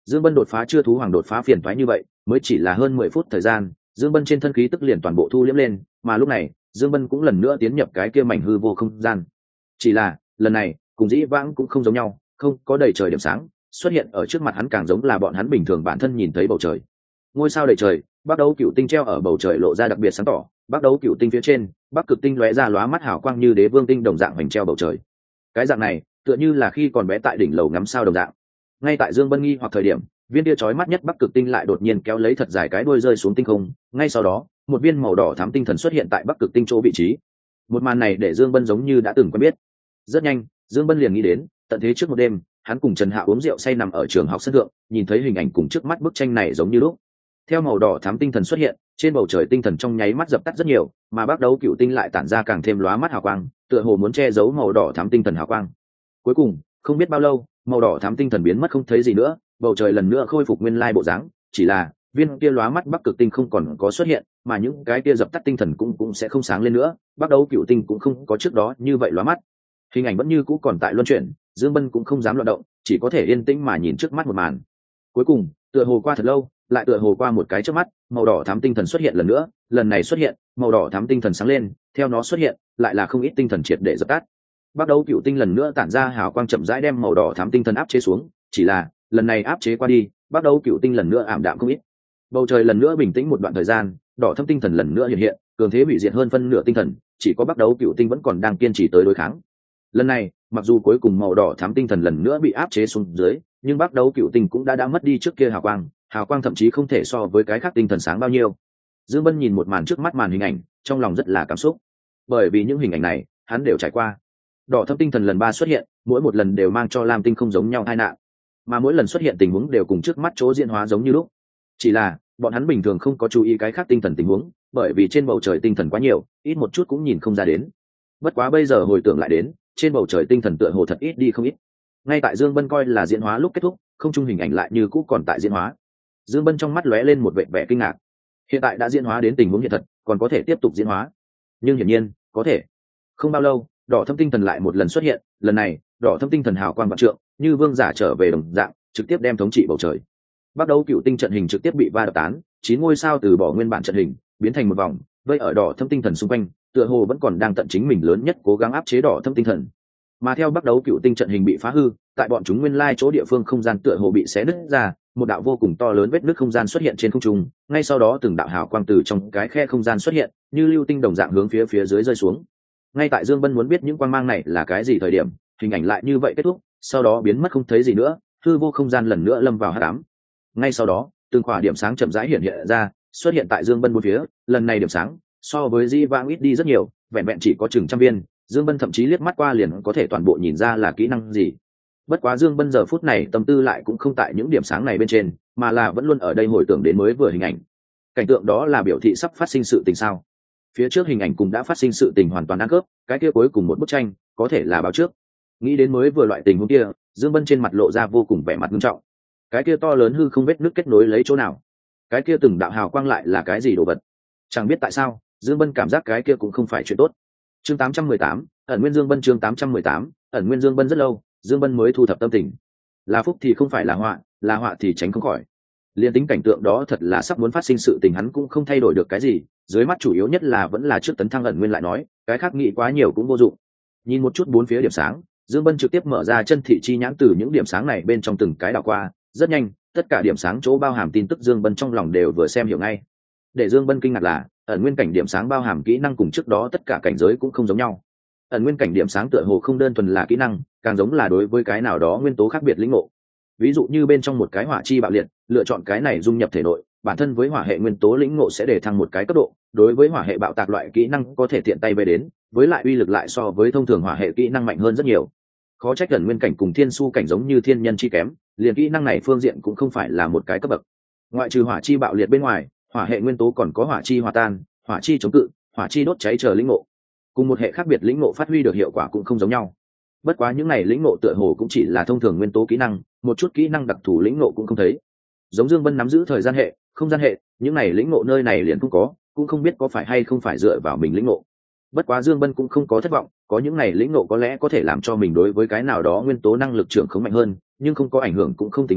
Dương Bân đột phá chưa thú hoàng đột phá phiền toái như vậy, mới chỉ là hơn mười phút thời gian, Dương Bân trên thân khí tức liền toàn bộ thu liễm lên, mà lúc này, Dương Bân cũng lần nữa tiến nhập cái kia mảnh hư vô không gian. Chỉ là, lần này, cùng dĩ vãng cũng không giống nhau, không có đầy trời điểm sáng, xuất hiện ở trước mặt hắn càng giống là bọn hắn bình thường bản thân nhìn thấy bầu trời. Ngôi sao đầy trời, Bắc Đấu Cửu Tinh treo ở bầu trời lộ ra đặc biệt sáng tỏ, Bắc Đấu Cửu Tinh phía trên, Bắc Cực Tinh lóe ra lóa mắt hào quang như đế vương tinh đồng dạng hoành treo bầu trời. Cái dạng này, tựa như là khi còn bé tại đỉnh lầu ngắm sao đồng dạng. Ngay tại Dương Bân nghi hoặc thời điểm, viên tia chói mắt nhất Bắc Cực Tinh lại đột nhiên kéo lấy thật dài cái đuôi rơi xuống tinh không, ngay sau đó, một viên màu đỏ thắm tinh thần xuất hiện tại Bắc Cực Tinh chỗ vị trí. Một màn này để Dương Bân giống như đã từng quen biết. Rất nhanh, Dương Bân liền nghĩ đến, tận thế trước một đêm, hắn cùng Trần Hạ uống rượu say nằm ở trường học sân thượng, nhìn thấy hình ảnh cùng trước mắt bức tranh này giống như lúc. Theo màu đỏ thắm tinh thần xuất hiện, trên bầu trời tinh thần trong nháy mắt dập tắt rất nhiều, mà Bắc Đấu Cửu Tinh lại tản ra càng thêm lóa mắt hào quang, tựa hồ muốn che giấu màu đỏ thắm tinh thần hào quang. Cuối cùng, không biết bao lâu, màu đỏ thắm tinh thần biến mất không thấy gì nữa, bầu trời lần nữa khôi phục nguyên lai bộ dáng, chỉ là viên kia lóa mắt Bắc Cực Tinh không còn có xuất hiện, mà những cái kia dập tắt tinh thần cũng cũng sẽ không sáng lên nữa, Bắc Đấu Cửu Tinh cũng không có trước đó như vậy lóa mắt. Hình ảnh vẫn như cũ còn tại luân chuyển, Dương Bân cũng không dám loạn động, chỉ có thể yên tĩnh mà nhìn trước mắt một màn. Cuối cùng, tựa hồ qua thật lâu, lại tựa hồ qua một cái trước mắt, màu đỏ thắm tinh thần xuất hiện lần nữa, lần này xuất hiện, màu đỏ thắm tinh thần sáng lên, theo nó xuất hiện, lại là không ít tinh thần triệt để dập tắt. Bắc Đấu Cửu Tinh lần nữa tản ra hào quang chậm rãi đem màu đỏ thắm tinh thần áp chế xuống, chỉ là, lần này áp chế qua đi, Bắc Đấu Cửu Tinh lần nữa ảm đạm không ít. Bầu trời lần nữa bình tĩnh một đoạn thời gian, đỏ thâm tinh thần lần nữa hiện hiện, cường thế hủy diệt hơn phân nửa tinh thần, chỉ có Bắc Đấu Cửu Tinh vẫn còn đang kiên trì tới đối kháng. Lần này, mặc dù cuối cùng màu đỏ thắm tinh thần lần nữa bị áp chế xuống dưới, nhưng Bắc Đấu Cửu Tinh cũng đã đã mất đi trước kia hào quang, hào quang thậm chí không thể so với cái khác tinh thần sáng bao nhiêu. Dương Bân nhìn một màn trước mắt màn hình ảnh, trong lòng rất là cảm xúc, bởi vì những hình ảnh này, hắn đều trải qua. Đỏ thâm tinh thần lần ba xuất hiện, mỗi một lần đều mang cho Lam Tinh không giống nhau tai nạn, mà mỗi lần xuất hiện tình huống đều cùng trước mắt chỗ diễn hóa giống như lúc. Chỉ là, bọn hắn bình thường không có chú ý cái khác tinh thần tình huống, bởi vì trên bầu trời tinh thần quá nhiều, ít một chút cũng nhìn không ra đến. Bất quá bây giờ hồi tưởng lại đến, trên bầu trời tinh thần tựa hồ thật ít đi không ít. Ngay tại Dương Bân coi là diễn hóa lúc kết thúc, không trung hình ảnh lại như cũ còn tại diễn hóa. Dương Bân trong mắt lóe lên một vẻ vẻ kinh ngạc. Hiện tại đã diễn hóa đến tình huống hiện thật, còn có thể tiếp tục diễn hóa. Nhưng hiển nhiên, có thể. Không bao lâu, đỏ thâm tinh thần lại một lần xuất hiện, lần này, đỏ thâm tinh thần hào quang vạn trượng, như vương giả trở về đồng dạng, trực tiếp đem thống trị bầu trời. Bắc Đấu Cửu Tinh trận hình trực tiếp bị va đập tán, chín ngôi sao từ bỏ nguyên bản trận hình, biến thành một vòng, vây ở đỏ thâm tinh thần xung quanh, tựa hồ vẫn còn đang tận chính mình lớn nhất cố gắng áp chế đỏ thâm tinh thần. Mà theo Bắc Đấu Cửu Tinh trận hình bị phá hư, tại bọn chúng nguyên lai chỗ địa phương không gian tựa hồ bị xé nứt ra, một đạo vô cùng to lớn vết nứt không gian xuất hiện trên không trung, ngay sau đó từng đạo hào quang từ trong cái khe không gian xuất hiện, như lưu tinh đồng dạng hướng phía phía dưới rơi xuống. Ngay tại Dương Bân muốn biết những quang mang này là cái gì thời điểm, hình ảnh lại như vậy kết thúc, sau đó biến mất không thấy gì nữa, hư vô không gian lần nữa lâm vào hắc ám. Ngay sau đó, từng khỏa điểm sáng chậm rãi hiện hiện ra, xuất hiện tại Dương Bân bốn phía, lần này điểm sáng so với di vãng ít đi rất nhiều, vẹn vẹn chỉ có chừng trăm viên, Dương Bân thậm chí liếc mắt qua liền có thể toàn bộ nhìn ra là kỹ năng gì. Bất quá Dương Bân giờ phút này tâm tư lại cũng không tại những điểm sáng này bên trên, mà là vẫn luôn ở đây hồi tưởng đến mới vừa hình ảnh. Cảnh tượng đó là biểu thị sắp phát sinh sự tình sao? Phía trước hình ảnh cũng đã phát sinh sự tình hoàn toàn ăn khớp, cái kia cuối cùng một bức tranh có thể là báo trước. Nghĩ đến mới vừa loại tình huống kia, Dương Bân trên mặt lộ ra vô cùng vẻ mặt nghiêm trọng. Cái kia to lớn hư không vết nước kết nối lấy chỗ nào? Cái kia từng đạo hào quang lại là cái gì đồ vật? Chẳng biết tại sao, Dương Bân cảm giác cái kia cũng không phải chuyện tốt. Chương tám trăm mười tám, ẩn nguyên Dương Bân chương tám trăm mười tám, ẩn nguyên Dương Bân rất lâu, Dương Bân mới thu thập tâm tình. Là phúc thì không phải là họa, là họa thì tránh không khỏi. Liên tính cảnh tượng đó thật là sắp muốn phát sinh sự tình hắn cũng không thay đổi được cái gì, dưới mắt chủ yếu nhất là vẫn là trước tấn thăng ẩn nguyên lại nói, cái khác nghĩ quá nhiều cũng vô dụng. Nhìn một chút bốn phía điểm sáng, Dương Bân trực tiếp mở ra chân thị chi nhãn từ những điểm sáng này bên trong từng cái đảo qua, rất nhanh, tất cả điểm sáng chỗ bao hàm tin tức Dương Bân trong lòng đều vừa xem hiểu ngay. Để Dương Bân kinh ngạc là, ẩn nguyên cảnh điểm sáng bao hàm kỹ năng cùng trước đó tất cả cảnh giới cũng không giống nhau. Ẩn nguyên cảnh điểm sáng tựa hồ không đơn thuần là kỹ năng, càng giống là đối với cái nào đó nguyên tố khác biệt lĩnh ngộ. Ví dụ như bên trong một cái hỏa chi bạo liệt, lựa chọn cái này dung nhập thể nội, bản thân với hỏa hệ nguyên tố lĩnh ngộ sẽ để thăng một cái cấp độ, đối với hỏa hệ bạo tạc loại kỹ năng có thể tiện tay về đến, với lại uy lực lại so với thông thường hỏa hệ kỹ năng mạnh hơn rất nhiều. Khó trách ẩn nguyên cảnh cùng thiên su cảnh giống như thiên nhân chi kém, liền kỹ năng này phương diện cũng không phải là một cái cấp bậc. Ngoại trừ hỏa chi bạo liệt bên ngoài, hỏa hệ nguyên tố còn có hỏa chi hòa tan, hỏa chi chống cự, hỏa chi đốt cháy chờ lĩnh ngộ. Cùng một hệ khác biệt lĩnh ngộ phát huy được hiệu quả cũng không giống nhau. Bất quá những này lĩnh ngộ tựa hồ cũng chỉ là thông thường nguyên tố kỹ năng, một chút kỹ năng đặc thù lĩnh ngộ cũng không thấy. Giống Dương Bân nắm giữ thời gian hệ, không gian hệ, những này lĩnh ngộ nơi này liền cũng có, cũng không biết có phải hay không phải dựa vào mình lĩnh ngộ. Bất quá Dương Bân cũng không có thất vọng, có những này lĩnh ngộ có lẽ có thể làm cho mình đối với cái nào đó nguyên tố năng lực trưởng không mạnh hơn, nhưng không có ảnh hưởng cũng không tính lớn,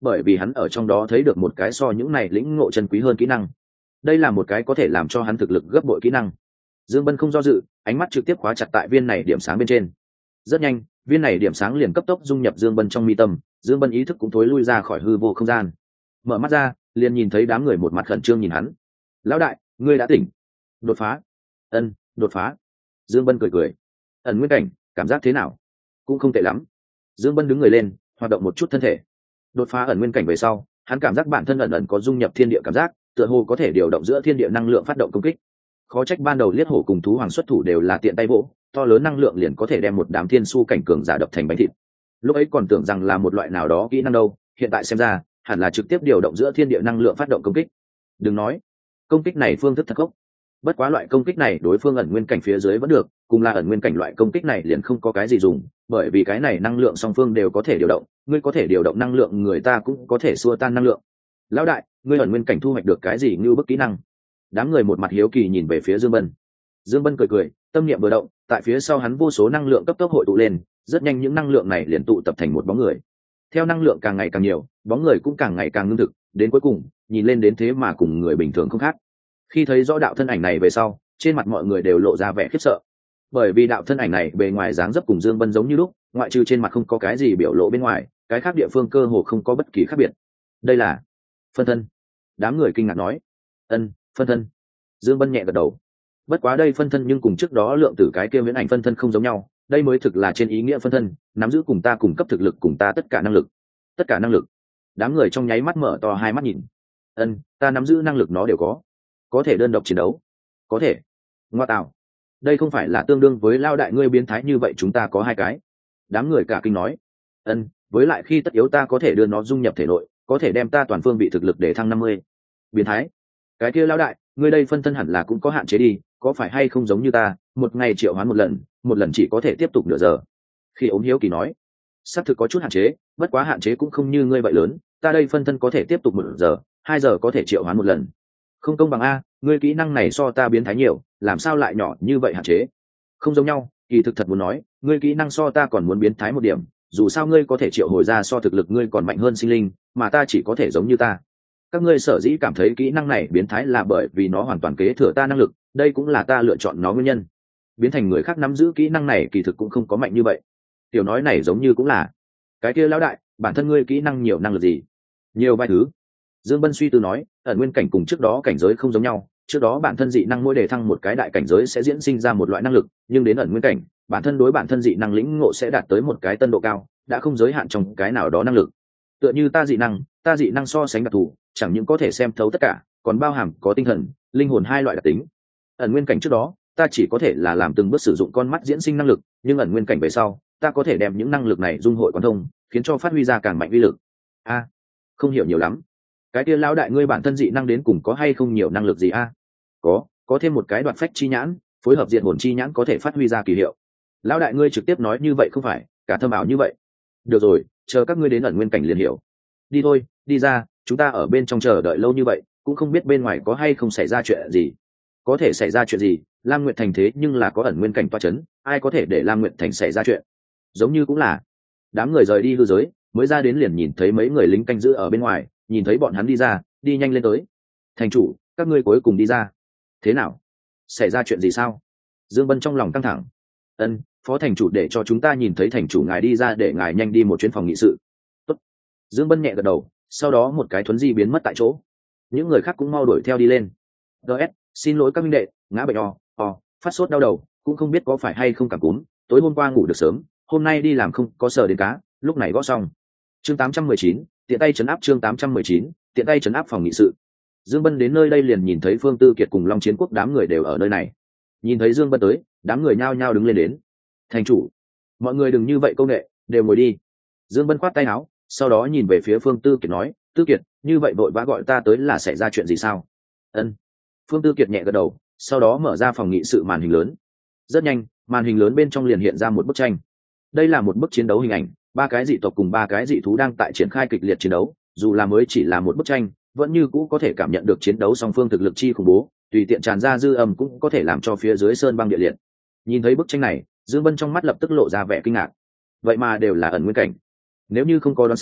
bởi vì hắn ở trong đó thấy được một cái so những này lĩnh ngộ chân quý hơn kỹ năng. Đây là một cái có thể làm cho hắn thực lực gấp bội kỹ năng. Dương Bân không do dự, ánh mắt trực tiếp khóa chặt tại viên này điểm sáng bên trên. Rất nhanh, viên này điểm sáng liền cấp tốc dung nhập Dương Bân trong mi tâm, Dương Bân ý thức cũng thối lui ra khỏi hư vô không gian. Mở mắt ra, liền nhìn thấy đám người một mặt khẩn trương nhìn hắn. Lão đại, ngươi đã tỉnh. Đột phá. Ân, đột phá. Dương Bân cười cười. Ẩn nguyên cảnh, cảm giác thế nào? Cũng không tệ lắm. Dương Bân đứng người lên, hoạt động một chút thân thể. Đột phá ẩn nguyên cảnh về sau, hắn cảm giác bản thân ẩn ẩn có dung nhập thiên địa cảm giác, tựa hồ có thể điều động giữa thiên địa năng lượng phát động công kích. Khó trách ban đầu liết hổ cùng thú hoàng xuất thủ đều là tiện tay vỗ, to lớn năng lượng liền có thể đem một đám thiên su cảnh cường giả đập thành bánh thịt. Lúc ấy còn tưởng rằng là một loại nào đó kỹ năng đâu, hiện tại xem ra, hẳn là trực tiếp điều động giữa thiên địa năng lượng phát động công kích. Đừng nói, công kích này phương thức thật khốc. Bất quá loại công kích này đối phương ẩn nguyên cảnh phía dưới vẫn được, cùng là ẩn nguyên cảnh loại công kích này liền không có cái gì dùng, bởi vì cái này năng lượng song phương đều có thể điều động, ngươi có thể điều động năng lượng, người ta cũng có thể xua tan năng lượng. Lão đại, ngươi ẩn nguyên cảnh thu hoạch được cái gì như bức kỹ năng? Đám người một mặt hiếu kỳ nhìn về phía Dương Bân. Dương Bân cười cười, tâm niệm vừa động, tại phía sau hắn vô số năng lượng cấp tốc hội tụ lên, rất nhanh những năng lượng này liền tụ tập thành một bóng người. Theo năng lượng càng ngày càng nhiều, bóng người cũng càng ngày càng ngưng thực, đến cuối cùng, nhìn lên đến thế mà cùng người bình thường không khác. Khi thấy rõ đạo thân ảnh này về sau, trên mặt mọi người đều lộ ra vẻ khiếp sợ, bởi vì đạo thân ảnh này bề ngoài dáng dấp cùng Dương Bân giống như lúc, ngoại trừ trên mặt không có cái gì biểu lộ bên ngoài, cái khác địa phương cơ hồ không có bất kỳ khác biệt. Đây là phân thân. Đám người kinh ngạc nói. Ân, phân thân. Dương Bân nhẹ gật đầu. Bất quá đây phân thân nhưng cùng trước đó lượng tử cái kia viễn ảnh phân thân không giống nhau, đây mới thực là trên ý nghĩa phân thân, nắm giữ cùng ta cùng cấp thực lực cùng ta tất cả năng lực. Tất cả năng lực. Đám người trong nháy mắt mở to hai mắt nhìn. Ân, ta nắm giữ năng lực nó đều có. Có thể đơn độc chiến đấu. Có thể. Ngoa tạo. Đây không phải là tương đương với lao đại ngươi biến thái như vậy, chúng ta có hai cái. Đám người cả kinh nói. Ân, với lại khi tất yếu ta có thể đưa nó dung nhập thể nội, có thể đem ta toàn phương bị thực lực để thăng năm mươi. Biến thái. Cái kia lao đại, ngươi đây phân thân hẳn là cũng có hạn chế đi, có phải hay không giống như ta, một ngày triệu hoán một lần, một lần chỉ có thể tiếp tục nửa giờ. Khi ốm hiếu kỳ nói. Xác thực có chút hạn chế, bất quá hạn chế cũng không như ngươi vậy lớn, ta đây phân thân có thể tiếp tục một giờ, hai giờ có thể triệu hoán một lần. Không công bằng a, ngươi kỹ năng này so ta biến thái nhiều, làm sao lại nhỏ như vậy hạn chế? Không giống nhau, kỳ thực thật muốn nói, ngươi kỹ năng so ta còn muốn biến thái một điểm, dù sao ngươi có thể triệu hồi ra so thực lực ngươi còn mạnh hơn sinh linh, mà ta chỉ có thể giống như ta. Các ngươi sở dĩ cảm thấy kỹ năng này biến thái là bởi vì nó hoàn toàn kế thừa ta năng lực, đây cũng là ta lựa chọn nó nguyên nhân. Biến thành người khác nắm giữ kỹ năng này kỳ thực cũng không có mạnh như vậy. Tiểu nói này giống như cũng là. Cái kia lão đại, bản thân ngươi kỹ năng nhiều năng lực gì? Nhiều vài thứ. Dương Bân suy tư nói, ẩn nguyên cảnh cùng trước đó cảnh giới không giống nhau, trước đó bản thân dị năng mỗi đề thăng một cái đại cảnh giới sẽ diễn sinh ra một loại năng lực, nhưng đến ẩn nguyên cảnh, bản thân đối bản thân dị năng lĩnh ngộ sẽ đạt tới một cái tân độ cao, đã không giới hạn trong cái nào đó năng lực. Tựa như ta dị năng, ta dị năng so sánh đặc thù, chẳng những có thể xem thấu tất cả, còn bao hàm có tinh thần, linh hồn hai loại đặc tính. Ẩn nguyên cảnh trước đó, ta chỉ có thể là làm từng bước sử dụng con mắt diễn sinh năng lực, nhưng ẩn nguyên cảnh về sau, ta có thể đem những năng lực này dung hội quán thông, khiến cho phát huy ra càng mạnh uy lực. A, à, không hiểu nhiều lắm. Cái kia lão đại ngươi bản thân dị năng đến cùng có hay không nhiều năng lực gì a? À? Có, có thêm một cái đoạt phách chi nhãn, phối hợp diện hồn chi nhãn có thể phát huy ra kỳ hiệu. Lão đại ngươi trực tiếp nói như vậy không phải, cả thâm ảo như vậy. Được rồi, chờ các ngươi đến ẩn nguyên cảnh liền hiểu. Đi thôi, đi ra, chúng ta ở bên trong chờ đợi lâu như vậy, cũng không biết bên ngoài có hay không xảy ra chuyện gì. Có thể xảy ra chuyện gì? Lam Nguyệt Thành thế nhưng là có ẩn nguyên cảnh toa chấn, ai có thể để Lam Nguyệt Thành xảy ra chuyện? Giống như cũng là. Đám người rời đi hư giới, mới ra đến liền nhìn thấy mấy người lính canh giữ ở bên ngoài, nhìn thấy bọn hắn đi ra, đi nhanh lên tới. Thành chủ, các ngươi cuối cùng đi ra. Thế nào? Xảy ra chuyện gì sao? Dương Bân trong lòng căng thẳng. Ân, phó thành chủ để cho chúng ta nhìn thấy thành chủ ngài đi ra, để ngài nhanh đi một chuyến phòng nghị sự. Tốt. Dương Bân nhẹ gật đầu, sau đó một cái thuấn di biến mất tại chỗ. Những người khác cũng mau đuổi theo đi lên. gs xin lỗi các minh đệ, ngã bệnh o o phát sốt đau đầu, cũng không biết có phải hay không cảm cúm, tối hôm qua ngủ được sớm, hôm nay đi làm không có sờ đến cá, lúc này gõ xong. Chương tám trăm mười chín, tiện tay trấn áp. Chương tám trăm mười chín, tiện tay trấn áp phòng nghị sự. Dương Bân đến nơi đây liền nhìn thấy Phương Tư Kiệt cùng Long Chiến Quốc đám người đều ở nơi này. Nhìn thấy Dương Bân tới, đám người nhao nhao đứng lên đến. Thành chủ, mọi người đừng như vậy công nghệ, đều ngồi đi. Dương Bân khoát tay áo, sau đó nhìn về phía Phương Tư Kiệt nói, Tư Kiệt, như vậy vội vã gọi ta tới là xảy ra chuyện gì sao? Ân. Phương Tư Kiệt nhẹ gật đầu, sau đó mở ra phòng nghị sự màn hình lớn. Rất nhanh, màn hình lớn bên trong liền hiện ra một bức tranh. Đây là một bức chiến đấu hình ảnh, ba cái dị tộc cùng ba cái dị thú đang tại triển khai kịch liệt chiến đấu, dù là mới chỉ là một bức tranh, vẫn như cũ có thể cảm nhận được chiến đấu song phương thực lực chi khủng bố, tùy tiện tràn ra dư âm cũng có thể làm cho phía dưới sơn băng địa liệt. Nhìn thấy bức tranh này, Dương Bân trong mắt lập tức lộ ra vẻ kinh ngạc. Vậy mà đều là ẩn nguyên cảnh. Nếu như không có đoán sai,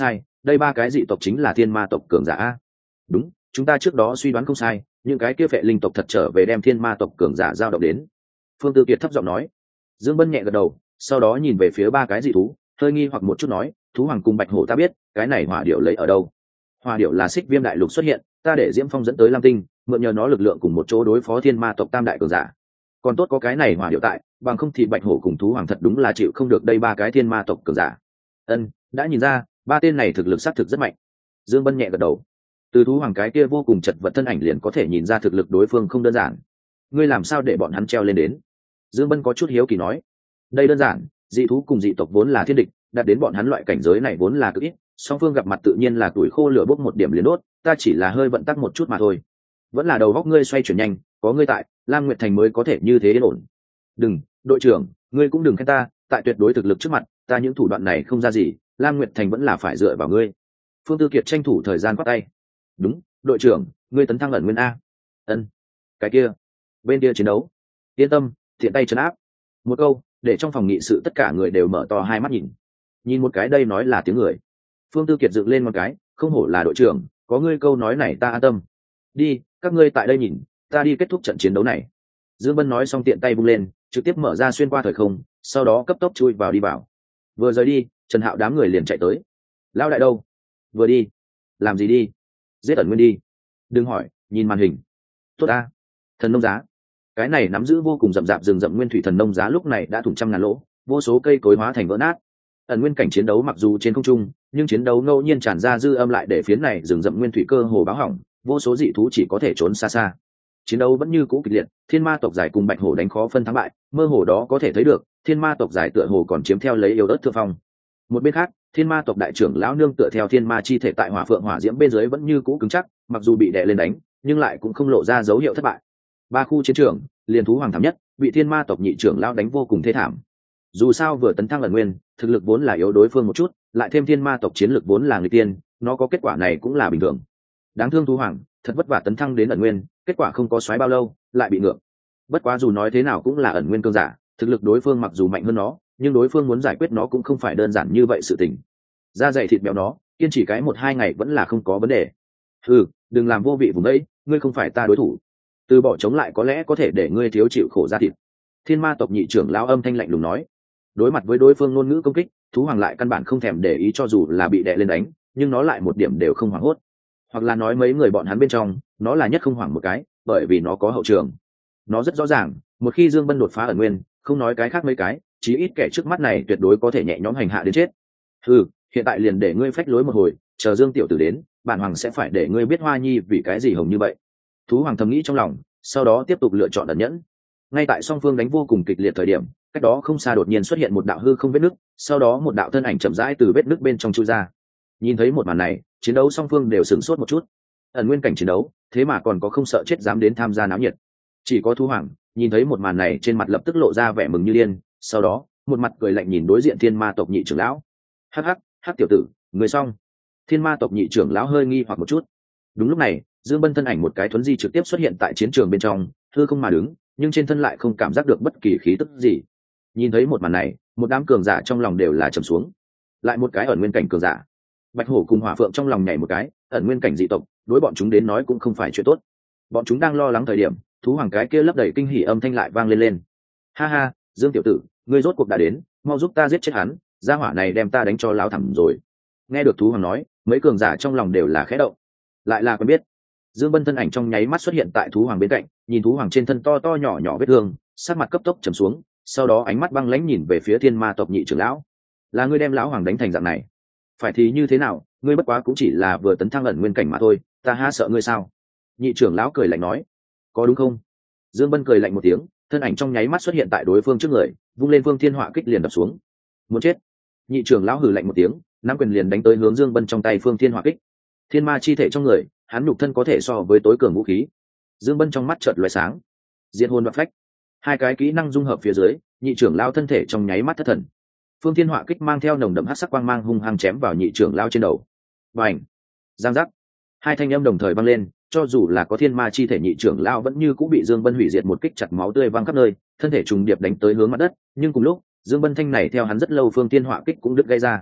đây ba cái dị tộc chính là thiên ma tộc cường giả a. Đúng, chúng ta trước đó suy đoán không sai, những cái kia phệ linh tộc thật trở về đem thiên ma tộc cường giả giao động đến. Phương Tư Kiệt thấp giọng nói. Dương Bân nhẹ gật đầu, sau đó nhìn về phía ba cái dị thú, hơi nghi hoặc một chút nói, thú hoàng cùng bạch hổ ta biết, cái này hỏa điệu lấy ở đâu? Hỏa điệu là xích viêm đại lục xuất hiện, ta để Diễm Phong dẫn tới Lam Tinh, mượn nhờ nó lực lượng cùng một chỗ đối phó thiên ma tộc tam đại cường giả. Còn tốt có cái này hỏa điệu tại, bằng không thì bạch hổ cùng thú hoàng thật đúng là chịu không được đây ba cái thiên ma tộc cường giả. Ân, đã nhìn ra, ba tên này thực lực xác thực rất mạnh. Dương Bân nhẹ gật đầu. Từ thú hoàng cái kia vô cùng chật vật thân ảnh liền có thể nhìn ra thực lực đối phương không đơn giản. Ngươi làm sao để bọn hắn treo lên đến? Dương Bân có chút hiếu kỳ nói. Đây đơn giản, dị thú cùng dị tộc vốn là thiên địch, đạt đến bọn hắn loại cảnh giới này vốn là cực ít, song phương gặp mặt tự nhiên là tuổi khô lửa bốc một điểm liền đốt, ta chỉ là hơi vận tắc một chút mà thôi. Vẫn là đầu góc ngươi xoay chuyển nhanh, có ngươi tại, Lam Nguyệt Thành mới có thể như thế yên ổn. Đừng, đội trưởng, ngươi cũng đừng khen ta, tại tuyệt đối thực lực trước mặt, ta những thủ đoạn này không ra gì, Lam Nguyệt Thành vẫn là phải dựa vào ngươi. Phương Tư Kiệt tranh thủ thời gian quát tay. Đúng, đội trưởng, ngươi tấn thăng ẩn nguyên a. Ân, cái kia, bên kia chiến đấu. Yên tâm, thiện tay trấn áp. Một câu, để trong phòng nghị sự tất cả người đều mở to hai mắt nhìn. Nhìn một cái đây nói là tiếng người. Phương Tư Kiệt dựng lên một cái, không hổ là đội trưởng, có ngươi câu nói này ta an tâm. Đi, các ngươi tại đây nhìn, ta đi kết thúc trận chiến đấu này. Dương Bân nói xong tiện tay vung lên, trực tiếp mở ra xuyên qua thời không, sau đó cấp tốc chui vào đi vào. Vừa rời đi, Trần Hạo đám người liền chạy tới. Lão đại đâu? Vừa đi. Làm gì đi? Giết ẩn nguyên đi. Đừng hỏi, nhìn màn hình. Tốt a. Thần nông giá. Cái này nắm giữ vô cùng rậm rạp rừng rậm nguyên thủy thần nông giá lúc này đã thủng trăm ngàn lỗ, vô số cây cối hóa thành vỡ nát. Ẩn nguyên cảnh chiến đấu mặc dù trên không trung, nhưng chiến đấu ngẫu nhiên tràn ra dư âm lại để phiến này rừng rậm nguyên thủy cơ hồ báo hỏng, vô số dị thú chỉ có thể trốn xa xa. Chiến đấu vẫn như cũ kịch liệt, thiên ma tộc giải cùng bạch hổ đánh khó phân thắng bại, mơ hồ đó có thể thấy được thiên ma tộc giải tựa hồ còn chiếm theo lấy yếu ớt thượng phong. Một bên khác, thiên ma tộc đại trưởng lão nương tựa theo thiên ma chi thể tại hỏa phượng hỏa diễm bên dưới vẫn như cũ cứng chắc, mặc dù bị đè lên đánh nhưng lại cũng không lộ ra dấu hiệu thất bại. Ba khu chiến trường, liền thú hoàng thảm nhất bị thiên ma tộc nhị trưởng lão đánh vô cùng thê thảm. Dù sao vừa tấn thăng ẩn nguyên, thực lực vốn là yếu đối phương một chút, lại thêm thiên ma tộc chiến lực vốn là người tiên, nó có kết quả này cũng là bình thường. Đáng thương thú hoàng, thật vất vả tấn thăng đến ẩn nguyên, kết quả không có xoáy bao lâu lại bị ngược. Bất quá dù nói thế nào cũng là ẩn nguyên cương giả, thực lực đối phương mặc dù mạnh hơn nó, nhưng đối phương muốn giải quyết nó cũng không phải đơn giản như vậy sự tình. Da dày thịt béo nó, kiên trì cái một hai ngày vẫn là không có vấn đề. Ừ, đừng làm vô vị vùng đấy, ngươi không phải ta đối thủ. Từ bỏ chống lại có lẽ có thể để ngươi thiếu chịu khổ da thịt. Thiên ma tộc nhị trưởng lão âm thanh lạnh lùng nói. Đối mặt với đối phương ngôn ngữ công kích, thú hoàng lại căn bản không thèm để ý, cho dù là bị đè lên đánh, nhưng nó lại một điểm đều không hoảng hốt. Hoặc là nói mấy người bọn hắn bên trong, nó là nhất không hoảng một cái, bởi vì nó có hậu trường. Nó rất rõ ràng, một khi Dương Bân đột phá ẩn nguyên, không nói cái khác mấy cái, chí ít kẻ trước mắt này tuyệt đối có thể nhẹ nhõm hành hạ đến chết. Ừ, hiện tại liền để ngươi phách lối một hồi, chờ Dương tiểu tử đến, bản hoàng sẽ phải để ngươi biết Hoa Nhi vì cái gì hồng như vậy. Thú hoàng thầm nghĩ trong lòng, sau đó tiếp tục lựa chọn ẩn nhẫn. Ngay tại song phương đánh vô cùng kịch liệt thời điểm, cách đó không xa đột nhiên xuất hiện một đạo hư không vết nứt, sau đó một đạo thân ảnh chậm rãi từ vết nứt bên trong chui ra. Nhìn thấy một màn này, chiến đấu song phương đều sửng sốt một chút. Ẩn nguyên cảnh chiến đấu, thế mà còn có không sợ chết dám đến tham gia náo nhiệt. Chỉ có thú hoàng nhìn thấy một màn này trên mặt lập tức lộ ra vẻ mừng như điên, sau đó một mặt cười lạnh nhìn đối diện thiên ma tộc nhị trưởng lão. Hắc hắc, hắc tiểu tử, người xong. Thiên ma tộc nhị trưởng lão hơi nghi hoặc một chút. Đúng lúc này, Dương Bân thân ảnh một cái thuấn di trực tiếp xuất hiện tại chiến trường bên trong, hư không mà đứng, nhưng trên thân lại không cảm giác được bất kỳ khí tức gì. Nhìn thấy một màn này, một đám cường giả trong lòng đều là trầm xuống. Lại một cái ẩn nguyên cảnh cường giả. Bạch hổ cùng hỏa phượng trong lòng nhảy một cái, ẩn nguyên cảnh dị tộc, đối bọn chúng đến nói cũng không phải chuyện tốt. Bọn chúng đang lo lắng thời điểm, thú hoàng cái kia lấp đầy kinh hỉ âm thanh lại vang lên lên. Ha ha, Dương tiểu tử, ngươi rốt cuộc đã đến, mau giúp ta giết chết hắn, gia hỏa này đem ta đánh cho láo thẳm rồi. Nghe được thú hoàng nói, mấy cường giả trong lòng đều là khẽ động. Lại là quen biết. Dương Bân thân ảnh trong nháy mắt xuất hiện tại thú hoàng bên cạnh, nhìn thú hoàng trên thân to to nhỏ nhỏ vết thương, sắc mặt cấp tốc trầm xuống, sau đó ánh mắt băng lãnh nhìn về phía thiên ma tộc nhị trưởng lão. Là ngươi đem lão hoàng đánh thành dạng này? Phải thì như thế nào, ngươi bất quá cũng chỉ là vừa tấn thăng ẩn nguyên cảnh mà thôi, ta ha sợ ngươi sao? Nhị trưởng lão cười lạnh nói. Có đúng không? Dương Bân cười lạnh một tiếng, thân ảnh trong nháy mắt xuất hiện tại đối phương trước người, vung lên phương thiên họa kích liền đập xuống. Muốn chết? Nhị trưởng lão hừ lạnh một tiếng, nắm quyền liền đánh tới hướng Dương Bân trong tay phương thiên họa kích. Thiên ma chi thể trong người, hắn nhục thân có thể so với tối cường vũ khí. Dương Bân trong mắt chợt lóe sáng, diệt hồn và phách, hai cái kỹ năng dung hợp phía dưới, nhị trưởng lão thân thể trong nháy mắt thất thần. Phương thiên họa kích mang theo nồng đậm hắc sắc quang mang hung hăng chém vào nhị trưởng lão trên đầu. Bành! Giang giác! Hai thanh âm đồng thời vang lên, cho dù là có thiên ma chi thể nhị trưởng lão vẫn như cũng bị Dương Bân hủy diệt một kích chặt, máu tươi văng khắp nơi, thân thể trùng điệp đánh tới hướng mặt đất, nhưng cùng lúc, Dương Bân thanh này theo hắn rất lâu phương thiên họa kích cũng đứt gây ra.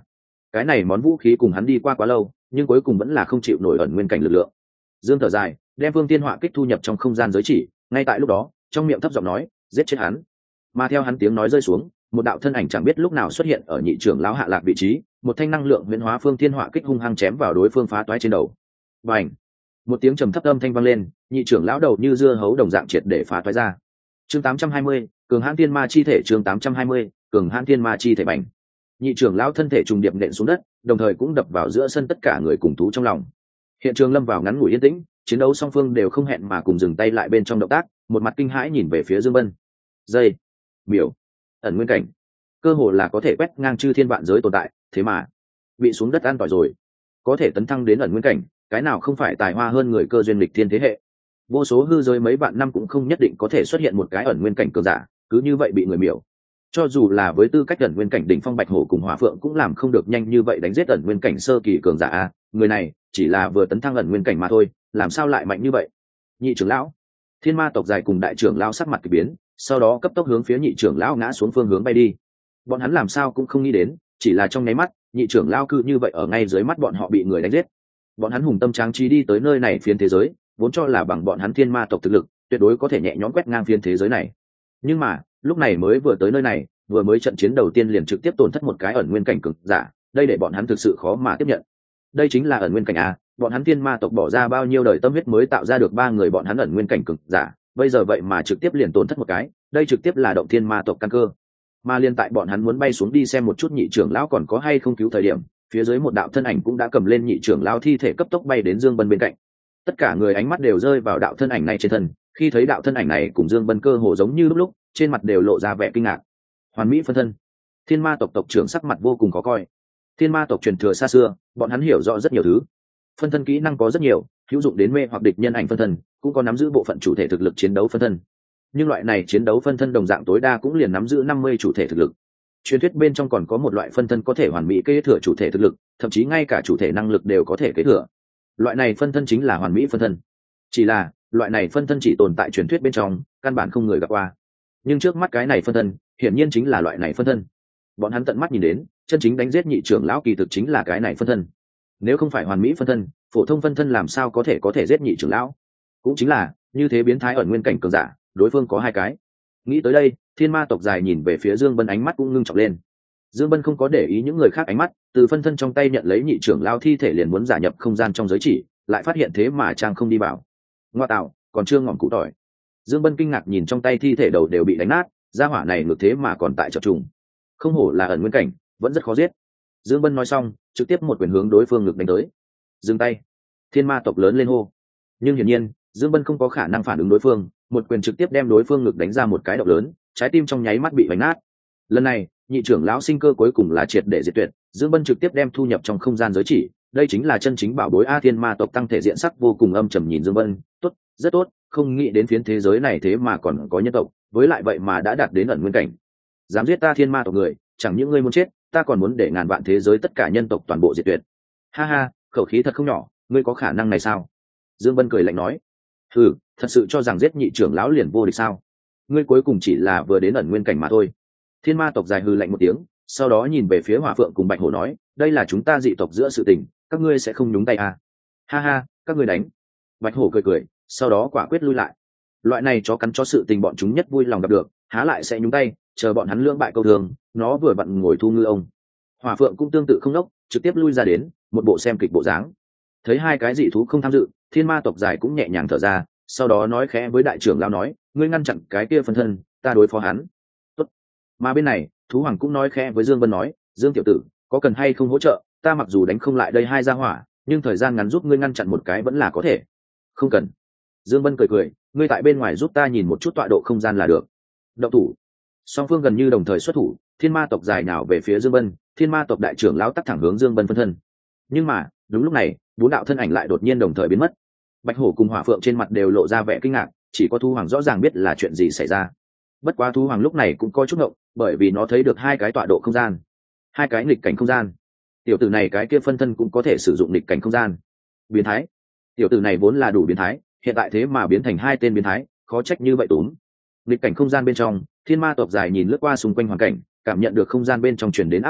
cái này món vũ khí cùng hắn đi qua quá lâu, nhưng cuối cùng vẫn là không chịu nổi ẩn nguyên cảnh lực lượng. Dương thở dài, đem Phương Thiên Họa kích thu nhập trong không gian giới chỉ, ngay tại lúc đó, trong miệng thấp giọng nói, giết chết hắn. Mà theo hắn tiếng nói rơi xuống, một đạo thân ảnh chẳng biết lúc nào xuất hiện ở nhị trưởng lão hạ lạc vị trí, một thanh năng lượng huyễn hóa Phương Thiên Họa kích hung hăng chém vào đối phương phá toái trên đầu. Bành! Một tiếng trầm thấp âm thanh vang lên, nhị trưởng lão đầu như dưa hấu đồng dạng triệt để phá toái ra. Chương tám trăm hai mươi, cường hãn thiên ma chi thể. Chương tám trăm hai mươi, cường hãn thiên ma chi thể. Bành! Nhị trưởng lão thân thể trùng điệp nện xuống đất, đồng thời cũng đập vào giữa sân tất cả người cùng thú trong lòng. Hiện trường lâm vào ngắn ngủi yên tĩnh, chiến đấu song phương đều không hẹn mà cùng dừng tay lại bên trong động tác, một mặt kinh hãi nhìn về phía Dương Bân. Dây, miểu, ẩn nguyên cảnh, cơ hồ là có thể quét ngang chư thiên vạn giới tồn tại, thế mà bị xuống đất ăn tỏi rồi, có thể tấn thăng đến ẩn nguyên cảnh, cái nào không phải tài hoa hơn người cơ duyên lịch thiên thế hệ. Vô số hư giới mấy vạn năm cũng không nhất định có thể xuất hiện một cái ẩn nguyên cảnh cường giả, cứ như vậy bị người miểu. Cho dù là với tư cách ẩn nguyên cảnh đỉnh phong Bạch Hổ cùng Hỏa Phượng cũng làm không được nhanh như vậy đánh giết ẩn nguyên cảnh sơ kỳ cường giả a, người này chỉ là vừa tấn thăng ẩn nguyên cảnh mà thôi, làm sao lại mạnh như vậy? Nhị trưởng lão, Thiên Ma tộc dài cùng đại trưởng lão sắc mặt kỳ biến, sau đó cấp tốc hướng phía nhị trưởng lão ngã xuống phương hướng bay đi. Bọn hắn làm sao cũng không nghĩ đến, chỉ là trong nháy mắt, nhị trưởng lão cứ như vậy ở ngay dưới mắt bọn họ bị người đánh giết. Bọn hắn hùng tâm tráng trí đi tới nơi này phiến thế giới, vốn cho là bằng bọn hắn Thiên Ma tộc thực lực, tuyệt đối có thể nhẹ nhõm quét ngang phiến thế giới này. Nhưng mà, lúc này mới vừa tới nơi này, vừa mới trận chiến đầu tiên liền trực tiếp tổn thất một cái ẩn nguyên cảnh cường giả, đây để bọn hắn thực sự khó mà tiếp nhận. Đây chính là ẩn nguyên cảnh a, bọn hắn Thiên Ma tộc bỏ ra bao nhiêu đời tâm huyết mới tạo ra được ba người bọn hắn ẩn nguyên cảnh cường giả, bây giờ vậy mà trực tiếp liền tổn thất một cái, đây trực tiếp là động Thiên Ma tộc căn cơ. Mà liên tại bọn hắn muốn bay xuống đi xem một chút nhị trưởng lão còn có hay không cứu thời điểm, phía dưới một đạo thân ảnh cũng đã cầm lên nhị trưởng lão thi thể cấp tốc bay đến Dương Bân bên cạnh. Tất cả người ánh mắt đều rơi vào đạo thân ảnh này trên thân, khi thấy đạo thân ảnh này cùng Dương Bân cơ hồ giống như lúc lúc, trên mặt đều lộ ra vẻ kinh ngạc. Hoàn mỹ phân thân. Thiên Ma tộc tộc trưởng sắc mặt vô cùng khó coi. Thiên Ma tộc truyền thừa xa xưa, bọn hắn hiểu rõ rất nhiều thứ. Phân thân kỹ năng có rất nhiều, hữu dụng đến mê hoặc địch nhân ảnh phân thân, cũng có nắm giữ bộ phận chủ thể thực lực chiến đấu phân thân. Nhưng loại này chiến đấu phân thân đồng dạng tối đa cũng liền nắm giữ năm mươi chủ thể thực lực. Truyền thuyết bên trong còn có một loại phân thân có thể hoàn mỹ kế thừa chủ thể thực lực, thậm chí ngay cả chủ thể năng lực đều có thể kế thừa. Loại này phân thân chính là hoàn mỹ phân thân. Chỉ là, loại này phân thân chỉ tồn tại truyền thuyết bên trong, căn bản không người gặp qua. Nhưng trước mắt cái này phân thân, hiển nhiên chính là loại này phân thân. Bọn hắn tận mắt nhìn đến, chân chính đánh giết nhị trưởng lão kỳ thực chính là cái này phân thân. Nếu không phải hoàn mỹ phân thân, phổ thông phân thân làm sao có thể có thể giết nhị trưởng lão? Cũng chính là, như thế biến thái ẩn nguyên cảnh cường giả, đối phương có hai cái. Nghĩ tới đây, Thiên Ma tộc dài nhìn về phía Dương Bân, ánh mắt cũng ngưng trọng lên. Dương Bân không có để ý những người khác ánh mắt, từ phân thân trong tay nhận lấy nhị trưởng lão thi thể liền muốn giả nhập không gian trong giới chỉ, lại phát hiện thế mà trang không đi vào. Ngoa tạo, còn chưa ngỏm cụ tỏi. Dương Bân kinh ngạc nhìn trong tay thi thể đầu đều bị đánh nát, gia hỏa này ngược thế mà còn tại chập trùng. Không hổ là ẩn nguyên cảnh, vẫn rất khó giết. Dương Bân nói xong, trực tiếp một quyền hướng đối phương ngực đánh tới. Dừng tay. Thiên Ma tộc lớn lên hô. Nhưng hiển nhiên, Dương Bân không có khả năng phản ứng đối phương, một quyền trực tiếp đem đối phương ngực đánh ra một cái động lớn, trái tim trong nháy mắt bị vành nát. Lần này, nhị trưởng lão sinh cơ cuối cùng là triệt để diệt tuyệt, Dương Bân trực tiếp đem thu nhập trong không gian giới chỉ, đây chính là chân chính bảo bối A. Thiên Ma tộc tăng thể diện sắc vô cùng âm trầm nhìn Dương Bân, tốt, rất tốt, không nghĩ đến phiến thế giới này thế mà còn có nhân tộc, với lại vậy mà đã đạt đến ẩn nguyên cảnh. Dám giết ta Thiên Ma tộc người, chẳng những ngươi muốn chết, ta còn muốn để ngàn vạn thế giới tất cả nhân tộc toàn bộ diệt tuyệt. Ha ha, khẩu khí thật không nhỏ, ngươi có khả năng này sao? Dương Bân cười lạnh nói. Ừ, thật sự cho rằng giết nhị trưởng lão liền vô địch sao? Ngươi cuối cùng chỉ là vừa đến ẩn nguyên cảnh mà thôi. Thiên Ma tộc dài hừ lạnh một tiếng, sau đó nhìn về phía Hỏa Phượng cùng Bạch Hổ nói, đây là chúng ta dị tộc giữa sự tình, các ngươi sẽ không nhúng tay à? Ha ha, các ngươi đánh. Bạch Hổ cười cười, sau đó quả quyết lui lại. Loại này chó cắn chó sự tình bọn chúng nhất vui lòng gặp được, há lại sẽ nhúng tay, chờ bọn hắn lưỡng bại câu thường, nó vừa vặn ngồi thu ngư ông. Hỏa Phượng cũng tương tự không nốc, trực tiếp lui ra đến, một bộ xem kịch bộ dáng. Thấy hai cái dị thú không tham dự, Thiên Ma tộc dài cũng nhẹ nhàng thở ra, sau đó nói khẽ với đại trưởng lão nói, ngươi ngăn chặn cái kia phân thân, ta đối phó hắn. Tốt. Mà bên này, thú hoàng cũng nói khẽ với Dương Bân nói, Dương tiểu tử, có cần hay không hỗ trợ, ta mặc dù đánh không lại đây hai gia hỏa, nhưng thời gian ngắn giúp ngươi ngăn chặn một cái vẫn là có thể. Không cần. Dương Bân cười cười, ngươi tại bên ngoài giúp ta nhìn một chút tọa độ không gian là được. Động thủ. Song phương gần như đồng thời xuất thủ, Thiên Ma tộc dài nào về phía Dương Bân, Thiên Ma tộc đại trưởng lão tắc thẳng hướng Dương Bân phân thân. Nhưng mà, đúng lúc này, bốn đạo thân ảnh lại đột nhiên đồng thời biến mất. Bạch Hổ cùng Hỏa Phượng trên mặt đều lộ ra vẻ kinh ngạc, chỉ có Thu Hoàng rõ ràng biết là chuyện gì xảy ra. Bất quá Thu Hoàng lúc này cũng có chút ngộng, bởi vì nó thấy được hai cái tọa độ không gian, hai cái nghịch cảnh không gian. Tiểu tử này cái kia phân thân cũng có thể sử dụng nghịch cảnh không gian. Biến thái. Tiểu tử này vốn là đủ biến thái, hiện tại thế mà biến thành hai tên biến thái, khó trách như vậy túm. Nghịch cảnh không gian bên trong, Thiên Ma tộc dài nhìn lướt qua xung quanh hoàn cảnh, cảm nhận được không gian bên trong truyền đến áp chế lực,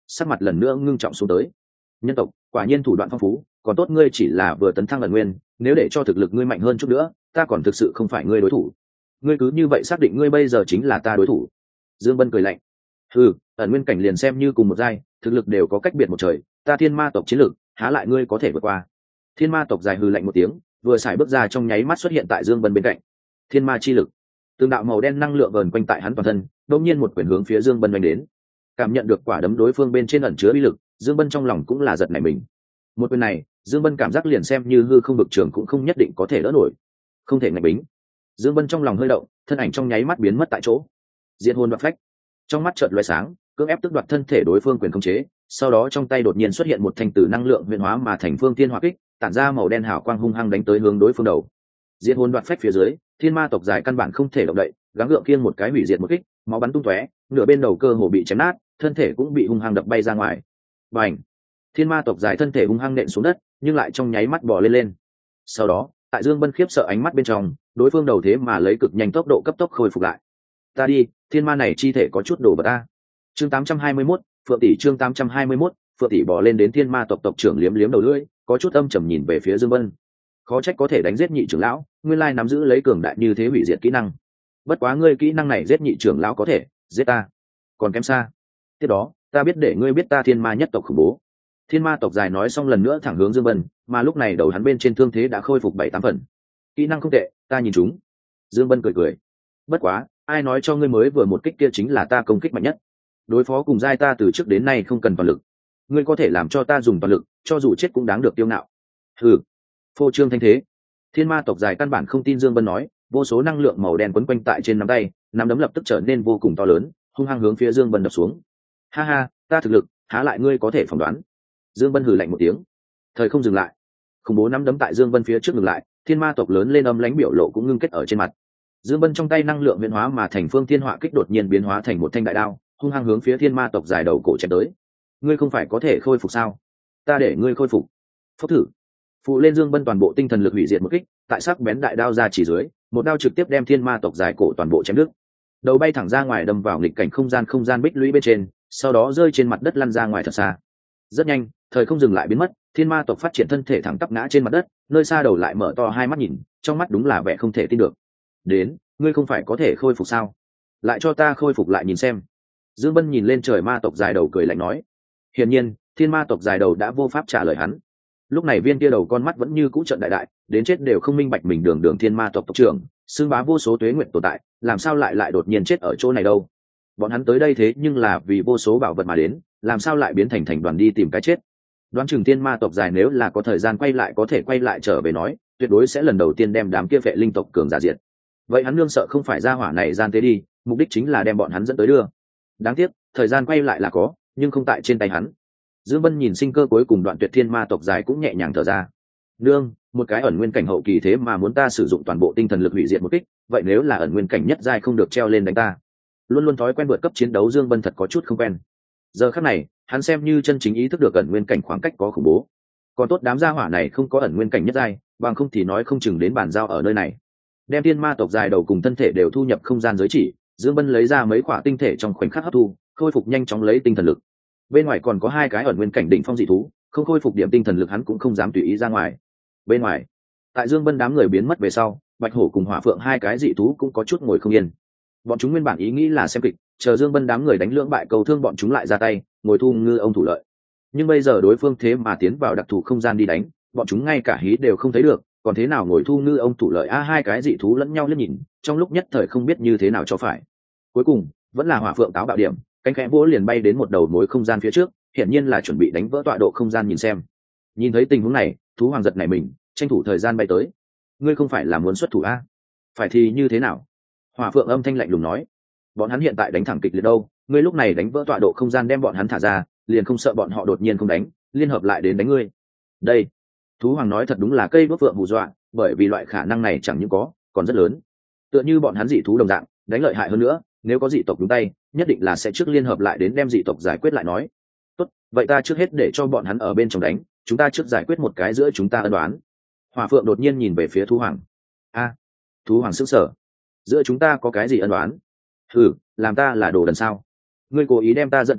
sắc mặt lần nữa ngưng trọng xuống tới. Nhân tộc quả nhiên thủ đoạn phong phú, còn tốt ngươi chỉ là vừa tấn thăng ẩn nguyên, nếu để cho thực lực ngươi mạnh hơn chút nữa, ta còn thực sự không phải ngươi đối thủ. Ngươi cứ như vậy xác định ngươi bây giờ chính là ta đối thủ? Dương Bân cười lạnh. Ừ, ẩn nguyên cảnh liền xem như cùng một giai, thực lực đều có cách biệt một trời, ta thiên ma tộc chiến lực há lại ngươi có thể vượt qua? Thiên ma tộc dài hừ lạnh một tiếng, vừa xài bước ra trong nháy mắt xuất hiện tại Dương Bân bên cạnh. Thiên ma chi lực, từng đạo màu đen năng lượng vờn quanh tại hắn toàn thân, đột nhiên một quyền hướng phía Dương Bân đánh đến. Cảm nhận được quả đấm đối phương bên trên ẩn chứa uy lực, Dương Bân trong lòng cũng là giật nảy mình. Một quyền này, Dương Bân cảm giác liền xem như hư không vực trường cũng không nhất định có thể đỡ nổi, không thể ngạch bính. Dương Bân trong lòng hơi động, thân ảnh trong nháy mắt biến mất tại chỗ. Diệt hồn đoạt phách, trong mắt chợt lóe sáng, cưỡng ép tước đoạt thân thể đối phương quyền khống chế, sau đó trong tay đột nhiên xuất hiện một thanh tử năng lượng huyền hóa mà thành phương tiên hỏa kích, tản ra màu đen hào quang hung hăng đánh tới hướng đối phương đầu. Diệt hồn đoạt phách phía dưới, thiên ma tộc dài căn bản không thể động đậy, gắng gượng kiêng một cái hủy diệt một kích, máu bắn tung tóe, nửa bên đầu cơ hồ bị chém nát, thân thể cũng bị hung hăng đập bay ra ngoài. Bành! Thiên ma tộc dài thân thể hung hăng nện xuống đất, nhưng lại trong nháy mắt bò lên lên. Sau đó, tại Dương Bân khiếp sợ ánh mắt bên trong, đối phương đầu thế mà lấy cực nhanh tốc độ cấp tốc khôi phục lại. Ta đi, thiên ma này chi thể có chút đồ vật ta. Chương tám trăm hai mươi mốt, Phượng tỷ chương tám trăm hai mươi mốt, Phượng tỷ bò lên đến thiên ma tộc tộc trưởng liếm liếm đầu lưỡi, có chút âm trầm nhìn về phía Dương Bân. Khó trách có thể đánh giết nhị trưởng lão, nguyên lai nắm giữ lấy cường đại như thế hủy diệt kỹ năng. Bất quá ngươi kỹ năng này giết nhị trưởng lão có thể, giết ta còn kém xa. Tiếp đó, ta biết để ngươi biết ta thiên ma nhất tộc khủng bố. Thiên ma tộc dài nói xong lần nữa thẳng hướng Dương Bân, mà lúc này đầu hắn bên trên thương thế đã khôi phục bảy tám phần. Kỹ năng không tệ, ta nhìn chúng. Dương Bân cười cười. Bất quá, ai nói cho ngươi mới vừa một kích kia chính là ta công kích mạnh nhất? Đối phó cùng giai ta từ trước đến nay không cần toàn lực. Ngươi có thể làm cho ta dùng toàn lực, cho dù chết cũng đáng được tiêu ngạo. Hừ. Phô trương thanh thế. Thiên ma tộc dài căn bản không tin Dương Bân nói, vô số năng lượng màu đen quấn quanh tại trên nắm tay, nắm đấm lập tức trở nên vô cùng to lớn, hung hăng hướng phía Dương Bân đập xuống. Ha ha, ta thực lực há lại ngươi có thể phỏng đoán. Dương Bân hừ lạnh một tiếng. Thời không dừng lại, khủng bố nắm đấm tại Dương Bân phía trước ngừng lại, thiên ma tộc lớn lên âm lãnh biểu lộ cũng ngưng kết ở trên mặt. Dương Bân trong tay năng lượng biến hóa mà thành phương thiên họa kích đột nhiên biến hóa thành một thanh đại đao, hung hăng hướng phía thiên ma tộc dài đầu cổ chém tới. Ngươi không phải có thể khôi phục sao? Ta để ngươi khôi phục. Phốc thử. Phụ lên Dương Bân toàn bộ tinh thần lực hủy diệt một kích, tại sắc bén đại đao ra chỉ dưới, một đao trực tiếp đem thiên ma tộc dài cổ toàn bộ chém đứt. Đầu bay thẳng ra ngoài đâm vào nghịch cảnh không gian không gian bích lũy bên trên, sau đó rơi trên mặt đất lăn ra ngoài thật xa. Rất nhanh, thời không dừng lại biến mất, thiên ma tộc phát triển thân thể thẳng tắp ngã trên mặt đất, nơi xa đầu lại mở to hai mắt nhìn, trong mắt đúng là vẻ không thể tin được. Đến, ngươi không phải có thể khôi phục sao? Lại cho ta khôi phục lại nhìn xem. Dương Bân nhìn lên trời ma tộc dài đầu cười lạnh nói. Hiển nhiên, thiên ma tộc dài đầu đã vô pháp trả lời hắn. Lúc này viên kia đầu con mắt vẫn như cũ trận đại đại, đến chết đều không minh bạch mình đường đường thiên ma tộc tộc trưởng, xưng bá vô số tuế nguyện tồn tại, làm sao lại lại đột nhiên chết ở chỗ này đâu? Bọn hắn tới đây thế nhưng là vì vô số bảo vật mà đến, làm sao lại biến thành thành đoàn đi tìm cái chết? Đoán chừng thiên ma tộc dài nếu là có thời gian quay lại có thể quay lại trở về nói, tuyệt đối sẽ lần đầu tiên đem đám kia vệ linh tộc cường giả diệt. Vậy hắn nương sợ không phải ra hỏa này gian tế đi, mục đích chính là đem bọn hắn dẫn tới đưa. Đáng tiếc, thời gian quay lại là có, nhưng không tại trên tay hắn. Dương Bân nhìn sinh cơ cuối cùng đoạn tuyệt thiên ma tộc dài cũng nhẹ nhàng thở ra. Nương, một cái ẩn nguyên cảnh hậu kỳ thế mà muốn ta sử dụng toàn bộ tinh thần lực hủy diệt một kích, vậy nếu là ẩn nguyên cảnh nhất giai không được treo lên đánh ta. Luôn luôn thói quen vượt cấp chiến đấu Dương Bân thật có chút không quen. Giờ khắc này, hắn xem như chân chính ý thức được ẩn nguyên cảnh khoảng cách có khủng bố. Còn tốt đám gia hỏa này không có ẩn nguyên cảnh nhất giai, bằng không thì nói không chừng đến bàn giao ở nơi này. Đem thiên ma tộc dài đầu cùng thân thể đều thu nhập không gian giới chỉ, Dương Bân lấy ra mấy quả tinh thể trong khoảnh khắc hấp thu, khôi phục nhanh chóng lấy tinh thần lực. Bên ngoài còn có hai cái ẩn nguyên cảnh đỉnh phong dị thú, không khôi phục điểm tinh thần lực hắn cũng không dám tùy ý ra ngoài. Bên ngoài, tại Dương Bân đám người biến mất về sau, Bạch Hổ cùng Hỏa Phượng hai cái dị thú cũng có chút ngồi không yên. Bọn chúng nguyên bản ý nghĩ là xem kịch, chờ Dương Bân đám người đánh lưỡng bại cầu thương bọn chúng lại ra tay, ngồi thu ngư ông thủ lợi. Nhưng bây giờ đối phương thế mà tiến vào đặc thù không gian đi đánh, bọn chúng ngay cả hí đều không thấy được, còn thế nào ngồi thu ngư ông thủ lợi? A hai cái dị thú lẫn nhau liếc nhìn, trong lúc nhất thời không biết như thế nào cho phải. Cuối cùng, vẫn là Hỏa Phượng táo bạo điểm, cánh khẽ vỗ liền bay đến một đầu mối không gian phía trước, hiển nhiên là chuẩn bị đánh vỡ tọa độ không gian nhìn xem. Nhìn thấy tình huống này, thú hoàng giật nảy mình, tranh thủ thời gian bay tới. Ngươi không phải là muốn xuất thủ a? Phải thì như thế nào? Hỏa Phượng âm thanh lạnh lùng nói. Bọn hắn hiện tại đánh thẳng kịch liệt đâu, ngươi lúc này đánh vỡ tọa độ không gian đem bọn hắn thả ra, liền không sợ bọn họ đột nhiên không đánh, liên hợp lại đến đánh ngươi. Đây, thú hoàng nói thật đúng là cây đuốc phượng hù dọa, bởi vì loại khả năng này chẳng những có, còn rất lớn. Tựa như bọn hắn dị thú đồng dạng, đánh lợi hại hơn nữa, nếu có dị tộc đúng tay, nhất định là sẽ trước liên hợp lại đến đem dị tộc giải quyết lại nói. Tốt, vậy ta trước hết để cho bọn hắn ở bên trong đánh, chúng ta trước giải quyết một cái giữa chúng ta ân đoán. Hỏa Phượng đột nhiên nhìn về phía thú hoàng. A, thú hoàng sững sờ. Giữa chúng ta có cái gì ân đoán? Hừ, làm ta là đồ đần sao? Ngươi cố ý đem ta dẫn tới,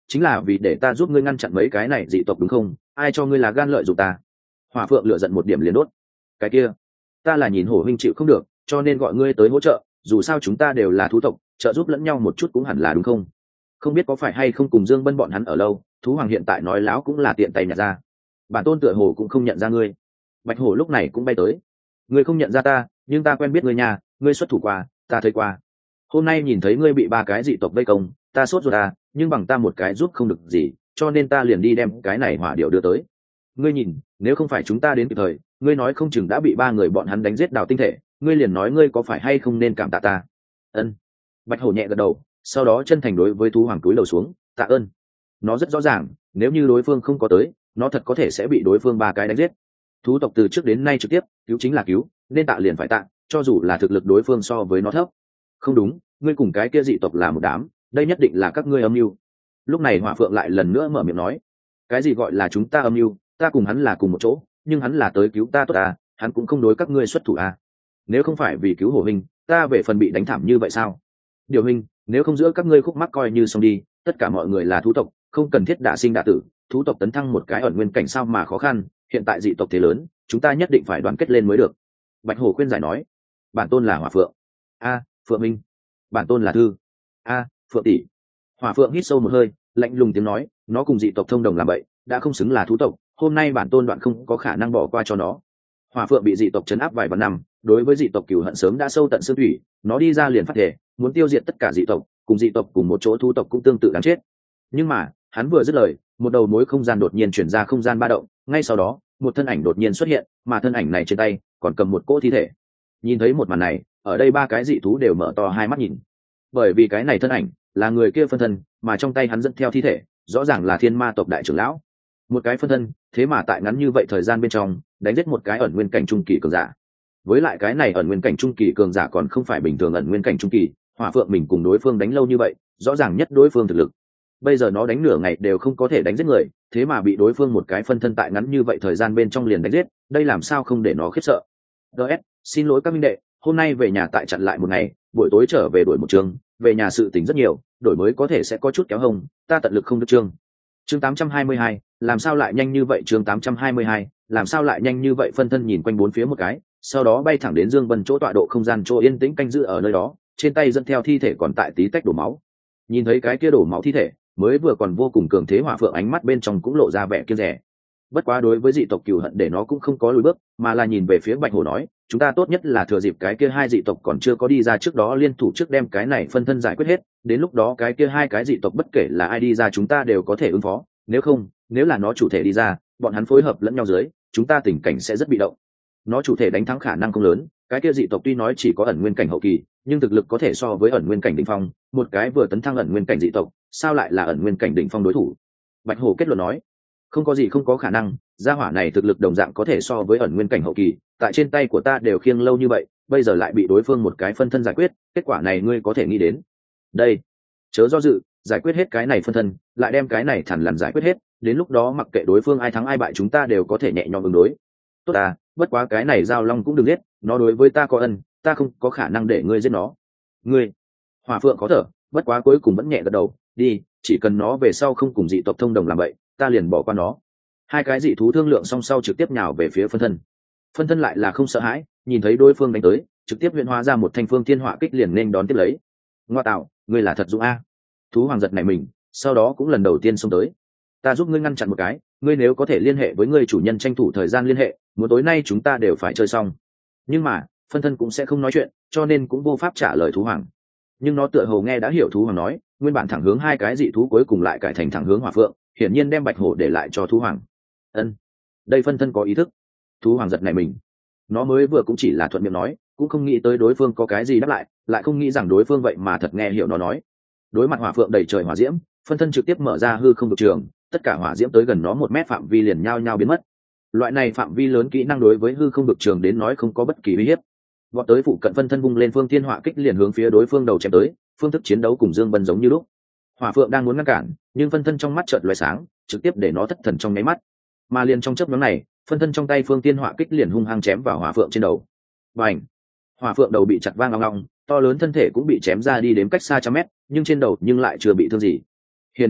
chính là vì để ta giúp ngươi ngăn chặn mấy cái này dị tộc đúng không? Ai cho ngươi là gan lợi dụng ta? Hỏa phượng lựa giận một điểm liền đốt. Cái kia, ta là nhìn hổ huynh chịu không được, cho nên gọi ngươi tới hỗ trợ, dù sao chúng ta đều là thú tộc, trợ giúp lẫn nhau một chút cũng hẳn là đúng không? Không biết có phải hay không cùng Dương Bân bọn hắn ở lâu, thú hoàng hiện tại nói láo cũng là tiện tay nhặt ra. Bản tôn tựa hồ cũng không nhận ra ngươi. Bạch hổ lúc này cũng bay tới. Ngươi không nhận ra ta, nhưng ta quen biết ngươi nhà, ngươi xuất thủ qua, ta thấy qua. Hôm nay nhìn thấy ngươi bị ba cái dị tộc vây công, ta sốt ruột à, nhưng bằng ta một cái giúp không được gì, cho nên ta liền đi đem cái này hỏa điệu đưa tới. Ngươi nhìn, nếu không phải chúng ta đến kịp thời, ngươi nói không chừng đã bị ba người bọn hắn đánh giết đào tinh thể, ngươi liền nói ngươi có phải hay không nên cảm tạ ta. Ân. Bạch hổ nhẹ gật đầu, sau đó chân thành đối với thú hoàng túi lầu xuống, tạ ơn. Nó rất rõ ràng, nếu như đối phương không có tới, nó thật có thể sẽ bị đối phương ba cái đánh giết. Thú tộc từ trước đến nay trực tiếp cứu chính là cứu, nên tạ liền phải tạ, cho dù là thực lực đối phương so với nó thấp. Không đúng, ngươi cùng cái kia dị tộc là một đám, đây nhất định là các ngươi âm mưu. Lúc này hỏa phượng lại lần nữa mở miệng nói, cái gì gọi là chúng ta âm mưu? Ta cùng hắn là cùng một chỗ, nhưng hắn là tới cứu ta tốt à, hắn cũng không đối các ngươi xuất thủ à. Nếu không phải vì cứu hổ huynh, ta về phần bị đánh thảm như vậy sao? Điều huynh, nếu không giữa các ngươi khúc mắc coi như xong đi, tất cả mọi người là thú tộc, không cần thiết đả sinh đả tử, thú tộc tấn thăng một cái ẩn nguyên cảnh sao mà khó khăn, hiện tại dị tộc thế lớn, chúng ta nhất định phải đoàn kết lên mới được. Bạch hổ khuyên giải nói, bản tôn là hỏa phượng. A, phượng minh. Bản tôn là thư. A, phượng tỷ. Hỏa phượng hít sâu một hơi, lạnh lùng tiếng nói, nó cùng dị tộc thông đồng làm vậy, đã không xứng là thú tộc, hôm nay bản tôn đoạn không có khả năng bỏ qua cho nó. Hỏa phượng bị dị tộc chấn áp vài vạn năm, đối với dị tộc cừu hận sớm đã sâu tận xương thủy, nó đi ra liền phát thể, muốn tiêu diệt tất cả dị tộc, cùng dị tộc cùng một chỗ thú tộc cũng tương tự đáng chết. Nhưng mà, hắn vừa dứt lời, một đầu mối không gian đột nhiên chuyển ra không gian ba động, ngay sau đó, một thân ảnh đột nhiên xuất hiện, mà thân ảnh này trên tay còn cầm một cỗ thi thể. Nhìn thấy một màn này, ở đây ba cái dị thú đều mở to hai mắt nhìn, bởi vì cái này thân ảnh là người kia phân thân, mà trong tay hắn dẫn theo thi thể, rõ ràng là thiên ma tộc đại trưởng lão. Một cái phân thân, thế mà tại ngắn như vậy thời gian bên trong đánh giết một cái ẩn nguyên cảnh trung kỳ cường giả. Với lại cái này ẩn nguyên cảnh trung kỳ cường giả còn không phải bình thường ẩn nguyên cảnh trung kỳ, hỏa phượng mình cùng đối phương đánh lâu như vậy, rõ ràng nhất đối phương thực lực. Bây giờ nó đánh nửa ngày đều không có thể đánh giết người, thế mà bị đối phương một cái phân thân tại ngắn như vậy thời gian bên trong liền đánh giết, đây làm sao không để nó khiếp sợ. ds xin lỗi các minh đệ, hôm nay về nhà tại chặn lại một ngày, buổi tối trở về đổi một trường, về nhà sự tình rất nhiều, đổi mới có thể sẽ có chút kéo hông, ta tận lực không được chương. Chương tám trăm hai mươi hai, làm sao lại nhanh như vậy? Chương tám trăm hai mươi hai, làm sao lại nhanh như vậy? Phân thân nhìn quanh bốn phía một cái, sau đó bay thẳng đến Dương Vân chỗ tọa độ không gian chỗ yên tĩnh canh giữ ở nơi đó, trên tay dẫn theo thi thể còn tại tí tách đổ máu. Nhìn thấy cái kia đổ máu thi thể, mới vừa còn vô cùng cường thế hỏa phượng ánh mắt bên trong cũng lộ ra vẻ kiêng dè. Bất quá đối với dị tộc cừu hận để nó cũng không có lùi bước, mà là nhìn về phía Bạch Hổ nói, chúng ta tốt nhất là thừa dịp cái kia hai dị tộc còn chưa có đi ra trước đó liên thủ trước đem cái này phân thân giải quyết hết, đến lúc đó cái kia hai cái dị tộc bất kể là ai đi ra chúng ta đều có thể ứng phó, nếu không, nếu là nó chủ thể đi ra, bọn hắn phối hợp lẫn nhau dưới, chúng ta tình cảnh sẽ rất bị động. Nó chủ thể đánh thắng khả năng không lớn, cái kia dị tộc tuy nói chỉ có ẩn nguyên cảnh hậu kỳ, nhưng thực lực có thể so với ẩn nguyên cảnh đỉnh phong, một cái vừa tấn thăng ẩn nguyên cảnh dị tộc, sao lại là ẩn nguyên cảnh đỉnh phong đối thủ? Bạch Hổ kết luận nói, không có gì không có khả năng, gia hỏa này thực lực đồng dạng có thể so với ẩn nguyên cảnh hậu kỳ, tại trên tay của ta đều khiêng lâu như vậy, bây giờ lại bị đối phương một cái phân thân giải quyết, kết quả này ngươi có thể nghĩ đến. Đây, chớ do dự, giải quyết hết cái này phân thân, lại đem cái này thẳng lằn giải quyết hết, đến lúc đó mặc kệ đối phương ai thắng ai bại chúng ta đều có thể nhẹ nhõm ứng đối. Tốt à, bất quá cái này giao long cũng đừng giết, nó đối với ta có ân, ta không có khả năng để ngươi giết nó. Ngươi, Hỏa Phượng khó thở, bất quá cuối cùng vẫn nhẹ gật đầu, đi, chỉ cần nó về sau không cùng dị tộc thông đồng làm vậy, ta liền bỏ qua nó. Hai cái dị thú thương lượng song sau trực tiếp nhào về phía phân thân. Phân thân lại là không sợ hãi, nhìn thấy đối phương đánh tới, trực tiếp huyễn hóa ra một thanh phương thiên hỏa kích liền nên đón tiếp lấy. Ngoa tạo, ngươi là thật dũng a. Thú hoàng giật này mình, sau đó cũng lần đầu tiên xông tới. Ta giúp ngươi ngăn chặn một cái, ngươi nếu có thể liên hệ với ngươi chủ nhân tranh thủ thời gian liên hệ, muốn tối nay chúng ta đều phải chơi xong. Nhưng mà, phân thân cũng sẽ không nói chuyện, cho nên cũng vô pháp trả lời thú hoàng. Nhưng nó tựa hồ nghe đã hiểu thú hoàng nói, nguyên bản thẳng hướng hai cái dị thú cuối cùng lại cải thành thẳng hướng Hỏa Phượng, hiển nhiên đem Bạch Hổ để lại cho thú hoàng. Ân, đây phân thân có ý thức. Thú hoàng giật này mình, nó mới vừa cũng chỉ là thuận miệng nói, cũng không nghĩ tới đối phương có cái gì đáp lại, lại không nghĩ rằng đối phương vậy mà thật nghe hiểu nó nói. Đối mặt Hỏa Phượng đầy trời hỏa diễm, phân thân trực tiếp mở ra hư không vực trường, tất cả hỏa diễm tới gần nó một mét phạm vi liền nhao nhao biến mất. Loại này phạm vi lớn kỹ năng đối với hư không vực trường đến nói không có bất kỳ uy hiếp. Vọt tới phụ cận phân thân vung lên phương thiên hỏa kích liền hướng phía đối phương đầu chém tới, phương thức chiến đấu cùng Dương Bân giống như lúc. Hỏa Phượng đang muốn ngăn cản, nhưng phân thân trong mắt chợt lóe sáng, trực tiếp để nó thất thần trong nháy mắt. Mà liền trong chớp nhoáng này, phân thân trong tay phương tiên hỏa kích liền hung hăng chém vào Hỏa Phượng trên đầu. Bành! Hỏa Phượng đầu bị chặt vang ong ong, to lớn thân thể cũng bị chém ra đi đến cách xa trăm mét, nhưng trên đầu nhưng lại chưa bị thương gì. Hiển nhiên,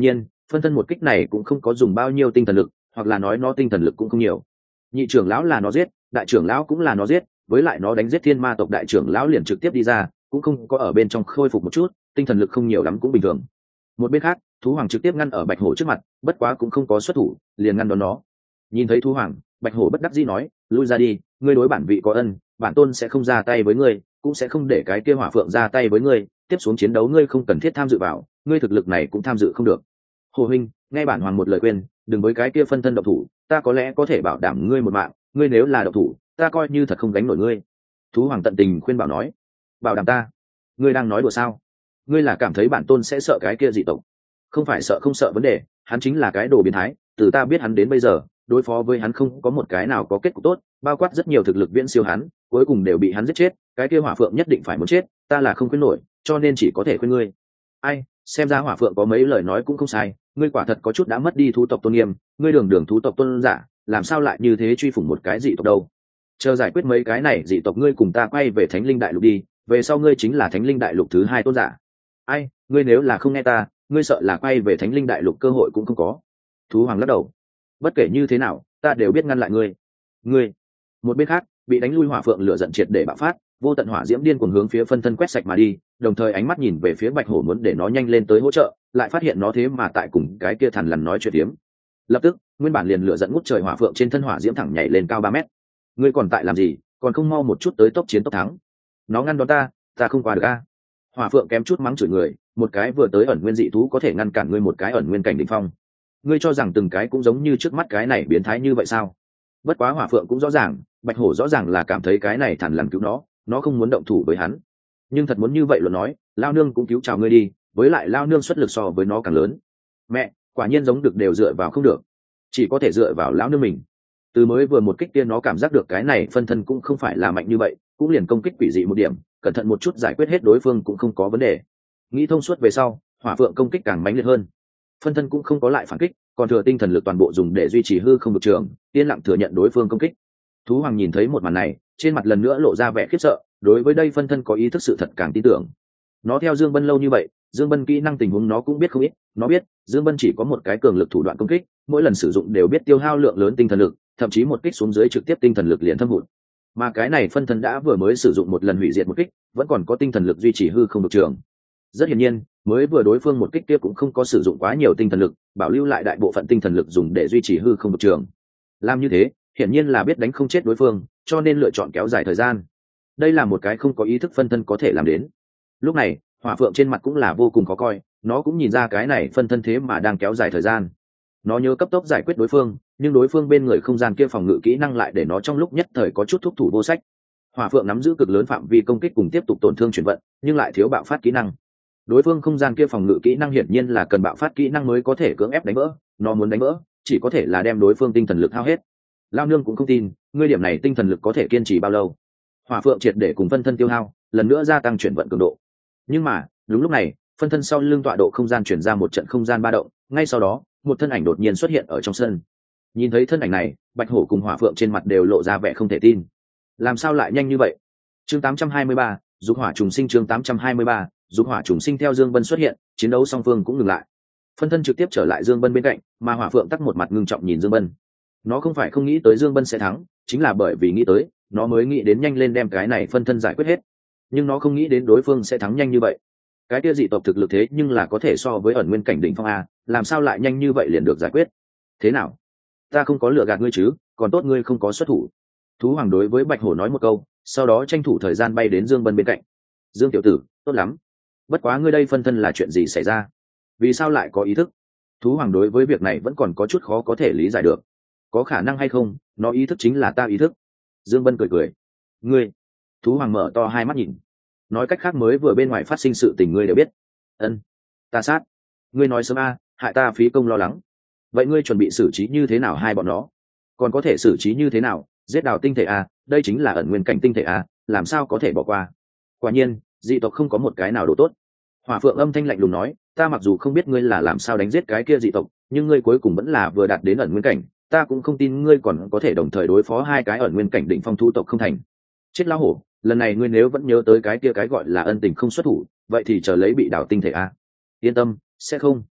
phân thân một kích này cũng không có dùng bao nhiêu tinh thần lực, hoặc là nói nó tinh thần lực cũng không nhiều. Nhị trưởng lão là nó giết, đại trưởng lão cũng là nó giết, với lại nó đánh giết thiên ma tộc đại trưởng lão liền trực tiếp đi ra, cũng không có ở bên trong khôi phục một chút, tinh thần lực không nhiều lắm cũng bình thường. Một bên khác, thú hoàng trực tiếp ngăn ở bạch hổ trước mặt, bất quá cũng không có xuất thủ, liền ngăn đón nó. Nhìn thấy thú hoàng, bạch hổ bất đắc dĩ nói, lui ra đi, ngươi đối bản vị có ân, bản tôn sẽ không ra tay với ngươi, cũng sẽ không để cái kia hỏa phượng ra tay với ngươi, tiếp xuống chiến đấu ngươi không cần thiết tham dự vào, ngươi thực lực này cũng tham dự không được. Hồ huynh, nghe bản hoàng một lời khuyên, đừng với cái kia phân thân động thủ, ta có lẽ có thể bảo đảm ngươi một mạng, ngươi nếu là động thủ, ta coi như thật không gánh nổi ngươi. Thú hoàng tận tình khuyên bảo nói, bảo đảm ta? Ngươi đang nói đùa sao? Ngươi là cảm thấy bản tôn sẽ sợ cái kia dị tộc? Không phải sợ không sợ vấn đề, hắn chính là cái đồ biến thái, từ ta biết hắn đến bây giờ, đối phó với hắn không có một cái nào có kết cục tốt, bao quát rất nhiều thực lực viễn siêu hắn, cuối cùng đều bị hắn giết chết, cái kia hỏa phượng nhất định phải muốn chết, ta là không khuyên nổi, cho nên chỉ có thể khuyên ngươi. Ai, xem ra hỏa phượng có mấy lời nói cũng không sai, ngươi quả thật có chút đã mất đi thú tộc tôn nghiêm, ngươi đường đường thú tộc tôn giả, làm sao lại như thế truy phủng một cái dị tộc đâu? Chờ giải quyết mấy cái này dị tộc ngươi cùng ta quay về Thánh Linh Đại Lục đi, về sau ngươi chính là Thánh Linh Đại Lục thứ hai tôn giả. Ai, ngươi nếu là không nghe ta, ngươi sợ là quay về Thánh Linh Đại Lục cơ hội cũng không có. Thú hoàng lắc đầu, bất kể như thế nào, ta đều biết ngăn lại ngươi. Ngươi. Một bên khác, bị đánh lui hỏa phượng lửa giận triệt để bạo phát, vô tận hỏa diễm điên cuồng hướng phía phân thân quét sạch mà đi, đồng thời ánh mắt nhìn về phía bạch hổ muốn để nó nhanh lên tới hỗ trợ, lại phát hiện nó thế mà tại cùng cái kia thằn lằn nói chuyện tiếm. Lập tức, nguyên bản liền lửa giận ngút trời hỏa phượng trên thân hỏa diễm thẳng nhảy lên cao ba mét. Ngươi còn tại làm gì, còn không mau một chút tới tốc chiến tốc thắng? Nó ngăn đón ta, ta không qua được a. Hỏa phượng kém chút mắng chửi người, một cái vừa tới ẩn nguyên dị thú có thể ngăn cản ngươi một cái ẩn nguyên cảnh đỉnh phong. Ngươi cho rằng từng cái cũng giống như trước mắt cái này biến thái như vậy sao? Bất quá hỏa phượng cũng rõ ràng, bạch hổ rõ ràng là cảm thấy cái này thằn lằn cứu nó, nó không muốn động thủ với hắn. Nhưng thật muốn như vậy luôn nói, lao nương cũng cứu chào ngươi đi, với lại lao nương xuất lực so với nó càng lớn. Mẹ, quả nhiên giống được đều dựa vào không được, chỉ có thể dựa vào lão nương mình. Từ mới vừa một kích tiên nó cảm giác được cái này phân thân cũng không phải là mạnh như vậy, cũng liền công kích quỷ dị một điểm, cẩn thận một chút giải quyết hết đối phương cũng không có vấn đề. Nghĩ thông suốt về sau, hỏa phượng công kích càng mãnh liệt hơn. Phân thân cũng không có lại phản kích, còn thừa tinh thần lực toàn bộ dùng để duy trì hư không được trường, yên lặng thừa nhận đối phương công kích. Thú hoàng nhìn thấy một màn này, trên mặt lần nữa lộ ra vẻ khiếp sợ, đối với đây phân thân có ý thức sự thật càng tin tưởng. Nó theo Dương Bân lâu như vậy, Dương Bân kỹ năng tình huống nó cũng biết không ít, nó biết Dương Bân chỉ có một cái cường lực thủ đoạn công kích, mỗi lần sử dụng đều biết tiêu hao lượng lớn tinh thần lực, thậm chí một kích xuống dưới trực tiếp tinh thần lực liền thâm hụt. Mà cái này phân thân đã vừa mới sử dụng một lần hủy diệt một kích, vẫn còn có tinh thần lực duy trì hư không được trường. Rất hiển nhiên, mới vừa đối phương một kích kia cũng không có sử dụng quá nhiều tinh thần lực, bảo lưu lại đại bộ phận tinh thần lực dùng để duy trì hư không được trường. Làm như thế, hiển nhiên là biết đánh không chết đối phương, cho nên lựa chọn kéo dài thời gian. Đây là một cái không có ý thức phân thân có thể làm đến. Lúc này, hỏa phượng trên mặt cũng là vô cùng khó coi, nó cũng nhìn ra cái này phân thân thế mà đang kéo dài thời gian. Nó nhớ cấp tốc giải quyết đối phương, nhưng đối phương bên người không gian kia phòng ngự kỹ năng lại để nó trong lúc nhất thời có chút thúc thủ vô sách. Hỏa phượng nắm giữ cực lớn phạm vi công kích cùng tiếp tục tổn thương chuyển vận, nhưng lại thiếu bạo phát kỹ năng. Đối phương không gian kia phòng ngự kỹ năng hiển nhiên là cần bạo phát kỹ năng mới có thể cưỡng ép đánh vỡ, nó muốn đánh vỡ chỉ có thể là đem đối phương tinh thần lực hao hết. Lao nương cũng không tin ngươi điểm này tinh thần lực có thể kiên trì bao lâu. Hỏa phượng triệt để cùng phân thân tiêu hao, lần nữa gia tăng chuyển vận cường độ. Nhưng mà đúng lúc này, phân thân sau lưng tọa độ không gian chuyển ra một trận không gian ba động, ngay sau đó một thân ảnh đột nhiên xuất hiện ở trong sân. Nhìn thấy thân ảnh này, bạch hổ cùng hỏa phượng trên mặt đều lộ ra vẻ không thể tin. Làm sao lại nhanh như vậy? Chương tám trăm hai mươi ba, dục hỏa trùng sinh. Chương tám trăm hai mươi ba, dục hỏa trùng sinh. Theo Dương Bân xuất hiện, chiến đấu song phương cũng ngừng lại. Phân thân trực tiếp trở lại Dương Bân bên cạnh, mà hỏa phượng tắc một mặt ngưng trọng nhìn Dương Bân. Nó không phải không nghĩ tới Dương Bân sẽ thắng, chính là bởi vì nghĩ tới, nó mới nghĩ đến nhanh lên đem cái này phân thân giải quyết hết. Nhưng nó không nghĩ đến đối phương sẽ thắng nhanh như vậy. Cái kia dị tộc thực lực thế nhưng là có thể so với ẩn nguyên cảnh đỉnh phong a, làm sao lại nhanh như vậy liền được giải quyết? Thế nào? Ta không có lừa gạt ngươi chứ, còn tốt ngươi không có xuất thủ. Thú hoàng đối với bạch hổ nói một câu, sau đó tranh thủ thời gian bay đến Dương Bân bên cạnh. Dương tiểu tử, tốt lắm. Bất quá ngươi đây phân thân là chuyện gì xảy ra? Vì sao lại có ý thức? Thú hoàng đối với việc này vẫn còn có chút khó có thể lý giải được. Có khả năng hay không, nó ý thức chính là ta ý thức. Dương Bân cười cười. Ngươi? Thú hoàng mở to hai mắt nhìn. Nói cách khác mới vừa bên ngoài phát sinh sự tình ngươi đều biết. Ân, ta sát. Ngươi nói sớm a, hại ta phí công lo lắng. Vậy ngươi chuẩn bị xử trí như thế nào hai bọn nó? Còn có thể xử trí như thế nào? Giết đào tinh thể a, đây chính là ẩn nguyên cảnh tinh thể a, làm sao có thể bỏ qua? Quả nhiên, dị tộc không có một cái nào đồ tốt. Hỏa phượng âm thanh lạnh lùng nói, ta mặc dù không biết ngươi là làm sao đánh giết cái kia dị tộc, nhưng ngươi cuối cùng vẫn là vừa đạt đến ẩn nguyên cảnh, ta cũng không tin ngươi còn có thể đồng thời đối phó hai cái ẩn nguyên cảnh đỉnh phong thu tộc không thành. Chết lão hổ, lần này ngươi nếu vẫn nhớ tới cái kia cái gọi là ân tình không xuất thủ, vậy thì chờ lấy bị đào tinh thể a. Yên tâm, sẽ không.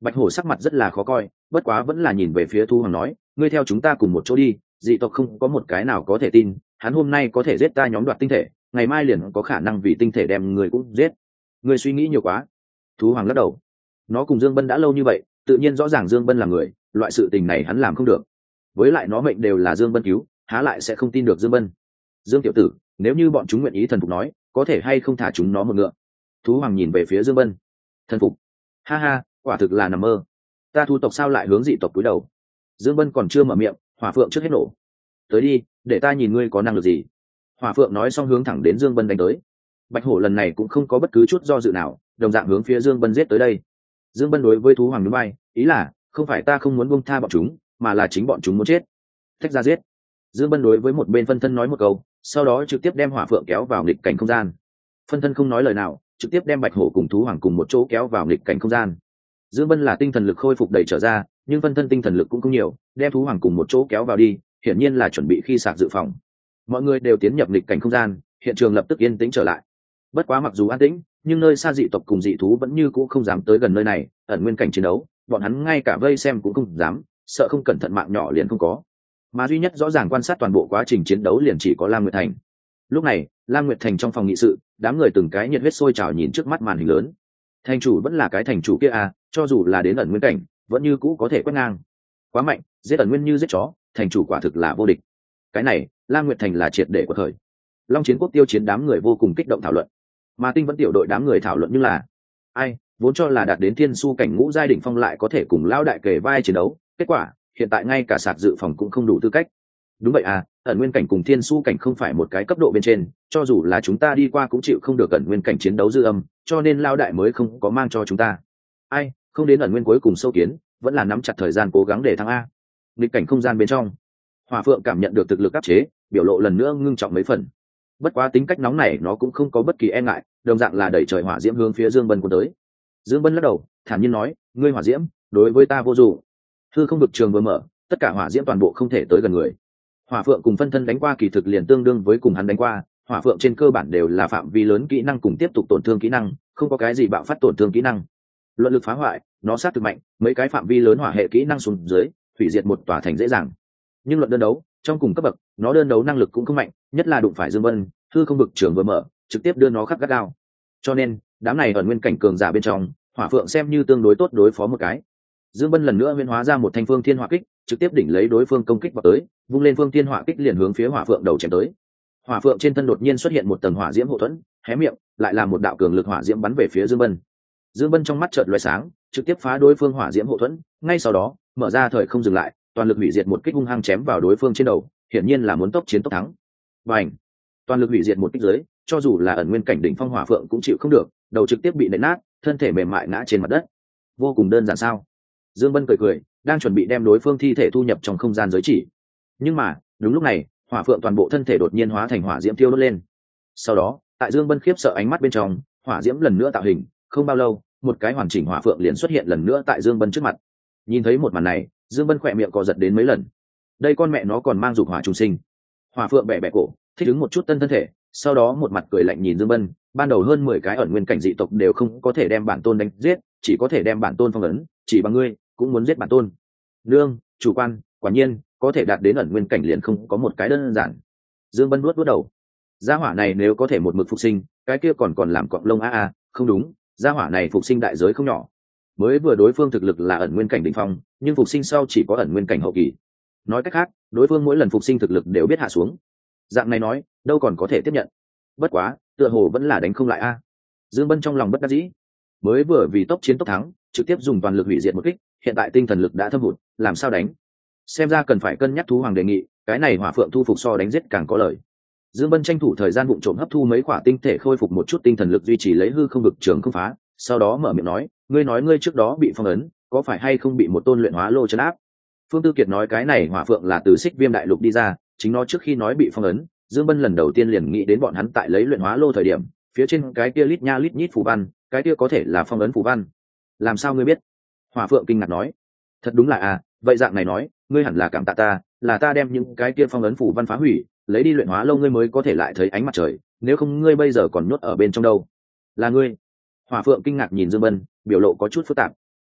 Bạch hổ sắc mặt rất là khó coi, bất quá vẫn là nhìn về phía thu hoàng nói, ngươi theo chúng ta cùng một chỗ đi, dị tộc không có một cái nào có thể tin hắn hôm nay có thể giết ta nhóm đoạt tinh thể, ngày mai liền có khả năng vì tinh thể đem người cũng giết. Ngươi suy nghĩ nhiều quá. Thú hoàng lắc đầu. Nó cùng Dương Bân đã lâu như vậy, tự nhiên rõ ràng Dương Bân là người, loại sự tình này hắn làm không được. Với lại nó mệnh đều là Dương Bân cứu, há lại sẽ không tin được Dương Bân. Dương tiểu tử, nếu như bọn chúng nguyện ý thần phục nói, có thể hay không thả chúng nó một ngựa. Thú hoàng nhìn về phía Dương Bân. Thần phục? Ha ha, quả thực là nằm mơ. Ta thu tộc sao lại hướng dị tộc cúi đầu? Dương Bân còn chưa mở miệng, hỏa phượng trước hết nổ. Tới đi, để ta nhìn ngươi có năng lực gì. Hỏa phượng nói xong hướng thẳng đến Dương Bân đánh tới. Bạch hổ lần này cũng không có bất cứ chút do dự nào, đồng dạng hướng phía Dương Bân giết tới đây. Dương Bân đối với thú hoàng núi bay, ý là không phải ta không muốn buông tha bọn chúng, mà là chính bọn chúng muốn chết. Thách ra giết. Dương Bân đối với một bên phân thân nói một câu, sau đó trực tiếp đem hỏa phượng kéo vào nghịch cảnh không gian. Phân thân không nói lời nào, trực tiếp đem bạch hổ cùng thú hoàng cùng một chỗ kéo vào nghịch cảnh không gian. Dương Bân là tinh thần lực khôi phục đầy trở ra, nhưng phân thân tinh thần lực cũng không nhiều, đem thú hoàng cùng một chỗ kéo vào đi, hiển nhiên là chuẩn bị khi sạc dự phòng. Mọi người đều tiến nhập nghịch cảnh không gian, hiện trường lập tức yên tĩnh trở lại. Bất quá mặc dù an tĩnh, nhưng nơi xa dị tộc cùng dị thú vẫn như cũ không dám tới gần nơi này, ẩn nguyên cảnh chiến đấu, bọn hắn ngay cả vây xem cũng không dám, sợ không cẩn thận mạng nhỏ liền không có. Mà duy nhất rõ ràng quan sát toàn bộ quá trình chiến đấu liền chỉ có Lam Nguyệt Thành. Lúc này, Lam Nguyệt Thành trong phòng nghị sự, đám người từng cái nhiệt huyết sôi trào nhìn trước mắt màn hình lớn. Thành chủ vẫn là cái thành chủ kia à, cho dù là đến ẩn nguyên cảnh, vẫn như cũ có thể quét ngang. Quá mạnh, giết ẩn nguyên như giết chó, thành chủ quả thực là vô địch. Cái này, Lam Nguyệt Thành là triệt để của thời. Long Chiến Quốc tiêu chiến đám người vô cùng kích động thảo luận. Mà Tinh Vẫn tiểu đội đám người thảo luận như là ai, vốn cho là đạt đến thiên su cảnh ngũ giai đỉnh phong lại có thể cùng lao đại kề vai chiến đấu, kết quả, hiện tại ngay cả sạc dự phòng cũng không đủ tư cách. Đúng vậy à, ẩn nguyên cảnh cùng thiên su cảnh không phải một cái cấp độ bên trên, cho dù là chúng ta đi qua cũng chịu không được ẩn nguyên cảnh chiến đấu dư âm, cho nên lao đại mới không có mang cho chúng ta. Ai, không đến ẩn nguyên cuối cùng sâu kiến, vẫn là nắm chặt thời gian cố gắng để thắng a. Nghịch cảnh không gian bên trong, Hỏa Phượng cảm nhận được thực lực áp chế, biểu lộ lần nữa ngưng trọng mấy phần. Bất quá tính cách nóng này nó cũng không có bất kỳ e ngại, đồng dạng là đẩy trời hỏa diễm hướng phía Dương Bân cuốn tới. Dương Bân lắc đầu, thản nhiên nói, ngươi hỏa diễm, đối với ta vô dụng. Hư không vực trường vừa mở, tất cả hỏa diễm toàn bộ không thể tới gần người. Hỏa Phượng cùng phân thân đánh qua kỳ thực liền tương đương với cùng hắn đánh qua, Hỏa Phượng trên cơ bản đều là phạm vi lớn kỹ năng cùng tiếp tục tổn thương kỹ năng, không có cái gì bạo phát tổn thương kỹ năng. Luận lực phá hoại, nó sát thực mạnh, mấy cái phạm vi lớn hỏa hệ kỹ năng xuống dưới, hủy diệt một tòa thành dễ dàng. Nhưng luận đơn đấu, trong cùng cấp bậc, nó đơn đấu năng lực cũng không mạnh, nhất là đụng phải Dương Bân, hư không vực trường vừa mở, trực tiếp đưa nó khắc gắt gao. Cho nên, đám này ở nguyên cảnh cường giả bên trong, Hỏa Phượng xem như tương đối tốt đối phó một cái. Dương Bân lần nữa huyễn hóa ra một thanh phương thiên hỏa kích, trực tiếp đỉnh lấy đối phương công kích vào tới, vung lên phương thiên hỏa kích liền hướng phía Hỏa Phượng đầu chém tới. Hỏa Phượng trên thân đột nhiên xuất hiện một tầng hỏa diễm hộ thuẫn, hé miệng, lại là một đạo cường lực hỏa diễm bắn về phía Dương Bân. Dương Bân trong mắt chợt lóe sáng, trực tiếp phá đối phương hỏa diễm hộ thuẫn, ngay sau đó, mở ra thời không dừng lại, toàn lực hủy diệt một kích hung hăng chém vào đối phương trên đầu, hiển nhiên là muốn tốc chiến tốc thắng. Bành! Toàn lực hủy diệt một kích dưới, cho dù là ẩn nguyên cảnh đỉnh phong Hỏa Phượng cũng chịu không được, đầu trực tiếp bị nện nát, thân thể mềm mại ngã trên mặt đất. Vô cùng đơn giản sao? Dương Bân cười cười, đang chuẩn bị đem đối phương thi thể thu nhập trong không gian giới chỉ. Nhưng mà, đúng lúc này, Hỏa Phượng toàn bộ thân thể đột nhiên hóa thành hỏa diễm tiêu đốt lên. Sau đó, tại Dương Bân khiếp sợ ánh mắt bên trong, hỏa diễm lần nữa tạo hình, không bao lâu, một cái hoàn chỉnh Hỏa Phượng liền xuất hiện lần nữa tại Dương Bân trước mặt. Nhìn thấy một màn này, Dương Bân khỏe miệng co giật đến mấy lần. Đây con mẹ nó còn mang dục hỏa trùng sinh. Hỏa Phượng bẻ bẻ cổ, thích ứng một chút tân thân thể, sau đó một mặt cười lạnh nhìn Dương Bân, ban đầu hơn mười cái ẩn nguyên cảnh dị tộc đều không có thể đem bản tôn đánh giết, chỉ có thể đem bản tôn phong ấn, chỉ bằng ngươi cũng muốn giết bản tôn. Nương, chủ quan, quả nhiên, có thể đạt đến ẩn nguyên cảnh liền không có một cái đơn giản. Dương Bân nuốt nuốt đầu. Gia hỏa này nếu có thể một mực phục sinh, cái kia còn còn làm cọng lông a a, không đúng, gia hỏa này phục sinh đại giới không nhỏ. Mới vừa đối phương thực lực là ẩn nguyên cảnh đỉnh phong, nhưng phục sinh sau chỉ có ẩn nguyên cảnh hậu kỳ. Nói cách khác, đối phương mỗi lần phục sinh thực lực đều biết hạ xuống. Dạng này nói, đâu còn có thể tiếp nhận. Bất quá, tựa hồ vẫn là đánh không lại a. Dương Bân trong lòng bất đắc dĩ. Mới vừa vì tốc chiến tốc thắng, trực tiếp dùng toàn lực hủy diệt một kích, hiện tại tinh thần lực đã thâm hụt, làm sao đánh? Xem ra cần phải cân nhắc thú hoàng đề nghị, cái này Hỏa Phượng thu phục so đánh giết càng có lợi. Dương Bân tranh thủ thời gian vụng trộm hấp thu mấy quả tinh thể khôi phục một chút tinh thần lực duy trì lấy hư không vực trường không phá, sau đó mở miệng nói, ngươi nói ngươi trước đó bị phong ấn, có phải hay không bị một tôn luyện hóa lô trấn áp? Phương Tư Kiệt nói cái này Hỏa Phượng là từ Xích Viêm đại lục đi ra, chính nó trước khi nói bị phong ấn, Dương Bân lần đầu tiên liền nghĩ đến bọn hắn tại lấy luyện hóa lô thời điểm, phía trên cái kia lít nha lít nhít phù văn, cái kia có thể là phong ấn phù văn. Làm sao ngươi biết? Hỏa Phượng kinh ngạc nói, thật đúng là à, vậy dạng này nói, ngươi hẳn là cảm tạ ta, là ta đem những cái kia phong ấn phù văn phá hủy, lấy đi luyện hóa lâu ngươi mới có thể lại thấy ánh mặt trời, nếu không ngươi bây giờ còn nhốt ở bên trong đâu. Là ngươi? Hỏa Phượng kinh ngạc nhìn Dương Bân, biểu lộ có chút phức tạp.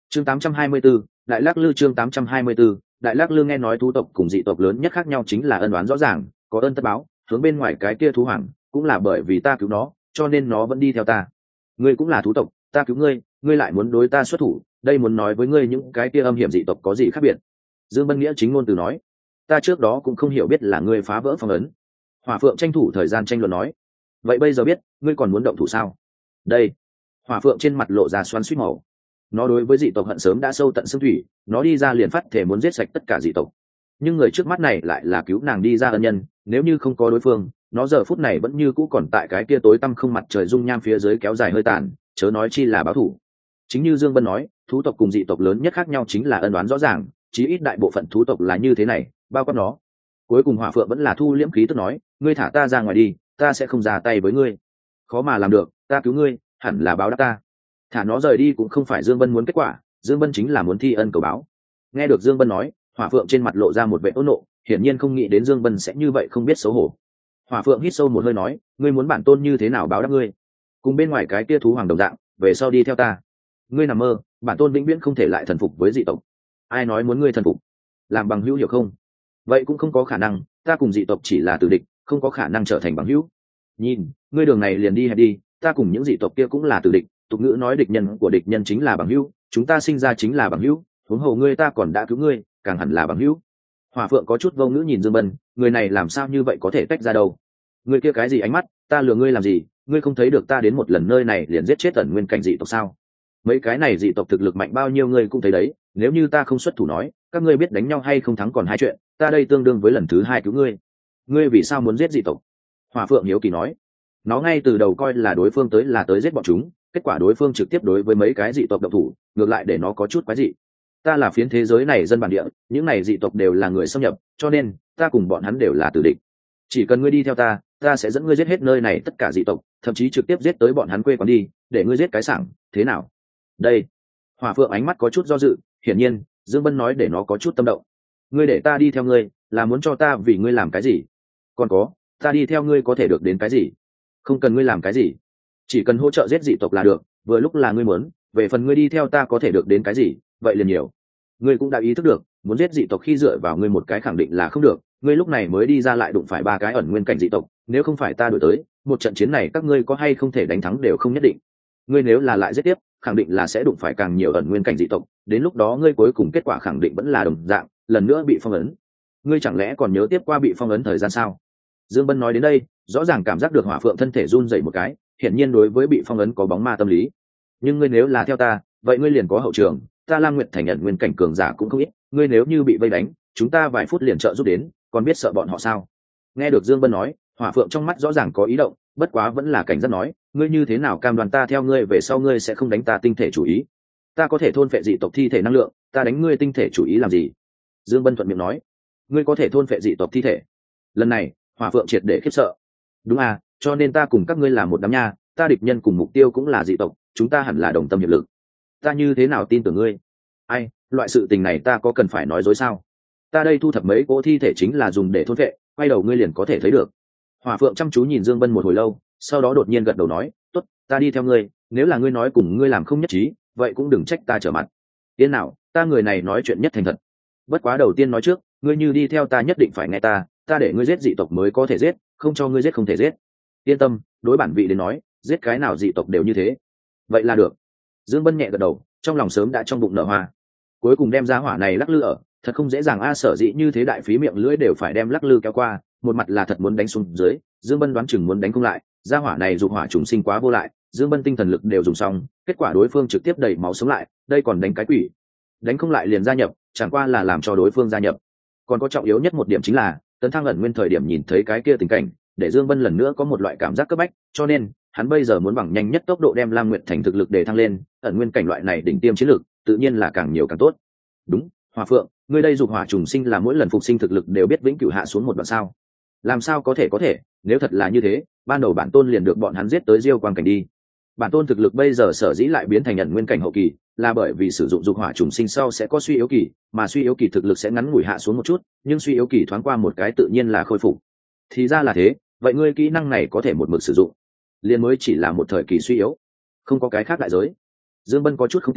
chương tám trăm hai mươi 824, đại lắc lư chương tám trăm hai mươi 824, đại lắc lư nghe nói thú tộc cùng dị tộc lớn nhất khác nhau chính là ân oán rõ ràng, có ơn tất báo, hướng bên ngoài cái kia thú hoàng, cũng là bởi vì ta cứu nó, cho nên nó vẫn đi theo ta. Ngươi cũng là thú tộc, ta cứu ngươi, ngươi lại muốn đối ta xuất thủ, đây muốn nói với ngươi những cái kia âm hiểm dị tộc có gì khác biệt. Dương Bân nghĩa chính ngôn từ nói, ta trước đó cũng không hiểu biết là ngươi phá vỡ phong ấn. Hỏa Phượng tranh thủ thời gian tranh luận nói, vậy bây giờ biết, ngươi còn muốn động thủ sao? Đây. Hỏa Phượng trên mặt lộ ra xoắn xuýt màu. Nó đối với dị tộc hận sớm đã sâu tận xương thủy, nó đi ra liền phát thể muốn giết sạch tất cả dị tộc. Nhưng người trước mắt này lại là cứu nàng đi ra ân nhân, nếu như không có đối phương, nó giờ phút này vẫn như cũ còn tại cái kia tối tăm không mặt trời dung nham phía dưới kéo dài hơi tàn, chớ nói chi là báo thủ. Chính như Dương Bân nói, thú tộc cùng dị tộc lớn nhất khác nhau chính là ân oán rõ ràng, chí ít đại bộ phận thú tộc là như thế này, bao quát nó. Cuối cùng Hỏa Phượng vẫn là thu liễm khí tức nói, ngươi thả ta ra ngoài đi, ta sẽ không ra tay với ngươi. Khó mà làm được, ta cứu ngươi, hẳn là báo đáp ta. Thả nó rời đi cũng không phải Dương Bân muốn kết quả, Dương Bân chính là muốn thi ân cầu báo. Nghe được Dương Bân nói, Hỏa Phượng trên mặt lộ ra một vẻ ôn nộ, hiển nhiên không nghĩ đến Dương Bân sẽ như vậy không biết xấu hổ. Hỏa Phượng hít sâu một hơi nói, ngươi muốn bản tôn như thế nào báo đáp ngươi? Cùng bên ngoài cái kia thú hoàng đồng dạng, về sau đi theo ta. Ngươi nằm mơ, bản tôn vĩnh viễn không thể lại thần phục với dị tộc. Ai nói muốn ngươi thần phục? Làm bằng hữu hiểu không? Vậy cũng không có khả năng, ta cùng dị tộc chỉ là tử địch, không có khả năng trở thành bằng hữu. Nhìn, ngươi đường này liền đi hay đi, ta cùng những dị tộc kia cũng là tử địch, tục ngữ nói địch nhân của địch nhân chính là bằng hữu, chúng ta sinh ra chính là bằng hữu, huống hồ ngươi ta còn đã cứu ngươi, càng hẳn là bằng hữu. Hỏa Phượng có chút vô ngữ nhìn Dương Bân, người này làm sao như vậy có thể tách ra đâu? Ngươi kia cái gì ánh mắt, ta lừa ngươi làm gì? Ngươi không thấy được ta đến một lần nơi này liền giết chết tận nguyên cảnh dị tộc sao? Mấy cái này dị tộc thực lực mạnh bao nhiêu ngươi cũng thấy đấy, nếu như ta không xuất thủ nói, các ngươi biết đánh nhau hay không thắng còn hai chuyện, ta đây tương đương với lần thứ hai cứu ngươi. Ngươi vì sao muốn giết dị tộc? Hỏa Phượng hiếu kỳ nói. Nó ngay từ đầu coi là đối phương tới là tới giết bọn chúng, kết quả đối phương trực tiếp đối với mấy cái dị tộc động thủ, ngược lại để nó có chút quái dị. Ta là phiến thế giới này dân bản địa, những này dị tộc đều là người xâm nhập, cho nên ta cùng bọn hắn đều là tử địch. Chỉ cần ngươi đi theo ta, ta sẽ dẫn ngươi giết hết nơi này tất cả dị tộc, thậm chí trực tiếp giết tới bọn hắn quê quán đi, để ngươi giết cái sảng, thế nào? Đây. Hỏa Phượng ánh mắt có chút do dự, hiển nhiên, Dương Bân nói để nó có chút tâm động. Ngươi để ta đi theo ngươi, là muốn cho ta vì ngươi làm cái gì? Còn có, ta đi theo ngươi có thể được đến cái gì? Không cần ngươi làm cái gì, chỉ cần hỗ trợ giết dị tộc là được, vừa lúc là ngươi muốn, về phần ngươi đi theo ta có thể được đến cái gì, vậy liền nhiều. Ngươi cũng đã ý thức được, muốn giết dị tộc khi dựa vào ngươi một cái khẳng định là không được, ngươi lúc này mới đi ra lại đụng phải ba cái ẩn nguyên cảnh dị tộc, nếu không phải ta đuổi tới, một trận chiến này các ngươi có hay không thể đánh thắng đều không nhất định. Ngươi nếu là lại giết tiếp, khẳng định là sẽ đụng phải càng nhiều ẩn nguyên cảnh dị tộc, đến lúc đó ngươi cuối cùng kết quả khẳng định vẫn là đồng dạng, lần nữa bị phong ấn. Ngươi chẳng lẽ còn nhớ tiếp qua bị phong ấn thời gian sao? Dương Bân nói đến đây, rõ ràng cảm giác được Hỏa Phượng thân thể run rẩy một cái, hiển nhiên đối với bị phong ấn có bóng ma tâm lý. Nhưng ngươi nếu là theo ta, vậy ngươi liền có hậu trường, ta Lam Nguyệt thành nhận nguyên cảnh cường giả cũng không ít, ngươi nếu như bị vây đánh, chúng ta vài phút liền trợ giúp đến, còn biết sợ bọn họ sao? Nghe được Dương Bân nói, Hỏa Phượng trong mắt rõ ràng có ý động, bất quá vẫn là cảnh giác nói, ngươi như thế nào cam đoan ta theo ngươi về sau ngươi sẽ không đánh ta tinh thể chủ ý? Ta có thể thôn phệ dị tộc thi thể năng lượng, ta đánh ngươi tinh thể chủ ý làm gì? Dương Bân thuận miệng nói, ngươi có thể thôn phệ dị tộc thi thể. Lần này, Hỏa Phượng triệt để khiếp sợ. Đúng à, cho nên ta cùng các ngươi là một đám nha, ta địch nhân cùng mục tiêu cũng là dị tộc, chúng ta hẳn là đồng tâm hiệp lực. Ta như thế nào tin tưởng ngươi? Ai, loại sự tình này ta có cần phải nói dối sao? Ta đây thu thập mấy cỗ thi thể chính là dùng để thôn vệ, quay đầu ngươi liền có thể thấy được. Hỏa Phượng chăm chú nhìn Dương Bân một hồi lâu, sau đó đột nhiên gật đầu nói, tốt, ta đi theo ngươi, nếu là ngươi nói cùng ngươi làm không nhất trí, vậy cũng đừng trách ta trở mặt. Tiên nào, ta người này nói chuyện nhất thành thật. Bất quá đầu tiên nói trước, ngươi như đi theo ta nhất định phải nghe ta, ta để ngươi giết dị tộc mới có thể giết, không cho ngươi giết không thể giết. Yên tâm, đối bản vị đến nói, giết cái nào dị tộc đều như thế. Vậy là được. Dương Bân nhẹ gật đầu, trong lòng sớm đã trong bụng nở hoa. Cuối cùng đem ra hỏa này lắc lư ở, thật không dễ dàng a, sở dĩ như thế đại phí miệng lưỡi đều phải đem lắc lư kéo qua, một mặt là thật muốn đánh xuống dưới, Dương Bân đoán chừng muốn đánh không lại, ra hỏa này dục hỏa trùng sinh quá vô lại, Dương Bân tinh thần lực đều dùng xong, kết quả đối phương trực tiếp đẩy máu sống lại, đây còn đánh cái quỷ. Đánh không lại liền gia nhập, chẳng qua là làm cho đối phương gia nhập. Còn có trọng yếu nhất một điểm chính là, Tấn Thăng ẩn nguyên thời điểm nhìn thấy cái kia tình cảnh, để Dương Bân lần nữa có một loại cảm giác cấp bách, cho nên hắn bây giờ muốn bằng nhanh nhất tốc độ đem Lam Nguyệt thành thực lực để thăng lên, ẩn nguyên cảnh loại này đỉnh tiêm chiến lực, tự nhiên là càng nhiều càng tốt. Đúng, Hỏa Phượng, ngươi đây dục hỏa trùng sinh là mỗi lần phục sinh thực lực đều biết vĩnh cửu hạ xuống một đoạn sao? Làm sao có thể có thể, nếu thật là như thế, ban đầu bản tôn liền được bọn hắn giết tới Diêu Quang cảnh đi. Bản tôn thực lực bây giờ sở dĩ lại biến thành ẩn nguyên cảnh hậu kỳ, là bởi vì sử dụng dục hỏa trùng sinh sau sẽ có suy yếu kỳ, mà suy yếu kỳ thực lực sẽ ngắn ngủi hạ xuống một chút, nhưng suy yếu kỳ thoáng qua một cái tự nhiên là khôi phục. Thì ra là thế, vậy ngươi kỹ năng này có thể một mực sử dụng, liền mới chỉ là một thời kỳ suy yếu, không có cái khác đại giới. Dương Bân có chút không tin,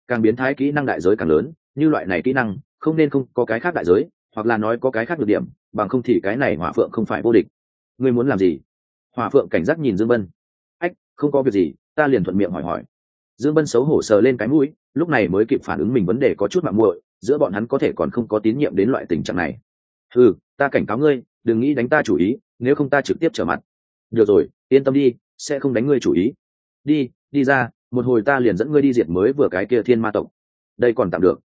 càng biến thái kỹ năng đại giới càng lớn, như loại này kỹ năng không nên không có cái khác đại giới, hoặc là nói có cái khác được điểm, bằng không thì cái này hỏa phượng không phải vô địch. Ngươi muốn làm gì? Hỏa phượng cảnh giác nhìn Dương Bân. Ách, không có việc gì, ta liền thuận miệng hỏi hỏi. Dương Bân xấu hổ sờ lên cái mũi, lúc này mới kịp phản ứng mình vấn đề có chút mạng muội, giữa bọn hắn có thể còn không có tín nhiệm đến loại tình trạng này. Ừ, ta cảnh cáo ngươi, đừng nghĩ đánh ta chủ ý, nếu không ta trực tiếp trở mặt. Được rồi, yên tâm đi, sẽ không đánh ngươi chủ ý. Đi, đi ra, một hồi ta liền dẫn ngươi đi diệt mới vừa cái kia thiên ma tộc. Đây còn tạm được.